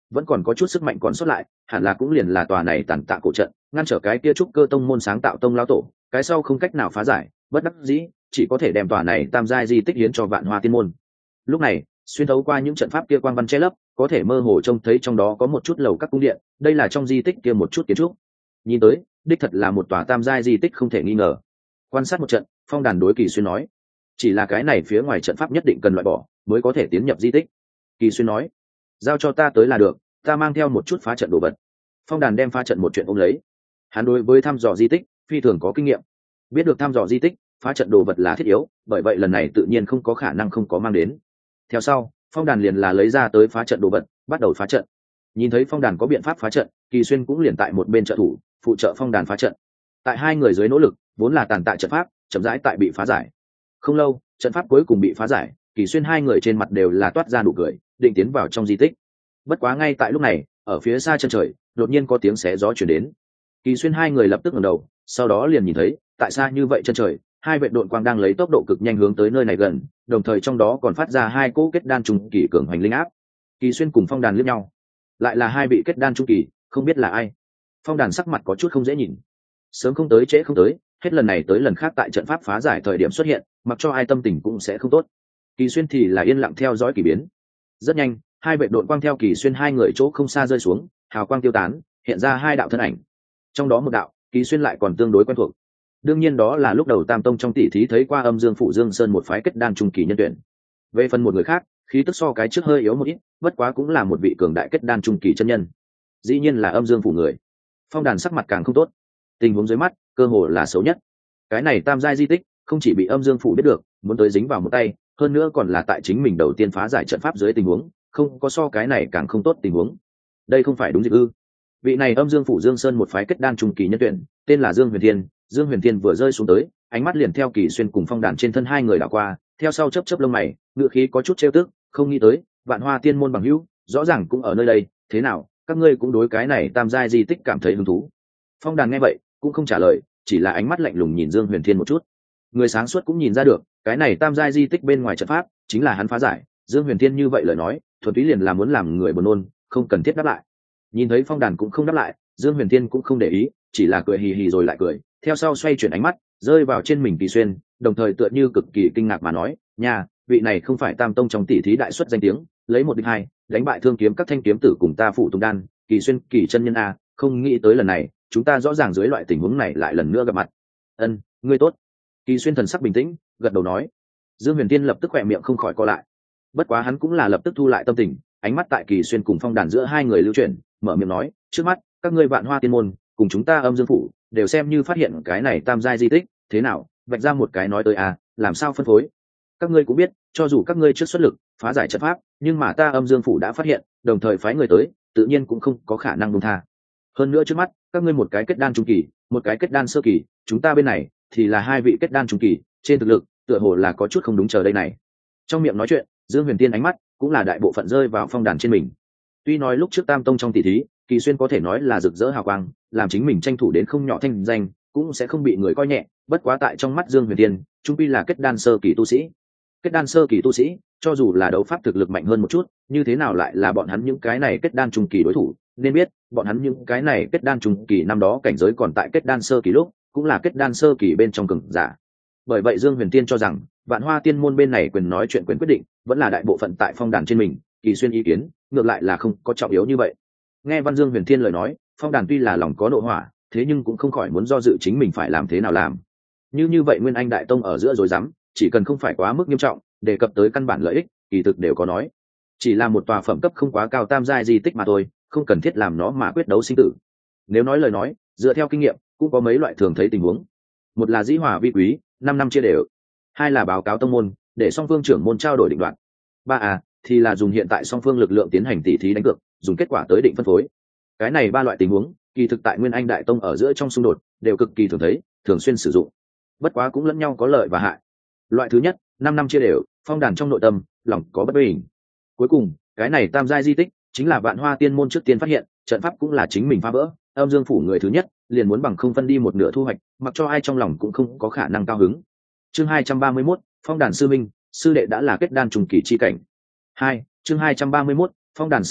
vẫn còn có chút sức mạnh còn sót lại, hẳn là cũng liền là tòa này tàn tạ cổ trận ngăn trở cái kia trúc cơ tông môn sáng tạo tông lão tổ, cái sau không cách nào phá giải, bất đắc dĩ chỉ có thể đem tòa này tam giai di tích hiến cho Vạn Hoa Tiên môn. Lúc này xuyên thấu qua những trận pháp kia quang văn che lấp, có thể mơ hồ trông thấy trong đó có một chút lầu các cung điện, đây là trong di tích kia một chút kiến trúc. Nhìn tới đích thật là một tòa tam giai di tích không thể nghi ngờ. Quan sát một trận, Phong Đàn đối Kỳ Xuyên nói, chỉ là cái này phía ngoài trận pháp nhất định cần loại bỏ mới có thể tiến nhập di tích. Kỳ Xuyên nói, giao cho ta tới là được, ta mang theo một chút phá trận đồ vật. Phong Đàn đem phá trận một chuyện ôm lấy. Hắn đối với thăm dò di tích phi thường có kinh nghiệm, biết được thăm dò di tích phá trận đồ vật là thiết yếu, bởi vậy lần này tự nhiên không có khả năng không có mang đến. Theo sau Phong Đàn liền là lấy ra tới phá trận đồ vật, bắt đầu phá trận. Nhìn thấy Phong Đàn có biện pháp phá trận, Kỳ Xuyên cũng liền tại một bên trợ thủ phụ trợ Phong Đàn phá trận. Tại hai người dưới nỗ lực, vốn là tàn tạ trận pháp chậm rãi tại bị phá giải. Không lâu trận pháp cuối cùng bị phá giải, Kỳ Xuyên hai người trên mặt đều là toát ra nụ cười, định tiến vào trong di tích. Bất quá ngay tại lúc này, ở phía xa chân trời đột nhiên có tiếng xé gió chuyển đến. Kỳ Xuyên hai người lập tức ngẩng đầu, sau đó liền nhìn thấy tại xa như vậy chân trời, hai vệ độn quang đang lấy tốc độ cực nhanh hướng tới nơi này gần, đồng thời trong đó còn phát ra hai cỗ kết đan trung kỳ cường hoành linh áp. Kỳ Xuyên cùng Phong Đàn liếc nhau, lại là hai vị kết đan trung kỳ, không biết là ai. Phong Đàn sắc mặt có chút không dễ nhìn. Sớm không tới trễ không tới, hết lần này tới lần khác tại trận pháp phá giải thời điểm xuất hiện, mặc cho ai tâm tình cũng sẽ không tốt. Kỳ Xuyên thì là yên lặng theo dõi kỳ biến. Rất nhanh hai vệ độn quang theo Kỳ Xuyên hai người chỗ không xa rơi xuống, hào quang tiêu tán, hiện ra hai đạo thân ảnh. Trong đó một đạo Kỳ Xuyên lại còn tương đối quen thuộc, đương nhiên đó là lúc đầu Tam Tông trong tỷ thí thấy qua Âm Dương Phủ Dương Sơn một phái kết đan trung kỳ nhân tuyển. Về phần một người khác, khí tức so cái trước hơi yếu một ít, bất quá cũng là một vị cường đại kết đan trung kỳ chân nhân, dĩ nhiên là Âm Dương Phủ người. Phong Đàn sắc mặt càng không tốt, tình huống dưới mắt cơ hồ là xấu nhất. Cái này tam giai di tích không chỉ bị Âm Dương Phủ biết được, muốn tới dính vào một tay, hơn nữa còn là tại chính mình đầu tiên phá giải trận pháp dưới tình huống, không có so cái này càng không tốt tình huống. Đây không phải đúng dịp ư? Vị này Âm Dương Phủ Dương Sơn một phái kết đan trung kỳ nhân tuyển, tên là Dương Huyền Thiên. Dương Huyền Thiên vừa rơi xuống tới, ánh mắt liền theo Kỳ Xuyên cùng Phong Đàn trên thân hai người đảo qua, theo sau chớp chớp lông mày, ngựa khí có chút trêu tức, không nghĩ tới Vạn Hoa Tiên môn bằng hữu rõ ràng cũng ở nơi đây, thế nào các ngươi cũng đối cái này tam giai di tích cảm thấy hứng thú? Phong Đàn nghe vậy cũng không trả lời, chỉ là ánh mắt lạnh lùng nhìn Dương Huyền Thiên một chút. Người sáng suốt cũng nhìn ra được, cái này tam giai di tích bên ngoài trận pháp chính là hắn phá giải. Dương Huyền Thiên như vậy lời nói, thuần túy liền là muốn làm người buồn nôn, không cần thiết đáp lại. Nhìn thấy Phong Đàn cũng không đáp lại, Dương Huyền Thiên cũng không để ý, chỉ là cười hì hì rồi lại cười, theo sau xoay chuyển ánh mắt rơi vào trên mình Kỳ Xuyên, đồng thời tựa như cực kỳ kinh ngạc mà nói, nhà vị này không phải Tam Tông trong tỷ thí đại xuất danh tiếng, lấy một địch hai đánh bại Thương Kiếm các thanh kiếm tử cùng ta phụ Tùng Đan, Kỳ Xuyên Kỳ chân nhân a, không nghĩ tới lần này chúng ta rõ ràng dưới loại tình huống này lại lần nữa gặp mặt. Ân, ngươi tốt. Kỳ Xuyên thần sắc bình tĩnh gật đầu nói. Dương Huyền Tiên lập tức khỏe miệng không khỏi co lại, bất quá hắn cũng là lập tức thu lại tâm tình, ánh mắt tại Kỳ Xuyên cùng Phong Đàn giữa hai người lưu chuyển, mở miệng nói, trước mắt các ngươi Vạn Hoa Tiên môn cùng chúng ta Âm Dương Phủ đều xem như phát hiện cái này tam giai di tích, thế nào vạch ra một cái nói tới à, làm sao phân phối? Các ngươi cũng biết, cho dù các ngươi trước xuất lực phá giải trận pháp, nhưng mà ta Âm Dương Phủ đã phát hiện, đồng thời phái người tới, tự nhiên cũng không có khả năng buông tha. Hơn nữa trước mắt các ngươi một cái kết đan trung kỳ, một cái kết đan sơ kỳ, chúng ta bên này thì là hai vị kết đan trung kỳ, trên thực lực tựa hồ là có chút không đúng chờ đây này. Trong miệng nói chuyện, Dương Huyền Tiên ánh mắt cũng là đại bộ phận rơi vào Phong Đàn trên mình. Tuy nói lúc trước Tam Tông trong tỷ thí, Kỳ Xuyên có thể nói là rực rỡ hào quang, làm chính mình tranh thủ đến không nhỏ thanh danh, cũng sẽ không bị người coi nhẹ, bất quá tại trong mắt Dương Huyền Tiên, trung quy là kết đan sơ kỳ tu sĩ. Kết đan sơ kỳ tu sĩ, cho dù là đấu pháp thực lực mạnh hơn một chút, như thế nào lại là bọn hắn những cái này kết đan trung kỳ đối thủ, nên biết, bọn hắn những cái này kết đan trung kỳ năm đó cảnh giới còn tại kết đan sơ kỳ lúc, cũng là kết đan sơ kỳ bên trong cường giả. Bởi vậy Dương Huyền Tiên cho rằng, Vạn Hoa Tiên môn bên này quyền nói chuyện quyền quyết định, vẫn là đại bộ phận tại Phong Đàn trên mình, Kỳ Xuyên ý kiến, ngược lại là không có trọng yếu như vậy. Nghe Văn Dương Huyền Thiên lời nói, Phong Đàn tuy là lòng có nộ hỏa, thế nhưng cũng không khỏi muốn do dự chính mình phải làm thế nào làm. Như vậy Nguyên Anh Đại Tông ở giữa rồi dám, chỉ cần không phải quá mức nghiêm trọng, đề cập tới căn bản lợi ích, kỳ thực đều có nói. Chỉ là một tòa phẩm cấp không quá cao tam giai di tích mà thôi, không cần thiết làm nó mà quyết đấu sinh tử. Nếu nói lời nói, dựa theo kinh nghiệm, cũng có mấy loại thường thấy tình huống. Một là dĩ hòa vi quý, 5 năm chia đều. Hai là báo cáo tông môn, để song phương trưởng môn trao đổi định đoạt. Ba thì là dùng hiện tại song phương lực lượng tiến hành tỉ thí đánh cược, dùng kết quả tới định phân phối. Cái này ba loại tình huống, kỳ thực tại Nguyên Anh Đại Tông ở giữa trong xung đột đều cực kỳ thường thấy, thường xuyên sử dụng. Bất quá cũng lẫn nhau có lợi và hại. Loại thứ nhất, 5 năm chia đều, Phong Đàn trong nội tâm lòng có bất bình. Cuối cùng, cái này tam giai di tích chính là Vạn Hoa Tiên môn trước tiên phát hiện, trận pháp cũng là chính mình phá vỡ, Âm Dương Phủ người thứ nhất, liền muốn bằng không phân đi một nửa thu hoạch, mặc cho ai trong lòng cũng không có khả năng cao hứng. Chương 231, Phong Đàn sư minh, sư đệ đã là kết đan trùng kỳ chi cảnh. Chương 231, Phong Đàn sư minh,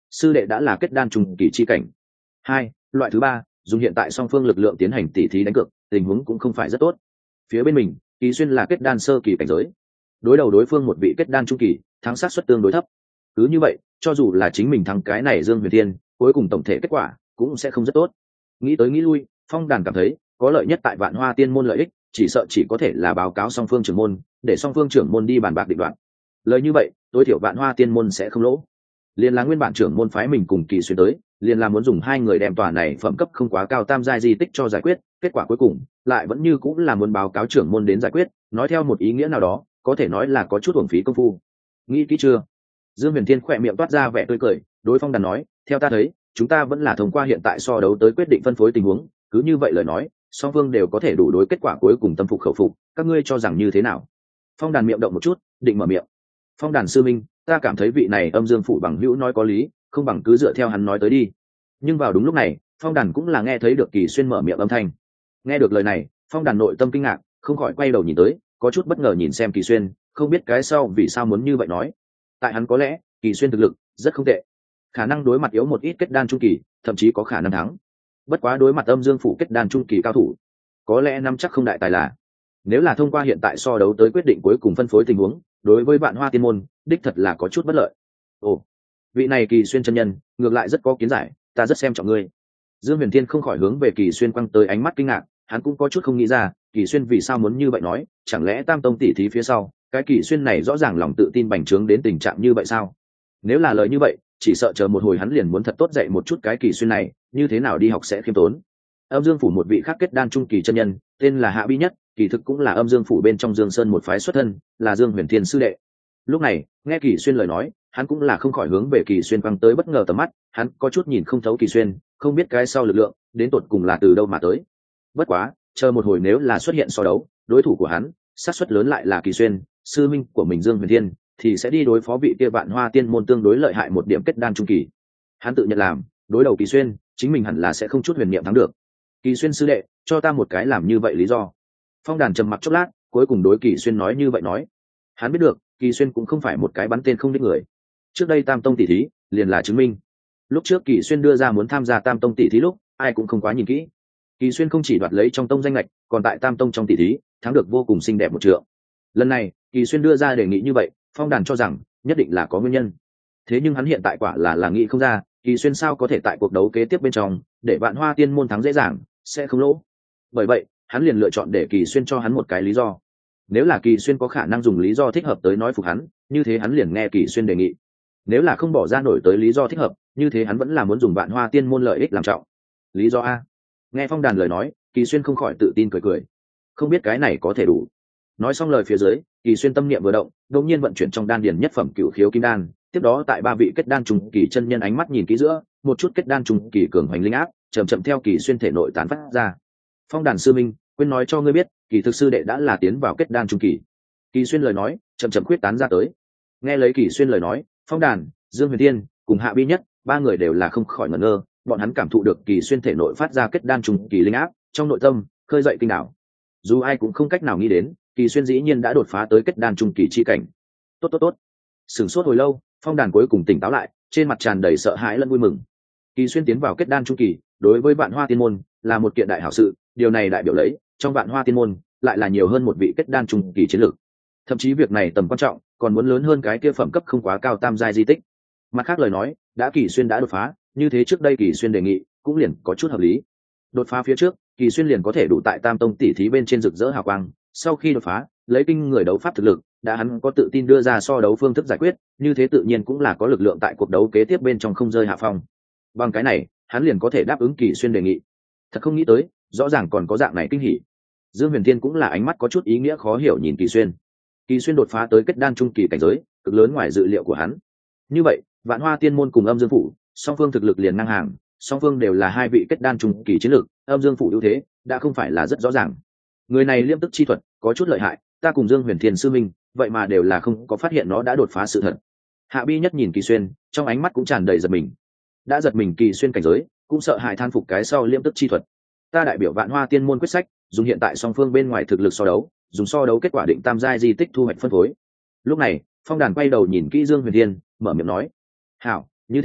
sư đệ đã là kết đan trùng kỳ chi cảnh. 2. Loại thứ ba, dùng hiện tại song phương lực lượng tiến hành tỉ thí đánh cược, tình huống cũng không phải rất tốt. Phía bên mình, Kỳ Xuyên là kết đan sơ kỳ cảnh giới, đối đầu đối phương một vị kết đan trung kỳ, thắng xác suất tương đối thấp. Cứ như vậy, cho dù là chính mình thắng cái này Dương Huyền Thiên, cuối cùng tổng thể kết quả cũng sẽ không rất tốt. Nghĩ tới nghĩ lui, Phong Đàn cảm thấy có lợi nhất tại Vạn Hoa Tiên môn lợi ích, chỉ sợ chỉ có thể là báo cáo song phương trưởng môn, để song phương trưởng môn đi bàn bạc định đoạt. Lời như vậy, tối thiểu Vạn Hoa Tiên môn sẽ không lỗ. Liên là nguyên bản trưởng môn phái mình cùng Kỳ Xuyên tới, liền là muốn dùng hai người đem tòa này phẩm cấp không quá cao tam giai di tích cho giải quyết, kết quả cuối cùng lại vẫn như cũng là muốn báo cáo trưởng môn đến giải quyết, nói theo một ý nghĩa nào đó, có thể nói là có chút uổng phí công phu. Nghĩ kỹ chưa? Dương Huyền Thiên khỏe miệng toát ra vẻ tươi cười, đối Phong Đàn nói, theo ta thấy, chúng ta vẫn là thông qua hiện tại so đấu tới quyết định phân phối tình huống, cứ như vậy lời nói, song phương đều có thể đủ đối kết quả cuối cùng tâm phục khẩu phục, các ngươi cho rằng như thế nào? Phong Đàn miệng động một chút, định mở miệng. Phong Đàn sư minh, ta cảm thấy vị này Âm Dương phủ bằng hữu nói có lý, không bằng cứ dựa theo hắn nói tới đi. Nhưng vào đúng lúc này, Phong Đàn cũng là nghe thấy được Kỳ Xuyên mở miệng âm thanh. Nghe được lời này, Phong Đàn nội tâm kinh ngạc, không khỏi quay đầu nhìn tới, có chút bất ngờ nhìn xem Kỳ Xuyên, không biết cái sau vì sao muốn như vậy nói. Tại hắn có lẽ, Kỳ Xuyên thực lực rất không tệ, khả năng đối mặt yếu một ít kết đan trung kỳ, thậm chí có khả năng thắng. Bất quá đối mặt Âm Dương phủ kết đan trung kỳ cao thủ, có lẽ năm chắc không đại tài là. Nếu là thông qua hiện tại so đấu tới quyết định cuối cùng phân phối tình huống, đối với Vạn Hoa Tiên môn, đích thật là có chút bất lợi. Ồ, vị này Kỳ Xuyên chân nhân, ngược lại rất có kiến giải, ta rất xem trọng ngươi. Dương Huyền Thiên không khỏi hướng về Kỳ Xuyên quăng tới ánh mắt kinh ngạc, hắn cũng có chút không nghĩ ra, Kỳ Xuyên vì sao muốn như vậy nói, chẳng lẽ Tam tông tỷ thí phía sau, cái Kỳ Xuyên này rõ ràng lòng tự tin bành trướng đến tình trạng như vậy sao? Nếu là lời như vậy, chỉ sợ chờ một hồi hắn liền muốn thật tốt dạy một chút cái Kỳ Xuyên này, như thế nào đi học sẽ khiêm tốn. Âm Dương phủ một vị khác kết đan trung kỳ chân nhân, tên là Hạ Bi Nhất, kỳ thực cũng là Âm Dương phủ bên trong Dương Sơn một phái xuất thân, là Dương Huyền Thiên sư đệ. Lúc này, nghe Kỳ Xuyên lời nói, hắn cũng là không khỏi hướng về Kỳ Xuyên quăng tới bất ngờ tầm mắt, hắn có chút nhìn không thấu Kỳ Xuyên, không biết cái sau lực lượng đến tột cùng là từ đâu mà tới. Bất quá, chờ một hồi nếu là xuất hiện so đấu, đối thủ của hắn, xác suất lớn lại là Kỳ Xuyên, sư minh của mình Dương Huyền Thiên, thì sẽ đi đối phó vị kia Vạn Hoa Tiên môn tương đối lợi hại một điểm kết đan trung kỳ. Hắn tự nhận làm, đối đầu Kỳ Xuyên, chính mình hẳn là sẽ không chút huyền niệm thắng được. Kỳ Xuyên sư đệ, cho ta một cái làm như vậy lý do. Phong Đàn trầm mặc chốc lát, cuối cùng đối Kỳ Xuyên nói như vậy nói. Hắn biết được, Kỳ Xuyên cũng không phải một cái bắn tên không đích người. Trước đây Tam tông tỷ thí, liền là chứng minh. Lúc trước Kỳ Xuyên đưa ra muốn tham gia Tam tông tỷ thí lúc, ai cũng không quá nhìn kỹ. Kỳ Xuyên không chỉ đoạt lấy trong tông danh lệch, còn tại Tam tông trong tỷ thí, thắng được vô cùng xinh đẹp một trượng. Lần này, Kỳ Xuyên đưa ra đề nghị như vậy, Phong Đàn cho rằng nhất định là có nguyên nhân. Thế nhưng hắn hiện tại quả là nghĩ không ra, Kỳ Xuyên sao có thể tại cuộc đấu kế tiếp bên trong, để Vạn Hoa Tiên môn thắng dễ dàng, sẽ không lỗ. Bởi vậy, hắn liền lựa chọn để Kỳ Xuyên cho hắn một cái lý do. Nếu là Kỳ Xuyên có khả năng dùng lý do thích hợp tới nói phục hắn, như thế hắn liền nghe Kỳ Xuyên đề nghị. Nếu là không bỏ ra nổi tới lý do thích hợp, như thế hắn vẫn là muốn dùng Vạn Hoa Tiên môn lợi ích làm trọng. Lý do a? Nghe Phong Đàn lời nói, Kỳ Xuyên không khỏi tự tin cười cười. Không biết cái này có thể đủ. Nói xong lời phía dưới, Kỳ Xuyên tâm niệm vừa động, đột nhiên vận chuyển trong đan điền nhất phẩm Cửu Khiếu Kim Đan, tiếp đó tại ba vị kết đan trùng kỳ chân nhân ánh mắt nhìn kỹ giữa, một chút kết đan trùng kỳ cường hoành linh áp, chậm chậm theo Kỳ Xuyên thể nội tán phát ra. Phong Đàn sư minh, quên nói cho ngươi biết, Kỳ thực sư đệ đã là tiến vào kết đan trung kỳ. Kỳ Xuyên lời nói, chậm chậm quyết tán ra tới. Nghe lấy Kỳ Xuyên lời nói, Phong Đàn, Dương Huyền Thiên cùng Hạ Bi Nhất, ba người đều là không khỏi ngẩn ngơ, bọn hắn cảm thụ được Kỳ Xuyên thể nội phát ra kết đan trung kỳ linh áp, trong nội tâm khơi dậy kinh đảo. Dù ai cũng không cách nào nghĩ đến, Kỳ Xuyên dĩ nhiên đã đột phá tới kết đan trung kỳ chi cảnh. Tốt. Sửng sốt hồi lâu, Phong Đàn cuối cùng tỉnh táo lại, trên mặt tràn đầy sợ hãi lẫn vui mừng. Kỳ Xuyên tiến vào kết đan trung kỳ, đối với Vạn Hoa Tiên môn là một kiện đại hảo sự, điều này đại biểu lấy trong Vạn Hoa Tiên môn lại là nhiều hơn một vị kết đan trung kỳ chiến lược. Thậm chí việc này tầm quan trọng còn muốn lớn hơn cái kia phẩm cấp không quá cao tam giai di tích. Mặt khác lời nói, đã Kỳ Xuyên đã đột phá, như thế trước đây Kỳ Xuyên đề nghị cũng liền có chút hợp lý. Đột phá phía trước, Kỳ Xuyên liền có thể đủ tại Tam tông tỷ thí bên trên rực rỡ hào quang, sau khi đột phá, lấy kinh người đấu pháp thực lực, đã hắn có tự tin đưa ra so đấu phương thức giải quyết, như thế tự nhiên cũng là có lực lượng tại cuộc đấu kế tiếp bên trong không rơi hạ phong. Bằng cái này, hắn liền có thể đáp ứng Kỳ Xuyên đề nghị. Thật không nghĩ tới, rõ ràng còn có dạng này kinh hỉ. Dương Huyền Thiên cũng là ánh mắt có chút ý nghĩa khó hiểu nhìn Kỳ Xuyên. Kỳ Xuyên đột phá tới kết đan trung kỳ cảnh giới, cực lớn ngoài dự liệu của hắn. Như vậy, Vạn Hoa Tiên môn cùng Âm Dương phủ, song phương thực lực liền ngang hàng, song phương đều là hai vị kết đan trung kỳ chiến lược, Âm Dương phủ ưu thế đã không phải là rất rõ ràng. Người này liêm tức chi thuật có chút lợi hại, ta cùng Dương Huyền Thiên sư minh, vậy mà đều là không có phát hiện nó đã đột phá sự thật. Hạ Bi Nhất nhìn Kỳ Xuyên, trong ánh mắt cũng tràn đầy giật mình. Đã giật mình Kỳ Xuyên cảnh giới, cũng sợ hãi than phục cái sau liêm tức chi thuật. Ta đại biểu Vạn Hoa Tiên môn quyết sách, dùng hiện tại song phương bên ngoài thực lực so đấu, dùng so đấu kết quả định tam giai di tích thu hoạch phân phối. Lúc này, Phong Đàn quay đầu nhìn kỹ Dương Huyền Thiên, mở miệng nói: "Hảo, như thế,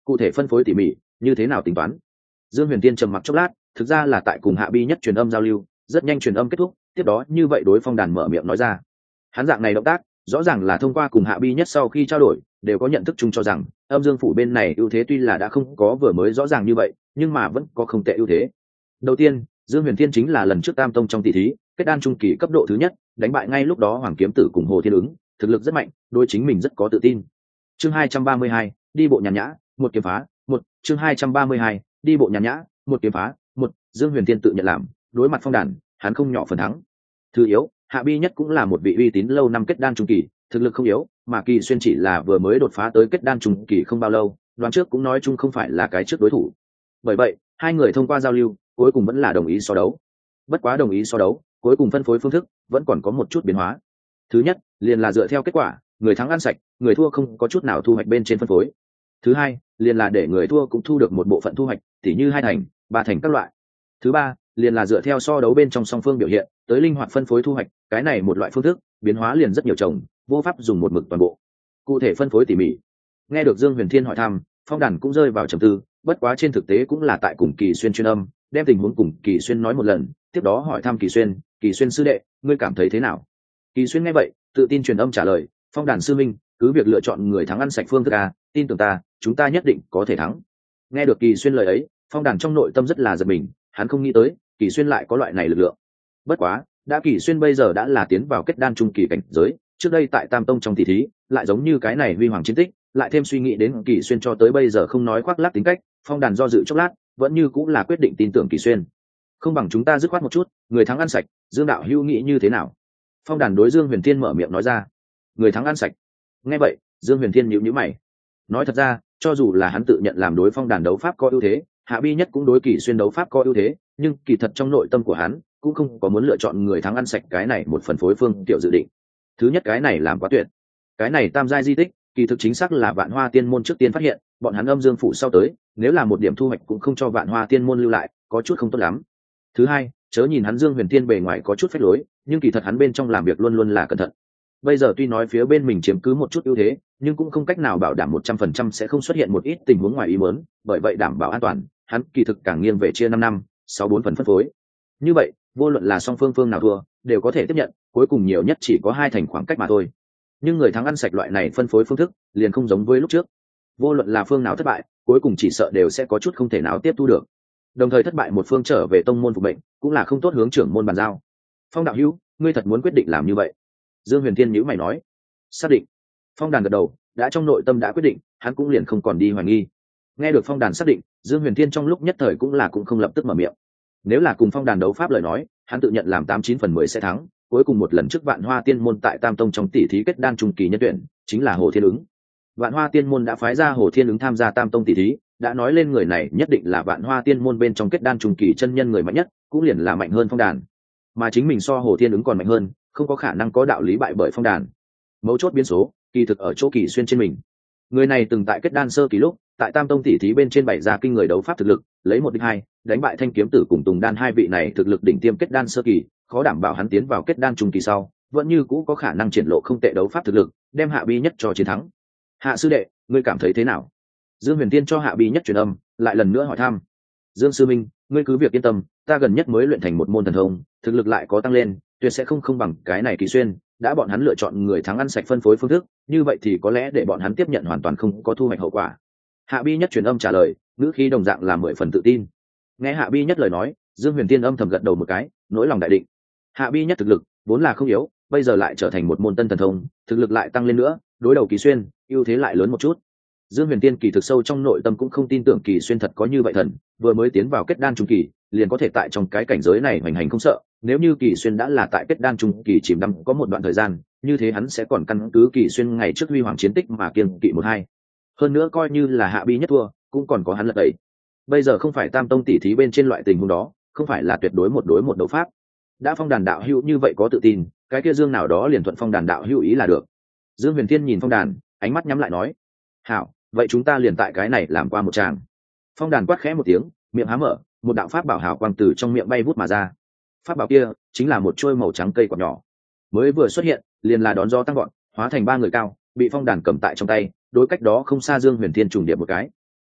cụ thể phân phối tỉ mỉ như thế nào tính toán? Dương Huyền Tiên trầm mặc chốc lát, thực ra là tại cùng Hạ Bi Nhất truyền âm giao lưu, rất nhanh truyền âm kết thúc, tiếp đó như vậy đối Phong Đàn mở miệng nói ra. Hắn dạng này động tác, rõ ràng là thông qua cùng Hạ Bi Nhất sau khi trao đổi, đều có nhận thức chung cho rằng, âm dương phủ bên này ưu thế tuy là đã không có vừa mới rõ ràng như vậy, nhưng mà vẫn có không tệ ưu thế. Đầu tiên, Dương Huyền Thiên chính là lần trước Tam Tông trong tỷ thí, kết đan trung kỳ cấp độ thứ nhất, đánh bại ngay lúc đó Hoàng Kiếm Tử cùng Hồ Thiên Ứng, thực lực rất mạnh, đối chính mình rất có tự tin. Chương 232, đi bộ nhàn nhã, một kiếm phá, một chương 232, đi bộ nhàn nhã, một kiếm phá, một Dương Huyền Thiên tự nhận làm, đối mặt Phong Đàn, hắn không nhỏ phần thắng. Thứ yếu, Hạ Bi Nhất cũng là một vị uy tín lâu năm kết đan trung kỳ, thực lực không yếu, mà Kỳ Xuyên chỉ là vừa mới đột phá tới kết đan trung kỳ không bao lâu, đoán trước cũng nói chung không phải là cái trước đối thủ. Bởi vậy, hai người thông qua giao lưu, cuối cùng vẫn là đồng ý so đấu. Bất quá đồng ý so đấu, cuối cùng phân phối phương thức vẫn còn có một chút biến hóa. Thứ nhất, liền là dựa theo kết quả, người thắng ăn sạch, người thua không có chút nào thu hoạch bên trên phân phối. Thứ hai, liền là để người thua cũng thu được một bộ phận thu hoạch, tỉ như 2 thành, 3 thành các loại. Thứ ba, liền là dựa theo so đấu bên trong song phương biểu hiện, tới linh hoạt phân phối thu hoạch, cái này một loại phương thức, biến hóa liền rất nhiều chồng, vô pháp dùng một mực toàn bộ. Cụ thể phân phối tỉ mỉ. Nghe được Dương Huyền Thiên hỏi thăm, Phong Đàn cũng rơi vào trầm tư, bất quá trên thực tế cũng là tại cùng Kỳ Xuyên truyền âm, đem tình huống cùng Kỳ Xuyên nói một lần, tiếp đó hỏi thăm Kỳ Xuyên sư đệ, ngươi cảm thấy thế nào? Kỳ Xuyên nghe vậy, tự tin truyền âm trả lời, Phong Đàn sư minh, cứ việc lựa chọn người thắng ăn sạch phương thức a, tin tưởng ta, chúng ta nhất định có thể thắng. Nghe được Kỳ Xuyên lời ấy, Phong Đàn trong nội tâm rất là giật mình, hắn không nghĩ tới, Kỳ Xuyên lại có loại này lực lượng. Bất quá, đã Kỳ Xuyên bây giờ đã là tiến vào kết đan trung kỳ cảnh giới, trước đây tại Tam Tông trong tỷ thí, lại giống như cái này huy hoàng chiến tích, lại thêm suy nghĩ đến Kỳ Xuyên cho tới bây giờ không nói khoác lác tính cách, Phong Đàn do dự chốc lát, vẫn như cũng là quyết định tin tưởng Kỳ Xuyên. Không bằng chúng ta dứt khoát một chút, người thắng ăn sạch, Dương đạo hữu nghĩ như thế nào? Phong Đàn đối Dương Huyền Thiên mở miệng nói ra. Người thắng ăn sạch. Nghe vậy, Dương Huyền Thiên nhíu nhíu mày. Nói thật ra, cho dù là hắn tự nhận làm đối Phong Đàn đấu pháp có ưu thế, Hạ Bi Nhất cũng đối Kỳ Xuyên đấu pháp có ưu thế, nhưng kỳ thật trong nội tâm của hắn cũng không có muốn lựa chọn người thắng ăn sạch cái này một phần phối phương tiểu dự định. Thứ nhất cái này làm quá tuyệt. Cái này tam giai di tích, kỳ thực chính xác là Vạn Hoa Tiên môn trước tiên phát hiện, bọn hắn âm dương phủ sau tới, nếu là một điểm thu hoạch cũng không cho Vạn Hoa Tiên môn lưu lại, có chút không tốt lắm. Thứ hai, chớ nhìn hắn Dương Huyền Thiên bề ngoài có chút phách lối, nhưng kỳ thật hắn bên trong làm việc luôn luôn là cẩn thận. Bây giờ tuy nói phía bên mình chiếm cứ một chút ưu thế, nhưng cũng không cách nào bảo đảm 100% sẽ không xuất hiện một ít tình huống ngoài ý muốn, bởi vậy đảm bảo an toàn, hắn kỳ thực càng nghiêng về chia 5 năm, 6-4 phần phân phối. Như vậy, vô luận là song phương nào thua, đều có thể tiếp nhận, cuối cùng nhiều nhất chỉ có 2 thành khoảng cách mà thôi. Nhưng người thắng ăn sạch loại này phân phối phương thức, liền không giống với lúc trước. Vô luận là phương nào thất bại, cuối cùng chỉ sợ đều sẽ có chút không thể nào tiếp thu được. Đồng thời thất bại một phương trở về tông môn phục mệnh, cũng là không tốt hướng trưởng môn bàn giao. Phong đạo hữu, ngươi thật muốn quyết định làm như vậy? Dương Huyền Thiên nhíu mày nói. Xác định. Phong Đàn gật đầu, đã trong nội tâm đã quyết định, hắn cũng liền không còn đi hoài nghi. Nghe được Phong Đàn xác định, Dương Huyền Thiên trong lúc nhất thời cũng không lập tức mở miệng. Nếu là cùng Phong Đàn đấu pháp lời nói, hắn tự nhận làm 89 phần 10 sẽ thắng, cuối cùng một lần trước Vạn Hoa Tiên môn tại Tam Tông trong tỷ thí kết đan trung kỳ nhân tuyển, chính là Hồ Thiên Ứng. Vạn Hoa Tiên môn đã phái ra Hồ Thiên Ứng tham gia Tam Tông tỷ thí, đã nói lên người này nhất định là Vạn Hoa Tiên môn bên trong kết đan trung kỳ chân nhân người mạnh nhất, cũng liền là mạnh hơn Phong Đàn. Mà chính mình so Hồ Thiên Ứng còn mạnh hơn, không có khả năng có đạo lý bại bởi Phong Đàn. Mấu chốt biến số, kỳ thực ở chỗ Kỳ Xuyên trên mình. Người này từng tại kết đan sơ kỳ lúc, tại Tam Tông tỷ thí bên trên bày ra kinh người đấu pháp thực lực, lấy 1-2, đánh bại Thanh Kiếm Tử cùng Tùng Đan hai vị này thực lực đỉnh tiêm kết đan sơ kỳ, khó đảm bảo hắn tiến vào kết đan trung kỳ sau, vẫn như cũ có khả năng triển lộ không tệ đấu pháp thực lực, đem Hạ Bi Nhất cho chiến thắng. Hạ sư đệ, ngươi cảm thấy thế nào? Dương Huyền Tiên cho Hạ Bi Nhất truyền âm, lại lần nữa hỏi thăm. Dương sư minh, ngươi cứ việc yên tâm, ta gần nhất mới luyện thành một môn thần thông, thực lực lại có tăng lên, tuyệt sẽ không bằng cái này Kỳ Xuyên. Đã bọn hắn lựa chọn người thắng ăn sạch phân phối phương thức, như vậy thì có lẽ để bọn hắn tiếp nhận hoàn toàn không có thu hoạch hậu quả. Hạ Bi Nhất truyền âm trả lời, ngữ khí đồng dạng là 10 phần tự tin. Nghe Hạ Bi Nhất lời nói, Dương Huyền Tiên âm thầm gật đầu một cái, nỗi lòng đại định. Hạ Bi Nhất thực lực vốn là không yếu, bây giờ lại trở thành một môn tân thần thông, thực lực lại tăng lên nữa, đối đầu Kỳ Xuyên, ưu thế lại lớn một chút. Dương Huyền Tiên kỳ thực sâu trong nội tâm cũng không tin tưởng Kỳ Xuyên thật có như vậy thần, vừa mới tiến vào kết đan trung kỳ, liền có thể tại trong cái cảnh giới này hoành hành không sợ. Nếu như Kỳ Xuyên đã là tại kết đan trung kỳ chìm đắm có một đoạn thời gian, như thế hắn sẽ còn căn cứ Kỳ Xuyên ngày trước huy hoàng chiến tích mà kiêng kỵ 1-2. Hơn nữa coi như là Hạ Bi Nhất thua, cũng còn có hắn lật đẩy. Bây giờ không phải Tam Tông tỷ thí bên trên loại tình huống đó, không phải là tuyệt đối một đối một đấu pháp. Đã Phong Đàn đạo hữu như vậy có tự tin, cái kia Dương nào đó liền thuận Phong Đàn đạo hữu ý là được. Dương Huyền Thiên nhìn Phong Đàn, ánh mắt nhắm lại nói: "Hảo, vậy chúng ta liền tại cái này làm qua một tràng." Phong Đàn quát khẽ một tiếng, miệng há mở, một đạo pháp bảo hào quang từ trong miệng bay vút mà ra. Pháp bảo kia chính là một trôi màu trắng cây quạt nhỏ, mới vừa xuất hiện liền là đón gió tăng gọn, hóa thành 3 người cao, bị Phong Đàn cầm tại trong tay, đối cách đó không xa Dương Huyền Thiên trùng điệp một cái.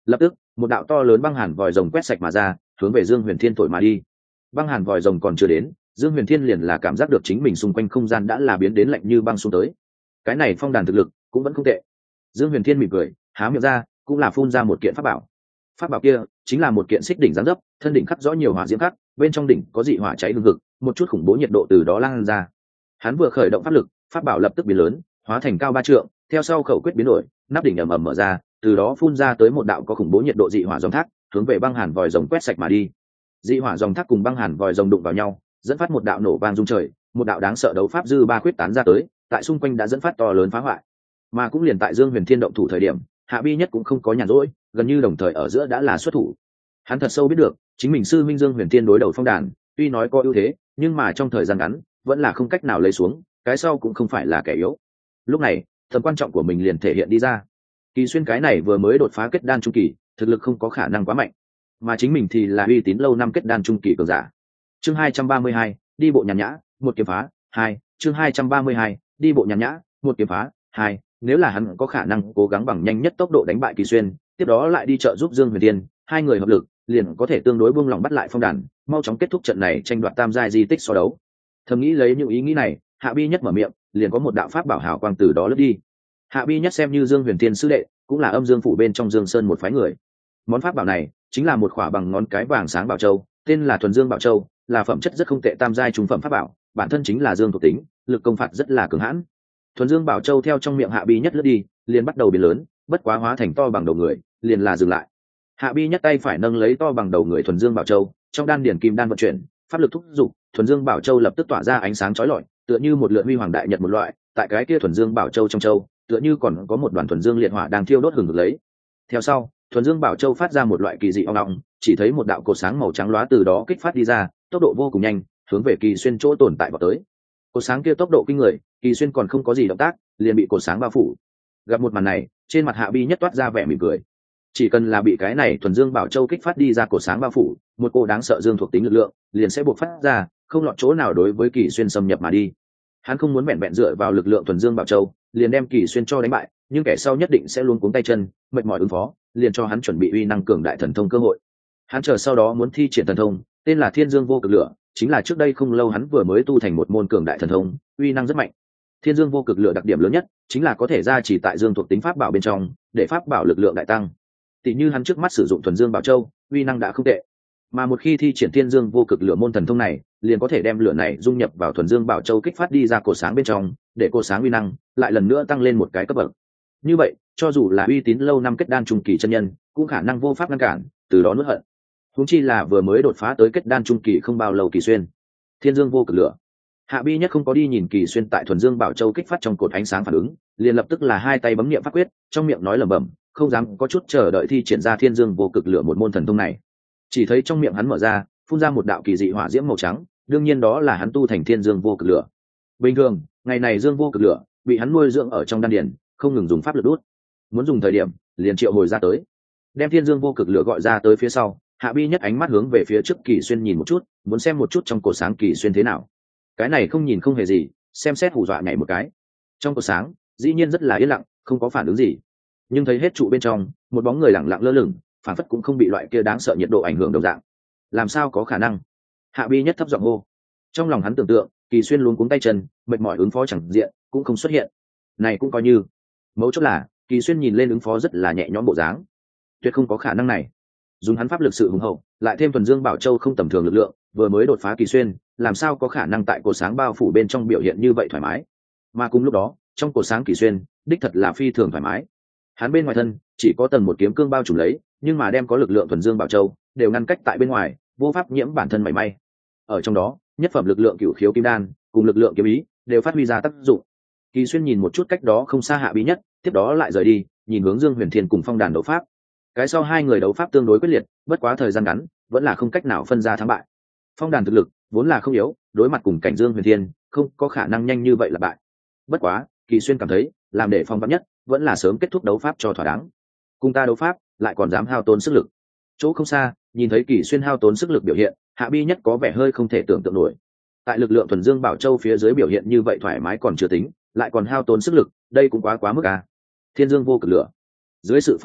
Lập tức một đạo to lớn băng hàn vòi rồng quét sạch mà ra, hướng về Dương Huyền Thiên thổi mà đi. Băng hàn vòi rồng còn chưa đến, Dương Huyền Thiên liền là cảm giác được chính mình xung quanh không gian đã là biến đến lạnh như băng xuống tới. Cái này phong đàn thực lực cũng vẫn không tệ. Dương Huyền Thiên mỉm cười, há miệng ra, cũng là phun ra một kiện pháp bảo. Pháp bảo kia chính là một kiện xích đỉnh giáng dấp, thân đỉnh khắc rõ nhiều hỏa diễm khắc, bên trong đỉnh có dị hỏa cháy hừng hực, một chút khủng bố nhiệt độ từ đó lan ra. Hắn vừa khởi động pháp lực, pháp bảo lập tức biến lớn, hóa thành cao 3 trượng, theo sau khẩu quyết biến đổi, nắp đỉnh ầm ầm mở ra, từ đó phun ra tới một đạo có khủng bố nhiệt độ dị hỏa dòng thác, hướng về băng hàn vòi rồng quét sạch mà đi. Dị hỏa dòng thác cùng băng hàn vòi rồng đụng vào nhau, dẫn phát một đạo nổ vang rung trời, một đạo đáng sợ đấu pháp dư ba khuyết tán ra tới, tại xung quanh đã dẫn phát to lớn phá hoại. Mà cũng liền tại Dương Huyền Thiên động thủ thời điểm, Hạ Bi Nhất cũng không có nhàn rỗi, gần như đồng thời ở giữa đã là xuất thủ. Hắn thật sâu biết được, chính mình sư minh Dương Huyền Thiên đối đầu phong đàn, tuy nói có ưu thế, nhưng mà trong thời gian ngắn, vẫn là không cách nào lấy xuống, cái sau cũng không phải là kẻ yếu. Lúc này, tầm quan trọng của mình liền thể hiện đi ra. Kỳ Xuyên cái này vừa mới đột phá kết đan trung kỳ, thực lực không có khả năng quá mạnh, mà chính mình thì là uy tín lâu năm kết đan trung kỳ cường giả. Chương 232, đi bộ nhàn nhã, một kiếm phá, 2, chương 232, đi bộ nhàn nhã, một kiếm phá, 2, nếu là hắn có khả năng cố gắng bằng nhanh nhất tốc độ đánh bại Kỳ Xuyên, tiếp đó lại đi trợ giúp Dương Huyền Thiên, hai người hợp lực, liền có thể tương đối buông lòng bắt lại phong đàn, mau chóng kết thúc trận này tranh đoạt tam giai di tích so đấu. Thầm nghĩ lấy những ý nghĩ này, Hạ Bi Nhất mở miệng, liền có một đạo pháp bảo hào quang từ đó lướt đi. Hạ Bi Nhất xem như Dương Huyền Thiên sư đệ, cũng là Âm Dương phủ bên trong Dương Sơn một phái người. Món pháp bảo này chính là một khỏa bằng ngón cái vàng sáng bảo châu, tên là Thuần Dương Bảo Châu, là phẩm chất rất không tệ tam giai trung phẩm pháp bảo, bản thân chính là dương thuộc tính, lực công phạt rất là cường hãn. Thuần Dương Bảo Châu theo trong miệng Hạ Bi Nhất lướt đi, liền bắt đầu biến lớn, bất quá hóa thành to bằng đầu người, liền là dừng lại. Hạ Bi Nhất tay phải nâng lấy to bằng đầu người Thuần Dương Bảo Châu, trong đan điển kim đan vận chuyển, pháp lực thúc giục, Thuần Dương Bảo Châu lập tức tỏa ra ánh sáng chói lọi, tựa như một lượn huy hoàng đại nhật một loại, tại cái kia Thuần Dương Bảo Châu trong châu, tựa như còn có một đoàn Thuần Dương liệt hỏa đang thiêu đốt hừng hực lấy. Theo sau, Thuần Dương Bảo Châu phát ra một loại kỳ dị ong ong, chỉ thấy một đạo cột sáng màu trắng lóa từ đó kích phát đi ra, tốc độ vô cùng nhanh, hướng về Kỳ Xuyên chỗ tồn tại vào tới. Cột sáng kia tốc độ kinh người, Kỳ Xuyên còn không có gì động tác, liền bị cột sáng bao phủ. Gặp một màn này, trên mặt Hạ Bi Nhất toát ra vẻ mỉm cười. Chỉ cần là bị cái này Thuần Dương Bảo Châu kích phát đi ra cột sáng bao phủ, một cô đáng sợ dương thuộc tính lực lượng, liền sẽ buộc phát ra, không lọt chỗ nào đối với Kỳ Xuyên xâm nhập mà đi. Hắn không muốn vẹn vẹn dựa vào lực lượng Thuần Dương Bảo Châu, liền đem Kỳ Xuyên cho đánh bại, nhưng kẻ sau nhất định sẽ luôn cuống tay chân, mệt mỏi ứng phó, liền cho hắn chuẩn bị uy năng cường đại thần thông cơ hội. Hắn chờ sau đó muốn thi triển thần thông, tên là Thiên Dương Vô Cực Lửa, chính là trước đây không lâu hắn vừa mới tu thành một môn cường đại thần thông, uy năng rất mạnh. Thiên Dương Vô Cực Lửa đặc điểm lớn nhất chính là có thể gia trì tại dương thuộc tính pháp bảo bên trong, để pháp bảo lực lượng đại tăng. Tỷ như hắn trước mắt sử dụng Thuần Dương Bảo Châu, uy năng đã không tệ. Mà một khi thi triển Thiên Dương Vô Cực Lửa môn thần thông này, liền có thể đem lửa này dung nhập vào Thuần Dương Bảo Châu kích phát đi ra cột sáng bên trong, để cột sáng uy năng lại lần nữa tăng lên một cái cấp bậc. Như vậy, cho dù là uy tín lâu năm kết đan trung kỳ chân nhân, cũng khả năng vô pháp ngăn cản, từ đó nuốt hận. Huống chi là vừa mới đột phá tới kết đan trung kỳ không bao lâu Kỳ Xuyên. Thiên Dương Vô Cực Lửa. Hạ Bi Nhất không có đi nhìn Kỳ Xuyên tại Thuần Dương Bảo Châu kích phát trong cột ánh sáng phản ứng, liền lập tức là hai tay bấm niệm pháp quyết, trong miệng nói lẩm bẩm, không dám có chút chờ đợi thi triển ra Thiên Dương Vô Cực Lửa một môn thần thông này. Chỉ thấy trong miệng hắn mở ra, phun ra một đạo kỳ dị hỏa diễm màu trắng, đương nhiên đó là hắn tu thành Thiên Dương Vô Cực Lửa. Bình thường, ngày này Dương Vô Cực Lửa bị hắn nuôi dưỡng ở trong đan điền, không ngừng dùng pháp lực đốt. Muốn dùng thời điểm, liền triệu hồi ra tới. Đem Thiên Dương Vô Cực Lửa gọi ra tới phía sau, Hạ Bi Nhất ánh mắt hướng về phía trước Kỳ Xuyên nhìn một chút, muốn xem một chút trong cổ sáng Kỳ Xuyên thế nào. Cái này không nhìn không hề gì, xem xét hù dọa nhảy một cái. Trong cổ sáng, dĩ nhiên rất là yên lặng, không có phản ứng gì. Nhưng thấy hết trụ bên trong, một bóng người lặng lặng lơ lửng, phản phất cũng không bị loại kia đáng sợ nhiệt độ ảnh hưởng đồng dạng. Làm sao có khả năng? Hạ Bi Nhất thấp giọng hô. Trong lòng hắn tưởng tượng, Kỳ Xuyên luống cuống tay chân, mệt mỏi ứng phó chẳng diện, cũng không xuất hiện. Này cũng coi như. Mấu chốt là, Kỳ Xuyên nhìn lên ứng phó rất là nhẹ nhõm bộ dáng. Tuyệt không có khả năng này. Dùng hắn pháp lực sự hùng hậu, lại thêm Thuần Dương Bảo Châu không tầm thường lực lượng, vừa mới đột phá Kỳ Xuyên, làm sao có khả năng tại cột sáng bao phủ bên trong biểu hiện như vậy thoải mái. Mà cùng lúc đó, trong cột sáng Kỳ Xuyên, đích thật là phi thường thoải mái. Hắn bên ngoài thân chỉ có tầng một kiếm cương bao trùm lấy, nhưng mà đem có lực lượng Thuần Dương Bảo Châu đều ngăn cách tại bên ngoài, vô pháp nhiễm bản thân mảy may. Ở trong đó, nhất phẩm lực lượng Cửu Khiếu Kim Đan cùng lực lượng kiếm ý đều phát huy ra tác dụng. Kỳ Xuyên nhìn một chút cách đó không xa Hạ Bí Nhất, tiếp đó lại rời đi, nhìn hướng Dương Huyền Thiên cùng Phong Đàn đấu pháp. Cái sau hai người đấu pháp tương đối quyết liệt, bất quá thời gian ngắn, vẫn là không cách nào phân ra thắng bại. Phong Đàn thực lực vốn là không yếu, đối mặt cùng cảnh Dương Huyền Thiên, không có khả năng nhanh như vậy là bại. Bất quá, Kỳ Xuyên cảm thấy, làm để phong vắn nhất, vẫn là sớm kết thúc đấu pháp cho thỏa đáng. Cùng ta đấu pháp, lại còn dám hao tốn sức lực. Chỗ không xa, nhìn thấy Kỳ Xuyên hao tốn sức lực biểu hiện, Hạ Bi Nhất có vẻ hơi không thể tưởng tượng nổi. Tại lực lượng Thuần Dương Bảo Châu phía dưới biểu hiện như vậy thoải mái còn chưa tính, lại còn hao tốn sức lực, đây cũng quá mức à. Thiên Dương Vô Cực Lửa. Dưới sự phẫn nộ,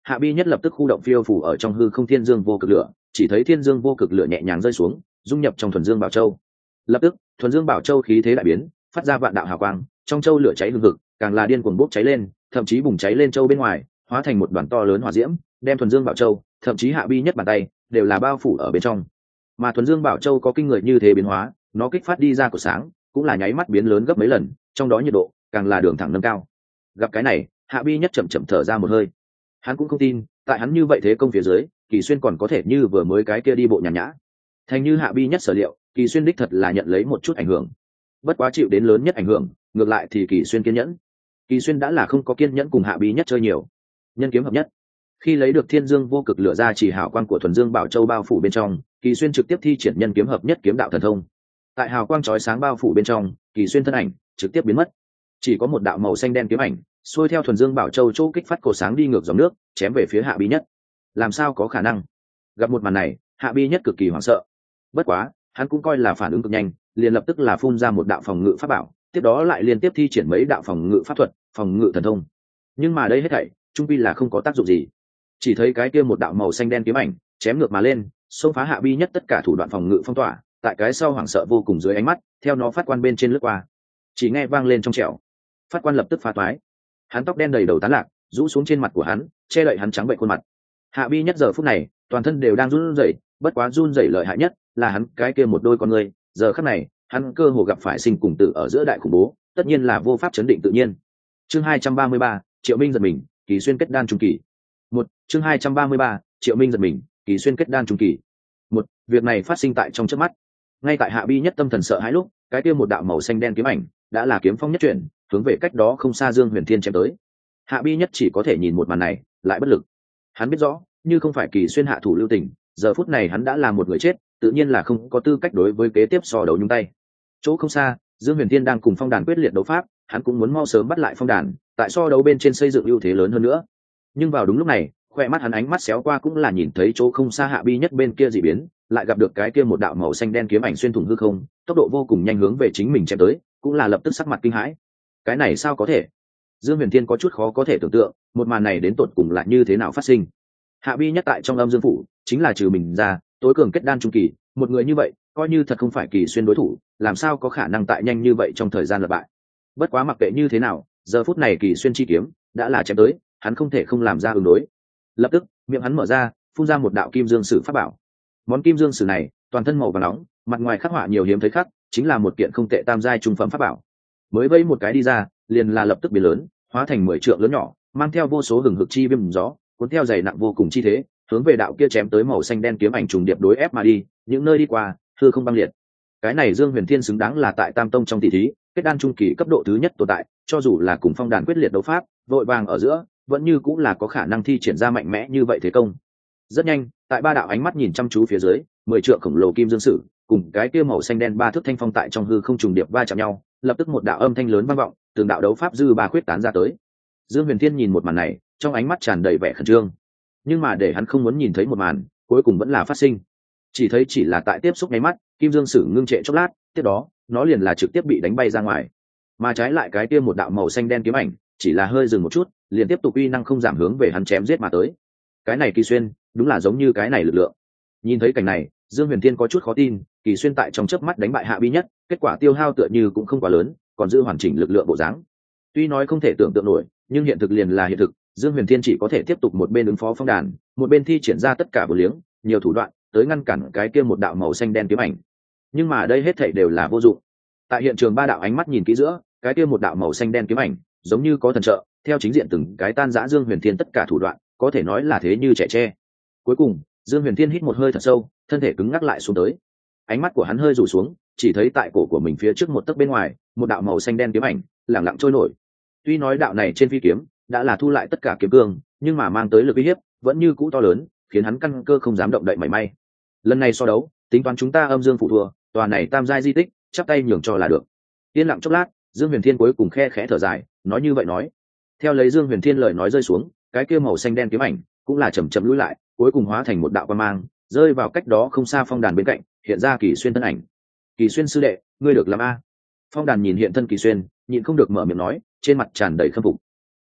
Hạ Bi Nhất lập tức khu động phiêu phủ ở trong hư không thiên dương vô cực lửa, chỉ thấy thiên dương vô cực lửa nhẹ nhàng rơi xuống, dung nhập trong thuần dương bảo châu. Lập tức, thuần dương bảo châu khí thế đại biến, phát ra vạn đạo hào quang, trong châu lửa cháy hừng hực, càng là điên cuồng bốc cháy lên, thậm chí bùng cháy lên châu bên ngoài, hóa thành một đoàn to lớn hỏa diễm, đem thuần dương bảo châu, thậm chí Hạ Bi Nhất bàn tay đều là bao phủ ở bên trong. Mà thuần dương bảo châu có kinh người như thế biến hóa, nó kích phát đi ra của sáng, cũng là nháy mắt biến lớn gấp mấy lần, trong đó nhiệt độ càng là đường thẳng nâng cao. Gặp cái này, Hạ Bi Nhất chậm chậm thở ra một hơi. Hắn cũng không tin, tại hắn như vậy thế công phía dưới, Kỳ Xuyên còn có thể như vừa mới cái kia đi bộ nhàn nhã. Thành như Hạ Bi Nhất sở liệu, Kỳ Xuyên đích thật là nhận lấy một chút ảnh hưởng. Bất quá chịu đến lớn nhất ảnh hưởng, ngược lại thì Kỳ Xuyên kiên nhẫn. Kỳ Xuyên đã là không có kiên nhẫn cùng Hạ Bi Nhất chơi nhiều. Nhân kiếm hợp nhất. Khi lấy được thiên dương vô cực lửa ra chỉ hào quang của thuần dương bảo châu bao phủ bên trong, Kỳ Xuyên trực tiếp thi triển nhân kiếm hợp nhất kiếm đạo thần thông. Tại hào quang chói sáng bao phủ bên trong, Kỳ Xuyên thân ảnh trực tiếp biến mất, chỉ có một đạo màu xanh đen kiếm ảnh xuôi theo thuần dương bảo châu chỗ kích phát cổ sáng đi ngược dòng nước, chém về phía Hạ Bi Nhất. Làm sao có khả năng? Gặp một màn này, Hạ Bi Nhất cực kỳ hoảng sợ. Bất quá, hắn cũng coi là phản ứng cực nhanh, liền lập tức là phun ra một đạo phòng ngự pháp bảo, tiếp đó lại liên tiếp thi triển mấy đạo phòng ngự pháp thuật, phòng ngự thần thông. Nhưng mà đây hết thảy trung quy là không có tác dụng gì. Chỉ thấy cái kia một đạo màu xanh đen kiếm ảnh chém ngược mà lên, xông phá Hạ Bi Nhất tất cả thủ đoạn phòng ngự phong tỏa, tại cái sau hoảng sợ vô cùng dưới ánh mắt, theo nó phát quan bên trên lướt qua. Chỉ nghe vang lên trong trẻo, phát quan lập tức phá toái. Hắn tóc đen đầy đầu tán lạc, rũ xuống trên mặt của hắn, che đậy hắn trắng bệnh khuôn mặt. Hạ Bi Nhất giờ phút này, toàn thân đều đang run rẩy, bất quá run rẩy lợi hại nhất là hắn cái kia một đôi con người, giờ khắc này, hắn cơ hồ gặp phải sinh cùng tử ở giữa đại khủng bố, tất nhiên là vô pháp chấn định tự nhiên. Chương 233, Triệu Minh giật mình, Kỳ Xuyên kết đan trung kỳ. Chương 233, Triệu Minh giật mình, Kỳ Xuyên kết đan trung kỳ. Việc này phát sinh tại trong chớp mắt. Ngay tại Hạ Bi Nhất tâm thần sợ hãi lúc, cái kia một đạo màu xanh đen kiếm ảnh đã là kiếm phong nhất chuyển, hướng về cách đó không xa Dương Huyền Thiên chém tới. Hạ Bi Nhất chỉ có thể nhìn một màn này, lại bất lực. Hắn biết rõ, như không phải Kỳ Xuyên hạ thủ lưu tình, giờ phút này hắn đã là một người chết, tự nhiên là không có tư cách đối với kế tiếp so đấu nhúng tay. Chỗ không xa, Dương Huyền Thiên đang cùng Phong Đàn quyết liệt đấu pháp, hắn cũng muốn mau sớm bắt lại Phong Đàn, tại so đấu bên trên xây dựng ưu thế lớn hơn nữa. Nhưng vào đúng lúc này, khoe mắt hắn ánh mắt xéo qua cũng là nhìn thấy chỗ không xa Hạ Bi Nhất bên kia dị biến, lại gặp được cái kia một đạo màu xanh đen kiếm ảnh xuyên thủng hư không, tốc độ vô cùng nhanh hướng về chính mình chém tới, cũng là lập tức sắc mặt kinh hãi. Cái này sao có thể? Dương Huyền Thiên có chút khó có thể tưởng tượng, một màn này đến tột cùng là như thế nào phát sinh. Hạ Bi Nhất tại trong âm dương phủ, chính là trừ mình ra, tối cường kết đan trung kỳ, một người như vậy, coi như thật không phải Kỳ Xuyên đối thủ, làm sao có khả năng tại nhanh như vậy trong thời gian lật bại. Bất quá mặc kệ như thế nào, giờ phút này Kỳ Xuyên chi kiếm đã là chém tới, hắn không thể không làm ra ứng đối. Lập tức, miệng hắn mở ra, phun ra một đạo kim dương sử pháp bảo. Món kim dương sử này, toàn thân màu vàng nóng, mặt ngoài khắc họa nhiều hiếm thấy khắc, chính là một kiện không tệ tam giai trung phẩm pháp bảo. Mới vẫy một cái đi ra, liền là lập tức biến lớn, hóa thành 10 trượng lớn nhỏ, mang theo vô số hừng hực chi viêm gió, cuốn theo dày nặng vô cùng chi thế, hướng về đạo kia chém tới màu xanh đen kiếm ảnh trùng điệp đối ép mà đi, những nơi đi qua, hư không băng liệt. Cái này Dương Huyền Thiên xứng đáng là tại Tam Tông trong tỷ thí, kết đan trung kỳ cấp độ thứ nhất tồn tại, cho dù là cùng Phong Đàn quyết liệt đấu pháp, vội vàng ở giữa, vẫn như cũng là có khả năng thi triển ra mạnh mẽ như vậy thế công. Rất nhanh, tại ba đạo ánh mắt nhìn chăm chú phía dưới, 10 trượng khổng lồ kim dương sử cùng cái kia màu xanh đen ba thước thanh phong tại trong hư không trùng điệp va chạm nhau, lập tức một đạo âm thanh lớn vang vọng, từng đạo đấu pháp dư ba khuyết tán ra tới. Dương Huyền Thiên nhìn một màn này, trong ánh mắt tràn đầy vẻ khẩn trương, nhưng mà để hắn không muốn nhìn thấy một màn, cuối cùng vẫn là phát sinh. Chỉ thấy chỉ là tại tiếp xúc nháy mắt, kim dương sử ngưng trệ chốc lát, tiếp đó, nó liền là trực tiếp bị đánh bay ra ngoài. Mà trái lại cái kia một đạo màu xanh đen kiếm ảnh, chỉ là hơi dừng một chút, liền tiếp tục uy năng không giảm hướng về hắn chém giết mà tới. Cái này Kỳ Xuyên, đúng là giống như cái này lực lượng. Nhìn thấy cảnh này, Dương Huyền Thiên có chút khó tin, Kỳ Xuyên tại trong chớp mắt đánh bại Hạ Bi Nhất, kết quả tiêu hao tựa như cũng không quá lớn, còn giữ hoàn chỉnh lực lượng bộ dáng. Tuy nói không thể tưởng tượng nổi, nhưng hiện thực liền là hiện thực, Dương Huyền Thiên chỉ có thể tiếp tục một bên ứng phó Phong Đàn, một bên thi triển ra tất cả bổ liếng, nhiều thủ đoạn, tới ngăn cản cái kia một đạo màu xanh đen kiếm ảnh. Nhưng mà đây hết thảy đều là vô dụng. Tại hiện trường ba đạo ánh mắt nhìn kỹ giữa, cái kia một đạo màu xanh đen kiếm ảnh, giống như có thần trợ, theo chính diện từng cái tan rã Dương Huyền Thiên tất cả thủ đoạn, có thể nói là thế như trẻ tre. Cuối cùng, Dương Huyền Thiên hít một hơi thật sâu, thân thể cứng ngắc lại xuống tới. Ánh mắt của hắn hơi rủ xuống, chỉ thấy tại cổ của mình phía trước một tấc bên ngoài, một đạo màu xanh đen kiếm ảnh lẳng lặng trôi nổi. Tuy nói đạo này trên phi kiếm đã là thu lại tất cả kiếm cương, nhưng mà mang tới lực uy hiếp vẫn như cũ to lớn, khiến hắn căn cơ không dám động đậy mảy may. Lần này so đấu, tính toán chúng ta âm dương phụ thua, tòa này tam giai di tích, chắp tay nhường cho là được. Yên lặng chốc lát, Dương Huyền Thiên cuối cùng khe khẽ thở dài, nói như vậy nói. Theo lấy Dương Huyền Thiên lời nói rơi xuống, cái kia màu xanh đen kiếm ảnh cũng là chậm chậm lùi lại, cuối cùng hóa thành một đạo quang mang, rơi vào cách đó không xa Phong Đàn bên cạnh, hiện ra Kỳ Xuyên thân ảnh. Kỳ Xuyên sư đệ, ngươi được làm a? Phong Đàn nhìn hiện thân Kỳ Xuyên, nhịn không được mở miệng nói, trên mặt tràn đầy khâm phục.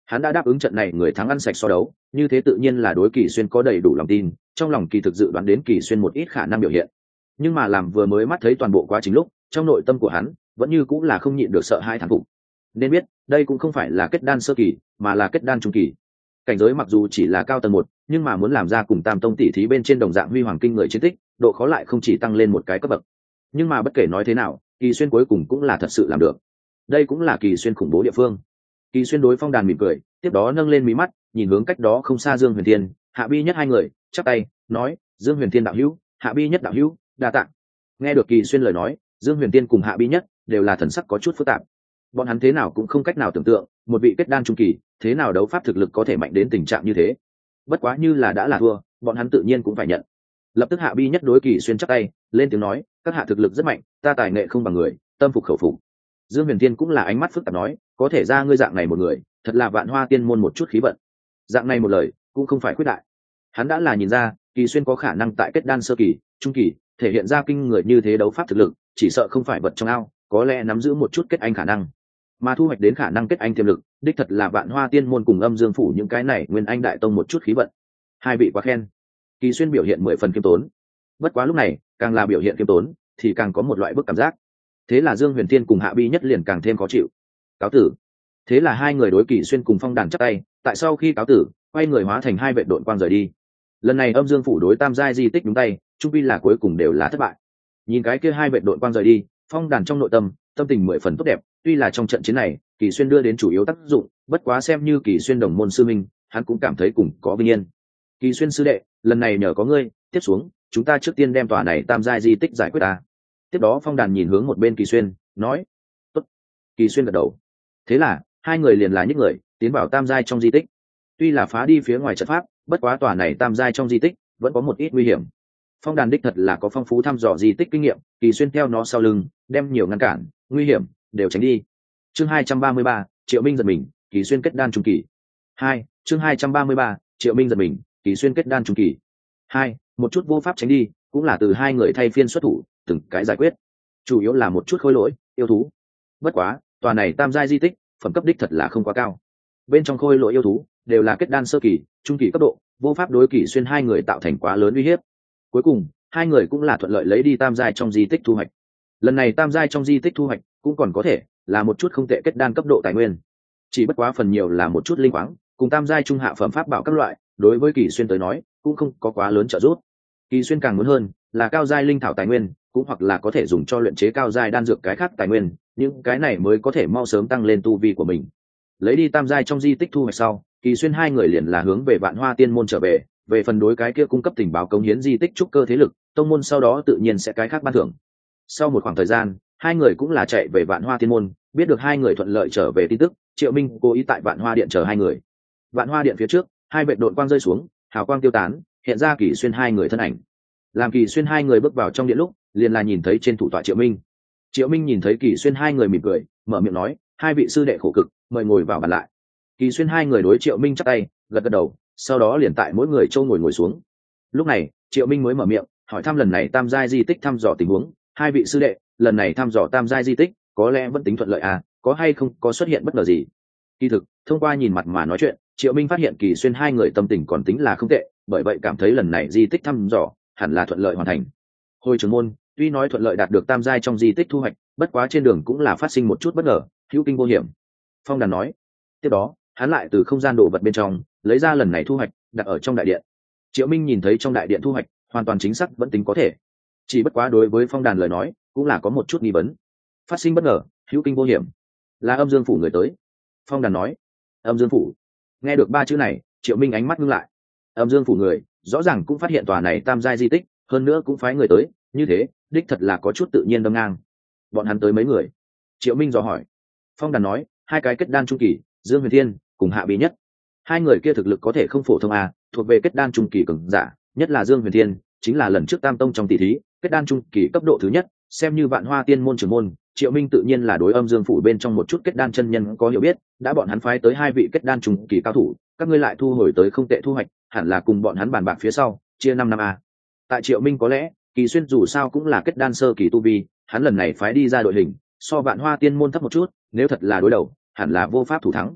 Hắn đã đáp ứng trận này người thắng ăn sạch so đấu, như thế tự nhiên là đối Kỳ Xuyên có đầy đủ lòng tin, trong lòng kỳ thực dự đoán đến Kỳ Xuyên một ít khả năng biểu hiện. Nhưng mà làm vừa mới mắt thấy toàn bộ quá trình lúc, trong nội tâm của hắn vẫn như cũng là không nhịn được sợ hai thán phục. Nên biết, đây cũng không phải là kết đan sơ kỳ, mà là kết đan trung kỳ. Cảnh giới mặc dù chỉ là cao tầng 1, nhưng mà muốn làm ra cùng Tam Tông tỷ thí bên trên đồng dạng huy hoàng kinh người chiến tích, độ khó lại không chỉ tăng lên một cái cấp bậc. Nhưng mà bất kể nói thế nào, Kỳ Xuyên cuối cùng cũng là thật sự làm được. Đây cũng là Kỳ Xuyên khủng bố địa phương. Kỳ Xuyên đối Phong Đàn mỉm cười, tiếp đó nâng lên mí mắt, nhìn hướng cách đó không xa Dương Huyền Thiên, Hạ Bi Nhất hai người, chắp tay, nói: "Dương Huyền Thiên đạo hữu, Hạ Bi Nhất đạo hữu, đa tạ." Nghe được Kỳ Xuyên lời nói, Dương Huyền Thiên cùng Hạ Bi Nhất đều là thần sắc có chút phức tạp. Bọn hắn thế nào cũng không cách nào tưởng tượng, một vị kết đan trung kỳ, thế nào đấu pháp thực lực có thể mạnh đến tình trạng như thế. Bất quá như là đã là thua, bọn hắn tự nhiên cũng phải nhận. Lập tức Hạ Bi Nhất đối Kỳ Xuyên chắp tay, lên tiếng nói: "Các hạ thực lực rất mạnh, ta tài nghệ không bằng người, tâm phục khẩu phục." Dương Huyền Thiên cũng là ánh mắt phức tạp nói: "Có thể ra ngươi dạng này một người, thật là Vạn Hoa Tiên môn một chút khí vận." Dạng này một lời, cũng không phải khuyết đại. Hắn đã là nhìn ra, Kỳ Xuyên có khả năng tại kết đan sơ kỳ, trung kỳ, thể hiện ra kinh người như thế đấu pháp thực lực, chỉ sợ không phải vật trong ao, có lẽ nắm giữ một chút kết anh khả năng. Mà thu hoạch đến khả năng kết anh tiềm lực, đích thật là Vạn Hoa Tiên môn cùng Âm Dương phủ những cái này Nguyên Anh đại tông một chút khí vận. Hai vị quá khen. Kỳ Xuyên biểu hiện 10 phần kiêm tốn. Bất quá lúc này, càng là biểu hiện kiêm tốn, thì càng có một loại bức cảm giác. Thế là Dương Huyền Thiên cùng Hạ Bi Nhất liền càng thêm khó chịu. Cáo tử. Thế là hai người đối Kỳ Xuyên cùng Phong Đàn chắp tay, tại sau khi cáo tử, quay người hóa thành hai vệ đội quang rời đi. Lần này Âm Dương phủ đối Tam giai di tích đúng tay, chung quy là cuối cùng đều là thất bại. Nhìn cái kia hai vệ đội quang rời đi, Phong Đàn trong nội tâm, tâm tình 10 phần tốt đẹp, tuy là trong trận chiến này, Kỳ Xuyên đưa đến chủ yếu tác dụng, bất quá xem như Kỳ Xuyên đồng môn sư minh, hắn cũng cảm thấy cùng có vinh yên. Kỳ Xuyên sư đệ, lần này nhờ có ngươi, tiếp xuống, chúng ta trước tiên đem tòa này Tam giai di tích giải quyết ta. Tiếp đó Phong Đàn nhìn hướng một bên Kỳ Xuyên, nói: "Tốt." Kỳ Xuyên gật đầu. Thế là hai người liền là những người tiến vào Tam giai trong di tích. Tuy là phá đi phía ngoài trận pháp, bất quá tòa này Tam giai trong di tích vẫn có một ít nguy hiểm. Phong Đàn đích thật là có phong phú thăm dò di tích kinh nghiệm, Kỳ Xuyên theo nó sau lưng, đem nhiều ngăn cản, nguy hiểm đều tránh đi. Chương 233, Triệu Minh giật mình, Kỳ Xuyên kết đan trung kỳ. 2, chương 233, Triệu Minh giật mình, Kỳ Xuyên kết đan trung kỳ. 2, một chút vô pháp tránh đi, cũng là từ hai người thay phiên xuất thủ, từng cái giải quyết. Chủ yếu là một chút khối lỗi, yêu thú. Bất quá, tòa này Tam giai di tích, phẩm cấp đích thật là không quá cao. Bên trong khôi lỗi yêu thú đều là kết đan sơ kỳ, trung kỳ cấp độ, vô pháp đối Kỳ Xuyên hai người tạo thành quá lớn uy hiếp. Cuối cùng, hai người cũng là thuận lợi lấy đi Tam giai trong di tích thu hoạch. Lần này Tam giai trong di tích thu hoạch cũng còn có thể là một chút không tệ kết đan cấp độ tài nguyên, chỉ bất quá phần nhiều là một chút linh khoáng cùng Tam giai trung hạ phẩm pháp bảo các loại, đối với Kỳ Xuyên tới nói cũng không có quá lớn trợ giúp. Kỳ Xuyên càng muốn hơn là cao giai linh thảo tài nguyên, cũng hoặc là có thể dùng cho luyện chế cao giai đan dược cái khác tài nguyên, những cái này mới có thể mau sớm tăng lên tu vi của mình. Lấy đi Tam giai trong di tích thu hoạch sau, Kỳ Xuyên hai người liền là hướng về Vạn Hoa Tiên môn trở về. Về phần đối cái kia cung cấp tình báo cống hiến di tích trúc cơ thế lực, tông môn sau đó tự nhiên sẽ cái khác ban thưởng. Sau một khoảng thời gian, hai người cũng là chạy về Vạn Hoa Tiên môn, biết được hai người thuận lợi trở về tin tức, Triệu Minh cố ý tại Vạn Hoa điện chờ hai người. Vạn Hoa điện phía trước, hai vệt độn quang rơi xuống, hào quang tiêu tán, hiện ra Kỳ Xuyên hai người thân ảnh. Làm Kỳ Xuyên hai người bước vào trong điện lúc, liền là nhìn thấy trên thủ tọa Triệu Minh. Triệu Minh nhìn thấy Kỳ Xuyên hai người mỉm cười, mở miệng nói: "Hai vị sư đệ khổ cực, mời ngồi vào bàn lại." Kỳ Xuyên hai người đối Triệu Minh chắp tay, gật gật đầu, sau đó liền tại mỗi người châu ngồi xuống. Lúc này Triệu Minh mới mở miệng hỏi thăm lần này Tam giai di tích thăm dò tình huống: "Hai vị sư đệ, lần này thăm dò Tam giai di tích có lẽ vẫn tính thuận lợi à, có hay không có xuất hiện bất ngờ gì?" Kỳ thực, thông qua nhìn mặt mà nói chuyện, Triệu Minh phát hiện Kỳ Xuyên hai người tâm tình còn tính là không tệ, bởi vậy cảm thấy lần này di tích thăm dò hẳn là thuận lợi hoàn thành. Hồi trưởng môn, tuy nói thuận lợi đạt được Tam giai trong di tích thu hoạch, bất quá trên đường cũng là phát sinh một chút bất ngờ, hữu kinh vô hiểm. Phong Đàn nói. Tiếp đó, hắn lại từ không gian đồ vật bên trong lấy ra lần này thu hoạch, đặt ở trong đại điện. Triệu Minh nhìn thấy trong đại điện thu hoạch hoàn toàn chính xác, vẫn tính có thể, chỉ bất quá đối với Phong Đàn lời nói cũng là có một chút nghi vấn. Phát sinh bất ngờ, hữu kinh vô hiểm, là Âm Dương phủ người tới. Phong Đàn nói. Âm Dương phủ. Nghe được ba chữ này, Triệu Minh ánh mắt ngưng lại. Âm Dương phủ người rõ ràng cũng phát hiện tòa này Tam giai di tích, hơn nữa cũng phái người tới, như thế đích thật là có chút tự nhiên đâm ngang. Bọn hắn tới mấy người? Triệu Minh dò hỏi. Phong Đàn nói: hai cái kết đan trung kỳ, Dương Huyền Thiên cùng Hạ Bí Nhất. Hai người kia thực lực có thể không phổ thông à, thuộc về kết đan trung kỳ cường giả, nhất là Dương Huyền Thiên chính là lần trước Tam Tông trong tỷ thí kết đan trung kỳ cấp độ thứ nhất, xem như Vạn Hoa Tiên môn trưởng môn. Triệu Minh tự nhiên là đối Âm Dương phủ bên trong một chút kết đan chân nhân có hiểu biết, đã bọn hắn phái tới hai vị kết đan trung kỳ cao thủ, các ngươi lại thu hồi tới không tệ thu hoạch, hẳn là cùng bọn hắn bàn bạc phía sau, chia 5 năm a. Tại Triệu Minh có lẽ, Kỳ Xuyên dù sao cũng là kết đan sơ kỳ tu vi, hắn lần này phái đi ra đội hình, so Vạn Hoa Tiên môn thấp một chút, nếu thật là đối đầu, hẳn là vô pháp thủ thắng.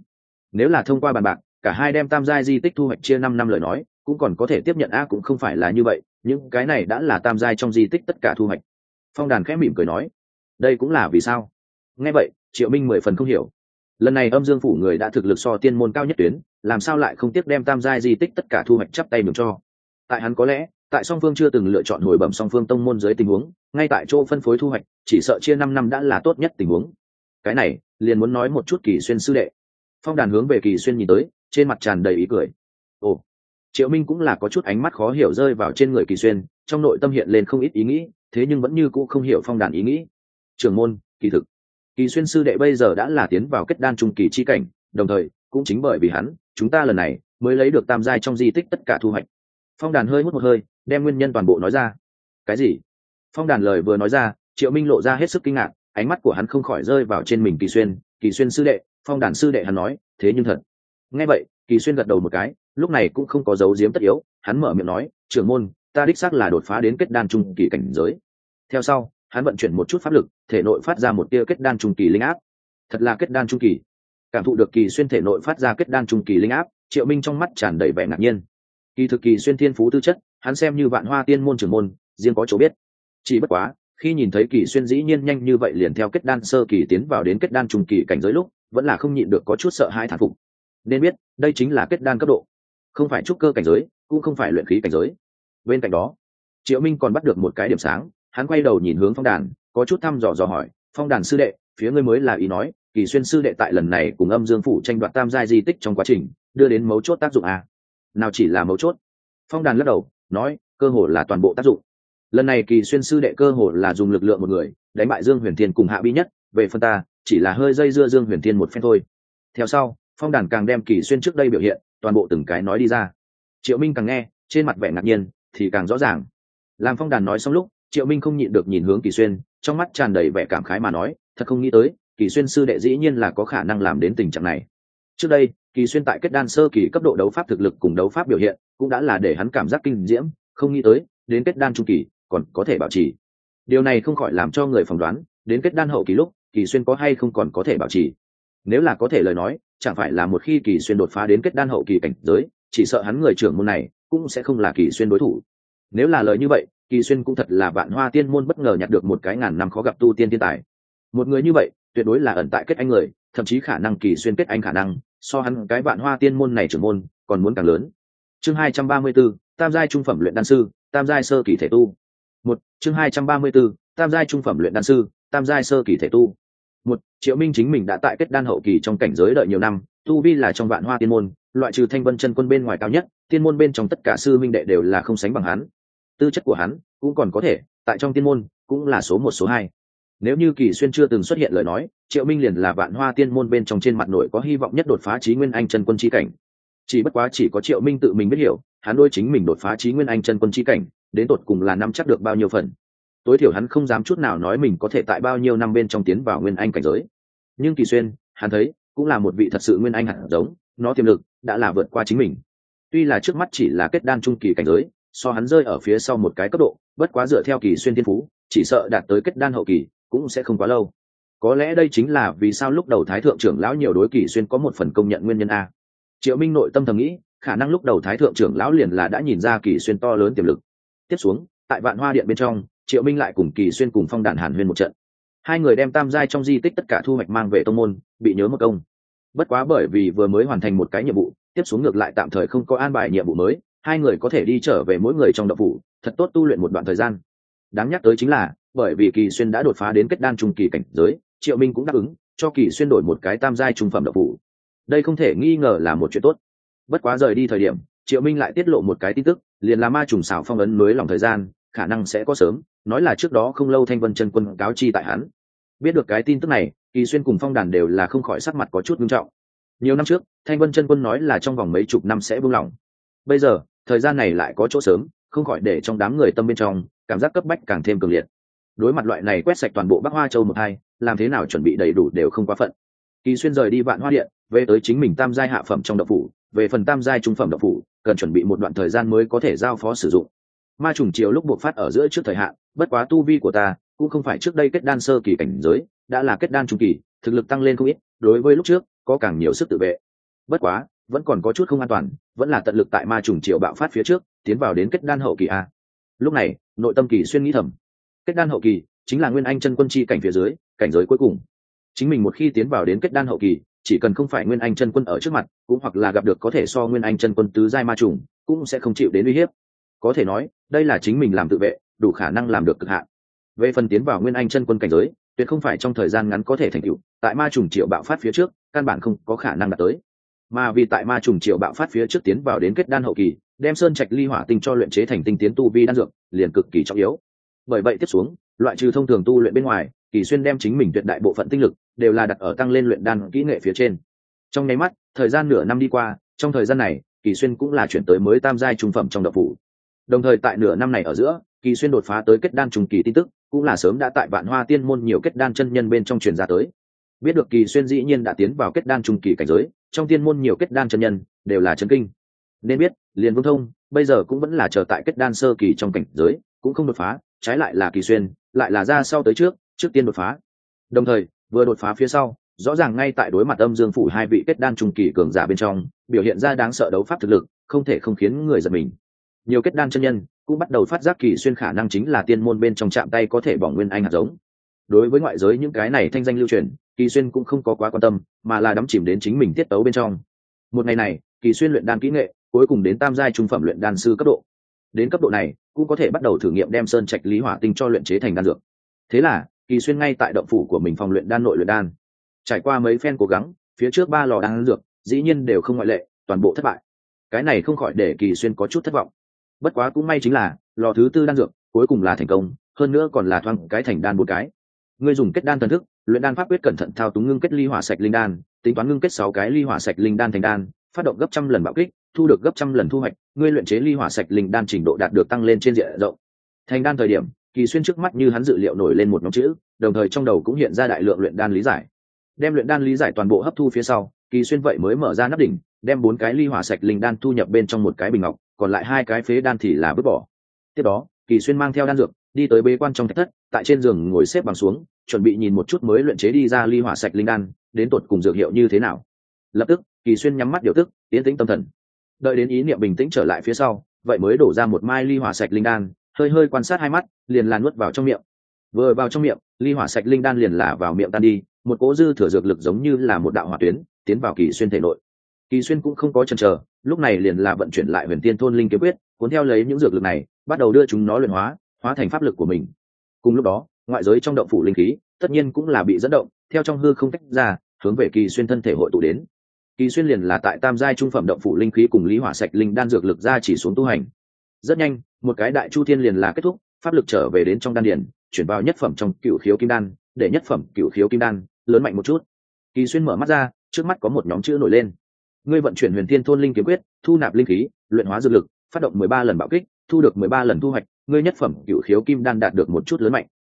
Nếu là thông qua bàn bạc, cả hai đem tam giai di tích thu hoạch chia 5 năm lời nói, cũng còn có thể tiếp nhận. Cũng không phải là như vậy, những cái này đã là tam giai trong di tích tất cả thu hoạch. Phong Đàn khẽ mỉm cười nói, đây cũng là vì sao. Nghe vậy, Triệu Minh 10 phần không hiểu. Lần này Âm Dương phủ người đã thực lực so tiên môn cao nhất tuyến, làm sao lại không tiếc đem tam giai di tích tất cả thu hoạch chắp tay nhường cho. Tại hắn có lẽ, tại song phương chưa từng lựa chọn hồi bẩm song phương tông môn dưới tình huống, ngay tại chỗ phân phối thu hoạch, chỉ sợ chia 5 năm đã là tốt nhất tình huống. Cái này, liền muốn nói một chút Kỳ Xuyên sư đệ. Phong Đàn hướng về Kỳ Xuyên nhìn tới, trên mặt tràn đầy ý cười. Ồ, Triệu Minh cũng là có chút ánh mắt khó hiểu rơi vào trên người Kỳ Xuyên, trong nội tâm hiện lên không ít ý nghĩ, thế nhưng vẫn như cũ không hiểu Phong Đàn ý nghĩ. Trưởng môn, kỳ thực, Kỳ Xuyên sư đệ bây giờ đã là tiến vào kết đan trung kỳ chi cảnh, đồng thời, cũng chính bởi vì hắn, chúng ta lần này mới lấy được tam giai trong di tích tất cả thu hoạch. Phong Đàn hơi hút một hơi, đem nguyên nhân toàn bộ nói ra. Cái gì? Phong Đàn lời vừa nói ra, Triệu Minh lộ ra hết sức kinh ngạc, ánh mắt của hắn không khỏi rơi vào trên mình Kỳ Xuyên sư đệ. Phong Đàn sư đệ hắn nói, thế nhưng thật. Nghe vậy, Kỳ Xuyên gật đầu một cái, lúc này cũng không có giấu giếm tất yếu, hắn mở miệng nói, trưởng môn, ta đích xác là đột phá đến kết đan trung kỳ cảnh giới. Theo sau, hắn vận chuyển một chút pháp lực, thể nội phát ra một tia kết đan trung kỳ linh áp. Thật là kết đan trung kỳ. Cảm thụ được Kỳ Xuyên thể nội phát ra kết đan trung kỳ linh áp, Triệu Minh trong mắt tràn đầy vẻ ngạc nhiên. Kỳ thực Kỳ Xuyên thiên phú tư chất, hắn xem như Vạn Hoa Tiên môn trưởng môn, riêng có chỗ biết. Chỉ bất quá, khi nhìn thấy Kỳ Xuyên dĩ nhiên nhanh như vậy liền theo kết đan sơ kỳ tiến vào đến kết đan trung kỳ cảnh giới lúc, vẫn là không nhịn được có chút sợ hãi thán phục. Nên biết, đây chính là kết đan cấp độ, không phải trúc cơ cảnh giới, cũng không phải luyện khí cảnh giới. Bên cạnh đó, Triệu Minh còn bắt được một cái điểm sáng, hắn quay đầu nhìn hướng Phong Đàn, có chút thăm dò hỏi, Phong Đàn sư đệ, phía ngươi mới là ý nói, Kỳ Xuyên sư đệ tại lần này cùng Âm Dương phủ tranh đoạt tam giai di tích trong quá trình, đưa đến mấu chốt tác dụng à? Nào chỉ là mấu chốt. Phong Đàn lắc đầu, nói, cơ hồ là toàn bộ tác dụng. Lần này Kỳ Xuyên sư đệ cơ hồ là dùng lực lượng một người, đánh bại Dương Huyền Thiên cùng Hạ Bi Nhất, về phần ta, chỉ là hơi dây dưa Dương Huyền Thiên một phen thôi. Theo sau, Phong Đàn càng đem Kỳ Xuyên trước đây biểu hiện, toàn bộ từng cái nói đi ra. Triệu Minh càng nghe, trên mặt vẻ ngạc nhiên, thì càng rõ ràng. Làm Phong Đàn nói xong lúc, Triệu Minh không nhịn được nhìn hướng Kỳ Xuyên, trong mắt tràn đầy vẻ cảm khái mà nói, thật không nghĩ tới, Kỳ Xuyên sư đệ dĩ nhiên là có khả năng làm đến tình trạng này. Trước đây, Kỳ Xuyên tại kết đan sơ kỳ cấp độ đấu pháp thực lực cùng đấu pháp biểu hiện, cũng đã là để hắn cảm giác kinh diễm, không nghĩ tới, đến kết đan trung kỳ, còn có thể bảo trì. Điều này không khỏi làm cho người phỏng đoán, đến kết đan hậu kỳ lúc, Kỳ Xuyên có hay không còn có thể bảo trì. Nếu là có thể lời nói, chẳng phải là một khi Kỳ Xuyên đột phá đến kết đan hậu kỳ cảnh giới, chỉ sợ hắn người trưởng môn này cũng sẽ không là Kỳ Xuyên đối thủ. Nếu là lời như vậy, Kỳ Xuyên cũng thật là Vạn Hoa Tiên môn bất ngờ nhặt được một cái ngàn năm khó gặp tu tiên thiên tài. Một người như vậy, tuyệt đối là ẩn tại kết anh người, thậm chí khả năng Kỳ Xuyên kết anh khả năng, so hắn cái Vạn Hoa Tiên môn này trưởng môn còn muốn càng lớn. Chương 234, tam giai trung phẩm luyện đan sư, tam giai sơ kỳ thể tu. Chương 234, tam giai trung phẩm luyện đan sư, tam giai sơ kỳ thể tu. Triệu Minh chính mình đã tại kết đan hậu kỳ trong cảnh giới đợi nhiều năm, tu vi là trong Vạn Hoa Tiên môn, loại trừ Thanh Vân chân quân bên ngoài cao nhất, tiên môn bên trong tất cả sư minh đệ đều là không sánh bằng hắn. Tư chất của hắn cũng còn có thể, tại trong tiên môn cũng là số 1 số 2. Nếu như Kỳ Xuyên chưa từng xuất hiện lời nói, Triệu Minh liền là Vạn Hoa Tiên môn bên trong trên mặt nội có hy vọng nhất đột phá Chí Nguyên Anh chân quân chi cảnh. Chỉ bất quá chỉ có Triệu Minh tự mình biết hiểu, hắn đối chính mình đột phá Chí Nguyên Anh chân quân chi cảnh, đến tột cùng là nắm chắc được bao nhiêu phần. Tối thiểu hắn không dám chút nào nói mình có thể tại bao nhiêu năm bên trong tiến vào Nguyên Anh cảnh giới. Nhưng Kỳ Xuyên, hắn thấy, cũng là một vị thật sự Nguyên Anh hạt giống, nó tiềm lực đã là vượt qua chính mình. Tuy là trước mắt chỉ là kết đan trung kỳ cảnh giới, so hắn rơi ở phía sau một cái cấp độ, bất quá dựa theo Kỳ Xuyên thiên phú, chỉ sợ đạt tới kết đan hậu kỳ cũng sẽ không quá lâu. Có lẽ đây chính là vì sao lúc đầu Thái thượng trưởng lão nhiều đối Kỳ Xuyên có một phần công nhận nguyên nhân a. Triệu Minh nội tâm thầm nghĩ, khả năng lúc đầu Thái thượng trưởng lão liền là đã nhìn ra Kỳ Xuyên to lớn tiềm lực. Tiếp xuống, tại Vạn Hoa điện bên trong, Triệu Minh lại cùng Kỳ Xuyên cùng Phong Đàn hàn huyên một trận. Hai người đem tam giai trong di tích tất cả thu hoạch mang về tông môn, bị nhớ một công. Bất quá bởi vì vừa mới hoàn thành một cái nhiệm vụ, tiếp xuống ngược lại tạm thời không có an bài nhiệm vụ mới, hai người có thể đi trở về mỗi người trong động phủ, thật tốt tu luyện một đoạn thời gian. Đáng nhắc tới chính là, bởi vì Kỳ Xuyên đã đột phá đến kết đan trung kỳ cảnh giới, Triệu Minh cũng đáp ứng cho Kỳ Xuyên đổi một cái tam giai trung phẩm động phủ. Đây không thể nghi ngờ là một chuyện tốt. Bất quá rời đi thời điểm, Triệu Minh lại tiết lộ một cái tin tức, liền là ma trùng xảo phong ấn nối lòng thời gian, khả năng sẽ có sớm, nói là trước đó không lâu Thanh Vân chân quân cáo chi tại hắn. Biết được cái tin tức này, Kỳ Xuyên cùng Phong Đàn đều là không khỏi sắc mặt có chút nghiêm trọng. Nhiều năm trước, Thanh Vân chân quân nói là trong vòng mấy chục năm sẽ buông lỏng. Bây giờ, thời gian này lại có chỗ sớm, không khỏi để trong đám người tâm bên trong cảm giác cấp bách càng thêm cường liệt. Đối mặt loại này quét sạch toàn bộ Bắc Hoa Châu một hai, làm thế nào chuẩn bị đầy đủ đều không quá phận. Kỳ Xuyên rời đi Vạn Hoa điện, về tới chính mình tam giai hạ phẩm trong động phủ, về phần tam giai trung phẩm động phủ, cần chuẩn bị một đoạn thời gian mới có thể giao phó sử dụng. Ma trùng chiều lúc buộc phát ở giữa trước thời hạn, bất quá tu vi của ta cũng không phải trước đây kết đan sơ kỳ cảnh giới, đã là kết đan trung kỳ, thực lực tăng lên không ít, đối với lúc trước có càng nhiều sức tự vệ. Bất quá vẫn còn có chút không an toàn, vẫn là tận lực tại ma trùng triệu bạo phát phía trước tiến vào đến kết đan hậu kỳ a. Lúc này nội tâm Kỳ Xuyên nghĩ thầm, kết đan hậu kỳ chính là nguyên anh chân quân chi cảnh phía dưới, cảnh giới cuối cùng. Chính mình một khi tiến vào đến kết đan hậu kỳ, chỉ cần không phải nguyên anh chân quân ở trước mặt, cũng hoặc là gặp được có thể so nguyên anh chân quân tứ giai ma trùng, cũng sẽ không chịu đến uy hiếp. Có thể nói đây là chính mình làm tự vệ, đủ khả năng làm được cực hạn. Về phần tiến vào nguyên anh chân quân cảnh giới, tuyệt không phải trong thời gian ngắn có thể thành tựu, tại ma trùng triệu bạo phát phía trước căn bản không có khả năng đạt tới. Mà vì tại ma trùng triệu bạo phát phía trước tiến vào đến kết đan hậu kỳ, đem sơn trạch ly hỏa tinh cho luyện chế thành tinh tiến tu vi đan dược liền cực kỳ trọng yếu. Bởi vậy tiếp xuống, loại trừ thông thường tu luyện bên ngoài, Kỳ Xuyên đem chính mình tuyệt đại bộ phận tinh lực đều là đặt ở tăng lên luyện đan kỹ nghệ phía trên. Trong nháy mắt thời gian nửa năm đi qua, trong thời gian này Kỳ Xuyên cũng là chuyển tới mới tam giai trung phẩm trong đậu phủ. Đồng thời tại nửa năm này ở giữa, Kỳ Xuyên đột phá tới kết đan trung kỳ tin tức cũng là sớm đã tại Vạn Hoa Tiên môn nhiều kết đan chân nhân bên trong truyền ra tới. Biết được Kỳ Xuyên dĩ nhiên đã tiến vào kết đan trung kỳ cảnh giới, trong tiên môn nhiều kết đan chân nhân đều là chấn kinh. Nên biết liền Vương Thông bây giờ cũng vẫn là chờ tại kết đan sơ kỳ trong cảnh giới, cũng không đột phá, trái lại là Kỳ Xuyên lại là ra sau tới trước tiên đột phá. Đồng thời vừa đột phá phía sau, rõ ràng ngay tại đối mặt âm dương phủ hai vị kết đan trung kỳ cường giả bên trong, biểu hiện ra đáng sợ đấu pháp thực lực, không thể không khiến người giật mình. Nhiều kết đan chân nhân cũng bắt đầu phát giác Kỳ Xuyên khả năng chính là tiên môn bên trong chạm tay có thể bỏng nguyên anh hạt giống. Đối với ngoại giới những cái này thanh danh lưu truyền, Kỳ Xuyên cũng không có quá quan tâm, mà là đắm chìm đến chính mình tiết tấu bên trong. Một ngày này, Kỳ Xuyên luyện đan kỹ nghệ cuối cùng đến tam giai trung phẩm luyện đan sư cấp độ. Đến cấp độ này, cũng có thể bắt đầu thử nghiệm đem sơn trạch lý hỏa tinh cho luyện chế thành đan dược. Thế là Kỳ Xuyên ngay tại động phủ của mình phòng luyện đan nội luyện đan. Trải qua mấy phen cố gắng, phía trước 3 lò đan dược dĩ nhiên đều không ngoại lệ, toàn bộ thất bại. Cái này không khỏi để Kỳ Xuyên có chút thất vọng. Bất quá cũng may chính là lò thứ 4 đan dược cuối cùng là thành công, hơn nữa còn là thoáng cái thành đan một cái. Ngươi dùng kết đan thần thức, luyện đan pháp quyết cẩn thận thao túng ngưng kết ly hỏa sạch linh đan, tính toán ngưng kết 6 cái ly hỏa sạch linh đan thành đan, phát động gấp trăm lần bạo kích, thu được gấp trăm lần thu hoạch, ngươi luyện chế ly hỏa sạch linh đan trình độ đạt được tăng lên trên diện rộng. Thành đan thời điểm, Kỳ Xuyên trước mắt như hắn dự liệu nổi lên một nhóm chữ, đồng thời trong đầu cũng hiện ra đại lượng luyện đan lý giải. Đem luyện đan lý giải toàn bộ hấp thu phía sau, Kỳ Xuyên vậy mới mở ra nắp đỉnh, đem 4 cái ly hỏa sạch linh đan thu nhập bên trong một cái bình ngọc, còn lại 2 cái phế đan thì là vứt bỏ. Tiếp đó, Kỳ Xuyên mang theo đan dược, đi tới bế quan trong thạch thất, tại trên giường ngồi xếp bằng xuống, chuẩn bị nhìn một chút mới luyện chế đi ra ly hỏa sạch linh đan, đến tột cùng dược hiệu như thế nào. Lập tức, Kỳ Xuyên nhắm mắt điều tức, tiến tĩnh tâm thần. Đợi đến ý niệm bình tĩnh trở lại phía sau, vậy mới đổ ra một mai ly hỏa sạch linh đan, hơi quan sát 2 mắt, liền là nuốt vào trong miệng. Vừa vào trong miệng, ly hỏa sạch linh đan liền là vào miệng tan đi, một cỗ dư thừa dược lực giống như là một đạo hỏa tuyến, tiến vào Kỳ Xuyên thể nội. Kỳ Xuyên cũng không có chần chờ, lúc này liền là vận chuyển lại Huyền Tiên Thôn Linh Kiếm Quyết, cuốn theo lấy những dược lực này, bắt đầu đưa chúng nó luyện hóa thành pháp lực của mình. Cùng lúc đó, ngoại giới trong động phủ linh khí, tất nhiên cũng là bị dẫn động, theo trong hư không tách ra, hướng về Kỳ Xuyên thân thể hội tụ đến. Kỳ Xuyên liền là tại tam giai trung phẩm động phủ linh khí cùng lý hỏa sạch linh đan dược lực ra chỉ xuống tu hành. Rất nhanh, một cái đại chu thiên liền là kết thúc, pháp lực trở về đến trong đan điền, chuyển vào nhất phẩm trong cửu khiếu kim đan, để nhất phẩm cửu khiếu kim đan lớn mạnh một chút. Kỳ Xuyên mở mắt ra, trước mắt có một nhóm chữ nổi lên. Ngươi vận chuyển Huyền Thiên Thôn Linh Kiếm Quyết, thu nạp linh khí, luyện hóa dược lực, phát động 13 lần bạo kích, thu được 13 lần thu hoạch, ngươi nhất phẩm cửu khiếu kim đan đạt được một chút lớn mạnh.